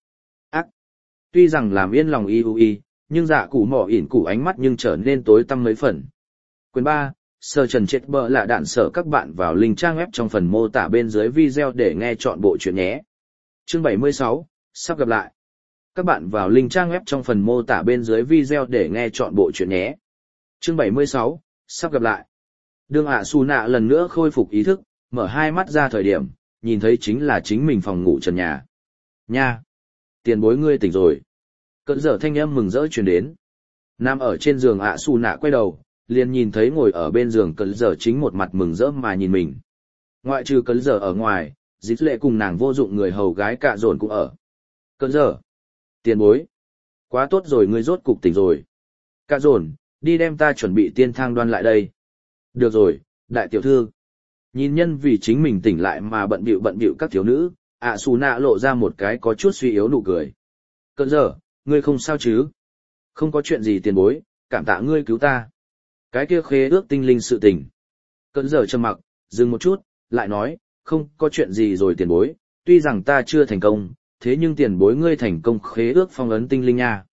Tuy rằng làm yên lòng Iui, nhưng dạ cụ mò ỉn cụ ánh mắt nhưng trở nên tối tăm mấy phần. Quyền 3, Sơ Trần Chết Bờ là đạn sở các bạn vào link trang web trong phần mô tả bên dưới video để nghe chọn bộ chuyện nhé. Chương 76, sắp gặp lại. Các bạn vào link trang web trong phần mô tả bên dưới video để nghe chọn bộ chuyện nhé. Chương 76, sắp gặp lại. Đương Asuna lần nữa khôi phục ý thức, mở hai mắt ra thời điểm, nhìn thấy chính là chính mình phòng ngủ trần nhà. Nha! Tiền bối ngươi tỉnh rồi. Cơn dở thanh âm mừng rỡ truyền đến. Nằm ở trên giường Asuna quay đầu, liền nhìn thấy ngồi ở bên giường cơn dở chính một mặt mừng rỡ mà nhìn mình. Ngoại trừ cơn dở ở ngoài, Dịch Lệ cùng nàng vô dụng người hầu gái Cạ Dồn cũng ở. Cơn dở. Tiền bối. Quá tốt rồi ngươi rốt cục tỉnh rồi. Cạ Dồn, đi đem ta chuẩn bị tiên thang đoan lại đây. Được rồi, đại tiểu thư. Nhìn nhân vì chính mình tỉnh lại mà bận bịu các thiếu nữ, Asuna lộ ra một cái có chút suy yếu nụ cười. Cơn dở, ngươi không sao chứ? Không có chuyện gì tiền bối, cảm tạ ngươi cứu ta. Cái kia khế ước tinh linh sự tình. Cơn dở trầm mặc, dừng một chút, lại nói, không có chuyện gì rồi tiền bối, tuy rằng ta chưa thành công, thế nhưng tiền bối ngươi thành công khế ước phong ấn tinh linh nha.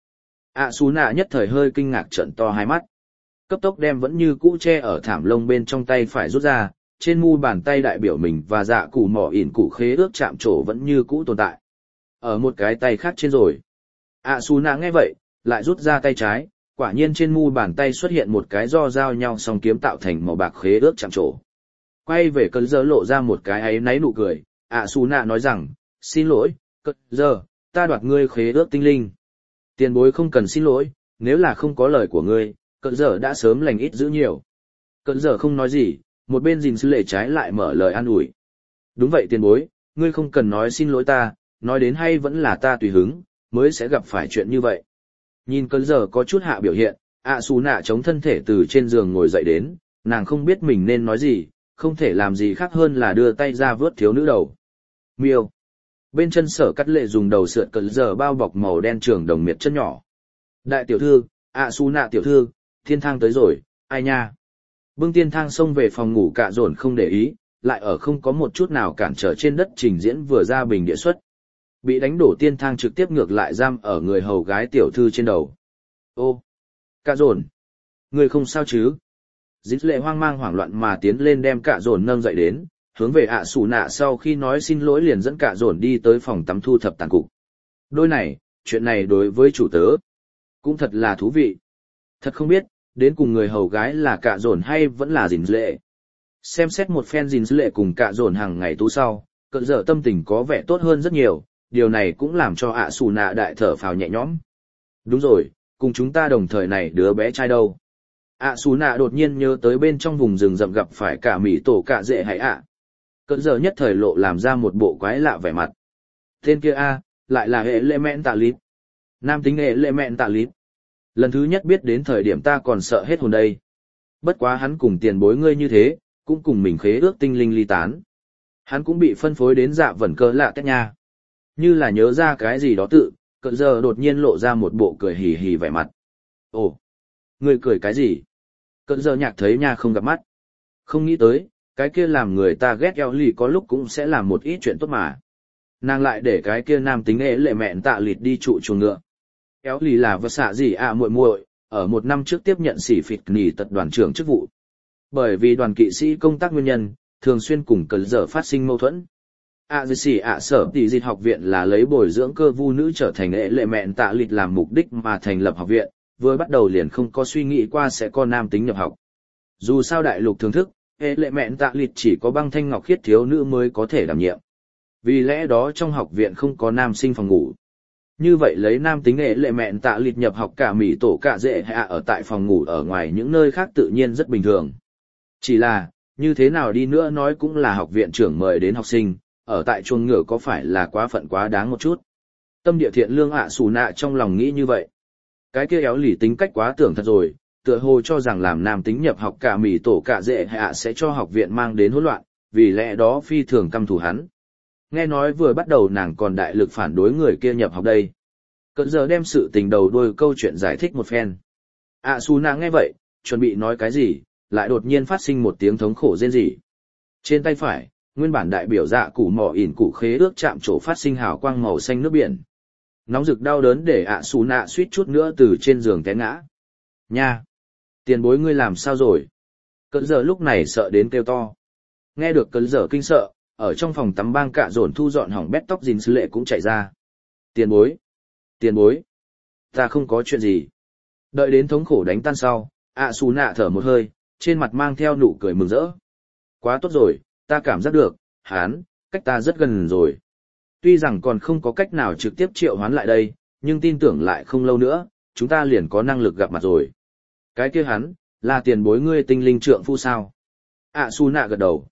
Asuna nhất thời hơi kinh ngạc trợn to hai mắt. Cấp tốc đem vẫn như cũ che ở thảm lông bên trong tay phải rút ra, trên mu bàn tay đại biểu mình và dạ cụ mỏ ỉn cụ khế ước chạm trổ vẫn như cũ tồn tại. Ở một cái tay khác trên rồi. Asuna nghe vậy, lại rút ra tay trái, quả nhiên trên mu bàn tay xuất hiện một cái do giao nhau song kiếm tạo thành màu bạc khế ước chạm trổ. Quay về cơn giờ lộ ra một cái áy náy nụ cười, Asuna nói rằng, xin lỗi, cơn giờ, ta đoạt ngươi khế ước tinh linh. Tiền bối không cần xin lỗi, nếu là không có lời của ngươi, cơn giờ đã sớm lành ít giữ nhiều. Cơn giờ không nói gì, một bên gìn sư lệ trái lại mở lời an ủi. Đúng vậy tiền bối, ngươi không cần nói xin lỗi ta, nói đến hay vẫn là ta tùy hứng, mới sẽ gặp phải chuyện như vậy. Nhìn cơn giờ có chút hạ biểu hiện, Asuna chống thân thể từ trên giường ngồi dậy đến, nàng không biết mình nên nói gì, không thể làm gì khác hơn là đưa tay ra vớt thiếu nữ đầu. Miêu. Bên chân Sở Cắt Lệ dùng đầu sượt cơn giờ bao bọc màu đen trường đồng miệt chân nhỏ. Đại tiểu thư, Asuna tiểu thư, thiên thang tới rồi, ai nha. Bưng tiên thang xông về phòng ngủ Cạ Dồn không để ý, lại ở không có một chút nào cản trở trên đất trình diễn vừa ra bình địa xuất. Bị đánh đổ tiên thang trực tiếp ngược lại giam ở người hầu gái tiểu thư trên đầu. Ô, Cạ Dồn, người không sao chứ? Dịch Lệ hoang mang hoảng loạn mà tiến lên đem Cạ Dồn nâng dậy đến, hướng về Asuna sau khi nói xin lỗi liền dẫn Cạ Dồn đi tới phòng tắm thu thập tàn cục. Đôi này, chuyện này đối với chủ tớ cũng thật là thú vị. Thật không biết, đến cùng người hầu gái là Cạ Dồn hay vẫn là Dịch Lệ. Xem xét một phen Dịch Lệ cùng Cạ Dồn hàng ngày tú sau, cơn giờ tâm tình có vẻ tốt hơn rất nhiều, điều này cũng làm cho Asuna đại thở phào nhẹ nhõm. Đúng rồi, cùng chúng ta đồng thời này đứa bé trai đâu. Asuna đột nhiên nhớ tới bên trong vùng rừng rậm gặp phải cả mỹ tổ cả dệ hay ạ. Cơn giờ nhất thời lộ làm ra một bộ quái lạ vẻ mặt. Tên kia lại là Elementalist. Nam tính Elementalist. Lần thứ nhất biết đến thời điểm ta còn sợ hết hồn đây. Bất quá hắn cùng tiền bối ngươi như thế, cũng cùng mình khế ước tinh linh ly tán. Hắn cũng bị phân phối đến dạ vẩn cơ lạ cách nha. Như là nhớ ra cái gì đó tự, cơn giờ đột nhiên lộ ra một bộ cười hì hì vẻ mặt. Ồ, ngươi cười cái gì? Cơn giờ nhạc thấy nha không gặp mắt. Không nghĩ tới, cái kia làm người ta ghét eo lì có lúc cũng sẽ làm một ít chuyện tốt mà. Nàng lại để cái kia nam tính ế lệ mẹn tạ lịt đi trụ chuồng ngựa. Éo lì là vật xạ gì muội muội, ở một năm trước tiếp nhận sĩ phịt nỉ tật đoàn trưởng chức vụ. Bởi vì đoàn kỵ sĩ công tác nguyên nhân, thường xuyên cùng cờ dở phát sinh mâu thuẫn. Sở tỷ dịch học viện là lấy bồi dưỡng cơ vu nữ trở thành ệ lệ mẹn tạ lịch làm mục đích mà thành lập học viện, vừa bắt đầu liền không có suy nghĩ qua sẽ có nam tính nhập học. Dù sao đại lục thưởng thức, ệ lệ mẹn tạ lịch chỉ có băng thanh ngọc khiết thiếu nữ mới có thể đảm nhiệm. Vì lẽ đó trong học viện không có nam sinh phòng ngủ. Như vậy lấy nam tính ệ lệ mẹn tạ lịch nhập học cả mỹ tổ cả dễ hạ ở tại phòng ngủ ở ngoài những nơi khác tự nhiên rất bình thường. Chỉ là, như thế nào đi nữa nói cũng là học viện trưởng mời đến học sinh, ở tại chuồng ngựa có phải là quá phận quá đáng một chút. Tâm địa thiện lương xù nạ trong lòng nghĩ như vậy. Cái kia éo lì tính cách quá tưởng thật rồi, tựa hồ cho rằng làm nam tính nhập học cả mỹ tổ cả dễ hạ sẽ cho học viện mang đến hỗn loạn, vì lẽ đó phi thường căm thù hắn. Nghe nói vừa bắt đầu nàng còn đại lực phản đối người kia nhập học đây. Cận giờ đem sự tình đầu đuôi câu chuyện giải thích một phen. Xù nạ nghe vậy, chuẩn bị nói cái gì, lại đột nhiên phát sinh một tiếng thống khổ rên rỉ. Trên tay phải, nguyên bản đại biểu dạ củ mỏ ỉn cụ khế ước chạm chỗ phát sinh hào quang màu xanh nước biển. Nóng rực đau đớn để xù nạ suýt chút nữa từ trên giường té ngã. Nha! Tiền bối ngươi làm sao rồi? Cận giờ lúc này sợ đến kêu to. Nghe được cận giờ kinh sợ, ở trong phòng tắm bang cạ dồn thu dọn hỏng bét tóc dính sứ lệ cũng chạy ra. Tiền bối! Tiền bối! Ta không có chuyện gì. Đợi đến thống khổ đánh tan sau, xù nạ thở một hơi, trên mặt mang theo nụ cười mừng rỡ. Quá tốt rồi, ta cảm giác được, hắn, cách ta rất gần rồi. Tuy rằng còn không có cách nào trực tiếp triệu hoán lại đây, nhưng tin tưởng lại không lâu nữa, chúng ta liền có năng lực gặp mặt rồi. Cái kia hắn, là tiền bối ngươi tinh linh trượng phu sao? Su nạ gật đầu.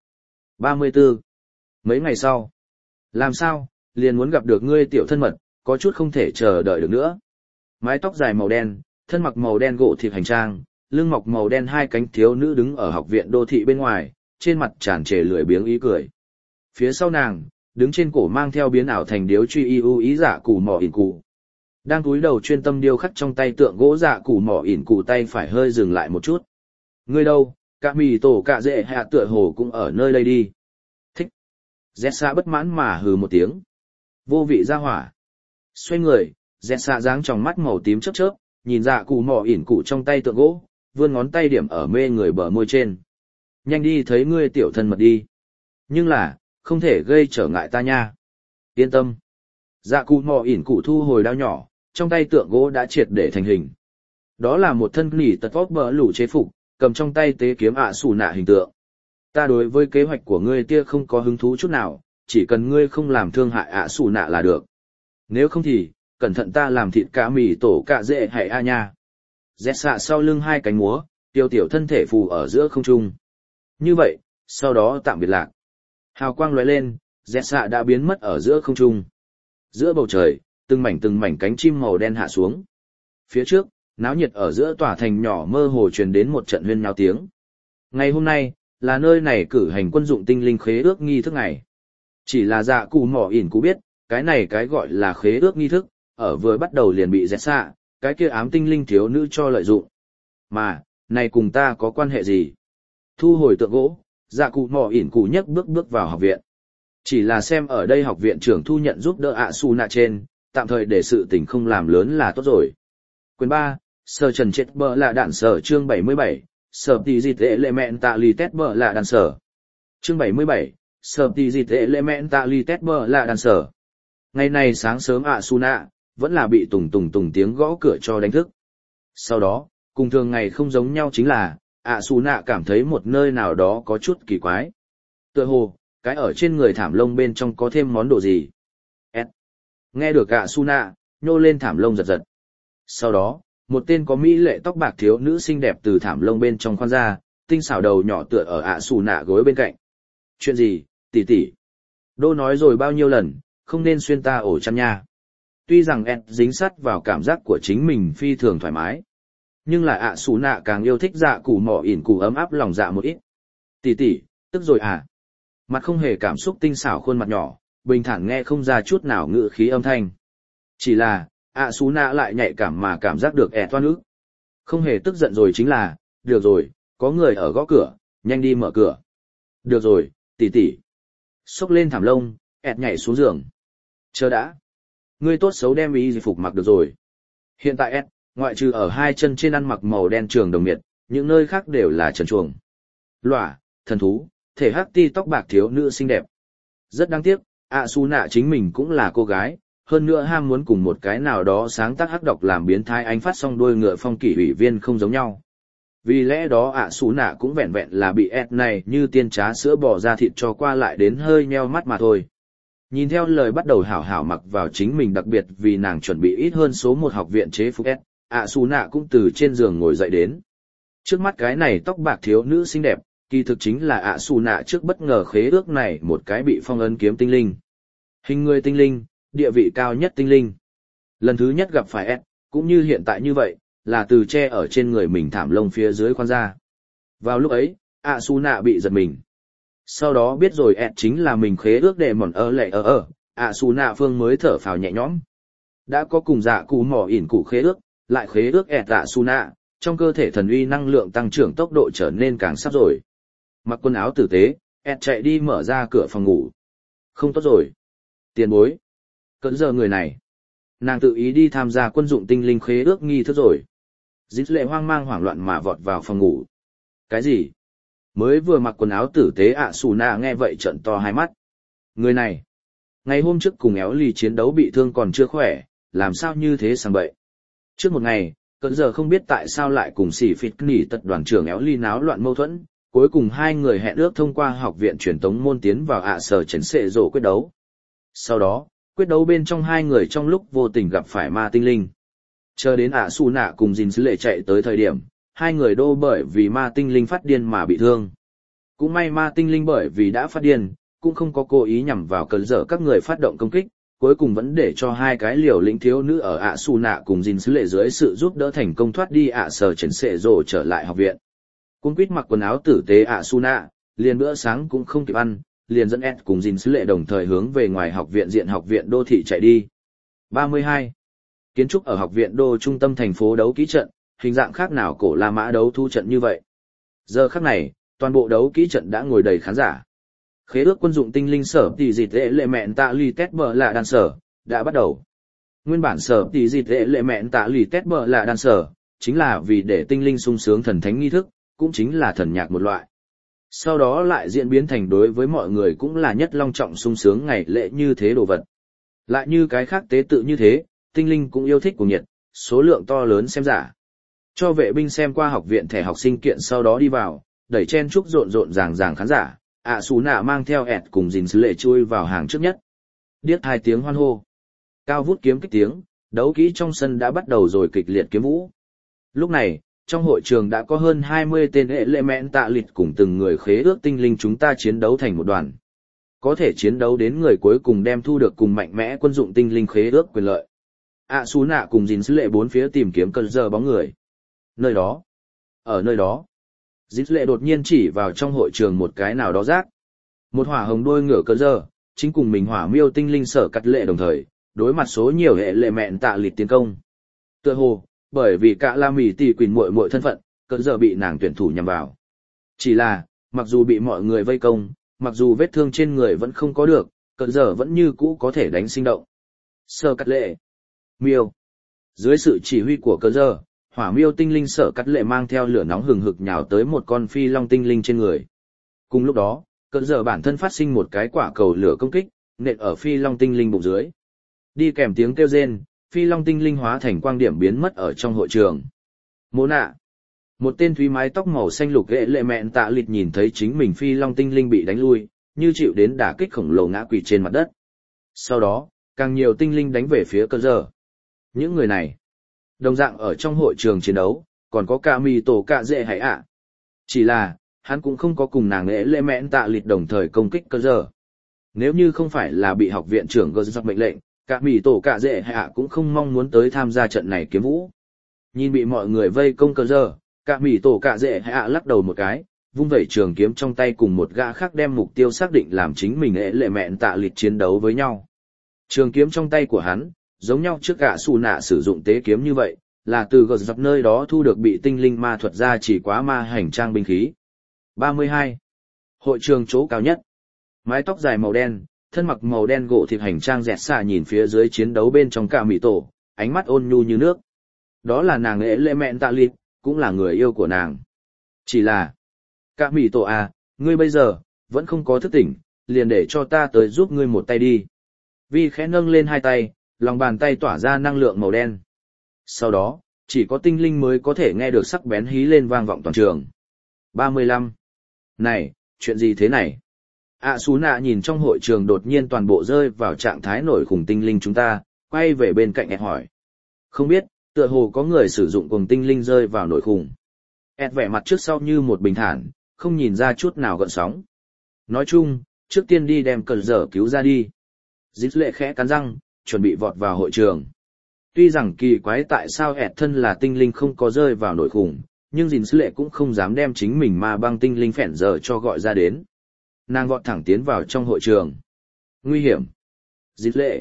34. Mấy ngày sau. Làm sao, liền muốn gặp được ngươi tiểu thân mật, có chút không thể chờ đợi được nữa. Mái tóc dài màu đen, thân mặc màu đen gỗ thịt hành trang, lưng mọc màu đen hai cánh thiếu nữ đứng ở học viện đô thị bên ngoài, trên mặt tràn trề lười biếng ý cười. Phía sau nàng, đứng trên cổ mang theo biến ảo thành điếu truy y ý giả củ mỏ ỉn cụ. Đang cúi đầu chuyên tâm điêu khắc trong tay tượng gỗ giả củ mỏ ỉn cụ tay phải hơi dừng lại một chút. Ngươi đâu, cả mì tổ cả dễ hạ tựa hồ cũng ở nơi đây đi. Thích. Zessa bất mãn mà hừ một tiếng. Vô vị ra hỏa. Xoay người, Zessa dáng trong mắt màu tím chớp chớp, nhìn giả củ mỏ ỉn cụ trong tay tượng gỗ, vươn ngón tay điểm ở mê người bờ môi trên. Nhanh đi thấy ngươi tiểu thân mật đi. Nhưng là, không thể gây trở ngại ta nha. Yên tâm. Dạ cụ mò ỉn cụ thu hồi đao nhỏ, trong tay tượng gỗ đã triệt để thành hình. Đó là một thân nỉ tật vóc bờ lũ chế phục, cầm trong tay tế kiếm xù nạ hình tượng. Ta đối với kế hoạch của ngươi tia không có hứng thú chút nào, chỉ cần ngươi không làm thương hại xù nạ là được. Nếu không thì, cẩn thận ta làm thịt cá mì tổ cạ dễ hay nha. Dẹt xạ sau lưng hai cánh múa, tiêu tiểu thân thể phù ở giữa không trung. Như vậy, sau đó tạm biệt lạc. Hào quang lóe lên, dẹt xạ đã biến mất ở giữa không trung. Giữa bầu trời, từng mảnh cánh chim màu đen hạ xuống. Phía trước, náo nhiệt ở giữa tòa thành nhỏ mơ hồ truyền đến một trận huyên náo tiếng. Ngày hôm nay, là nơi này cử hành quân dụng tinh linh khế ước nghi thức ngày. Chỉ là dạ cụ mỏ ỉn cụ biết, cái này cái gọi là khế ước nghi thức, ở vừa bắt đầu liền bị dẹt xạ, cái kia ám tinh linh thiếu nữ cho lợi dụng. Mà, này cùng ta có quan hệ gì? Thu hồi tượng gỗ, dạ cụ mỏ ỉn cụ nhấc bước vào học viện. Chỉ là xem ở đây học viện trưởng thu nhận giúp đỡ su nạ trên, tạm thời để sự tình không làm lớn là tốt rồi. Quyền 3, Sở Trần Chết Bờ là đạn sở chương 77, Sở Tỷ Dịch Element Tạ Lì Tết Bờ là đạn sở. Chương 77, Sở Tỷ Dịch Element Tạ Lì Tết Bờ là đạn sở. Ngày này sáng sớm su nạ, vẫn là bị tùng tiếng gõ cửa cho đánh thức. Sau đó, cùng thường ngày không giống nhau chính là, su nạ cảm thấy một nơi nào đó có chút kỳ quái. Tựa hồ, cái ở trên người thảm lông bên trong có thêm món đồ gì. Nghe được su nạ, nhô lên thảm lông giật giật. Sau đó, một tên có mỹ lệ tóc bạc thiếu nữ xinh đẹp từ thảm lông bên trong khoan ra, tinh xảo đầu nhỏ tựa ở su nạ gối bên cạnh. Chuyện gì, tỷ tỷ? Đô nói rồi bao nhiêu lần, không nên xuyên ta ổ chăn nha. Tuy rằng dính sắt vào cảm giác của chính mình phi thường thoải mái. Nhưng là su nạ càng yêu thích dạ củ mỏ ỉn cụ ấm áp lòng dạ một ít. Tỷ tỷ, tức rồi à? Mặt không hề cảm xúc tinh xảo khuôn mặt nhỏ, bình thản nghe không ra chút nào ngữ khí âm thanh. Chỉ là, su nạ lại nhạy cảm mà cảm giác được toan ức. Không hề tức giận rồi chính là, được rồi, có người ở gõ cửa, nhanh đi mở cửa. Được rồi, tỷ tỷ. Xốc lên thảm lông, nhảy xuống giường. Chờ đã. Ngươi tốt xấu đem y phục mặc được rồi. Hiện tại Ngoại trừ ở hai chân trên ăn mặc màu đen trường đồng miệt, những nơi khác đều là trần truồng. Lỏa, thần thú, thể hắc ti tóc bạc thiếu nữ xinh đẹp. Rất đáng tiếc, Asuna chính mình cũng là cô gái, hơn nữa ham muốn cùng một cái nào đó sáng tác hắc độc làm biến thái ánh phát song đuôi ngựa phong kỷ ủy viên không giống nhau. Vì lẽ đó Asuna cũng vẹn vẹn là bị Ed này như tiên trá sữa bò ra thịt cho qua lại đến hơi nheo mắt mà thôi. Nhìn theo lời bắt đầu hảo hảo mặc vào chính mình đặc biệt vì nàng chuẩn bị ít hơn số một học viện chế phục Ed, Asuna cũng từ trên giường ngồi dậy đến. Trước mắt cái này tóc bạc thiếu nữ xinh đẹp, kỳ thực chính là Asuna trước bất ngờ khế ước này một cái bị phong ấn kiếm tinh linh. Hình người tinh linh, địa vị cao nhất tinh linh. Lần thứ nhất gặp phải Ed, cũng như hiện tại như vậy, là từ che ở trên người mình thảm lông phía dưới khoan ra. Vào lúc ấy, Asuna bị giật mình. Sau đó biết rồi Ed chính là mình khế ước để mòn Asuna phương mới thở phào nhẹ nhõm. Đã có cùng dạ cụ mỏ ỉn cụ khế ước, lại khế ước Ed Asuna, trong cơ thể thần uy năng lượng tăng trưởng tốc độ trở nên càng sắp rồi. Mặc quần áo tử tế, Ed chạy đi mở ra cửa phòng ngủ. Không tốt rồi. Tiền bối. Cỡ giờ người này. Nàng tự ý đi tham gia quân dụng tinh linh khế ước nghi thức rồi. Dít lệ hoang mang hoảng loạn mà vọt vào phòng ngủ. Cái gì? Mới vừa mặc quần áo tử tế Asuna nghe vậy trợn to hai mắt. Người này. Ngày hôm trước cùng éo lì chiến đấu bị thương còn chưa khỏe, làm sao như thế sang bậy. Trước một ngày, cỡ giờ không biết tại sao lại cùng xỉ phịt nỉ tật đoàn trưởng éo lì náo loạn mâu thuẫn. Cuối cùng hai người hẹn ước thông qua học viện truyền tống môn tiến vào sở chấn sệ rổ quyết đấu. Sau đó, quyết đấu bên trong hai người trong lúc vô tình gặp phải ma tinh linh. Chờ đến Asuna cùng Jin Sứ Lệ chạy tới thời điểm, hai người đô bởi vì ma tinh linh phát điên mà bị thương. Cũng may ma tinh linh bởi vì đã phát điên, cũng không có cố ý nhằm vào cơn dở các người phát động công kích, cuối cùng vẫn để cho hai cái liều lĩnh thiếu nữ ở Asuna cùng Jin Sứ Lệ dưới sự giúp đỡ thành công thoát đi sở chấn sệ rổ trở lại học viện. Cung quýt mặc quần áo tử tế Asuna, liền bữa sáng cũng không kịp ăn, liền dẫn Ed cùng Jin Sứ Lệ đồng thời hướng về ngoài học viện diện học viện đô thị chạy đi. 32. Kiến trúc ở học viện đô trung tâm thành phố đấu kỹ trận, hình dạng khác nào cổ La Mã đấu thu trận như vậy. Giờ khắc này, toàn bộ đấu kỹ trận đã ngồi đầy khán giả. Khế ước quân dụng tinh linh sở tỷ dịt lệ mẹn tạ lì tét bờ là đàn sở, đã bắt đầu. Nguyên bản sở tỷ dịt lệ mẹn tạ lì tét bờ là đàn sở, chính là vì để tinh linh sung sướng thần thánh nghi thức, cũng chính là thần nhạc một loại. Sau đó lại diễn biến thành đối với mọi người cũng là nhất long trọng sung sướng ngày lễ như thế đồ vật. Lại như cái khác tế tự như thế, tinh linh cũng yêu thích cuồng nhiệt, số lượng to lớn xem giả. Cho vệ binh xem qua học viện thẻ học sinh kiện sau đó đi vào, đẩy chen chúc rộn rộn ràng khán giả, Asuna mang theo Ed cùng Jin Sứ Lệ chui vào hàng trước nhất. Điếc hai tiếng hoan hô. Cao vút kiếm kích tiếng, đấu kỹ trong sân đã bắt đầu rồi kịch liệt kiếm vũ. Lúc này, trong hội trường đã có hơn 20 tên element tạ lịt cùng từng người khế ước tinh linh chúng ta chiến đấu thành một đoàn. Có thể chiến đấu đến người cuối cùng đem thu được cùng mạnh mẽ quân dụng tinh linh khế ước quyền lợi. Asuna cùng Jin Sứ Lệ bốn phía tìm kiếm cơn giờ bóng người. Nơi đó. Ở nơi đó. Jin Sứ Lệ đột nhiên chỉ vào trong hội trường một cái nào đó rác. Một hỏa hồng đôi ngựa cơn giờ, chính cùng mình hỏa miêu tinh linh sở cắt lệ đồng thời, đối mặt số nhiều hệ lệ mẹn tạ lịt tiến công. Tựa hồ, bởi vì cả la mì tỷ quỳnh muội muội thân phận, cơn giờ bị nàng tuyển thủ nhằm vào. Chỉ là, mặc dù bị mọi người vây công, mặc dù vết thương trên người vẫn không có được, cơn giờ vẫn như cũ có thể đánh sinh động. Sở cắt lệ. Miêu. Dưới sự chỉ huy của cơn giờ, hỏa miêu tinh linh sở cắt lệ mang theo lửa nóng hừng hực nhào tới một con phi long tinh linh trên người. Cùng lúc đó, cơn giờ bản thân phát sinh một cái quả cầu lửa công kích, nện ở phi long tinh linh bụng dưới. Đi kèm tiếng kêu rên, phi long tinh linh hóa thành quang điểm biến mất ở trong hội trường. Mô nạ. Một tên thúy mái tóc màu xanh lục ghệ lệ mẹn tạ lịt nhìn thấy chính mình phi long tinh linh bị đánh lui, như chịu đến đả kích khổng lồ ngã quỵ trên mặt đất. Sau đó, càng nhiều tinh linh đánh về phía cơn giờ. Những người này, đồng dạng ở trong hội trường chiến đấu, còn có cả mì tổ cả dễ hay ạ. Chỉ là, hắn cũng không có cùng nàng ghệ lệ mẹn tạ lịt đồng thời công kích cơn giờ. Nếu như không phải là bị học viện trưởng gơ giặc mệnh lệnh, cả mì tổ cả dễ hay ạ cũng không mong muốn tới tham gia trận này kiếm vũ. Nhìn bị mọi người vây công cơn giờ, cả mì tổ cả dễ hay ạ lắc đầu một cái, vung vẩy trường kiếm trong tay cùng một gã khác đem mục tiêu xác định làm chính mình ghệ lệ mẹn tạ lịt chiến đấu với nhau. Trường kiếm trong tay của hắn, giống nhau trước gã xù nạ sử dụng tế kiếm như vậy, là từ gờ dập nơi đó thu được bị tinh linh ma thuật ra chỉ quá ma hành trang binh khí. 32. Hội trường chỗ cao nhất. Mái tóc dài màu đen, thân mặc màu đen gỗ thịt hành trang dẹt xạ nhìn phía dưới chiến đấu bên trong cả mỹ tổ, ánh mắt ôn nhu như nước. đó là nàng ế lệ mẹn tạ lịp, cũng là người yêu của nàng. Chỉ là, cả mỉ tổ à, ngươi bây giờ, vẫn không có thức tỉnh, liền để cho ta tới giúp ngươi một tay đi. Vi khẽ nâng lên hai tay, lòng bàn tay tỏa ra năng lượng màu đen. Sau đó, chỉ có tinh linh mới có thể nghe được sắc bén hí lên vang vọng toàn trường. 35. Này, chuyện gì thế này? Asuna nhìn trong hội trường đột nhiên toàn bộ rơi vào trạng thái nổi khủng tinh linh chúng ta, quay về bên cạnh Ed hỏi. Không biết, tựa hồ có người sử dụng cùng tinh linh rơi vào nổi khủng. Ed vẻ mặt trước sau như một bình thản, không nhìn ra chút nào gợn sóng. Nói chung, trước tiên đi đem cờ dở cứu ra đi. Dít lệ khẽ cắn răng, chuẩn bị vọt vào hội trường. Tuy rằng kỳ quái tại sao Ed thân là tinh linh không có rơi vào nổi khủng, nhưng Dít lệ cũng không dám đem chính mình ma băng tinh linh phèn giờ cho gọi ra đến. Nàng vọt thẳng tiến vào trong hội trường. Nguy hiểm. Dít lệ.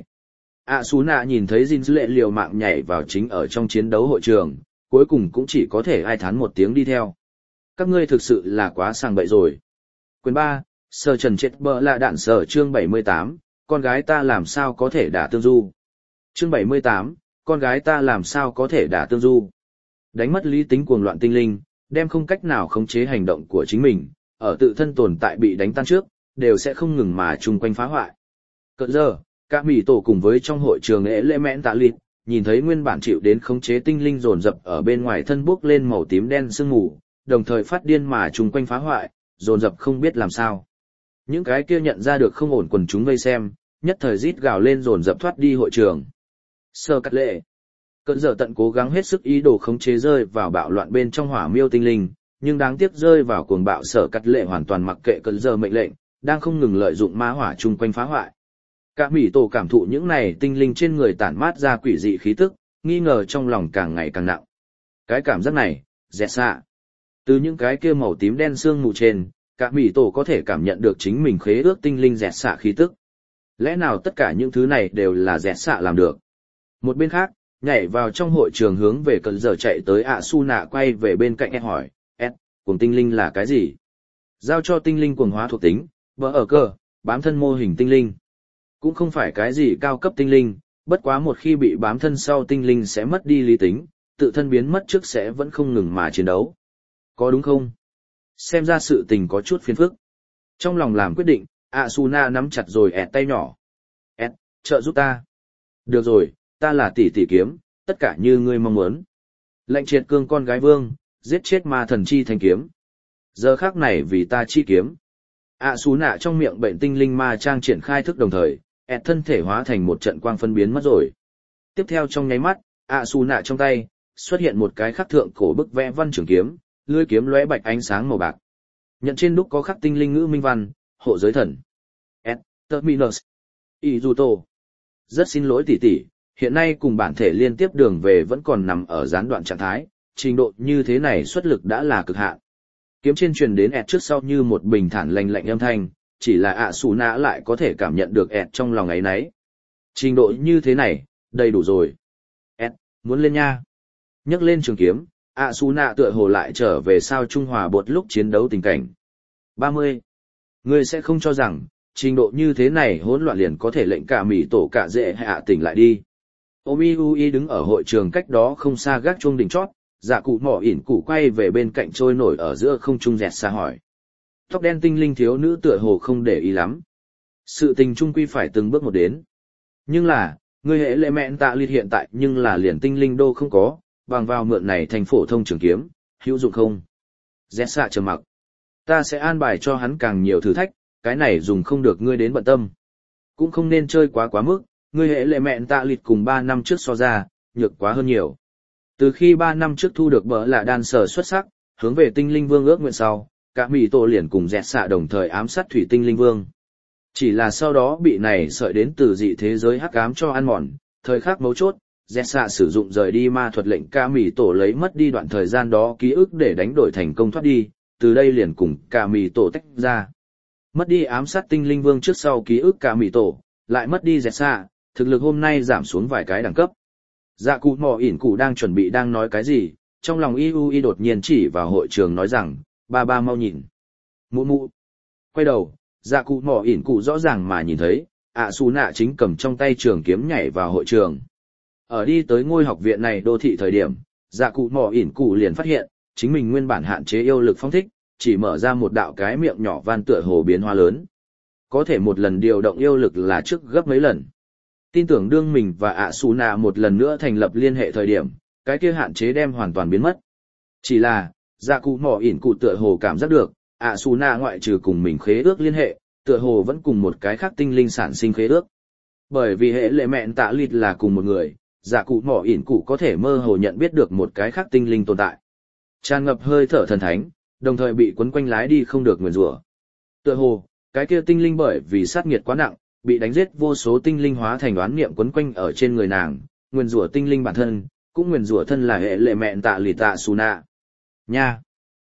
Asuna nhìn thấy Dít lệ liều mạng nhảy vào chính ở trong chiến đấu hội trường, cuối cùng cũng chỉ có thể ai thán một tiếng đi theo. Các ngươi thực sự là quá sàng bậy rồi. Quyền 3, Sở Trần chết bờ là đạn sở chương 78, con gái ta làm sao có thể đả tương du. Chương 78, con gái ta làm sao có thể đả tương du. Đánh mất lý tính cuồng loạn tinh linh, đem không cách nào khống chế hành động của chính mình, ở tự thân tồn tại bị đánh tan trước, đều sẽ không ngừng mà chung quanh phá hoại. Cỡ giờ, các mỉ tổ cùng với trong hội trường ế lệ mẹn tạ lịt, nhìn thấy nguyên bản chịu đến khống chế tinh linh dồn dập ở bên ngoài thân bốc lên màu tím đen sương mù, đồng thời phát điên mà chung quanh phá hoại, dồn dập không biết làm sao. Những cái kia nhận ra được không ổn quần chúng vây xem, nhất thời rít gào lên dồn dập thoát đi hội trường. Sơ cắt lệ. Cơn giờ tận cố gắng hết sức ý đồ khống chế rơi vào bạo loạn bên trong hỏa miêu tinh linh, nhưng đáng tiếc rơi vào cuồng bạo sở cắt lệ hoàn toàn mặc kệ cơn giờ mệnh lệnh, đang không ngừng lợi dụng ma hỏa chung quanh phá hoại. Cả mỉ tổ cảm thụ những này tinh linh trên người tản mát ra quỷ dị khí tức, nghi ngờ trong lòng càng ngày càng nặng. Cái cảm giác này, dẹt xạ. Từ những cái kia màu tím đen sương mù trên, cả mỉ tổ có thể cảm nhận được chính mình khế ước tinh linh dẹt xạ khí tức. Lẽ nào tất cả những thứ này đều là dẹt xạ làm được? Một bên khác, nhảy vào trong hội trường hướng về cơn giờ chạy tới Asuna quay về bên cạnh Ed hỏi, Ed, cuồng tinh linh là cái gì? Giao cho tinh linh cuồng hóa thuộc tính, bờ ở cơ, bám thân mô hình tinh linh. Cũng không phải cái gì cao cấp tinh linh, bất quá một khi bị bám thân sau tinh linh sẽ mất đi lý tính, tự thân biến mất trước sẽ vẫn không ngừng mà chiến đấu. Có đúng không? Xem ra sự tình có chút phiền phức. Trong lòng làm quyết định, Asuna nắm chặt rồi Ed tay nhỏ. Ed, trợ giúp ta. Được rồi, ta là tỷ tỷ kiếm, tất cả như ngươi mong muốn. Lệnh triệt cương con gái vương, giết chết ma thần chi thanh kiếm. Giờ khắc này vì ta chi kiếm. Asuna trong miệng bệnh tinh linh ma trang triển khai thức đồng thời, Ed thân thể hóa thành một trận quang phân biến mất rồi. Tiếp theo trong nháy mắt, Asuna trong tay xuất hiện một cái khắc thượng cổ bức vẽ văn trường kiếm, lưỡi kiếm lóe bạch ánh sáng màu bạc. Nhận trên đúc có khắc tinh linh ngữ minh văn, hộ giới thần. Ed, Terminus. Izuto. Rất xin lỗi tỷ tỷ, hiện nay cùng bản thể liên tiếp đường về vẫn còn nằm ở gián đoạn trạng thái, trình độ như thế này xuất lực đã là cực hạn. Kiếm trên truyền đến Ed trước sau như một bình thản lạnh lạnh âm thanh, chỉ là Asuna lại có thể cảm nhận được Ed trong lòng ấy nấy. Trình độ như thế này, đầy đủ rồi. Ed, muốn lên nha. Nhấc lên trường kiếm, Asuna tựa hồ lại trở về sao Trung Hòa bột lúc chiến đấu tình cảnh. 30. Ngươi sẽ không cho rằng, trình độ như thế này hỗn loạn liền có thể lệnh cả mỉ tổ cả dễ hạ tỉnh lại đi. Omiui đứng ở hội trường cách đó không xa gác chuông đỉnh chót, dạ cụ mỏ ỉn cụ quay về bên cạnh trôi nổi ở giữa không trung dẹt xa hỏi. Tóc đen tinh linh thiếu nữ tựa hồ không để ý lắm. Sự tình trung quy phải từng bước một đến. Nhưng là, người hệ lệ mẹn tạ liệt hiện tại nhưng là liền tinh linh đô không có, bằng vào mượn này thành phổ thông trường kiếm, hữu dụng không? Dẹt xa trầm mặc. Ta sẽ an bài cho hắn càng nhiều thử thách, cái này dùng không được ngươi đến bận tâm. Cũng không nên chơi quá mức, ngươi hệ lệ mẹn tạ liệt cùng 3 năm trước so ra, nhược quá hơn nhiều. Từ khi 3 năm trước thu được bỡ là đan sở xuất sắc, hướng về tinh linh vương ước nguyện sau, cả mỉ tổ liền cùng dẹt xạ đồng thời ám sát thủy tinh linh vương. Chỉ là sau đó bị này sợi đến từ dị thế giới hắc ám cho ăn mòn, thời khắc mấu chốt, dẹt xạ sử dụng rời đi ma thuật lệnh cả mỉ tổ lấy mất đi đoạn thời gian đó ký ức để đánh đổi thành công thoát đi, từ đây liền cùng cả mỉ tổ tách ra. Mất đi ám sát tinh linh vương trước sau ký ức cả mỉ tổ, lại mất đi dẹt xạ, thực lực hôm nay giảm xuống vài cái đẳng cấp. Dạ cụ mò ỉn cụ đang chuẩn bị đang nói cái gì, trong lòng y đột nhiên chỉ vào hội trường nói rằng, ba mau nhìn. Mụ mụ. Quay đầu, dạ cụ mò ỉn cụ rõ ràng mà nhìn thấy, Asuna chính cầm trong tay trường kiếm nhảy vào hội trường. Ở đi tới ngôi học viện này đô thị thời điểm, dạ cụ mỏ ỉn cụ liền phát hiện, chính mình nguyên bản hạn chế yêu lực phong thích, chỉ mở ra một đạo cái miệng nhỏ van tựa hồ biến hóa lớn. Có thể một lần điều động yêu lực là trước gấp mấy lần. Tin tưởng đương mình và ạ xù nạ một lần nữa thành lập liên hệ thời điểm, cái kia hạn chế đem hoàn toàn biến mất. Chỉ là, dạ cụ mỏ ỉn cụ tựa hồ cảm giác được, ạ xù nạ ngoại trừ cùng mình khế ước liên hệ, tựa hồ vẫn cùng một cái khác tinh linh sản sinh khế ước. Bởi vì hệ lệ mẹn tạ lịt là cùng một người, dạ cụ mỏ ỉn cụ có thể mơ hồ nhận biết được một cái khác tinh linh tồn tại. Tràn ngập hơi thở thần thánh, đồng thời bị quấn quanh lái đi không được nguyền rủa. Tựa hồ, cái kia tinh linh bởi vì sát nghiệt quá nặng, bị đánh giết vô số tinh linh hóa thành oán niệm quấn quanh ở trên người nàng, nguyền rủa tinh linh bản thân, cũng nguyền rủa thân là hệ lệ mẹn tạ lịt tạ xù nạ. Nha!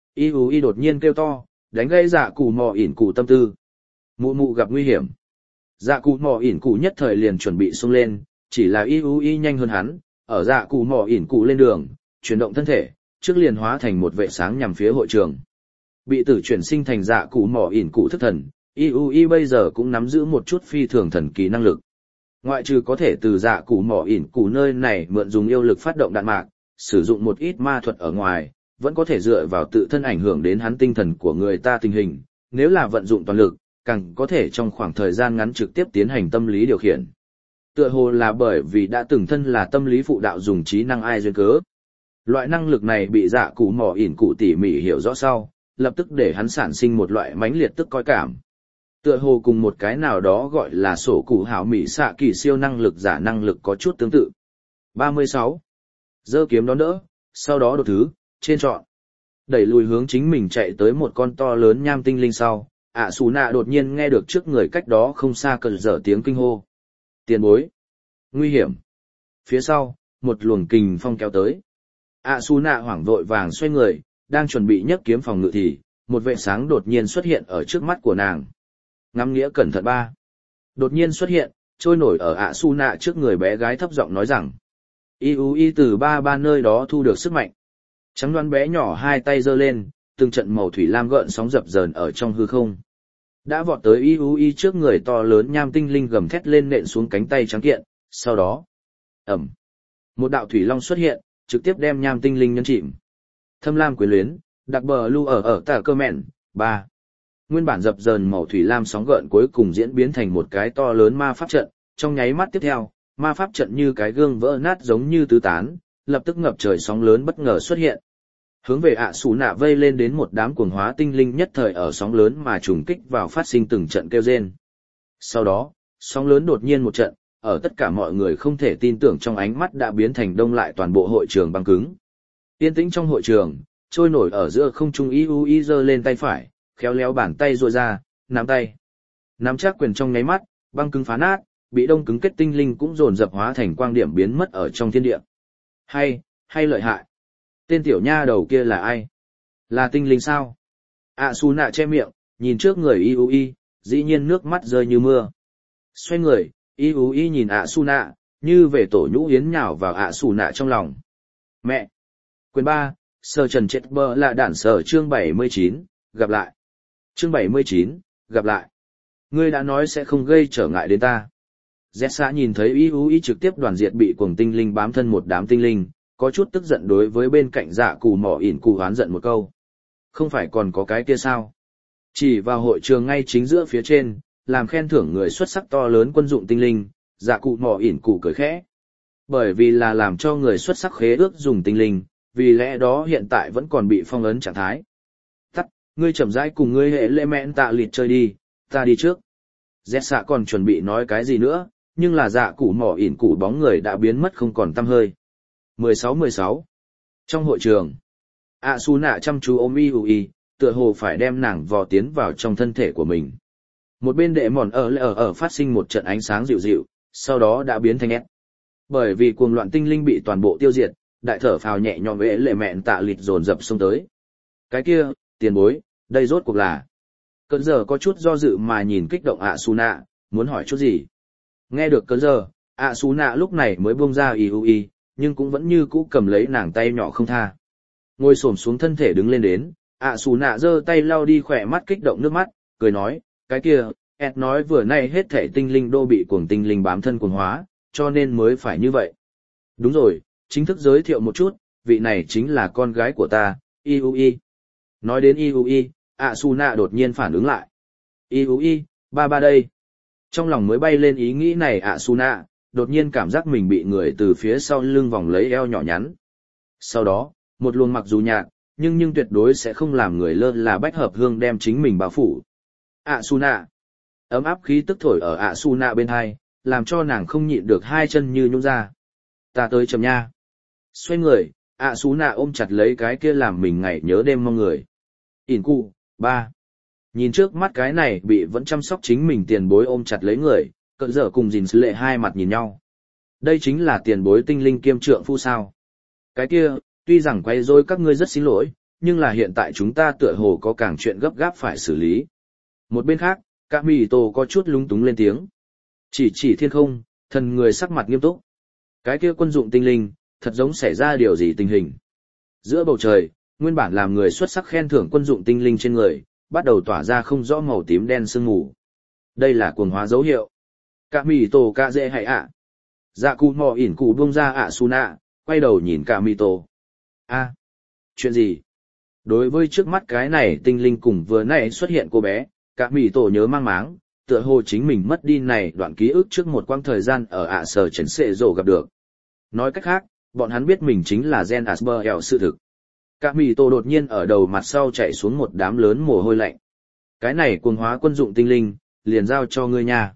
Y đột nhiên kêu to, đánh gây dạ cụ mò ỉn cụ tâm tư. Mụ mụ gặp nguy hiểm. Dạ cụ mò ỉn cụ nhất thời liền chuẩn bị xông lên, chỉ là Y nhanh hơn hắn, ở dạ cụ mò ỉn cụ lên đường, chuyển động thân thể, trước liền hóa thành một vệ sáng nhằm phía hội trường. Bị tử chuyển sinh thành dạ cụ mò ỉn cụ thức thần, Y bây giờ cũng nắm giữ một chút phi thường thần kỳ năng lực. Ngoại trừ có thể từ dạ cụ mỏ ỉn cụ nơi này mượn dùng yêu lực phát động đạn mạc, sử dụng một ít ma thuật ở ngoài, vẫn có thể dựa vào tự thân ảnh hưởng đến hắn tinh thần của người ta tình hình, nếu là vận dụng toàn lực, càng có thể trong khoảng thời gian ngắn trực tiếp tiến hành tâm lý điều khiển. Tựa hồ là bởi vì đã từng thân là tâm lý phụ đạo dùng trí năng ai duyên cớ. Loại năng lực này bị dạ cụ mỏ ỉn cụ tỉ mỉ hiểu rõ sau, lập tức để hắn sản sinh một loại mãnh liệt tức coi cảm. Tựa hồ cùng một cái nào đó gọi là sổ cụ hảo mỹ xạ kỳ siêu năng lực giả năng lực có chút tương tự. 36. Giơ kiếm đón đỡ, sau đó đột thứ, trên trọn. Đẩy lùi hướng chính mình chạy tới một con to lớn nham tinh linh sau, ạ xù nạ đột nhiên nghe được trước người cách đó không xa cờ dở tiếng kinh hô. Tiền bối. Nguy hiểm. Phía sau, một luồng kình phong kéo tới. ạ xù nạ hoảng vội vàng xoay người, đang chuẩn bị nhấc kiếm phòng ngự thì, một vệ sáng đột nhiên xuất hiện ở trước mắt của nàng. Ngắm nghĩa cẩn thận ba. Đột nhiên xuất hiện, trôi nổi ở ạ su nạ trước người bé gái thấp giọng nói rằng. Y từ ba nơi đó thu được sức mạnh. Trắng đoán bé nhỏ hai tay giơ lên, từng trận màu thủy lam gợn sóng dập dờn ở trong hư không. Đã vọt tới Y trước người to lớn nham tinh linh gầm thét lên nện xuống cánh tay trắng kiện, sau đó. Ẩm. Một đạo thủy long xuất hiện, trực tiếp đem nham tinh linh nhấn chìm. Thâm lam quyến luyến, đặc bờ lưu ở tả cơ mẹn, 3. Nguyên bản dập dờn màu thủy lam sóng gợn cuối cùng diễn biến thành một cái to lớn ma pháp trận, trong nháy mắt tiếp theo, ma pháp trận như cái gương vỡ nát giống như tứ tán, lập tức ngập trời sóng lớn bất ngờ xuất hiện. Hướng về ạ xù nạ vây lên đến một đám cuồng hóa tinh linh nhất thời ở sóng lớn mà trùng kích vào phát sinh từng trận kêu rên. Sau đó, sóng lớn đột nhiên một trận, ở tất cả mọi người không thể tin tưởng trong ánh mắt đã biến thành đông lại toàn bộ hội trường băng cứng. Yên tĩnh trong hội trường, trôi nổi ở giữa không trung Y giơ lên tay phải, khéo léo bàn tay ruôi ra, nắm tay. Nắm chắc quyền trong nháy mắt, băng cứng phá nát, bị đông cứng kết tinh linh cũng dồn dập hóa thành quang điểm biến mất ở trong thiên địa. Hay lợi hại. Tên tiểu nha đầu kia là ai? Là tinh linh sao? Su nạ che miệng, nhìn trước người Y, dĩ nhiên nước mắt rơi như mưa. Xoay người, Y nhìn Su nạ, như về tổ nhũ yến nhào vào Su nạ trong lòng. Mẹ! Quyền 3, Sơ Trần Chết Bơ là đản sở chương 79, gặp lại. Chương 79, gặp lại. Ngươi đã nói sẽ không gây trở ngại đến ta. Zessa nhìn thấy Y trực tiếp đoàn diệt bị cuồng tinh linh bám thân một đám tinh linh, có chút tức giận đối với bên cạnh dạ cù mỏ ỉn cụ hoán giận một câu. Không phải còn có cái kia sao? Chỉ vào hội trường ngay chính giữa phía trên, làm khen thưởng người xuất sắc to lớn quân dụng tinh linh, dạ cụ mỏ ỉn cụ cười khẽ. Bởi vì là làm cho người xuất sắc khế ước dùng tinh linh, vì lẽ đó hiện tại vẫn còn bị phong ấn trạng thái. Ngươi chậm rãi cùng ngươi hệ lệ mẹn tạ lịt chơi đi, ta đi trước. Zessa còn chuẩn bị nói cái gì nữa, nhưng là dạ cụ mỏ ỉn cụ bóng người đã biến mất không còn tăm hơi. 16. Trong hội trường, Su nạ chăm chú ôm Y, tựa hồ phải đem nàng vò tiến vào trong thân thể của mình. Một bên đệ mòn ở phát sinh một trận ánh sáng dịu dịu, sau đó đã biến thành S. Bởi vì cuồng loạn tinh linh bị toàn bộ tiêu diệt, đại thở phào nhẹ nhõm hệ lệ mẹn tạ lịt dồn dập xông tới. Cái kia, tiền bối, đây rốt cuộc là. Cơn giờ có chút do dự mà nhìn kích động Su nạ, muốn hỏi chút gì. Nghe được cơn giờ, Su nạ lúc này mới buông ra Y, nhưng cũng vẫn như cũ cầm lấy nàng tay nhỏ không tha. Ngồi xổm xuống thân thể đứng lên đến, Su nạ giơ tay lau đi khỏe mắt kích động nước mắt, cười nói, cái kia, Ed nói vừa nay hết thể tinh linh đô bị cuồng tinh linh bám thân cuồng hóa, cho nên mới phải như vậy. Đúng rồi, chính thức giới thiệu một chút, vị này chính là con gái của ta, Iui. Nói đến Iui, Asuna đột nhiên phản ứng lại. Iui, ba ba đây. Trong lòng mới bay lên ý nghĩ này Asuna, đột nhiên cảm giác mình bị người từ phía sau lưng vòng lấy eo nhỏ nhắn. Sau đó, một luồng mặc dù nhạt, nhưng tuyệt đối sẽ không làm người lơ là bách hợp hương đem chính mình bao phủ. Asuna. Ấm áp khí tức thổi ở Asuna bên hai, làm cho nàng không nhịn được hai chân như nhũn ra. Ta tới chậm nha. Xoay người, Asuna ôm chặt lấy cái kia làm mình ngày nhớ đêm mong người. Ỉn cụ, ba. Nhìn trước mắt cái này bị vẫn chăm sóc chính mình tiền bối ôm chặt lấy người, cận dở cùng dìn sứ lệ hai mặt nhìn nhau. Đây chính là tiền bối tinh linh kiêm trượng phu sao. Cái kia, tuy rằng quay rối các ngươi rất xin lỗi, nhưng là hiện tại chúng ta tựa hồ có càng chuyện gấp gáp phải xử lý. Một bên khác, cả mì tổ có chút lúng túng lên tiếng. Chỉ thiên không, thần người sắc mặt nghiêm túc. Cái kia quân dụng tinh linh, thật giống xảy ra điều gì tình hình. Giữa bầu trời, nguyên bản làm người xuất sắc khen thưởng quân dụng tinh linh trên người, bắt đầu tỏa ra không rõ màu tím đen sương mù. Đây là cuồng hóa dấu hiệu. Cả mì tổ cả dễ hay ạ. Dạ cụ mò ỉn cụ buông ra ạ Suna, quay đầu nhìn cả mì tổ. A, chuyện gì? Đối với trước mắt cái này tinh linh cùng vừa nãy xuất hiện cô bé, cả mì tổ nhớ mang máng, tựa hồ chính mình mất đi này đoạn ký ức trước một quãng thời gian ở ạ sở chấn xệ rổ gặp được. Nói cách khác, bọn hắn biết mình chính là Gen Asper sự thực. Cả mì tổ đột nhiên ở đầu mặt sau chạy xuống một đám lớn mồ hôi lạnh. Cái này cuồng hóa quân dụng tinh linh, liền giao cho ngươi nha.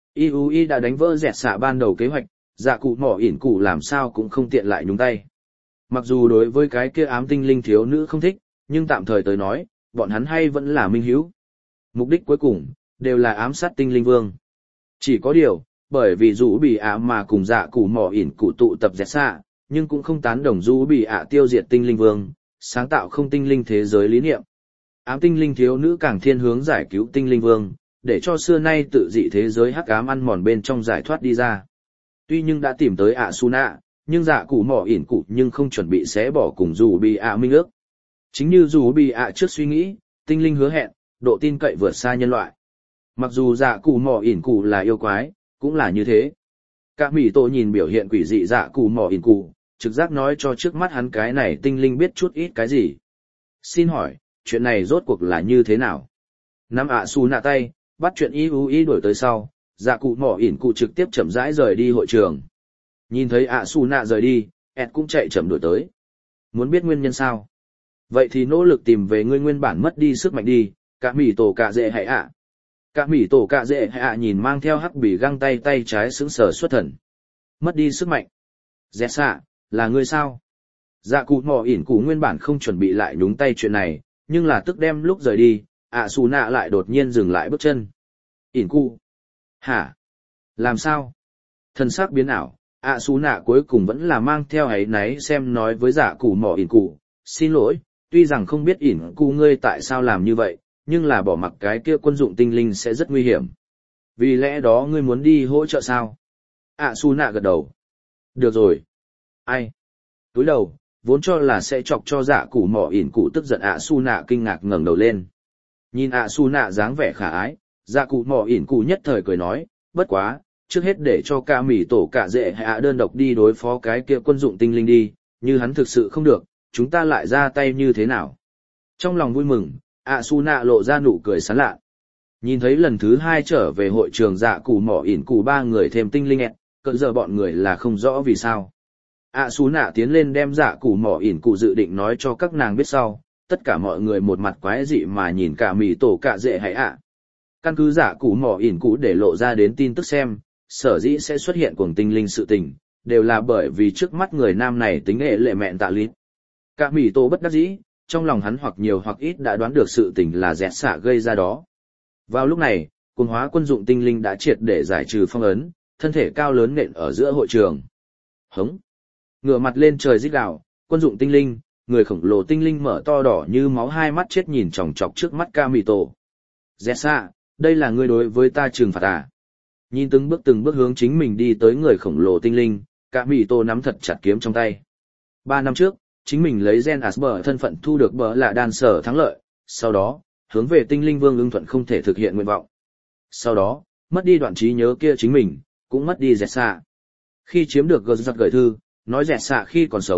Iui đã đánh vỡ dẹt xạ ban đầu kế hoạch, dạ cụ mỏ ỉn cụ làm sao cũng không tiện lại nhúng tay. Mặc dù đối với cái kia ám tinh linh thiếu nữ không thích, nhưng tạm thời tới nói, bọn hắn hay vẫn là minh hữu. Mục đích cuối cùng, đều là ám sát tinh linh vương. Chỉ có điều, bởi vì dù bị ạ mà cùng dạ cụ mỏ ỉn cụ tụ tập dẹt xạ, nhưng cũng không tán đồng dù bị ạ tiêu diệt tinh linh vương, sáng tạo không tinh linh thế giới lý niệm. Ám tinh linh thiếu nữ càng thiên hướng giải cứu tinh linh vương, để cho xưa nay tự dị thế giới hắc ám ăn mòn bên trong giải thoát đi ra. Tuy nhưng đã tìm tới ạ Suna, nhưng dạ cụ mỏ ỉn cụ nhưng không chuẩn bị xé bỏ cùng dù bị ạ minh ước. Chính như dù bị ạ trước suy nghĩ, tinh linh hứa hẹn, độ tin cậy vượt xa nhân loại. Mặc dù dạ cụ mỏ ỉn cụ là yêu quái, cũng là như thế. Cả mỉ tổ nhìn biểu hiện quỷ dị dạ cụ mỏ ỉn cụ, trực giác nói cho trước mắt hắn cái này tinh linh biết chút ít cái gì. Xin hỏi, chuyện này rốt cuộc là như thế nào? Nắm ạ Su nạ tay, bắt chuyện Iui đuổi tới sau, dạ cụ mỏ ỉn cụ trực tiếp chậm rãi rời đi hội trường. Nhìn thấy ạ Su nạ rời đi, Ed cũng chạy chậm đuổi tới. Muốn biết nguyên nhân sao? Vậy thì nỗ lực tìm về ngươi nguyên bản mất đi sức mạnh đi, cả mỉ tổ cả dễ hãy ạ. Cả mỉ tổ cả dễ hãy ạ nhìn mang theo hắc bì găng tay trái sững sờ xuất thần. Mất đi sức mạnh. Dẹt xạ, là ngươi sao? Dạ cụ mỏ ỉn cụ nguyên bản không chuẩn bị lại nhúng tay chuyện này, nhưng là tức đem lúc rời đi, ạ Su nạ lại đột nhiên dừng lại bước chân. Ỉn cụ. Hả? Làm sao? Thân xác biến ảo, ạ Su nạ cuối cùng vẫn là mang theo áy náy xem nói với dạ cụ mỏ ỉn cụ. Xin lỗi, tuy rằng không biết ỉn cụ ngươi tại sao làm như vậy, nhưng là bỏ mặc cái kia quân dụng tinh linh sẽ rất nguy hiểm. Vì lẽ đó ngươi muốn đi hỗ trợ sao? ạ Su nạ gật đầu. Được rồi. Ai? Túi đầu, vốn cho là sẽ chọc cho dạ cụ mỏ ỉn cụ tức giận ạ Su nạ kinh ngạc ngẩng đầu lên. Nhìn ạ Su nạ dáng vẻ khả ái, dạ cụ mỏ ỉn cụ nhất thời cười nói, bất quá, trước hết để cho ca mỉ tổ cả dễ hạ đơn độc đi đối phó cái kia quân dụng tinh linh đi, như hắn thực sự không được, chúng ta lại ra tay như thế nào. Trong lòng vui mừng, ạ Su nạ lộ ra nụ cười sán lạ. Nhìn thấy lần thứ hai trở về hội trường dạ cụ mỏ ỉn cụ ba người thêm tinh linh ẹt, cỡ giờ bọn người là không rõ vì sao. ạ Su nạ tiến lên đem dạ cụ mỏ ỉn cụ dự định nói cho các nàng biết sau, tất cả mọi người một mặt quái dị mà nhìn cả mỉ tổ cả dễ hãy ạ. Căn cứ dạ cụ mỏ ỉn cụ để lộ ra đến tin tức xem, sở dĩ sẽ xuất hiện cuồng tinh linh sự tình, đều là bởi vì trước mắt người nam này tính nghệ lệ mẹn tạ lít. Cả mỉ tổ bất đắc dĩ, trong lòng hắn hoặc nhiều hoặc ít đã đoán được sự tình là dẹt xạ gây ra đó. Vào lúc này, cuồng hóa quân dụng tinh linh đã triệt để giải trừ phong ấn, thân thể cao lớn nện ở giữa hội trường. Hống! Ngửa mặt lên trời rít gào, quân dụng tinh linh, người khổng lồ tinh linh mở to đỏ như máu hai mắt chết nhìn chòng chọc trước mắt ca mỉ tổ. Dẹt xạ, đây là ngươi đối với ta trừng phạt à? Nhìn từng bước hướng chính mình đi tới người khổng lồ tinh linh, cả mỉ tổ nắm thật chặt kiếm trong tay. 3 năm trước, chính mình lấy Gen Asper thân phận thu được bờ là đan sở thắng lợi, sau đó, hướng về tinh linh vương ưng thuận không thể thực hiện nguyện vọng. Sau đó, mất đi đoạn trí nhớ kia chính mình, cũng mất đi dẹt xạ. Khi chiếm được gật gửi thư, nói dẹt xạ khi còn sống,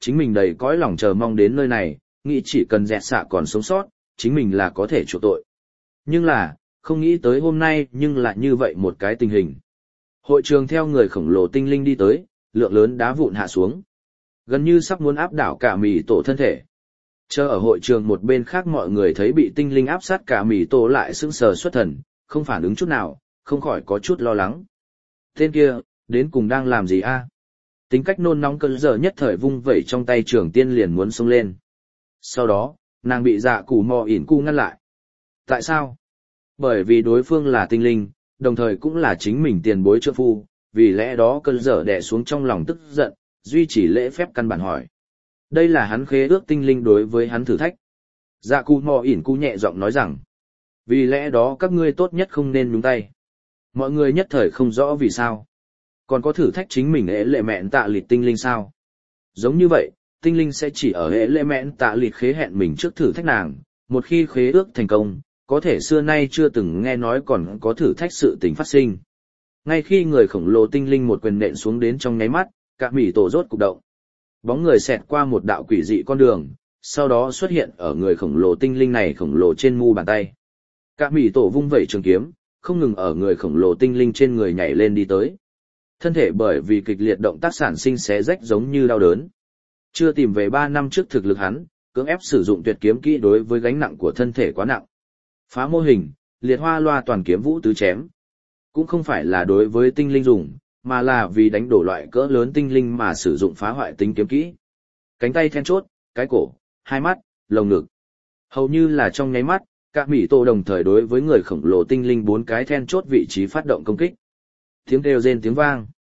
chính mình đầy cõi lòng chờ mong đến nơi này, nghĩ chỉ cần dẹt xạ còn sống sót, chính mình là có thể chuộc tội. Nhưng là, không nghĩ tới hôm nay nhưng lại như vậy một cái tình hình. Hội trường theo người khổng lồ tinh linh đi tới, lượng lớn đá vụn hạ xuống. Gần như sắp muốn áp đảo cả mì tổ thân thể. Chờ ở hội trường một bên khác mọi người thấy bị tinh linh áp sát cả mì tổ lại sững sờ xuất thần, không phản ứng chút nào, không khỏi có chút lo lắng. Tên kia, đến cùng đang làm gì a? Tính cách nôn nóng cơn giờ nhất thời vung vẩy trong tay trường tiên liền muốn xông lên. Sau đó, nàng bị dạ cụ mò ỉn cu ngăn lại. Tại sao? Bởi vì đối phương là tinh linh, đồng thời cũng là chính mình tiền bối trợ phu, vì lẽ đó cơn giờ đè xuống trong lòng tức giận, duy trì lễ phép căn bản hỏi. Đây là hắn khế ước tinh linh đối với hắn thử thách. Dạ cụ mò ỉn cu nhẹ giọng nói rằng, vì lẽ đó các ngươi tốt nhất không nên nhúng tay. Mọi người nhất thời không rõ vì sao. Còn có thử thách chính mình ế lệ mẹn tạ lịt tinh linh sao? Giống như vậy, tinh linh sẽ chỉ ở ế lệ mẹn tạ lịt khế hẹn mình trước thử thách nàng, một khi khế ước thành công, có thể xưa nay chưa từng nghe nói còn có thử thách sự tình phát sinh. Ngay khi người khổng lồ tinh linh một quyền nện xuống đến trong nháy mắt, cả mỉ tổ rốt cục động. Bóng người xẹt qua một đạo quỷ dị con đường, sau đó xuất hiện ở người khổng lồ tinh linh này khổng lồ trên mu bàn tay. Cả mỉ tổ vung vẩy trường kiếm, không ngừng ở người khổng lồ tinh linh trên người nhảy lên đi tới. Thân thể bởi vì kịch liệt động tác sản sinh xé rách giống như đau đớn. Chưa tìm về 3 năm trước thực lực hắn, cưỡng ép sử dụng tuyệt kiếm kỹ đối với gánh nặng của thân thể quá nặng. Phá mô hình, liệt hoa loa toàn kiếm vũ tứ chém. Cũng không phải là đối với tinh linh dùng, mà là vì đánh đổ loại cỡ lớn tinh linh mà sử dụng phá hoại tính kiếm kỹ. Cánh tay then chốt, cái cổ, hai mắt, lồng ngực. Hầu như là trong nháy mắt, các mỹ tô đồng thời đối với người khổng lồ tinh linh 4 cái then chốt vị trí phát động công kích. Tiếng kêu rên tiếng vang.